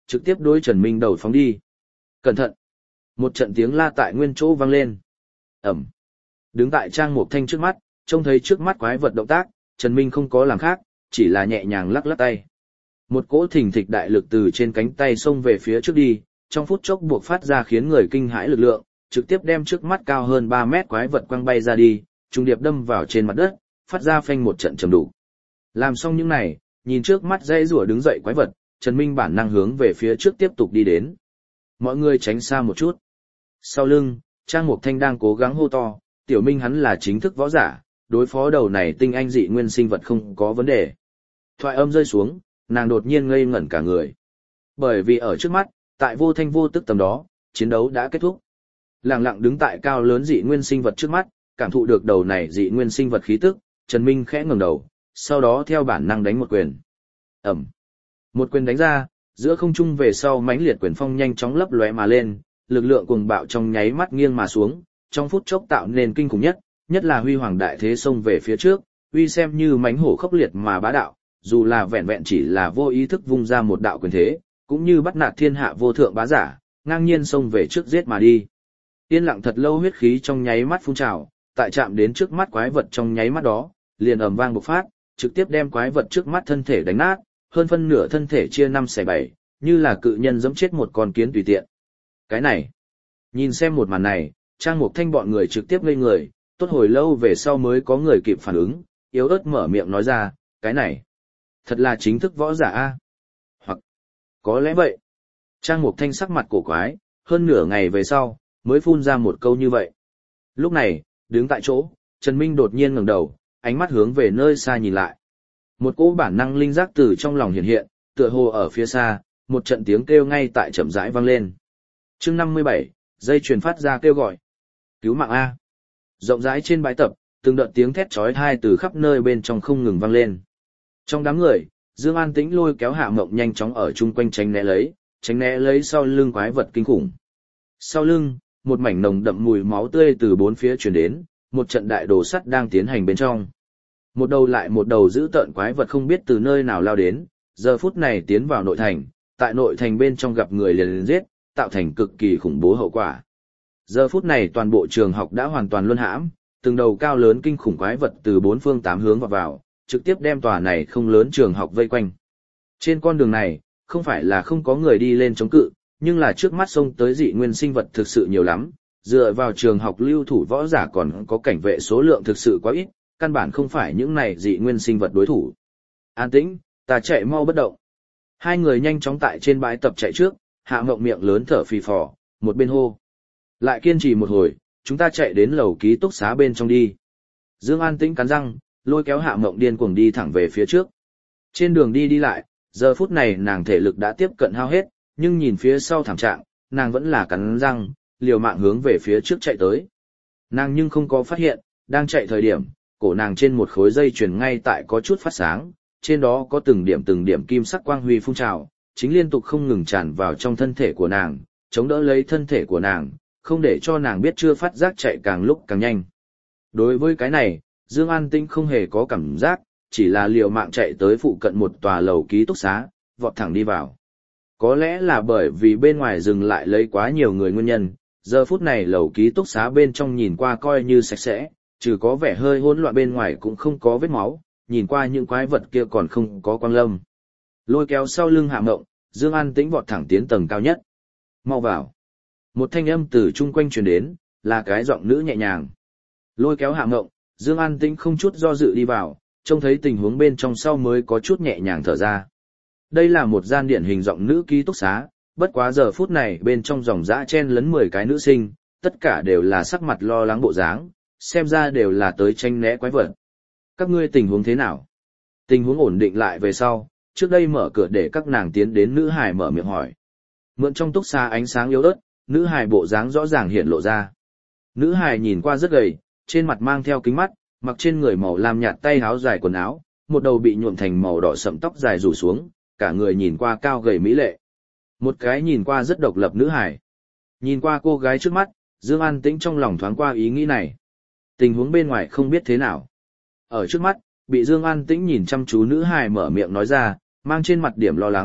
trực tiếp đối Trần Minh đầu phóng đi. Cẩn thận! Một trận tiếng la tại nguyên chỗ vang lên. Ẩm! Đứng tại Trang Mục Thanh trước mắt, trông thấy trước mắt quái vật động tác, Trần Minh không có làm khác, chỉ là nhẹ nhàng lắc lắc tay. Một cỗ thình thịch đại lực từ trên cánh tay xông về phía trước đi, trong phút chốc buộc phát ra khiến người kinh hãi lực lượng, trực tiếp đem trước mắt cao hơn ba mét quái vật quăng bay ra đi, trùng điệp đâm vào trên mặt đất, phát ra phanh một trận trầm đủ. Làm xong những này, nhìn trước mắt dây rùa đứng dậy quái vật, Trần Minh bản năng hướng về phía trước tiếp tục đi đến. Mọi người tránh xa một chút. Sau lưng, Trang Mục Thanh đang cố gắng hô to, Tiểu Minh hắn là chính thức võ giả, đối phó đầu này tinh anh dị nguyên sinh vật không có vấn đề. Thoại âm rơi xuống, nàng đột nhiên ngây ngẩn cả người. Bởi vì ở trước mắt, tại vô thanh vô tức tầm đó, chiến đấu đã kết thúc. Lặng lặng đứng tại cao lớn dị nguyên sinh vật trước mắt, cảm thụ được đầu này dị nguyên sinh vật khí tức, Trần Minh khẽ ngẩng đầu, sau đó theo bản năng đánh một quyền. Ẩm. Một quyền đánh ra, giữa không trung về sau mãnh liệt quyền phong nhanh chóng lấp lóe mà lên, lực lượng cuồng bạo trong nháy mắt nghiêng mà xuống, trong phút chốc tạo nên kinh khủng nhất, nhất là huy hoàng đại thế xông về phía trước, uy xem như mãnh hổ khốc liệt mà bá đạo, dù là vẹn vẹn chỉ là vô ý thức vung ra một đạo quyền thế, cũng như bắt nạt thiên hạ vô thượng bá giả, ngang nhiên xông về trước giết mà đi. Yên lặng thật lâu huyết khí trong nháy mắt phun trào, tại chạm đến trước mắt quái vật trong nháy mắt đó, liền ầm vang bộc phát, trực tiếp đem quái vật trước mắt thân thể đánh nát, hơn phân nửa thân thể chia năm xẻ bảy, như là cự nhân giẫm chết một con kiến tùy tiện. Cái này, nhìn xem một màn này, Trang Mục Thanh bọn người trực tiếp ngây người, tốt hồi lâu về sau mới có người kịp phản ứng, yếu ớt mở miệng nói ra, cái này, thật là chính thức võ giả a? Hoặc, có lẽ vậy. Trang Mục Thanh sắc mặt cổ quái, hơn nửa ngày về sau, mới phun ra một câu như vậy. Lúc này, đứng tại chỗ, Trần Minh đột nhiên ngẩng đầu, ánh mắt hướng về nơi xa nhìn lại. Một cỗ bản năng linh giác từ trong lòng hiện hiện, tựa hồ ở phía xa, một trận tiếng kêu ngay tại chậm rãi vang lên. Chương năm mươi bảy, dây truyền phát ra kêu gọi. Cứu mạng a. Rộng rãi trên bãi tập, từng đợt tiếng thét chói tai từ khắp nơi bên trong không ngừng vang lên. Trong đám người, Dương An Tĩnh lôi kéo Hạ Mộng nhanh chóng ở chung quanh tránh né lấy, tránh né lấy sau lưng quái vật kinh khủng. Sau lưng, một mảnh nồng đậm mùi máu tươi từ bốn phía truyền đến, một trận đại đồ sắt đang tiến hành bên trong. Một đầu lại một đầu dữ tợn quái vật không biết từ nơi nào lao đến, giờ phút này tiến vào nội thành, tại nội thành bên trong gặp người liền liền giết, tạo thành cực kỳ khủng bố hậu quả. Giờ phút này toàn bộ trường học đã hoàn toàn luân hãm, từng đầu cao lớn kinh khủng quái vật từ bốn phương tám hướng vào vào, trực tiếp đem tòa này không lớn trường học vây quanh. Trên con đường này, không phải là không có người đi lên chống cự, nhưng là trước mắt xông tới dị nguyên sinh vật thực sự nhiều lắm, dựa vào trường học lưu thủ võ giả còn có cảnh vệ số lượng thực sự quá ít, căn bản không phải những này dị nguyên sinh vật đối thủ. An tĩnh, ta chạy mau bất động. Hai người nhanh chóng tại trên bãi tập chạy trước, Hạ Mộng miệng lớn thở phì phò, một bên hô. Lại kiên trì một hồi, chúng ta chạy đến lầu ký túc xá bên trong đi. Dương An Tĩnh cắn răng, lôi kéo Hạ Mộng điên cuồng đi thẳng về phía trước. Trên đường đi đi lại, giờ phút này nàng thể lực đã tiếp cận hao hết, nhưng nhìn phía sau thảm trạng, nàng vẫn là cắn răng, liều mạng hướng về phía trước chạy tới. Nàng nhưng không có phát hiện, đang chạy thời điểm, cổ nàng trên một khối dây chuyền ngay tại có chút phát sáng, trên đó có từng điểm từng điểm kim sắc quang huy phun trào, chính liên tục không ngừng tràn vào trong thân thể của nàng, chống đỡ lấy thân thể của nàng, không để cho nàng biết chưa phát giác chạy càng lúc càng nhanh. Đối với cái này, Dương An Tĩnh không hề có cảm giác, chỉ là liều mạng chạy tới phụ cận một tòa lầu ký túc xá, vọt thẳng đi vào. Có lẽ là bởi vì bên ngoài dừng lại lấy quá nhiều người nguyên nhân, giờ phút này lầu ký túc xá bên trong nhìn qua coi như sạch sẽ, trừ có vẻ hơi hỗn loạn bên ngoài cũng không có vết máu, nhìn qua những quái vật kia còn không có quang lâm. Lôi kéo sau lưng Hạ Mộng, Dương An Tĩnh vọt thẳng tiến tầng cao nhất. Mau vào. Một thanh âm từ chung quanh truyền đến, là cái giọng nữ nhẹ nhàng. Lôi kéo Hạ Mộng, Dương An Tĩnh không chút do dự đi vào, trông thấy tình huống bên trong sau mới có chút nhẹ nhàng thở ra. Đây là một gian điển hình giọng nữ ký túc xá, bất quá giờ phút này bên trong dòng dã chen lấn mười cái nữ sinh, tất cả đều là sắc mặt lo lắng bộ dáng, xem ra đều là tới tranh né quái vật. Các ngươi tình huống thế nào? Tình huống ổn định lại về sau, trước đây mở cửa để các nàng tiến đến nữ hài mở miệng hỏi. Mượn trong túc xá ánh sáng yếu ớt, nữ hài bộ dáng rõ ràng hiện lộ ra. Nữ hài nhìn qua rất gầy, trên mặt mang theo kính mắt, mặc trên người màu lam nhạt tay áo dài quần áo, một đầu bị nhuộm thành màu đỏ sẫm tóc dài rủ xuống, cả người nhìn qua cao gầy mỹ lệ. Một cái nhìn qua rất độc lập nữ hài. Nhìn qua cô gái trước mắt, Dương An Tĩnh trong lòng thoáng qua ý nghĩ này. Tình huống bên ngoài không biết thế nào. Ở trước mắt, bị Dương An Tĩnh nhìn chăm chú nữ hài mở miệng nói ra, mang trên mặt điểm lo lắng,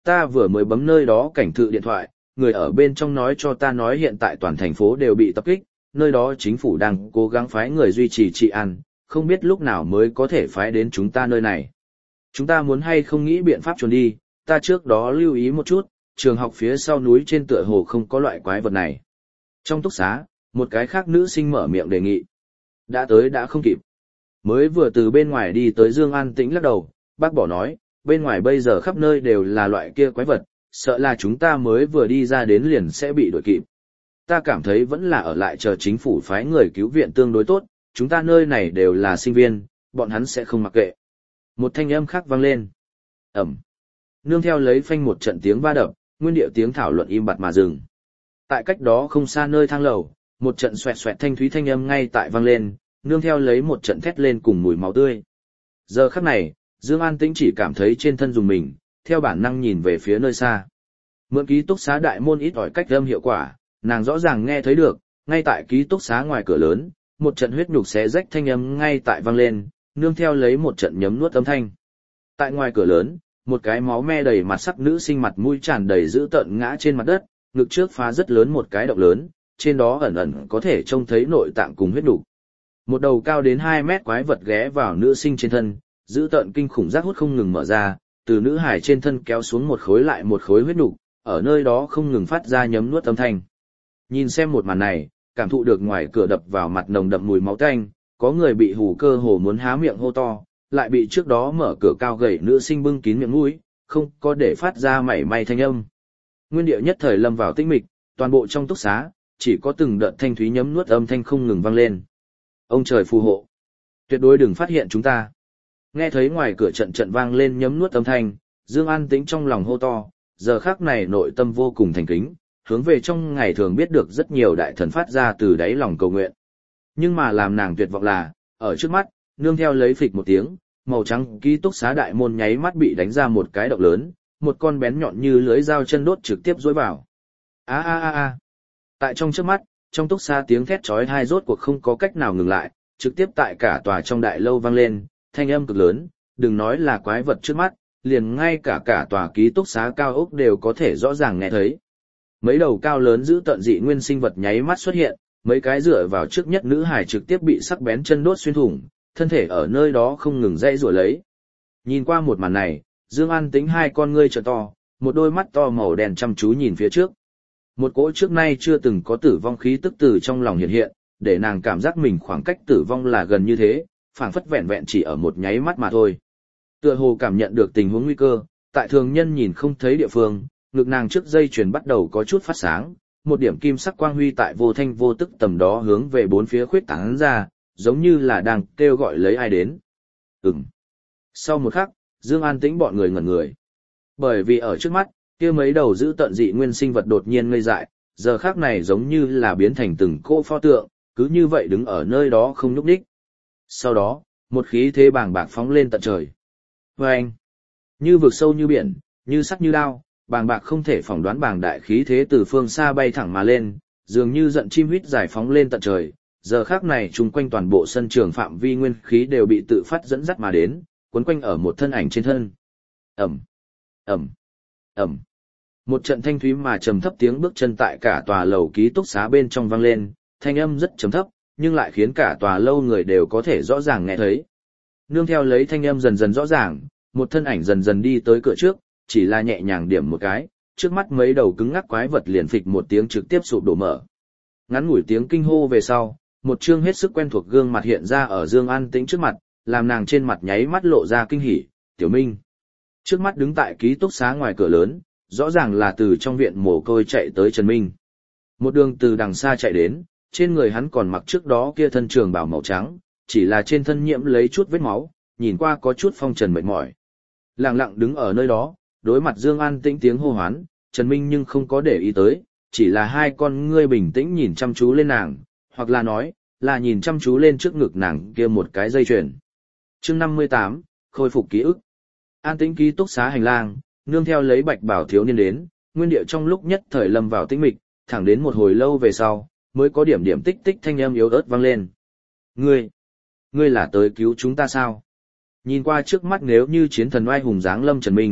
ta vừa mới bấm nơi đó cảnh thự điện thoại, người ở bên trong nói cho ta nói hiện tại toàn thành phố đều bị tập kích, nơi đó chính phủ đang cố gắng phái người duy trì trị an, không biết lúc nào mới có thể phái đến chúng ta nơi này. Chúng ta muốn hay không nghĩ biện pháp trốn đi, ta trước đó lưu ý một chút, trường học phía sau núi trên tựa hồ không có loại quái vật này. Trong túc xá, một cái khác nữ sinh mở miệng đề nghị. Đã tới đã không kịp. Mới vừa từ bên ngoài đi tới Dương An Tĩnh lắc đầu, bác bỏ nói, bên ngoài bây giờ khắp nơi đều là loại kia quái vật, sợ là chúng ta mới vừa đi ra đến liền sẽ bị đuổi kịp. Ta cảm thấy vẫn là ở lại chờ chính phủ phái người cứu viện tương đối tốt, chúng ta nơi này đều là sinh viên, bọn hắn sẽ không mặc kệ. Một thanh âm khác vang lên. Ẩm. Nương theo lấy phanh một trận tiếng va đập, nguyên điệu tiếng thảo luận im bặt mà dừng. Tại cách đó không xa nơi thang lầu, một trận xoẹt xoẹt thanh thúy thanh âm ngay tại vang lên, nương theo lấy một trận thét lên cùng mùi máu tươi. Giờ khắc này, Dương An Tĩnh chỉ cảm thấy trên thân dùng mình, theo bản năng nhìn về phía nơi xa. Mượn ký túc xá đại môn ít ỏi cách âm hiệu quả, nàng rõ ràng nghe thấy được, ngay tại ký túc xá ngoài cửa lớn, một trận huyết nhục xé rách thanh âm ngay tại vang lên, nương theo lấy một trận nhấm nuốt âm thanh. Tại ngoài cửa lớn, một cái máu me đầy mặt sắc nữ sinh mặt mũi tràn đầy dữ tợn ngã trên mặt đất, ngực trước phá rất lớn một cái động lớn, trên đó ẩn ẩn có thể trông thấy nội tạng cùng huyết nhục. Một đầu cao đến hai mét quái vật ghé vào nữ sinh trên thân, dữ tợn kinh khủng giác hút không ngừng mở ra, từ nữ hải trên thân kéo xuống một khối lại một khối huyết nhục, ở nơi đó không ngừng phát ra nhấm nuốt âm thanh. Nhìn xem một màn này, cảm thụ được ngoài cửa đập vào mặt nồng đậm mùi máu tanh, có người bị hù cơ hồ muốn há miệng hô to, lại bị trước đó mở cửa cao gầy nữ sinh bưng kín miệng mũi, không có để phát ra mảy may thanh âm. Nguyên điệu nhất thời lâm vào tĩnh mịch, toàn bộ trong túc xá, chỉ có từng đợt thanh thúy nhấm nuốt âm thanh không ngừng vang lên. Ông trời phù hộ, tuyệt đối đừng phát hiện chúng ta. Nghe thấy ngoài cửa trận trận vang lên nhấm nuốt âm thanh, Dương An Tĩnh trong lòng hô to, giờ khắc này nội tâm vô cùng thành kính, hướng về trong ngày thường biết được rất nhiều đại thần phát ra từ đáy lòng cầu nguyện. Nhưng mà làm nàng tuyệt vọng là, ở trước mắt, nương theo lấy phịch một tiếng, màu trắng ký túc xá đại môn nháy mắt bị đánh ra một cái động lớn, một con bén nhọn như lưới dao chân đốt trực tiếp dối vào. A a a a. Tại trong trước mắt, trong túc xá tiếng thét chói tai rốt cuộc không có cách nào ngừng lại, trực tiếp tại cả tòa trong đại lâu vang lên, thanh âm cực lớn, đừng nói là quái vật trước mắt, liền ngay cả cả tòa ký túc xá cao ốc đều có thể rõ ràng nghe thấy. Mấy đầu cao lớn giữ tận dị nguyên sinh vật nháy mắt xuất hiện, mấy cái dựa vào trước nhất nữ hải trực tiếp bị sắc bén chân đốt xuyên thủng, thân thể ở nơi đó không ngừng dãy rủa lấy. Nhìn qua một màn này, Dương An Tĩnh hai con ngươi trợ to, một đôi mắt to màu đen chăm chú nhìn phía trước. Một cỗ trước nay chưa từng có tử vong khí tức từ trong lòng hiện hiện, để nàng cảm giác mình khoảng cách tử vong là gần như thế, phảng phất vẹn vẹn chỉ ở một nháy mắt mà thôi. Tựa hồ cảm nhận được tình huống nguy cơ, tại thường nhân nhìn không thấy địa phương, ngực nàng trước dây chuyền bắt đầu có chút phát sáng, một điểm kim sắc quang huy tại vô thanh vô tức tầm đó hướng về bốn phía khuyết tán ra, giống như là đang kêu gọi lấy ai đến. Ừm. Sau một khắc, Dương An Tĩnh bọn người ngẩn người. Bởi vì ở trước mắt, kia mấy đầu giữ tận dị nguyên sinh vật đột nhiên ngây dại, giờ khắc này giống như là biến thành từng cỗ pho tượng, cứ như vậy đứng ở nơi đó không nhúc nhích. Sau đó, một khí thế bàng bạc phóng lên tận trời. Vâng! Như vực sâu như biển, như sắt như đao, bàng bạc không thể phỏng đoán bàng đại khí thế từ phương xa bay thẳng mà lên, dường như giận chim huýt giải phóng lên tận trời. Giờ khắc này chung quanh toàn bộ sân trường phạm vi nguyên khí đều bị tự phát dẫn dắt mà đến, quấn quanh ở một thân ảnh trên thân. Ẩm! Ẩm! Ẩm! Một trận thanh thúy mà trầm thấp tiếng bước chân tại cả tòa lầu ký túc xá bên trong vang lên, thanh âm rất trầm thấp, nhưng lại khiến cả tòa lâu người đều có thể rõ ràng nghe thấy. Nương theo lấy thanh âm dần dần rõ ràng, một thân ảnh dần dần đi tới cửa trước, chỉ là nhẹ nhàng điểm một cái, trước mắt mấy đầu cứng ngắc quái vật liền phịch một tiếng trực tiếp sụp đổ mở. Ngắn ngủi tiếng kinh hô về sau, một trương hết sức quen thuộc gương mặt hiện ra ở Dương An Tĩnh trước mặt, làm nàng trên mặt nháy mắt lộ ra kinh hỉ, "Tiểu Minh." Trước mắt đứng tại ký túc xá ngoài cửa lớn, rõ ràng là từ trong viện mồ côi chạy tới Trần Minh. Một đường từ đằng xa chạy đến, trên người hắn còn mặc trước đó kia thân trường bào màu trắng, chỉ là trên thân nhiễm lấy chút vết máu, nhìn qua có chút phong trần mệt mỏi. Lặng lặng đứng ở nơi đó, đối mặt Dương An Tĩnh tiếng hô hoán, Trần Minh nhưng không có để ý tới, chỉ là hai con ngươi bình tĩnh nhìn chăm chú lên nàng, hoặc là nói, là nhìn chăm chú lên trước ngực nàng kia một cái dây chuyền. Chương năm mươi tám, khôi phục ký ức. An Tĩnh ký túc xá hành lang, nương theo lấy Bạch Bảo thiếu niên đến, nguyên địa trong lúc nhất thời lâm vào tĩnh mịch, thẳng đến một hồi lâu về sau, mới có điểm điểm tích tích thanh âm yếu ớt vang lên. "Ngươi, ngươi là tới cứu chúng ta sao?" Nhìn qua trước mắt nếu như chiến thần oai hùng dáng lâm Trần Minh,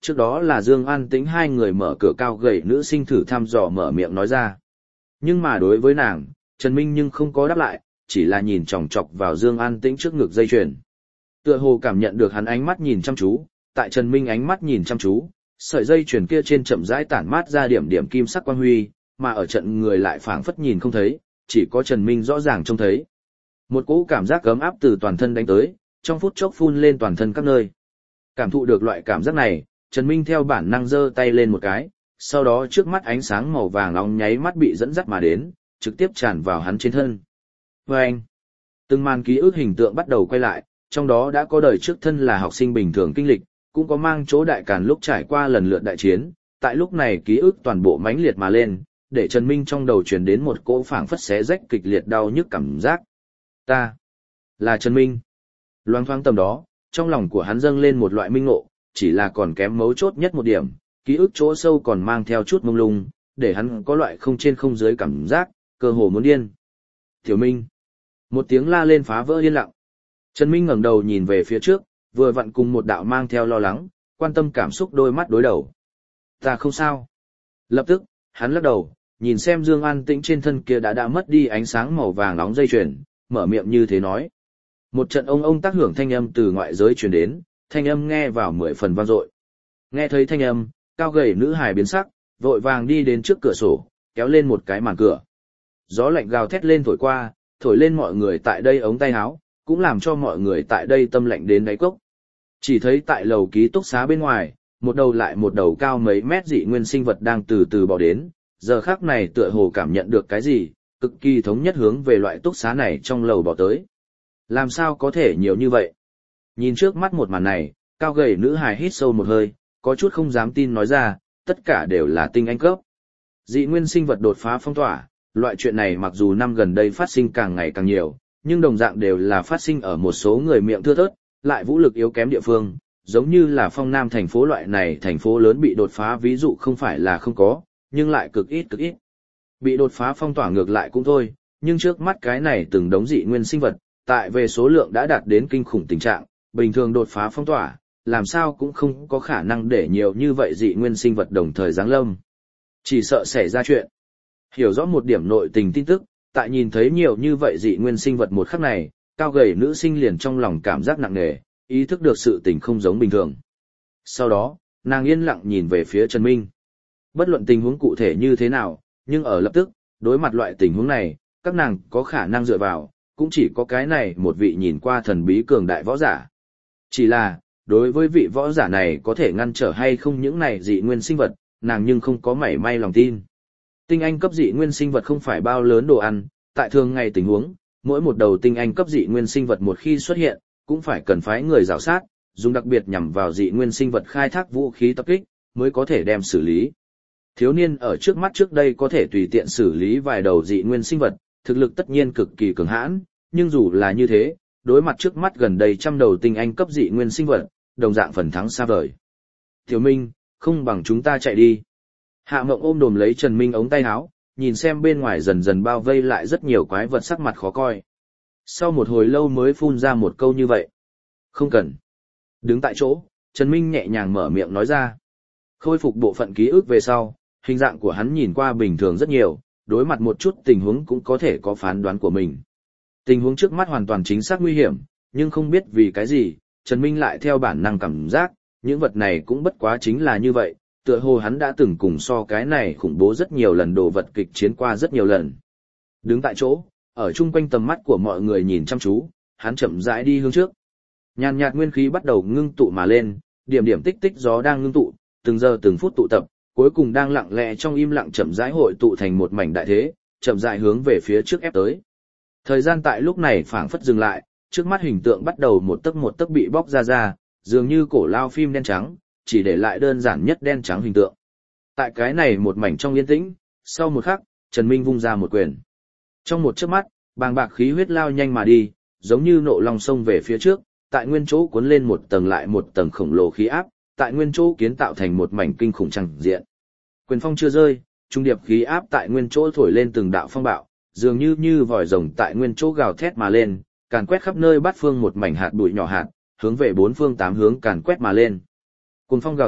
Trước đó là Dương An Tĩnh hai người mở cửa cao gầy nữ sinh thử thăm dò mở miệng nói ra. Nhưng mà đối với nàng, Trần Minh nhưng không có đáp lại, chỉ là nhìn chòng chọc vào Dương An Tĩnh trước ngực dây chuyền. Tựa hồ cảm nhận được hắn ánh mắt nhìn chăm chú, tại Trần Minh ánh mắt nhìn chăm chú, sợi dây chuyền kia trên chậm rãi tản mát ra điểm điểm kim sắc quang huy, mà ở trận người lại phảng phất nhìn không thấy, chỉ có Trần Minh rõ ràng trông thấy. Một cỗ cảm giác ấm áp từ toàn thân đánh tới, trong phút chốc phun lên toàn thân các nơi. Cảm thụ được loại cảm giác này, Trần Minh theo bản năng giơ tay lên một cái, sau đó trước mắt ánh sáng màu vàng nóng nháy mắt bị dẫn dắt mà đến, trực tiếp tràn vào hắn trên thân. Và anh, từng màn ký ức hình tượng bắt đầu quay lại, trong đó đã có đời trước thân là học sinh bình thường kinh lịch, cũng có mang chỗ đại càn lúc trải qua lần lượt đại chiến, tại lúc này ký ức toàn bộ mãnh liệt mà lên, để Trần Minh trong đầu truyền đến một cỗ phảng phất xé rách kịch liệt đau nhức cảm giác. Ta, là Trần Minh. Loáng thoáng tầm đó, trong lòng của hắn dâng lên một loại minh ngộ, chỉ là còn kém mấu chốt nhất một điểm, ký ức chỗ sâu còn mang theo chút mông lung, để hắn có loại không trên không dưới cảm giác, cơ hồ muốn điên. Tiểu Minh. Một tiếng la lên phá vỡ yên lặng. Trần Minh ngẩng đầu nhìn về phía trước, vừa vặn cùng một đạo mang theo lo lắng, quan tâm cảm xúc đôi mắt đối đầu. Ta không sao. Lập tức, hắn lắc đầu, nhìn xem Dương An Tĩnh trên thân kia đã đã mất đi ánh sáng màu vàng nóng dây chuyền, mở miệng như thế nói. Một trận ông ông tác hưởng thanh âm từ ngoại giới truyền đến, thanh âm nghe vào mười phần vang dội. Nghe thấy thanh âm, cao gầy nữ hài biến sắc, vội vàng đi đến trước cửa sổ, kéo lên một cái màn cửa. Gió lạnh gào thét lên thổi qua, thổi lên mọi người tại đây ống tay áo, cũng làm cho mọi người tại đây tâm lạnh đến đáy cốc. Chỉ thấy tại lầu ký túc xá bên ngoài, một đầu lại một đầu cao mấy mét dị nguyên sinh vật đang từ từ bò đến, giờ khắc này tựa hồ cảm nhận được cái gì, cực kỳ thống nhất hướng về loại túc xá này trong lầu bò tới. Làm sao có thể nhiều như vậy? Nhìn trước mắt một màn này, cao gầy nữ hài hít sâu một hơi, có chút không dám tin nói ra, tất cả đều là tinh anh cấp. Dị nguyên sinh vật đột phá phong tỏa, loại chuyện này mặc dù năm gần đây phát sinh càng ngày càng nhiều, nhưng đồng dạng đều là phát sinh ở một số người miệng thưa thớt, lại vũ lực yếu kém địa phương, giống như là phong nam thành phố loại này thành phố lớn bị đột phá ví dụ không phải là không có, nhưng lại cực ít cực ít. Bị đột phá phong tỏa ngược lại cũng thôi, nhưng trước mắt cái này từng đống dị nguyên sinh vật, tại về số lượng đã đạt đến kinh khủng tình trạng, bình thường đột phá phong tỏa, làm sao cũng không có khả năng để nhiều như vậy dị nguyên sinh vật đồng thời giáng lâm. Chỉ sợ xảy ra chuyện. Hiểu rõ một điểm nội tình tin tức, tại nhìn thấy nhiều như vậy dị nguyên sinh vật một khắc này, cao gầy nữ sinh liền trong lòng cảm giác nặng nề, ý thức được sự tình không giống bình thường. Sau đó, nàng yên lặng nhìn về phía Trần Minh. Bất luận tình huống cụ thể như thế nào, nhưng ở lập tức, đối mặt loại tình huống này, các nàng có khả năng dựa vào, cũng chỉ có cái này một vị nhìn qua thần bí cường đại võ giả. Chỉ là, đối với vị võ giả này có thể ngăn trở hay không những này dị nguyên sinh vật, nàng nhưng không có mảy may lòng tin. Tinh anh cấp dị nguyên sinh vật không phải bao lớn đồ ăn, tại thường ngày tình huống, mỗi một đầu tinh anh cấp dị nguyên sinh vật một khi xuất hiện, cũng phải cần phái người rào sát, dùng đặc biệt nhằm vào dị nguyên sinh vật khai thác vũ khí tập kích, mới có thể đem xử lý. Thiếu niên ở trước mắt trước đây có thể tùy tiện xử lý vài đầu dị nguyên sinh vật, thực lực tất nhiên cực kỳ cường hãn, nhưng dù là như thế, đối mặt trước mắt gần đây trăm đầu tinh anh cấp dị nguyên sinh vật, đồng dạng phần thắng xa vời. Tiểu Minh, không bằng chúng ta chạy đi. Hạ Mộng ôm đồm lấy Trần Minh ống tay áo, nhìn xem bên ngoài dần dần bao vây lại rất nhiều quái vật sắc mặt khó coi. Sau một hồi lâu mới phun ra một câu như vậy. Không cần. Đứng tại chỗ, Trần Minh nhẹ nhàng mở miệng nói ra. Khôi phục bộ phận ký ức về sau, hình dạng của hắn nhìn qua bình thường rất nhiều, đối mặt một chút tình huống cũng có thể có phán đoán của mình. Tình huống trước mắt hoàn toàn chính xác nguy hiểm, nhưng không biết vì cái gì, Trần Minh lại theo bản năng cảm giác, những vật này cũng bất quá chính là như vậy, tựa hồ hắn đã từng cùng so cái này khủng bố rất nhiều lần đồ vật kịch chiến qua rất nhiều lần. Đứng tại chỗ, ở chung quanh tầm mắt của mọi người nhìn chăm chú, hắn chậm rãi đi hướng trước. Nhàn nhạt nguyên khí bắt đầu ngưng tụ mà lên, điểm điểm tích tích gió đang ngưng tụ, từng giờ từng phút tụ tập, cuối cùng đang lặng lẽ trong im lặng chậm rãi hội tụ thành một mảnh đại thế, chậm rãi hướng về phía trước ép tới. Thời gian tại lúc này phảng phất dừng lại, trước mắt hình tượng bắt đầu một tấc một tấc bị bóc ra ra, dường như cổ lao phim đen trắng, chỉ để lại đơn giản nhất đen trắng hình tượng. Tại cái này một mảnh trong yên tĩnh, sau một khắc, Trần Minh vung ra một quyền. Trong một chớp mắt, bàng bạc khí huyết lao nhanh mà đi, giống như nộ long sông về phía trước, tại nguyên chỗ cuốn lên một tầng lại một tầng khổng lồ khí áp, tại nguyên chỗ kiến tạo thành một mảnh kinh khủng chẳng diện. Quyền phong chưa rơi, trung điệp khí áp tại nguyên chỗ thổi lên từng đạo phong bạo, dường như như vòi rồng tại nguyên chỗ gào thét mà lên, càn quét khắp nơi bát phương một mảnh hạt bụi nhỏ hạt, hướng về bốn phương tám hướng càn quét mà lên. Cùng phong gào thét,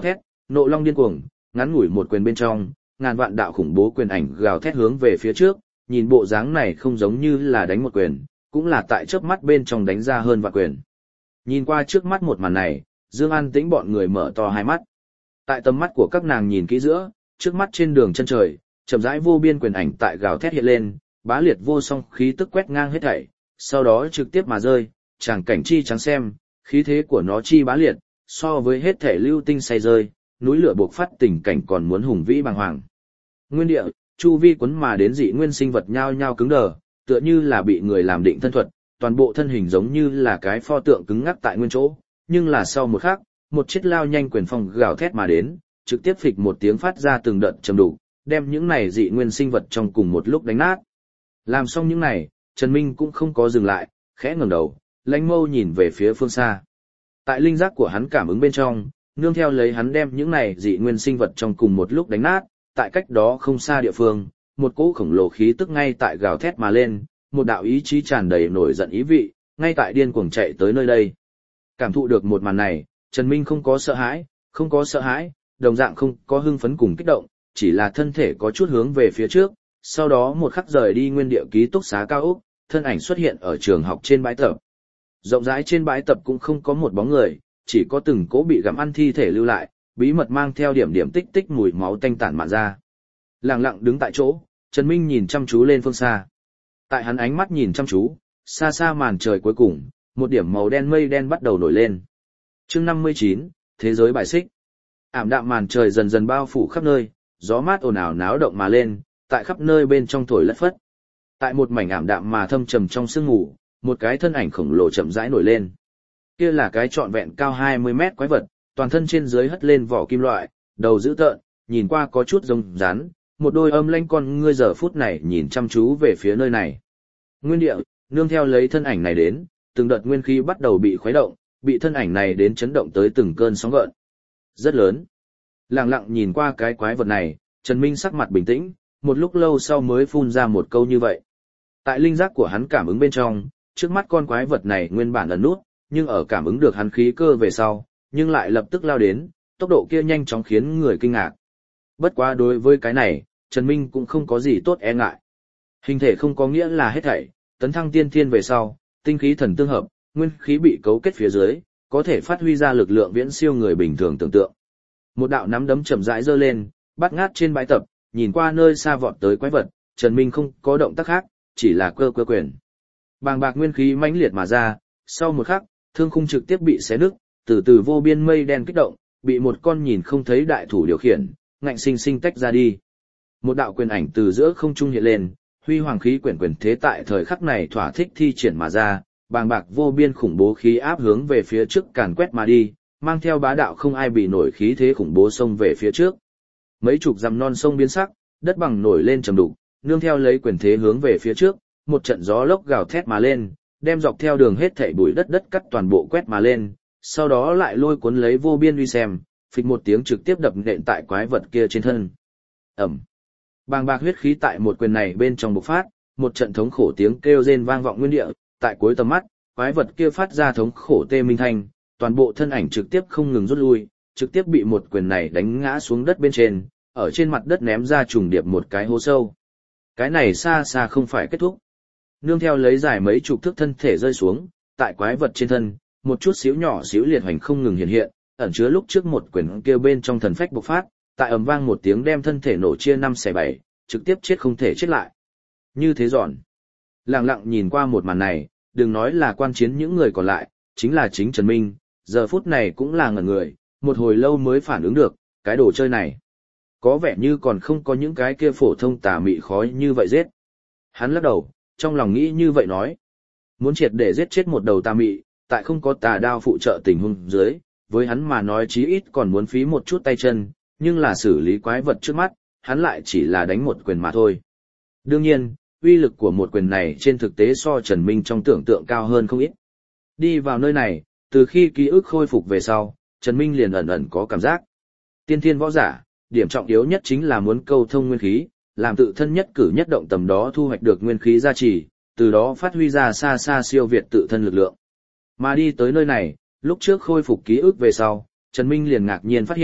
Nộ long điên cuồng, ngắn ngủi một quyền bên trong, ngàn vạn đạo khủng bố quyền ảnh gào thét hướng về phía trước, nhìn bộ dáng này không giống như là đánh một quyền, cũng là tại chớp mắt bên trong đánh ra hơn vạn quyền. Nhìn qua trước mắt một màn này, Dương An Tĩnh bọn người mở to hai mắt. Tại tầm mắt của các nàng nhìn kỹ giữa, trước mắt trên đường chân trời, chậm rãi vô biên quyền ảnh tại gào thét hiện lên, bá liệt vô song khí tức quét ngang hết thảy, sau đó trực tiếp mà rơi, tràng cảnh chi trắng xem, khí thế của nó chi bá liệt, so với hết thảy lưu tinh say rơi, núi lửa bộc phát tình cảnh còn muốn hùng vĩ bàng hoàng. Nguyên địa, chu vi quấn mà đến dị nguyên sinh vật nhao nhao cứng đờ, tựa như là bị người làm định thân thuật, toàn bộ thân hình giống như là cái pho tượng cứng ngắc tại nguyên chỗ, nhưng là sau một khắc, một chiếc lao nhanh quyền phong gào thét mà đến, trực tiếp phịch một tiếng phát ra từng đợt trầm đủ, đem những này dị nguyên sinh vật trong cùng một lúc đánh nát. Làm xong những này, Trần Minh cũng không có dừng lại, khẽ ngẩng đầu, lãnh mâu nhìn về phía phương xa. Tại linh giác của hắn cảm ứng bên trong, nương theo lấy hắn đem những này dị nguyên sinh vật trong cùng một lúc đánh nát, tại cách đó không xa địa phương, một cỗ khổng lồ khí tức ngay tại gào thét mà lên, một đạo ý chí tràn đầy nổi giận ý vị, ngay tại điên cuồng chạy tới nơi đây. Cảm thụ được một màn này, Trần Minh không có sợ hãi, không có sợ hãi, đồng dạng không có hưng phấn cùng kích động, chỉ là thân thể có chút hướng về phía trước, sau đó một khắc rời đi nguyên địa ký túc xá cao ốc, thân ảnh xuất hiện ở trường học trên bãi tập. Rộng rãi trên bãi tập cũng không có một bóng người, chỉ có từng cỗ bị gặm ăn thi thể lưu lại, bí mật mang theo điểm điểm tích tích mùi máu tanh tản mạn ra. Lặng lặng đứng tại chỗ, Trần Minh nhìn chăm chú lên phương xa. Tại hắn ánh mắt nhìn chăm chú, xa xa màn trời cuối cùng, một điểm màu đen mây đen bắt đầu nổi lên. Chương năm mươi chín, thế giới bài xích. Ảm đạm màn trời dần dần bao phủ khắp nơi, gió mát ồn ào náo động mà lên, tại khắp nơi bên trong thổi lất phất. Tại một mảnh ảm đạm mà thâm trầm trong sương ngủ, một cái thân ảnh khổng lồ chậm rãi nổi lên. Kia là cái trọn vẹn cao hai mươi mét quái vật, toàn thân trên dưới hất lên vỏ kim loại, đầu dữ tợn, nhìn qua có chút giống rắn, một đôi âm lanh con ngươi giờ phút này nhìn chăm chú về phía nơi này. Nguyên địa, nương theo lấy thân ảnh này đến, từng đợt nguyên khí bắt đầu bị khuấy động, bị thân ảnh này đến chấn động tới từng cơn sóng gợn. Rất lớn. Lặng lặng nhìn qua cái quái vật này, Trần Minh sắc mặt bình tĩnh, một lúc lâu sau mới phun ra một câu như vậy. Tại linh giác của hắn cảm ứng bên trong, trước mắt con quái vật này nguyên bản ẩn nút, nhưng ở cảm ứng được hắn khí cơ về sau, nhưng lại lập tức lao đến, tốc độ kia nhanh chóng khiến người kinh ngạc. Bất quá đối với cái này, Trần Minh cũng không có gì tốt e ngại. Hình thể không có nghĩa là hết thảy, tấn thăng tiên thiên về sau, tinh khí thần tương hợp, nguyên khí bị cấu kết phía dưới, có thể phát huy ra lực lượng viễn siêu người bình thường tưởng tượng. Một đạo nắm đấm chậm rãi giơ lên, bắt ngát trên bãi tập, nhìn qua nơi xa vọt tới quái vật, Trần Minh không có động tác khác, chỉ là cơ cơ quyền. Bàng bạc nguyên khí mãnh liệt mà ra, sau một khắc, thương khung trực tiếp bị xé nứt, từ từ vô biên mây đen kích động, bị một con nhìn không thấy đại thủ điều khiển, ngạnh sinh sinh tách ra đi. Một đạo quyền ảnh từ giữa không trung hiện lên, huy hoàng khí quyển quyền thế tại thời khắc này thỏa thích thi triển mà ra, bàng bạc vô biên khủng bố khí áp hướng về phía trước càn quét mà đi, mang theo bá đạo không ai bị nổi khí thế khủng bố xông về phía trước. Mấy chục dặm non sông biến sắc, đất bằng nổi lên trầm đục, nương theo lấy quyền thế hướng về phía trước, một trận gió lốc gào thét mà lên, đem dọc theo đường hết thảy bụi đất đất cắt toàn bộ quét mà lên, sau đó lại lôi cuốn lấy vô biên uy xem, phịch một tiếng trực tiếp đập nện tại quái vật kia trên thân. Ầm. Bàng bạc huyết khí tại một quyền này bên trong bộc phát, một trận thống khổ tiếng kêu rên vang vọng nguyên địa, tại cuối tầm mắt, quái vật kia phát ra thống khổ tê minh thanh, toàn bộ thân ảnh trực tiếp không ngừng rút lui, trực tiếp bị một quyền này đánh ngã xuống đất bên trên, ở trên mặt đất ném ra trùng điệp một cái hố sâu. Cái này xa xa không phải kết thúc. Nương theo lấy dài mấy chục thước thân thể rơi xuống, tại quái vật trên thân, một chút xíu nhỏ xíu liệt hoành không ngừng hiện hiện, ẩn chứa lúc trước một quyền kia bên trong thần phách bộc phát, tại ầm vang một tiếng đem thân thể nổ chia năm xẻ bảy, trực tiếp chết không thể chết lại. Như thế giòn. Lặng lặng nhìn qua một màn này, đừng nói là quan chiến những người còn lại, chính là chính Trần Minh, giờ phút này cũng là ngẩn người, một hồi lâu mới phản ứng được, cái đồ chơi này. Có vẻ như còn không có những cái kia phổ thông tà mị khói như vậy giết. Hắn lắc đầu, trong lòng nghĩ như vậy nói. Muốn triệt để giết chết một đầu tà mị, tại không có tà đao phụ trợ tình huống dưới, với hắn mà nói chí ít còn muốn phí một chút tay chân, nhưng là xử lý quái vật trước mắt, hắn lại chỉ là đánh một quyền mà thôi. Đương nhiên, uy lực của một quyền này trên thực tế so Trần Minh trong tưởng tượng cao hơn không ít. Đi vào nơi này, từ khi ký ức khôi phục về sau, Trần Minh liền ẩn ẩn có cảm giác. Tiên thiên võ giả, điểm trọng yếu nhất chính là muốn câu thông nguyên khí, làm tự thân nhất cử nhất động tầm đó thu hoạch được nguyên khí gia trì, từ đó phát huy ra xa xa siêu việt tự thân lực lượng. Mà đi tới nơi này, lúc trước khôi phục ký ức về sau, Trần Minh liền ngạc nhiên phát hiện,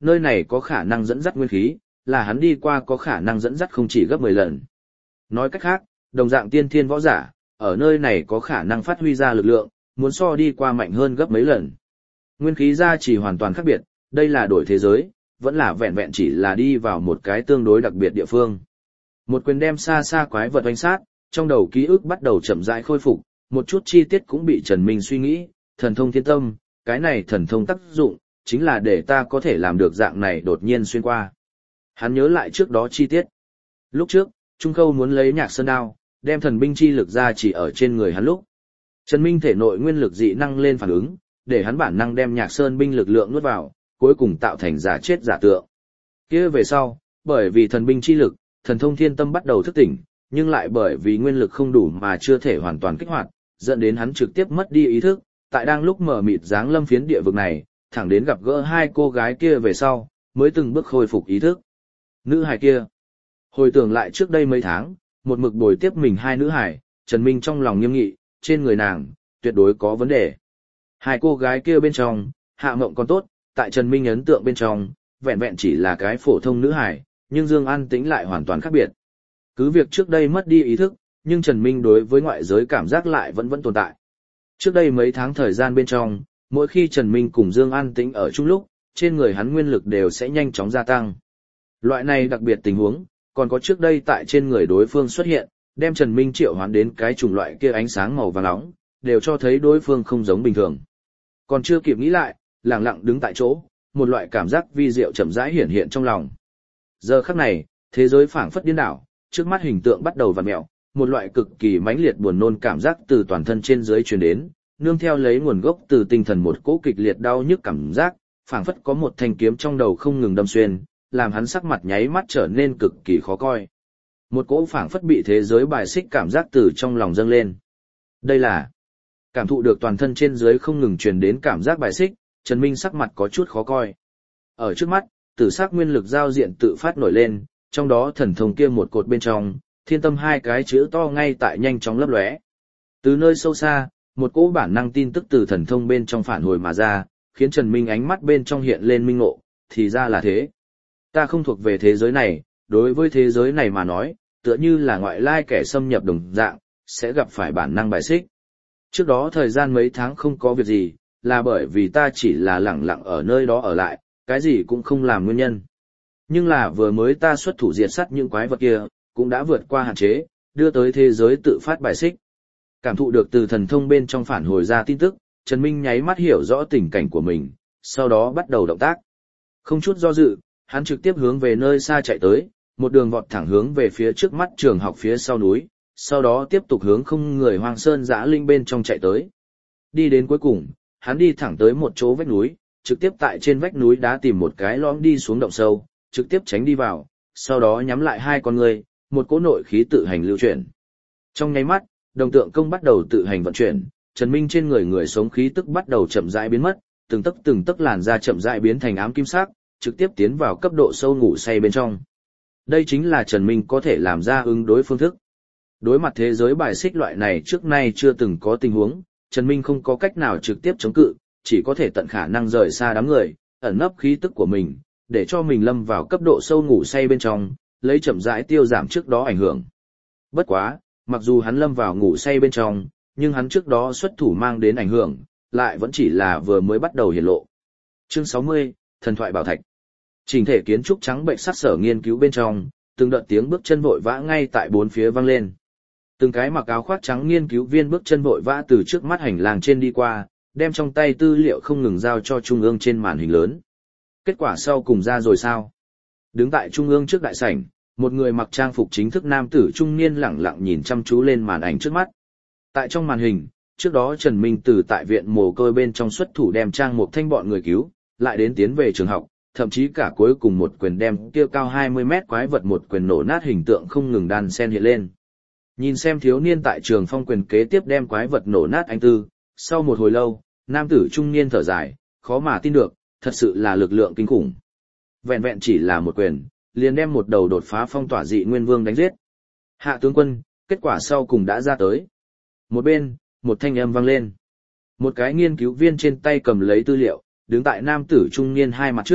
nơi này có khả năng dẫn dắt nguyên khí, là hắn đi qua có khả năng dẫn dắt không chỉ gấp mười lần. Nói cách khác, đồng dạng tiên thiên võ giả, ở nơi này có khả năng phát huy ra lực lượng, muốn so đi qua mạnh hơn gấp mấy lần. Nguyên khí gia trì hoàn toàn khác biệt, đây là đổi thế giới, vẫn là vẹn vẹn chỉ là đi vào một cái tương đối đặc biệt địa phương. Một quyền đem xa xa quái vật oanh sát, trong đầu ký ức bắt đầu chậm rãi khôi phục, một chút chi tiết cũng bị Trần Minh suy nghĩ, thần thông thiên tâm, cái này thần thông tác dụng, chính là để ta có thể làm được dạng này đột nhiên xuyên qua. Hắn nhớ lại trước đó chi tiết. Lúc trước, Trung Khâu muốn lấy Nhạc Sơn đao, đem thần binh chi lực ra chỉ ở trên người hắn lúc. Trần Minh thể nội nguyên lực dị năng lên phản ứng, để hắn bản năng đem Nhạc Sơn binh lực lượng nuốt vào, cuối cùng tạo thành giả chết giả tượng. Kia về sau, bởi vì thần binh chi lực, thần thông thiên tâm bắt đầu thức tỉnh, nhưng lại bởi vì nguyên lực không đủ mà chưa thể hoàn toàn kích hoạt, dẫn đến hắn trực tiếp mất đi ý thức, tại đang lúc mở mịt dáng lâm phiến địa vực này, thẳng đến gặp gỡ hai cô gái kia về sau, mới từng bước khôi phục ý thức. Nữ hài kia, hồi tưởng lại trước đây mấy tháng, một mực bồi tiếp mình hai nữ hài, Trần Minh trong lòng nghiêm nghị, trên người nàng, tuyệt đối có vấn đề. Hai cô gái kia bên trong, Hạ Mộng còn tốt, tại Trần Minh ấn tượng bên trong, vẹn vẹn chỉ là cái phổ thông nữ hài, nhưng Dương An Tĩnh lại hoàn toàn khác biệt. Cứ việc trước đây mất đi ý thức, nhưng Trần Minh đối với ngoại giới cảm giác lại vẫn vẫn tồn tại. Trước đây mấy tháng thời gian bên trong, mỗi khi Trần Minh cùng Dương An Tĩnh ở chung lúc, trên người hắn nguyên lực đều sẽ nhanh chóng gia tăng. Loại này đặc biệt tình huống, còn có trước đây tại trên người đối phương xuất hiện, đem Trần Minh triệu hoán đến cái chủng loại kia ánh sáng màu vàng nóng, đều cho thấy đối phương không giống bình thường. Còn chưa kịp nghĩ lại, lặng lặng đứng tại chỗ, một loại cảm giác vi diệu chậm rãi hiển hiện trong lòng. Giờ khắc này, thế giới phảng phất điên đảo, trước mắt hình tượng bắt đầu vặn mèo, một loại cực kỳ mãnh liệt buồn nôn cảm giác từ toàn thân trên dưới truyền đến, nương theo lấy nguồn gốc từ tinh thần một cỗ kịch liệt đau nhức cảm giác, phảng phất có một thanh kiếm trong đầu không ngừng đâm xuyên, làm hắn sắc mặt nháy mắt trở nên cực kỳ khó coi. Một cỗ phảng phất bị thế giới bài xích cảm giác từ trong lòng dâng lên. Đây là cảm thụ được toàn thân trên dưới không ngừng truyền đến cảm giác bài xích, Trần Minh sắc mặt có chút khó coi. Ở trước mắt, tử sắc nguyên lực giao diện tự phát nổi lên, trong đó thần thông kia một cột bên trong, thiên tâm hai cái chữ to ngay tại nhanh chóng lấp lóe. Từ nơi sâu xa, một cỗ bản năng tin tức từ thần thông bên trong phản hồi mà ra, khiến Trần Minh ánh mắt bên trong hiện lên minh ngộ, thì ra là thế. Ta không thuộc về thế giới này, đối với thế giới này mà nói, tựa như là ngoại lai kẻ xâm nhập đồng dạng, sẽ gặp phải bản năng bài xích. Trước đó thời gian mấy tháng không có việc gì, là bởi vì ta chỉ là lẳng lặng ở nơi đó ở lại, cái gì cũng không làm nguyên nhân. Nhưng là vừa mới ta xuất thủ diệt sát những quái vật kia, cũng đã vượt qua hạn chế, đưa tới thế giới tự phát bài xích. Cảm thụ được từ thần thông bên trong phản hồi ra tin tức, Trần Minh nháy mắt hiểu rõ tình cảnh của mình, sau đó bắt đầu động tác. Không chút do dự, hắn trực tiếp hướng về nơi xa chạy tới, một đường vọt thẳng hướng về phía trước mắt trường học phía sau núi, sau đó tiếp tục hướng không người hoang sơn dã linh bên trong chạy tới. Đi đến cuối cùng, hắn đi thẳng tới một chỗ vách núi, trực tiếp tại trên vách núi đá tìm một cái lõm đi xuống động sâu, trực tiếp tránh đi vào, sau đó nhắm lại hai con người, một cỗ nội khí tự hành lưu chuyển. Trong nháy mắt, đồng tượng công bắt đầu tự hành vận chuyển, Trần Minh trên người người sống khí tức bắt đầu chậm rãi biến mất, từng tấc từng tấc làn da chậm rãi biến thành ám kim sắc, trực tiếp tiến vào cấp độ sâu ngủ say bên trong. Đây chính là Trần Minh có thể làm ra ứng đối phương thức. Đối mặt thế giới bài xích loại này trước nay chưa từng có tình huống, Trần Minh không có cách nào trực tiếp chống cự, chỉ có thể tận khả năng rời xa đám người, ẩn nấp khí tức của mình, để cho mình lâm vào cấp độ sâu ngủ say bên trong, lấy chậm rãi tiêu giảm trước đó ảnh hưởng. Bất quá, mặc dù hắn lâm vào ngủ say bên trong, nhưng hắn trước đó xuất thủ mang đến ảnh hưởng, lại vẫn chỉ là vừa mới bắt đầu hiển lộ. Chương sáu mươi, Thần thoại bảo thạch. Trình thể kiến trúc trắng bệnh sắc sở nghiên cứu bên trong, từng đợt tiếng bước chân vội vã ngay tại bốn phía vang lên. Từng cái mặc áo khoác trắng nghiên cứu viên bước chân vội vã từ trước mắt hành lang trên đi qua, đem trong tay tư liệu không ngừng giao cho trung ương trên màn hình lớn. Kết quả sau cùng ra rồi sao? Đứng tại trung ương trước đại sảnh, một người mặc trang phục chính thức nam tử trung niên lẳng lặng nhìn chăm chú lên màn ảnh trước mắt. Tại trong màn hình, trước đó Trần Minh từ tại viện mồ côi bên trong xuất thủ đem trang một thanh bọn người cứu, lại đến tiến về trường học, thậm chí cả cuối cùng một quyền đem kia cao hai mươi mét quái vật một quyền nổ nát hình tượng không ngừng đan xen hiện lên. Nhìn xem thiếu niên tại trường phong quyền kế tiếp đem quái vật nổ nát anh tư, sau một hồi lâu, nam tử trung niên thở dài, khó mà tin được, thật sự là lực lượng kinh khủng. Vẹn vẹn chỉ là một quyền, liền đem một đầu đột phá phong tỏa dị nguyên vương đánh giết. Hạ tướng quân, kết quả sau cùng đã ra tới. Một bên, một thanh âm vang lên. Một cái nghiên cứu viên trên tay cầm lấy tư liệu, đứng tại nam tử trung niên hai mặt trước,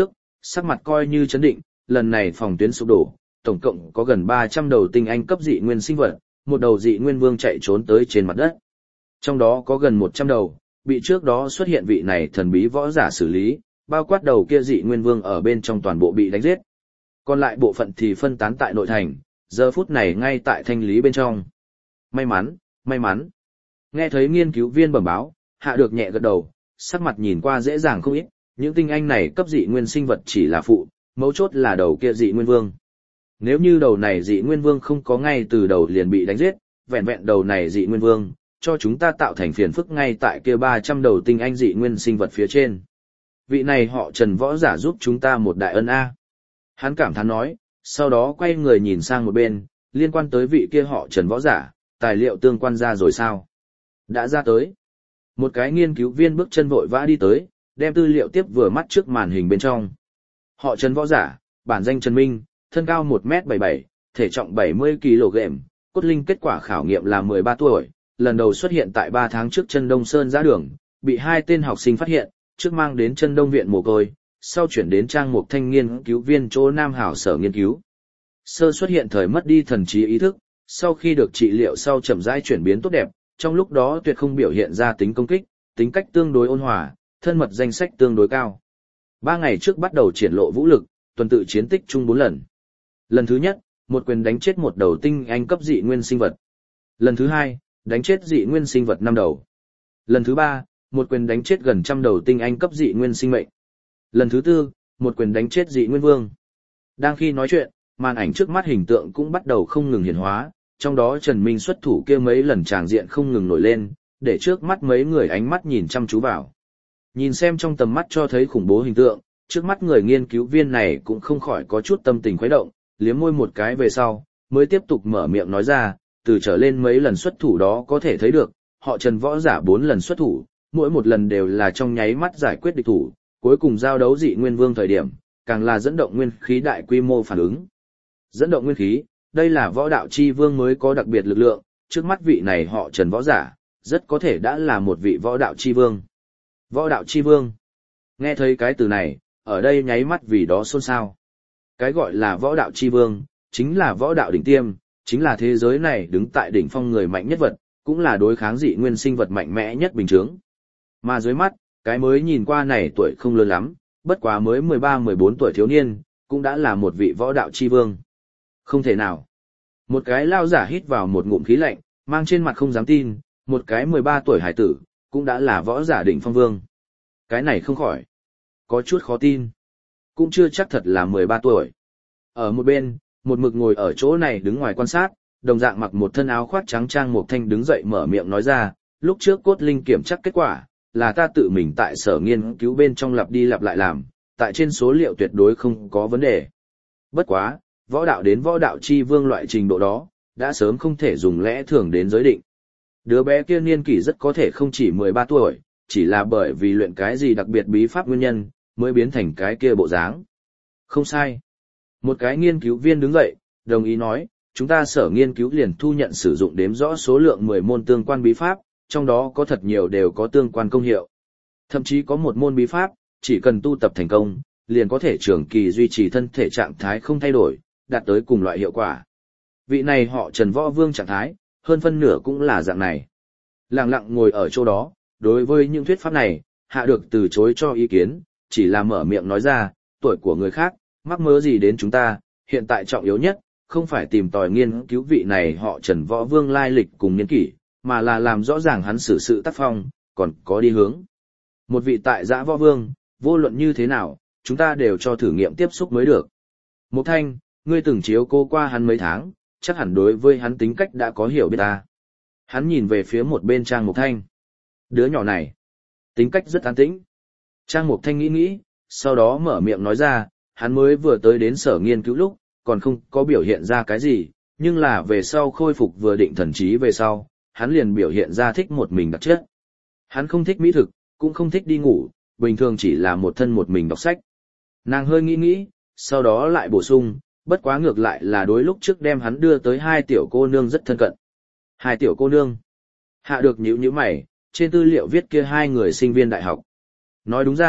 sắc mặt coi như chấn định, lần này phòng tuyến sụp đổ, tổng cộng có gần ba trăm đầu tinh anh cấp dị nguyên sinh vật, một đầu dị nguyên vương chạy trốn tới trên mặt đất. Trong đó có gần một trăm đầu, bị trước đó xuất hiện vị này thần bí võ giả xử lý, bao quát đầu kia dị nguyên vương ở bên trong toàn bộ bị đánh giết. Còn lại bộ phận thì phân tán tại nội thành, giờ phút này ngay tại thanh lý bên trong. May mắn, may mắn. Nghe thấy nghiên cứu viên bẩm báo, Hạ được nhẹ gật đầu, sắc mặt nhìn qua dễ dàng không ít, những tinh anh này cấp dị nguyên sinh vật chỉ là phụ, mấu chốt là đầu kia dị nguyên vương. Nếu như đầu này dị nguyên vương không có ngay từ đầu liền bị đánh giết, vẹn vẹn đầu này dị nguyên vương, cho chúng ta tạo thành phiền phức ngay tại kia ba trăm đầu tinh anh dị nguyên sinh vật phía trên. Vị này họ Trần võ giả giúp chúng ta một đại ân a. Hắn cảm thán nói, sau đó quay người nhìn sang một bên, liên quan tới vị kia họ Trần võ giả, tài liệu tương quan ra rồi sao? Đã ra tới. Một cái nghiên cứu viên bước chân vội vã đi tới, đem tư liệu tiếp vừa mắt trước màn hình bên trong. Họ Trần võ giả, bản danh Trần Minh, thân cao một mét bảy mươi bảy, thể trọng bảy mươi ki lô gam, cốt linh kết quả khảo nghiệm là mười ba tuổi, lần đầu xuất hiện tại ba tháng trước chân Đông Sơn giã đường, bị hai tên học sinh phát hiện, trước mang đến chân Đông viện mồ côi, sau chuyển đến trang mục thanh nghiên cứu viên chỗ Nam Hảo sở nghiên cứu. Sơ xuất hiện thời mất đi thần trí ý thức, sau khi được trị liệu sau chậm rãi chuyển biến tốt đẹp, trong lúc đó tuyệt không biểu hiện ra tính công kích, tính cách tương đối ôn hòa, thân mật danh sách tương đối cao. Ba ngày trước bắt đầu triển lộ vũ lực, tuần tự chiến tích chung bốn lần. Lần thứ nhất, một quyền đánh chết một đầu tinh anh cấp dị nguyên sinh vật. Lần thứ hai, đánh chết dị nguyên sinh vật năm đầu. Lần thứ ba, một quyền đánh chết gần trăm đầu tinh anh cấp dị nguyên sinh mệnh. Lần thứ tư, một quyền đánh chết dị nguyên vương. Đang khi nói chuyện, màn ảnh trước mắt hình tượng cũng bắt đầu không ngừng hiển hóa, trong đó Trần Minh xuất thủ kia mấy lần tràng diện không ngừng nổi lên, để trước mắt mấy người ánh mắt nhìn chăm chú vào. Nhìn xem trong tầm mắt cho thấy khủng bố hình tượng, trước mắt người nghiên cứu viên này cũng không khỏi có chút tâm tình khuấy động, liếm môi một cái về sau, mới tiếp tục mở miệng nói ra, từ trở lên mấy lần xuất thủ đó có thể thấy được, họ Trần võ giả bốn lần xuất thủ, mỗi một lần đều là trong nháy mắt giải quyết địch thủ, cuối cùng giao đấu dị nguyên vương thời điểm, càng là dẫn động nguyên khí đại quy mô phản ứng. Dẫn động nguyên khí, đây là võ đạo chi vương mới có đặc biệt lực lượng, trước mắt vị này họ Trần võ giả, rất có thể đã là một vị võ đạo chi vương. Võ đạo chi vương. Nghe thấy cái từ này, ở đây nháy mắt vì đó xôn xao. Cái gọi là võ đạo chi vương, chính là võ đạo đỉnh tiêm, chính là thế giới này đứng tại đỉnh phong người mạnh nhất vật, cũng là đối kháng dị nguyên sinh vật mạnh mẽ nhất bình thường. Mà dưới mắt, cái mới nhìn qua này tuổi không lớn lắm, bất quá mới mười ba mười bốn tuổi thiếu niên, cũng đã là một vị võ đạo chi vương. Không thể nào. Một cái lao giả hít vào một ngụm khí lạnh, mang trên mặt không dám tin, một cái mười ba tuổi hải tử, cũng đã là võ giả đỉnh phong vương. Cái này không khỏi. Có chút khó tin. Cũng chưa chắc thật là mười ba tuổi. Ở một bên, một mực ngồi ở chỗ này đứng ngoài quan sát, đồng dạng mặc một thân áo khoác trắng trang một thanh đứng dậy mở miệng nói ra, lúc trước cốt linh kiểm chắc kết quả, là ta tự mình tại sở nghiên cứu bên trong lặp đi lặp lại làm, tại trên số liệu tuyệt đối không có vấn đề. Bất quá, võ đạo đến võ đạo chi vương loại trình độ đó, đã sớm không thể dùng lẽ thường đến giới định. Đứa bé kia niên kỷ rất có thể không chỉ mười ba tuổi, chỉ là bởi vì luyện cái gì đặc biệt bí pháp nguyên nhân, mới biến thành cái kia bộ dáng. Không sai. Một cái nghiên cứu viên đứng dậy, đồng ý nói, chúng ta sở nghiên cứu liền thu nhận sử dụng đếm rõ số lượng mười môn tương quan bí pháp, trong đó có thật nhiều đều có tương quan công hiệu. Thậm chí có một môn bí pháp, chỉ cần tu tập thành công, liền có thể trường kỳ duy trì thân thể trạng thái không thay đổi, đạt tới cùng loại hiệu quả. Vị này họ Trần Võ Vương trạng thái, hơn phân nửa cũng là dạng này. Lặng lặng ngồi ở chỗ đó, đối với những thuyết pháp này, Hạ được từ chối cho ý kiến, chỉ là mở miệng nói ra, tuổi của người khác, mắc mớ gì đến chúng ta, hiện tại trọng yếu nhất, không phải tìm tòi nghiên cứu vị này họ Trần Võ Vương lai lịch cùng niên kỷ, mà là làm rõ ràng hắn xử sự tác phong, còn có đi hướng. Một vị tại giã võ vương, vô luận như thế nào, chúng ta đều cho thử nghiệm tiếp xúc mới được. Mục Thanh, ngươi từng chiếu cô qua hắn mấy tháng, chắc hẳn đối với hắn tính cách đã có hiểu biết ta. Hắn nhìn về phía một bên Trang Mục Thanh. Đứa nhỏ này, tính cách rất an tĩnh. Trang Mục Thanh nghĩ nghĩ, sau đó mở miệng nói ra, hắn mới vừa tới đến sở nghiên cứu lúc, còn không có biểu hiện ra cái gì, nhưng là về sau khôi phục vừa định thần trí về sau, hắn liền biểu hiện ra thích một mình đặc chất. Hắn không thích mỹ thực, cũng không thích đi ngủ, bình thường chỉ là một thân một mình đọc sách. Nàng hơi nghĩ nghĩ, sau đó lại bổ sung, bất quá ngược lại là đối lúc trước đem hắn đưa tới hai tiểu cô nương rất thân cận. Hai tiểu cô nương. Hạ được nhíu nhíu mày, trên tư liệu viết kia hai người sinh viên đại học. Nói đúng ra,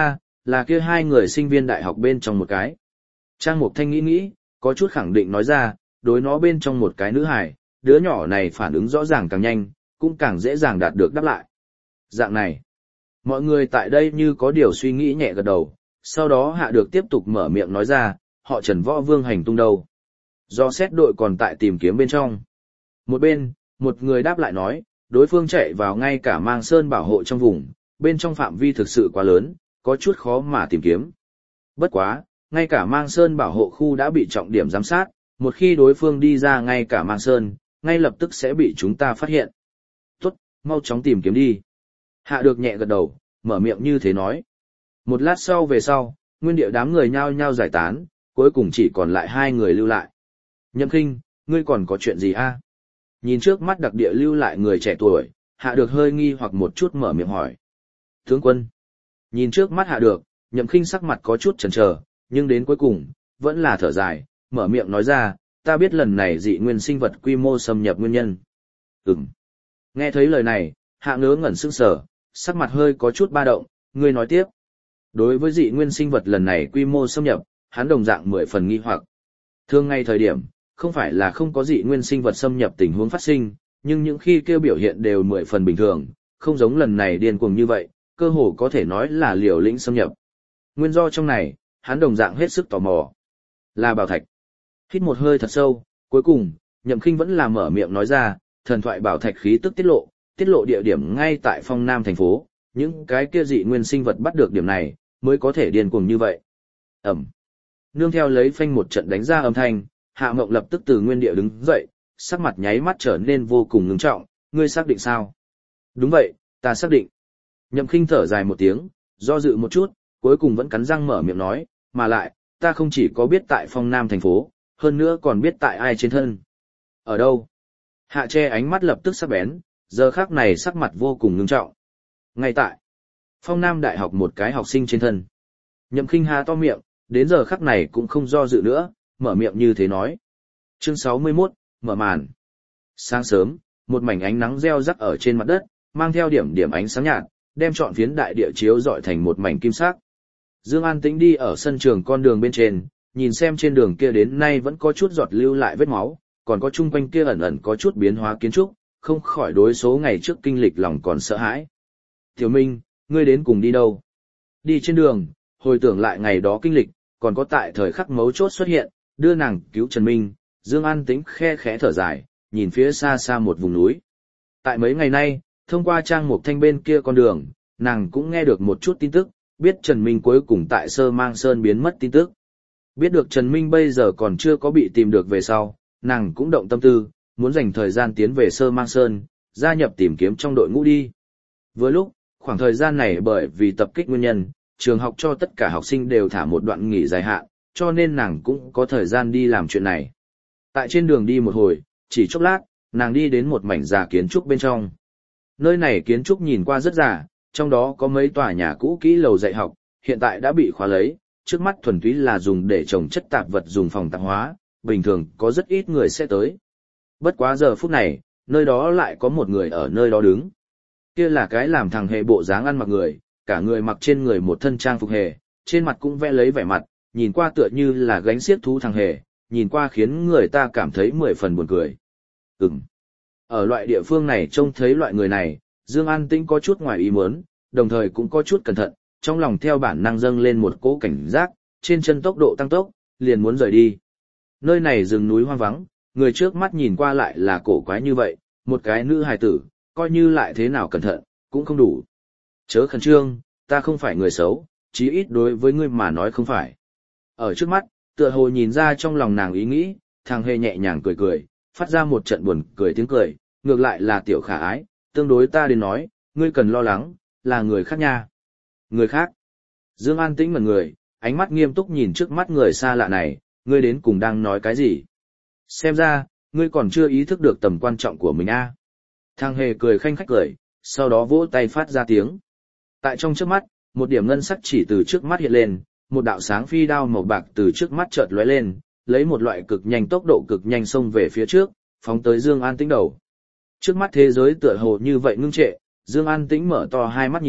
Là kia hai người sinh viên đại học bên trong một cái. Trang Mục Thanh nghĩ nghĩ, có chút khẳng định nói ra, đối nó bên trong một cái nữ hài, đứa nhỏ này phản ứng rõ ràng càng nhanh, cũng càng dễ dàng đạt được đáp lại. Dạng này, mọi người tại đây như có điều suy nghĩ nhẹ gật đầu, sau đó Hạ Được tiếp tục mở miệng nói ra, họ Trần Võ Vương hành tung đâu. Do xét đội còn tại tìm kiếm bên trong. Một bên, một người đáp lại nói, đối phương chạy vào ngay cả mang sơn bảo hộ trong vùng, bên trong phạm vi thực sự quá lớn, có chút khó mà tìm kiếm. Bất quá, ngay cả mang sơn bảo hộ khu đã bị trọng điểm giám sát, một khi đối phương đi ra ngay cả mang sơn, ngay lập tức sẽ bị chúng ta phát hiện. Tốt, mau chóng tìm kiếm đi. Hạ Được nhẹ gật đầu, mở miệng như thế nói. Một lát sau về sau, nguyên địa đám người nhao nhao giải tán, cuối cùng chỉ còn lại hai người lưu lại. Nhậm Khinh, ngươi còn có chuyện gì a? Nhìn trước mắt đặc địa lưu lại người trẻ tuổi, Hạ Được hơi nghi hoặc một chút mở miệng hỏi. Tướng quân. Nhìn trước mắt Hạ Được, Nhậm Khinh sắc mặt có chút chần chờ, nhưng đến cuối cùng, vẫn là thở dài, mở miệng nói ra, ta biết lần này dị nguyên sinh vật quy mô xâm nhập nguyên nhân. Ừm. Nghe thấy lời này, Hạ Ngớ ngẩn sững sờ, sắc mặt hơi có chút ba động, ngươi nói tiếp. Đối với dị nguyên sinh vật lần này quy mô xâm nhập, hắn đồng dạng mười phần nghi hoặc. Thường ngay thời điểm, không phải là không có dị nguyên sinh vật xâm nhập tình huống phát sinh, nhưng những khi kêu biểu hiện đều mười phần bình thường, không giống lần này điên cuồng như vậy, cơ hồ có thể nói là liều lĩnh xâm nhập. Nguyên do trong này, hắn đồng dạng hết sức tò mò. Là bảo thạch. Hít một hơi thật sâu, cuối cùng, Nhậm Khinh vẫn là mở miệng nói ra, thần thoại bảo thạch khí tức tiết lộ, tiết lộ địa điểm ngay tại Phong Nam thành phố, những cái kia dị nguyên sinh vật bắt được điểm này, mới có thể điên cuồng như vậy. Ẩm. Nương theo lấy phanh một trận đánh ra âm thanh, Hạ Mộng lập tức từ nguyên địa đứng dậy, sắc mặt nháy mắt trở nên vô cùng ngưng trọng, ngươi xác định sao? Đúng vậy, ta xác định. Nhậm Khinh thở dài một tiếng, do dự một chút, cuối cùng vẫn cắn răng mở miệng nói, mà lại, ta không chỉ có biết tại Phong Nam thành phố, hơn nữa còn biết tại ai trên thân. Ở đâu? Hạ che ánh mắt lập tức sắc bén, giờ khắc này sắc mặt vô cùng ngưng trọng. Ngay tại Phong Nam Đại học một cái học sinh trên thân. Nhậm Khinh há to miệng, đến giờ khắc này cũng không do dự nữa, mở miệng như thế nói. Chương sáu mươi mốt, mở màn. Sáng sớm, một mảnh ánh nắng reo rắc ở trên mặt đất, mang theo điểm điểm ánh sáng nhạt, đem trọn phiến đại địa chiếu rọi thành một mảnh kim sắc. Dương An Tĩnh đi ở sân trường con đường bên trên, nhìn xem trên đường kia đến nay vẫn có chút giọt lưu lại vết máu, còn có chung quanh kia ẩn ẩn có chút biến hóa kiến trúc, không khỏi đối số ngày trước kinh lịch lòng còn sợ hãi. Tiểu Minh, ngươi đến cùng đi đâu? Đi trên đường, hồi tưởng lại ngày đó kinh lịch, còn có tại thời khắc mấu chốt xuất hiện, đưa nàng cứu Trần Minh, Dương An Tĩnh khe khẽ thở dài, nhìn phía xa xa một vùng núi. Tại mấy ngày nay, thông qua Trang Mục Thanh bên kia con đường, nàng cũng nghe được một chút tin tức, biết Trần Minh cuối cùng tại Sơ Mang Sơn biến mất tin tức. Biết được Trần Minh bây giờ còn chưa có bị tìm được về sau, nàng cũng động tâm tư, muốn dành thời gian tiến về Sơ Mang Sơn, gia nhập tìm kiếm trong đội ngũ đi. Vừa lúc, khoảng thời gian này bởi vì tập kích nguyên nhân, trường học cho tất cả học sinh đều thả một đoạn nghỉ dài hạn, cho nên nàng cũng có thời gian đi làm chuyện này. Tại trên đường đi một hồi, chỉ chốc lát, nàng đi đến một mảnh già kiến trúc bên trong. Nơi này kiến trúc nhìn qua rất già, trong đó có mấy tòa nhà cũ kỹ lầu dạy học, hiện tại đã bị khóa lấy, trước mắt thuần túy là dùng để trồng chất tạp vật dùng phòng tạp hóa, bình thường có rất ít người sẽ tới. Bất quá giờ phút này, nơi đó lại có một người ở nơi đó đứng. Kia là cái làm thằng hề bộ dáng ăn mặc người, cả người mặc trên người một thân trang phục hề, trên mặt cũng vẽ lấy vẻ mặt, nhìn qua tựa như là gánh xiếc thú thằng hề, nhìn qua khiến người ta cảm thấy mười phần buồn cười. Ừm. Ở loại địa phương này trông thấy loại người này, Dương An Tĩnh có chút ngoài ý muốn, đồng thời cũng có chút cẩn thận, trong lòng theo bản năng dâng lên một cỗ cảnh giác, trên chân tốc độ tăng tốc, liền muốn rời đi. Nơi này rừng núi hoang vắng, người trước mắt nhìn qua lại là cổ quái như vậy, một cái nữ hài tử, coi như lại thế nào cẩn thận, cũng không đủ. Chớ khẩn trương, ta không phải người xấu, chí ít đối với ngươi mà nói không phải. Ở trước mắt, tựa hồ nhìn ra trong lòng nàng ý nghĩ, thằng hề nhẹ nhàng cười cười, phát ra một trận buồn cười tiếng cười, ngược lại là tiểu khả ái, tương đối ta đến nói, ngươi cần lo lắng, là người khác nha. Người khác? Dương An Tĩnh ngẩn người, ánh mắt nghiêm túc nhìn trước mắt người xa lạ này, ngươi đến cùng đang nói cái gì? Xem ra, ngươi còn chưa ý thức được tầm quan trọng của mình a. À. Thằng hề cười khanh khách cười, sau đó vỗ tay phát ra tiếng. Tại trong trước mắt, một điểm ngân sắc chỉ từ trước mắt hiện lên, một đạo sáng phi đao màu bạc từ trước mắt chợt lóe lên, lấy một loại cực nhanh tốc độ cực nhanh xông về phía trước, phóng tới Dương An Tĩnh đầu. Trước mắt thế giới tựa hồ như vậy ngưng trệ, Dương An Tĩnh mở to hai mắt nhìn,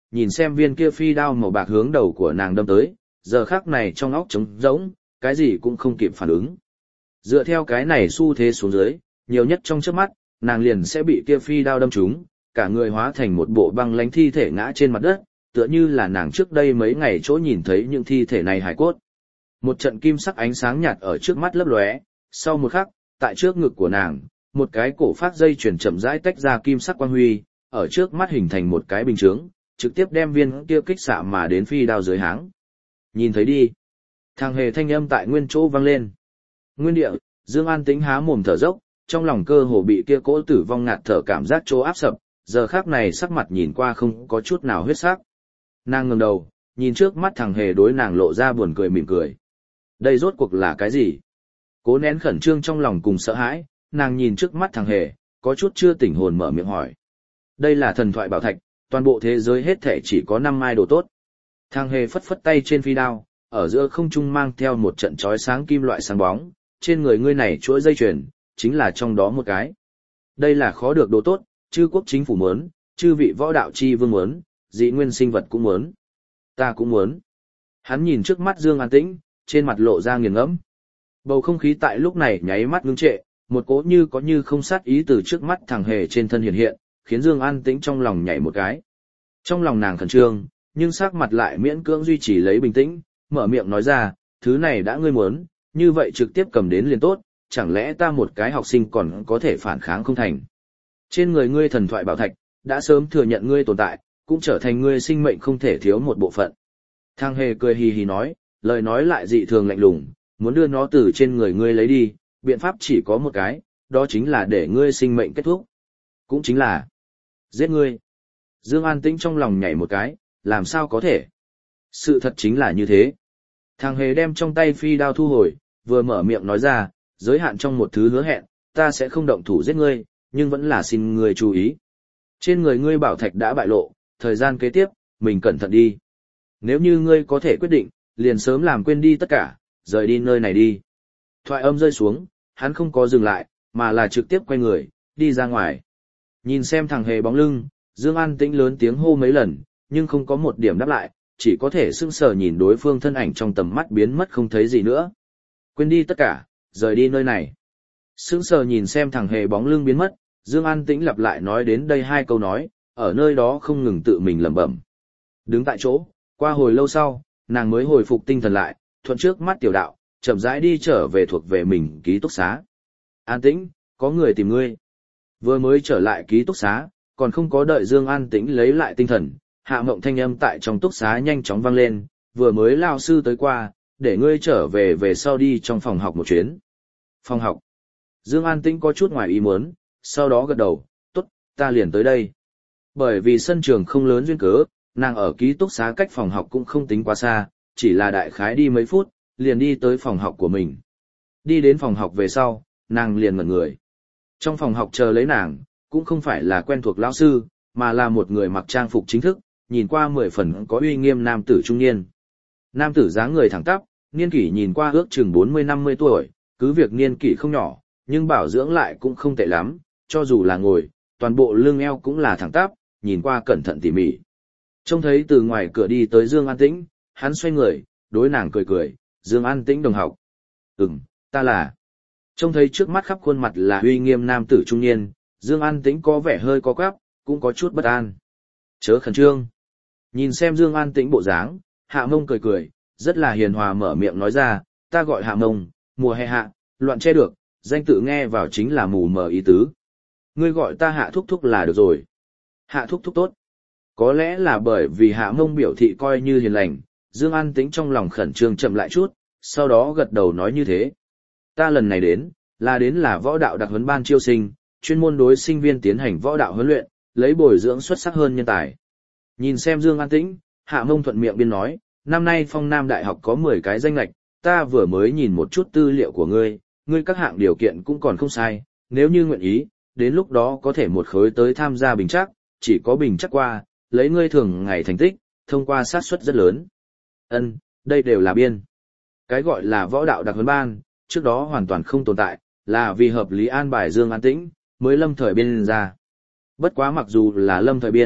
nhìn xem viên kia phi đao màu bạc hướng đầu của nàng đâm tới, giờ khắc này trong óc trống rỗng, cái gì cũng không kịp phản ứng. Dựa theo cái này xu thế xuống dưới, nhiều nhất trong chớp mắt, nàng liền sẽ bị kia phi đao đâm trúng, cả người hóa thành một bộ băng lánh thi thể ngã trên mặt đất, tựa như là nàng trước đây mấy ngày chỗ nhìn thấy những thi thể này hài cốt. Một trận kim sắc ánh sáng nhạt ở trước mắt lấp lóe, sau một khắc, tại trước ngực của nàng, một cái cổ phát dây chuyền chậm rãi tách ra kim sắc quang huy, ở trước mắt hình thành một cái bình chướng, trực tiếp đem viên kia kích xạ mà đến phi đao dưới háng. Nhìn thấy đi. Thằng hề thanh âm tại nguyên chỗ vang lên. Nguyên địa, Dương An Tĩnh há mồm thở dốc, trong lòng cơ hồ bị kia cỗ tử vong ngạt thở cảm giác chỗ áp sập, giờ khắc này sắc mặt nhìn qua không có chút nào huyết sắc. Nàng ngẩng đầu, nhìn trước mắt thằng hề đối nàng lộ ra buồn cười mỉm cười. Đây rốt cuộc là cái gì? Cố nén khẩn trương trong lòng cùng sợ hãi, nàng nhìn trước mắt thằng hề, có chút chưa tỉnh hồn mở miệng hỏi. Đây là thần thoại bảo thạch, toàn bộ thế giới hết thể chỉ có năm mai đồ tốt. Thằng hề phất phất tay trên phi đao, ở giữa không trung mang theo một trận chói sáng kim loại sáng bóng, trên người ngươi này chuỗi dây chuyền, chính là trong đó một cái. Đây là khó được đồ tốt, chư quốc chính phủ muốn, chư vị võ đạo chi vương muốn, dị nguyên sinh vật cũng muốn. Ta cũng muốn. Hắn nhìn trước mắt Dương An Tĩnh, trên mặt lộ ra nghiền ngẫm. Bầu không khí tại lúc này nháy mắt ngưng trệ, một cỗ như có như không sát ý từ trước mắt thằng hề trên thân hiện hiện, khiến Dương An Tĩnh trong lòng nhảy một cái. Trong lòng nàng khẩn trương, nhưng sắc mặt lại miễn cưỡng duy trì lấy bình tĩnh, mở miệng nói ra, thứ này đã ngươi muốn, như vậy trực tiếp cầm đến liền tốt, chẳng lẽ ta một cái học sinh còn có thể phản kháng không thành. Trên người ngươi thần thoại bảo thạch, đã sớm thừa nhận ngươi tồn tại, cũng trở thành ngươi sinh mệnh không thể thiếu một bộ phận. Thang hề cười hì hì nói, lời nói lại dị thường lạnh lùng, muốn đưa nó từ trên người ngươi lấy đi, biện pháp chỉ có một cái, đó chính là để ngươi sinh mệnh kết thúc. Cũng chính là giết ngươi. Dương An Tĩnh trong lòng nhảy một cái, làm sao có thể? Sự thật chính là như thế. Thằng hề đem trong tay phi đao thu hồi, vừa mở miệng nói ra, giới hạn trong một thứ hứa hẹn, ta sẽ không động thủ giết ngươi, nhưng vẫn là xin ngươi chú ý. Trên người ngươi bảo thạch đã bại lộ, thời gian kế tiếp, mình cẩn thận đi. Nếu như ngươi có thể quyết định, liền sớm làm quên đi tất cả, rời đi nơi này đi. Thoại âm rơi xuống, hắn không có dừng lại, mà là trực tiếp quay người, đi ra ngoài. Nhìn xem thằng hề bóng lưng, Dương An Tĩnh lớn tiếng hô mấy lần, nhưng không có một điểm đáp lại, chỉ có thể sững sờ nhìn đối phương thân ảnh trong tầm mắt biến mất không thấy gì nữa. Quên đi tất cả, rời đi nơi này. Sững sờ nhìn xem thằng hề bóng lưng biến mất, Dương An Tĩnh lặp lại nói đến đây hai câu nói, ở nơi đó không ngừng tự mình lẩm bẩm. Đứng tại chỗ, qua hồi lâu sau, nàng mới hồi phục tinh thần lại, thuận trước mắt tiểu đạo, chậm rãi đi trở về thuộc về mình ký túc xá. An Tĩnh, có người tìm ngươi. Vừa mới trở lại ký túc xá, còn không có đợi Dương An Tĩnh lấy lại tinh thần, Hạ Mộng thanh âm tại trong túc xá nhanh chóng vang lên, vừa mới lao sư tới qua, để ngươi trở về về sau đi trong phòng học một chuyến. Phòng học. Dương An Tĩnh có chút ngoài ý muốn, sau đó gật đầu, tốt, ta liền tới đây. Bởi vì sân trường không lớn duyên cớ, nàng ở ký túc xá cách phòng học cũng không tính quá xa, chỉ là đại khái đi mấy phút, liền đi tới phòng học của mình. Đi đến phòng học về sau, nàng liền ngẩn người. Trong phòng học chờ lấy nàng, cũng không phải là quen thuộc lão sư, mà là một người mặc trang phục chính thức, nhìn qua mười phần có uy nghiêm nam tử trung niên. Nam tử dáng người thẳng tắp, niên kỷ nhìn qua ước chừng bốn mươi năm mươi tuổi, cứ việc niên kỷ không nhỏ, nhưng bảo dưỡng lại cũng không tệ lắm, cho dù là ngồi, toàn bộ lưng eo cũng là thẳng tắp, nhìn qua cẩn thận tỉ mỉ. Trông thấy từ ngoài cửa đi tới Dương An Tĩnh, hắn xoay người, đối nàng cười cười, Dương An Tĩnh đồng học. Ừm, ta là. Trông thấy trước mắt khắp khuôn mặt là uy nghiêm nam tử trung niên, Dương An Tĩnh có vẻ hơi có quắp, cũng có chút bất an. Chớ khẩn trương. Nhìn xem Dương An Tĩnh bộ dáng, Hạ Mông cười cười, rất là hiền hòa mở miệng nói ra, ta gọi Hạ Mông, mùa hè hạ, loạn che được, danh tự nghe vào chính là mù mờ ý tứ. Ngươi gọi ta Hạ thúc thúc là được rồi. Hạ thúc thúc tốt. Có lẽ là bởi vì Hạ Mông biểu thị coi như hiền lành, Dương An Tĩnh trong lòng khẩn trương chậm lại chút, sau đó gật đầu nói như thế. Ta lần này đến, là đến là võ đạo đặc huấn ban chiêu sinh, chuyên môn đối sinh viên tiến hành võ đạo huấn luyện, lấy bồi dưỡng xuất sắc hơn nhân tài. Nhìn xem Dương An Tĩnh, Hạ Mông thuận miệng biên nói, năm nay Phong Nam Đại học có mười cái danh lệch, ta vừa mới nhìn một chút tư liệu của ngươi, ngươi các hạng điều kiện cũng còn không sai, nếu như nguyện ý, đến lúc đó có thể một khối tới tham gia bình trắc, chỉ có bình trắc qua, lấy ngươi thường ngày thành tích, thông qua xác suất rất lớn. Ân, đây đều là biên. Cái gọi là võ đạo đặc huấn ban, trước đó hoàn toàn không tồn tại, là vì hợp lý an bài Dương An Tĩnh, mới lâm thời biên ra. Bất quá mặc dù là lâm thời biên,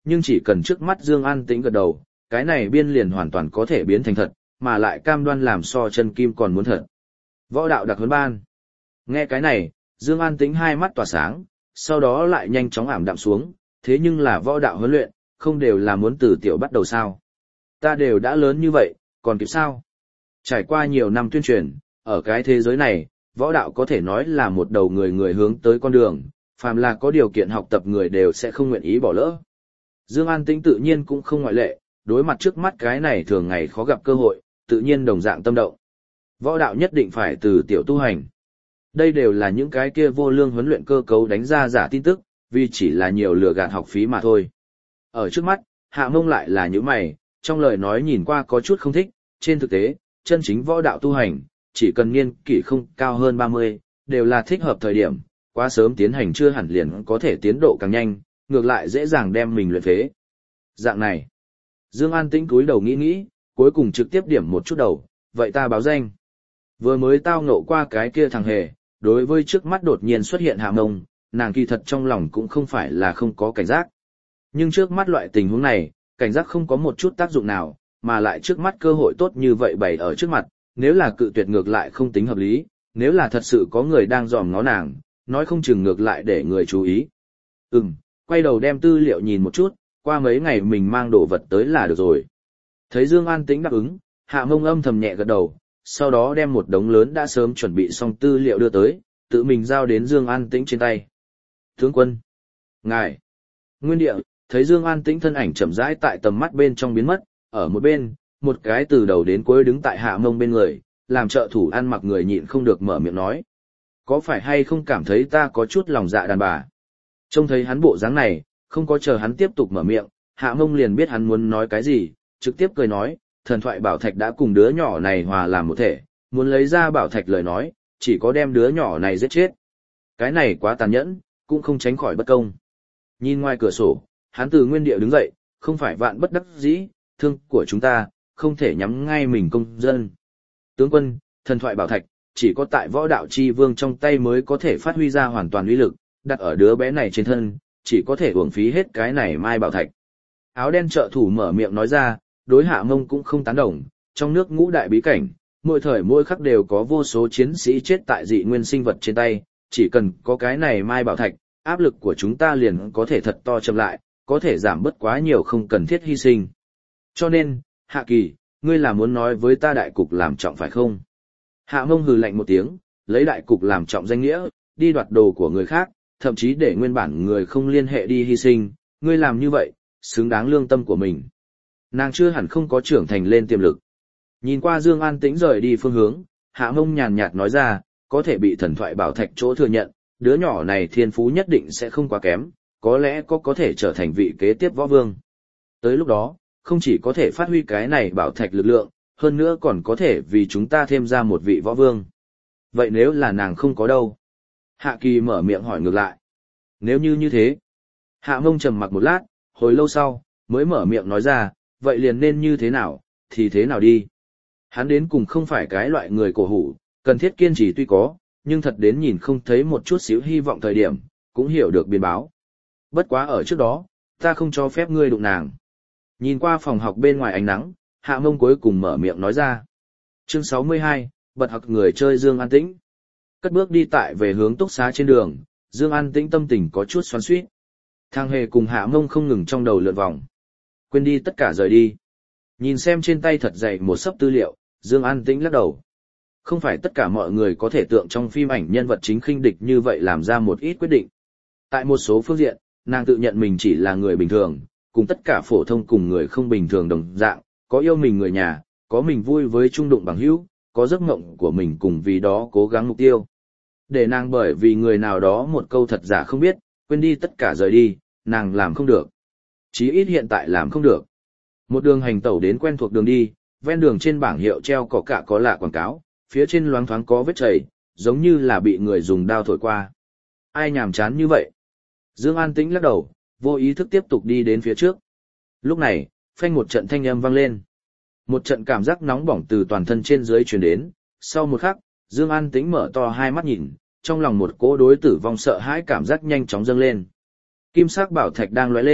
nhưng chỉ cần trước mắt Dương An Tĩnh gật đầu, cái này biên liền hoàn toàn có thể biến thành thật, mà lại cam đoan làm so chân kim còn muốn thật. Võ đạo đặc huấn ban. Nghe cái này, Dương An Tĩnh hai mắt tỏa sáng, sau đó lại nhanh chóng ảm đạm xuống, thế nhưng là võ đạo huấn luyện, không đều là muốn từ tiểu bắt đầu sao? Ta đều đã lớn như vậy, còn kịp sao? Trải qua nhiều năm tuyên truyền, ở cái thế giới này, võ đạo có thể nói là một đầu người người hướng tới con đường, phàm là có điều kiện học tập người đều sẽ không nguyện ý bỏ lỡ. Dương An Tĩnh tự nhiên cũng không ngoại lệ, đối mặt trước mắt cái này thường ngày khó gặp cơ hội, tự nhiên đồng dạng tâm động. Võ đạo nhất định phải từ tiểu tu hành. Đây đều là những cái kia vô lương huấn luyện cơ cấu đánh ra giả tin tức, vì chỉ là nhiều lừa gạt học phí mà thôi. Ở trước mắt, Hạ Mông lại là những mày, trong lời nói nhìn qua có chút không thích, trên thực tế, chân chính võ đạo tu hành, chỉ cần niên kỷ không cao hơn ba mươi, đều là thích hợp thời điểm, quá sớm tiến hành chưa hẳn liền có thể tiến độ càng nhanh, ngược lại dễ dàng đem mình luyện phế. Dạng này, Dương An Tĩnh cúi đầu nghĩ nghĩ, cuối cùng trực tiếp điểm một chút đầu, vậy ta báo danh. Vừa mới tao ngộ qua cái kia thằng hề, đối với trước mắt đột nhiên xuất hiện Hạ Mông, nàng kỳ thật trong lòng cũng không phải là không có cảnh giác. Nhưng trước mắt loại tình huống này, cảnh giác không có một chút tác dụng nào, mà lại trước mắt cơ hội tốt như vậy bày ở trước mặt, nếu là cự tuyệt ngược lại không tính hợp lý, nếu là thật sự có người đang dòm ngó nàng, nói không chừng ngược lại để người chú ý. Ừm, quay đầu đem tư liệu nhìn một chút, qua mấy ngày mình mang đồ vật tới là được rồi. Thấy Dương An Tĩnh đáp ứng, Hạ Mông âm thầm nhẹ gật đầu, sau đó đem một đống lớn đã sớm chuẩn bị xong tư liệu đưa tới, tự mình giao đến Dương An Tĩnh trên tay. Tướng quân, ngài, Nguyên địa, thấy Dương An Tĩnh thân ảnh chậm rãi tại tầm mắt bên trong biến mất, ở một bên, một cái từ đầu đến cuối đứng tại Hạ Mông bên người, làm trợ thủ ăn mặc người nhịn không được mở miệng nói. Có phải hay không cảm thấy ta có chút lòng dạ đàn bà? Trông thấy hắn bộ dáng này, không có chờ hắn tiếp tục mở miệng, Hạ Mông liền biết hắn muốn nói cái gì, trực tiếp cười nói, thần thoại bảo thạch đã cùng đứa nhỏ này hòa làm một thể, muốn lấy ra bảo thạch lời nói, chỉ có đem đứa nhỏ này giết chết. Cái này quá tàn nhẫn, cũng không tránh khỏi bất công. Nhìn ngoài cửa sổ, hắn từ nguyên địa đứng dậy, không phải vạn bất đắc dĩ, thương của chúng ta, không thể nhắm ngay mình công dân. Tướng quân, thần thoại bảo thạch, chỉ có tại võ đạo chi vương trong tay mới có thể phát huy ra hoàn toàn uy lực, đặt ở đứa bé này trên thân, chỉ có thể uổng phí hết cái này mai bảo thạch. Áo đen trợ thủ mở miệng nói ra, đối Hạ Mông cũng không tán đồng, trong nước ngũ đại bí cảnh, mỗi thời mỗi khắc đều có vô số chiến sĩ chết tại dị nguyên sinh vật trên tay, chỉ cần có cái này mai bảo thạch, áp lực của chúng ta liền có thể thật to chậm lại, có thể giảm bớt quá nhiều không cần thiết hy sinh. Cho nên, Hạ Kỳ, ngươi là muốn nói với ta đại cục làm trọng phải không? Hạ Mông hừ lạnh một tiếng, lấy đại cục làm trọng danh nghĩa, đi đoạt đồ của người khác, thậm chí để nguyên bản người không liên hệ đi hy sinh, ngươi làm như vậy, xứng đáng lương tâm của mình. Nàng chưa hẳn không có trưởng thành lên tiềm lực. Nhìn qua Dương An Tĩnh rời đi phương hướng, Hạ Mông nhàn nhạt nói ra, có thể bị thần thoại bảo thạch chỗ thừa nhận, đứa nhỏ này thiên phú nhất định sẽ không quá kém, có lẽ có có thể trở thành vị kế tiếp võ vương. Tới lúc đó, không chỉ có thể phát huy cái này bảo thạch lực lượng, hơn nữa còn có thể vì chúng ta thêm ra một vị võ vương. Vậy nếu là nàng không có đâu? Hạ Kỳ mở miệng hỏi ngược lại. Nếu như như thế, Hạ Mông trầm mặc một lát, hồi lâu sau, mới mở miệng nói ra, vậy liền nên như thế nào, thì thế nào đi. Hắn đến cùng không phải cái loại người cổ hủ, cần thiết kiên trì tuy có, nhưng thật đến nhìn không thấy một chút xíu hy vọng thời điểm, cũng hiểu được biến báo. Bất quá ở trước đó, ta không cho phép ngươi đụng nàng. Nhìn qua phòng học bên ngoài ánh nắng, Hạ Mông cuối cùng mở miệng nói ra. Chương sáu mươi hai, bật học người chơi Dương An Tĩnh. Cất bước đi tại về hướng túc xá trên đường, Dương An Tĩnh tâm tình có chút xoắn xuýt. Thang Hề cùng Hạ Mông không ngừng trong đầu lượn vòng. Quên đi tất cả rời đi. Nhìn xem trên tay thật dày một sấp tư liệu, Dương An Tĩnh lắc đầu. Không phải tất cả mọi người có thể tượng trong phim ảnh nhân vật chính khinh địch như vậy làm ra một ít quyết định. Tại một số phương diện, nàng tự nhận mình chỉ là người bình thường, cùng tất cả phổ thông cùng người không bình thường đồng dạng, có yêu mình người nhà, có mình vui với chung đụng bằng hữu, có giấc mộng của mình cùng vì đó cố gắng mục tiêu. Để nàng bởi vì người nào đó một câu thật giả không biết, quên đi tất cả rời đi, nàng làm không được. Chí ít hiện tại làm không được. Một đường hành tẩu đến quen thuộc đường đi, ven đường trên bảng hiệu treo có cả có lạ quảng cáo, phía trên loáng thoáng có vết chảy, giống như là bị người dùng đao thổi qua. Ai nhàm chán như vậy? Dương An Tĩnh lắc đầu, vô ý thức tiếp tục đi đến phía trước. Lúc này, phanh một trận thanh âm vang lên. Một trận cảm giác nóng bỏng từ toàn thân trên dưới truyền đến, sau một khắc, Dương An Tĩnh mở to hai mắt nhìn, trong lòng một cỗ đối tử vong sợ hãi cảm giác nhanh chóng dâng lên. Kim sắc bảo thạch đang lóe lên,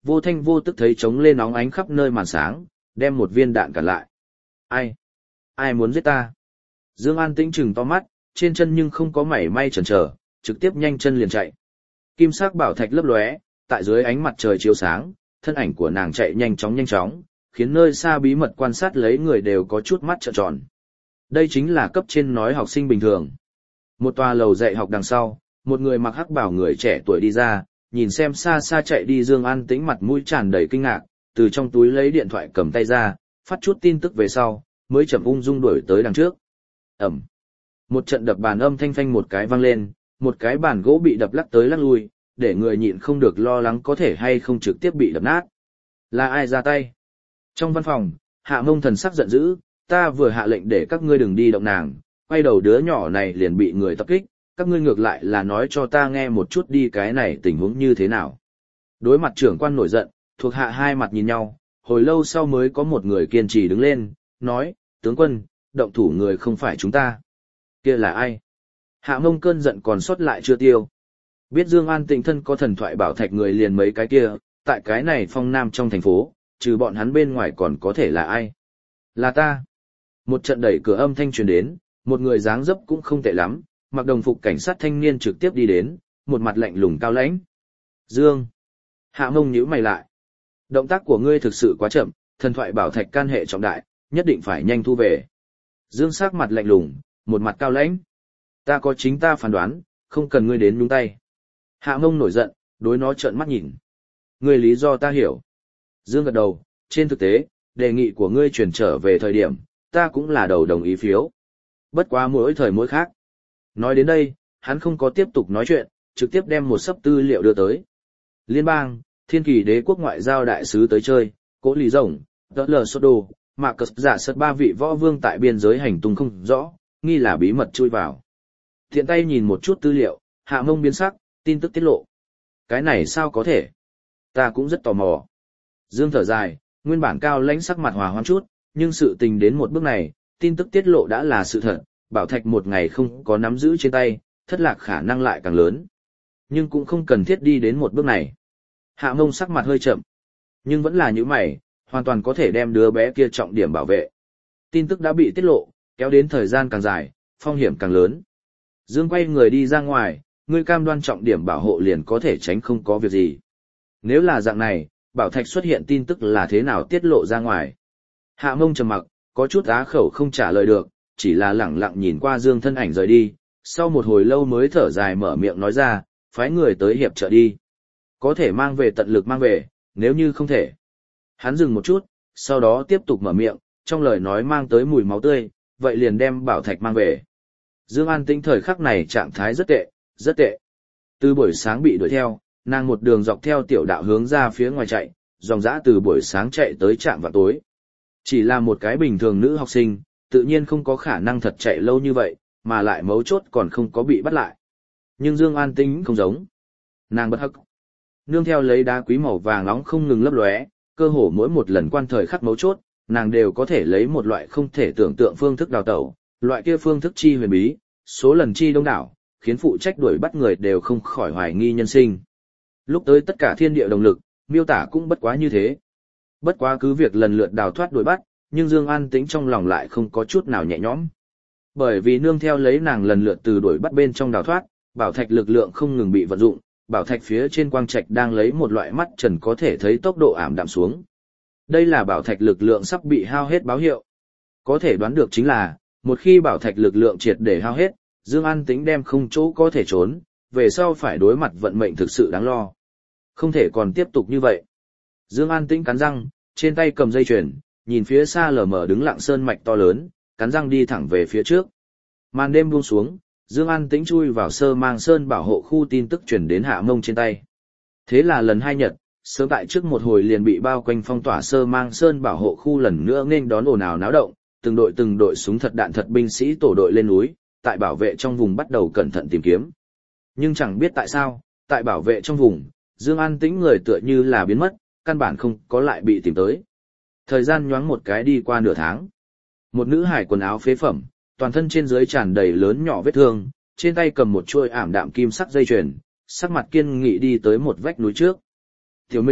vô thanh vô tức thấy trống lên óng ánh khắp nơi màn sáng, đem một viên đạn cản lại. Ai? Ai muốn giết ta? Dương An Tĩnh trừng to mắt, trên chân nhưng không có mảy may chần chờ, trực tiếp nhanh chân liền chạy. Kim sắc bảo thạch lấp lóe, tại dưới ánh mặt trời chiếu sáng, thân ảnh của nàng chạy nhanh chóng nhanh chóng, khiến nơi xa bí mật quan sát lấy người đều có chút mắt trợn tròn. Đây chính là cấp trên nói học sinh bình thường. Một tòa lầu dạy học đằng sau, một người mặc hắc bào người trẻ tuổi đi ra, nhìn xem xa xa chạy đi Dương An Tĩnh mặt mũi tràn đầy kinh ngạc, từ trong túi lấy điện thoại cầm tay ra, phát chút tin tức về sau, mới chậm ung dung đuổi tới đằng trước. Ầm. Một trận đập bàn âm thanh phanh một cái vang lên, một cái bàn gỗ bị đập lắc tới lắc lui, để người nhịn không được lo lắng có thể hay không trực tiếp bị đập nát. Là ai ra tay? Trong văn phòng, Hạ Mông thần sắc giận dữ, ta vừa hạ lệnh để các ngươi đừng đi động nàng, quay đầu đứa nhỏ này liền bị người tập kích, các ngươi ngược lại là nói cho ta nghe một chút đi cái này tình huống như thế nào. Đối mặt trưởng quan nổi giận, thuộc hạ hai mặt nhìn nhau, hồi lâu sau mới có một người kiên trì đứng lên, nói, tướng quân, động thủ người không phải chúng ta. Kia là ai? Hạ Mông cơn giận còn sót lại chưa tiêu. Biết Dương An Tĩnh thân có thần thoại bảo thạch người liền mấy cái kia, tại cái này phong nam trong thành phố, trừ bọn hắn bên ngoài còn có thể là ai? Là ta. Một trận đẩy cửa âm thanh truyền đến, một người dáng dấp cũng không tệ lắm, mặc đồng phục cảnh sát thanh niên trực tiếp đi đến, một mặt lạnh lùng cao lãnh. Dương. Hạ Mông nhíu mày lại. Động tác của ngươi thực sự quá chậm, thần thoại bảo thạch can hệ trọng đại, nhất định phải nhanh thu về. Dương sắc mặt lạnh lùng, một mặt cao lãnh. Ta có chính ta phán đoán, không cần ngươi đến nhúng tay. Hạ Mông nổi giận, đối nó trợn mắt nhìn. Ngươi lý do ta hiểu. Dương gật đầu, trên thực tế, đề nghị của ngươi chuyển trở về thời điểm, ta cũng là đầu đồng ý phiếu. Bất quá mỗi thời mỗi khác. Nói đến đây, hắn không có tiếp tục nói chuyện, trực tiếp đem một sấp tư liệu đưa tới. Liên bang, Thiên Kỳ Đế quốc ngoại giao đại sứ tới chơi, Cố Lý Rồng, Tớ Lờ Sô Đô, Mạc Cật giả sật ba vị võ vương tại biên giới hành tung không rõ, nghi là bí mật chui vào. Thiện tay nhìn một chút tư liệu, Hạ Mông biến sắc, tin tức tiết lộ. Cái này sao có thể? Ta cũng rất tò mò. Dương thở dài, nguyên bản cao lãnh sắc mặt hòa hoãn chút, nhưng sự tình đến một bước này, tin tức tiết lộ đã là sự thật, bảo thạch một ngày không có nắm giữ trên tay, thất lạc khả năng lại càng lớn. Nhưng cũng không cần thiết đi đến một bước này. Hạ Mông sắc mặt hơi chậm, nhưng vẫn là những mày, hoàn toàn có thể đem đứa bé kia trọng điểm bảo vệ. Tin tức đã bị tiết lộ, kéo đến thời gian càng dài, phong hiểm càng lớn. Dương quay người đi ra ngoài, ngươi cam đoan trọng điểm bảo hộ liền có thể tránh không có việc gì. Nếu là dạng này, bảo thạch xuất hiện tin tức là thế nào tiết lộ ra ngoài? Hạ Mông trầm mặc, có chút á khẩu không trả lời được, chỉ là lẳng lặng nhìn qua Dương thân ảnh rời đi, sau một hồi lâu mới thở dài mở miệng nói ra, phái người tới hiệp trợ đi. Có thể mang về tận lực mang về, nếu như không thể. Hắn dừng một chút, sau đó tiếp tục mở miệng, trong lời nói mang tới mùi máu tươi, vậy liền đem bảo thạch mang về. Dương An Tĩnh thời khắc này trạng thái rất tệ, rất tệ. Từ buổi sáng bị đuổi theo, nàng một đường dọc theo tiểu đạo hướng ra phía ngoài chạy, dòng dã từ buổi sáng chạy tới trạm vào tối. Chỉ là một cái bình thường nữ học sinh, tự nhiên không có khả năng thật chạy lâu như vậy, mà lại mấu chốt còn không có bị bắt lại. Nhưng Dương An Tĩnh không giống. Nàng bất hắc. Nương theo lấy đá quý màu vàng nóng không ngừng lấp lóe, cơ hồ mỗi một lần quan thời khắc mấu chốt, nàng đều có thể lấy một loại không thể tưởng tượng phương thức đào tẩu, loại kia phương thức chi huyền bí, số lần chi đông đảo, khiến phụ trách đuổi bắt người đều không khỏi hoài nghi nhân sinh. Lúc tới tất cả thiên địa động lực, miêu tả cũng bất quá như thế. Bất quá cứ việc lần lượt đào thoát đuổi bắt, nhưng Dương An Tĩnh trong lòng lại không có chút nào nhẹ nhõm. Bởi vì nương theo lấy nàng lần lượt từ đuổi bắt bên trong đào thoát, bảo thạch lực lượng không ngừng bị vận dụng, bảo thạch phía trên quang trạch đang lấy một loại mắt trần có thể thấy tốc độ ảm đạm xuống. Đây là bảo thạch lực lượng sắp bị hao hết báo hiệu. Có thể đoán được chính là, một khi bảo thạch lực lượng triệt để hao hết, Dương An Tĩnh đem không chỗ có thể trốn, về sau phải đối mặt vận mệnh thực sự đáng lo. Không thể còn tiếp tục như vậy. Dương An Tĩnh cắn răng, trên tay cầm dây chuyền, nhìn phía xa lờ mờ đứng lặng sơn mạch to lớn, cắn răng đi thẳng về phía trước. Màn đêm buông xuống, Dương An Tĩnh chui vào Sơ Mang Sơn bảo hộ khu, tin tức truyền đến Hạ Mông trên tay. Thế là lần hai nhật, sớm tại trước một hồi liền bị bao quanh phong tỏa Sơ Mang Sơn bảo hộ khu lần nữa nghênh đón ồn ào náo động, từng đội từng đội súng thật đạn thật binh sĩ tổ đội lên núi, tại bảo vệ trong vùng bắt đầu cẩn thận tìm kiếm. Nhưng chẳng biết tại sao, tại bảo vệ trong vùng, Dương An Tĩnh người tựa như là biến mất, căn bản không có lại bị tìm tới. Thời gian nhoáng một cái đi qua nửa tháng. Một nữ hải quần áo phế phẩm, toàn thân trên dưới tràn đầy lớn nhỏ vết thương, trên tay cầm một chuôi ảm đạm kim sắc dây chuyền, sắc mặt kiên nghị đi tới một vách núi trước. Tiểu Minh,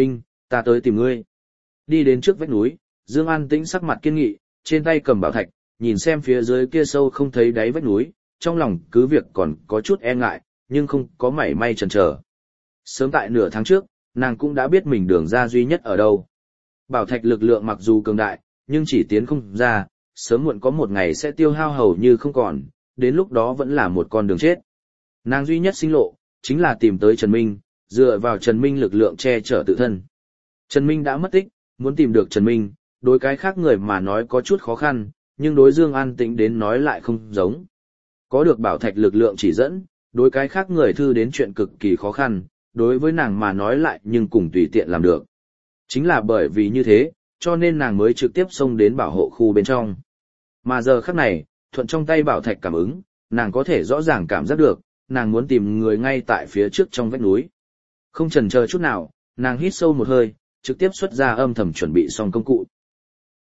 Ta tới tìm ngươi. Đi đến trước vách núi, Dương An Tĩnh sắc mặt kiên nghị, trên tay cầm bảo thạch, nhìn xem phía dưới kia sâu không thấy đáy vách núi, trong lòng cứ việc còn có chút e ngại, nhưng không có mảy may chần chờ. Sớm tại nửa tháng trước, nàng cũng đã biết mình đường ra duy nhất ở đâu. Bảo thạch lực lượng mặc dù cường đại, nhưng chỉ tiến không ra, sớm muộn có một ngày sẽ tiêu hao hầu như không còn, đến lúc đó vẫn là một con đường chết. Nàng duy nhất sinh lộ, chính là tìm tới Trần Minh, dựa vào Trần Minh lực lượng che chở tự thân. Trần Minh đã mất tích, muốn tìm được Trần Minh, đối cái khác người mà nói có chút khó khăn, nhưng đối Dương An Tĩnh đến nói lại không giống. Có được bảo thạch lực lượng chỉ dẫn, đối cái khác người thư đến chuyện cực kỳ khó khăn, đối với nàng mà nói lại nhưng cùng tùy tiện làm được. Chính là bởi vì như thế, cho nên nàng mới trực tiếp xông đến bảo hộ khu bên trong. Mà giờ khắc này, thuận trong tay bảo thạch cảm ứng, nàng có thể rõ ràng cảm giác được, nàng muốn tìm người ngay tại phía trước trong vách núi. Không chần chờ chút nào, nàng hít sâu một hơi, trực tiếp xuất ra âm thầm chuẩn bị xong công cụ.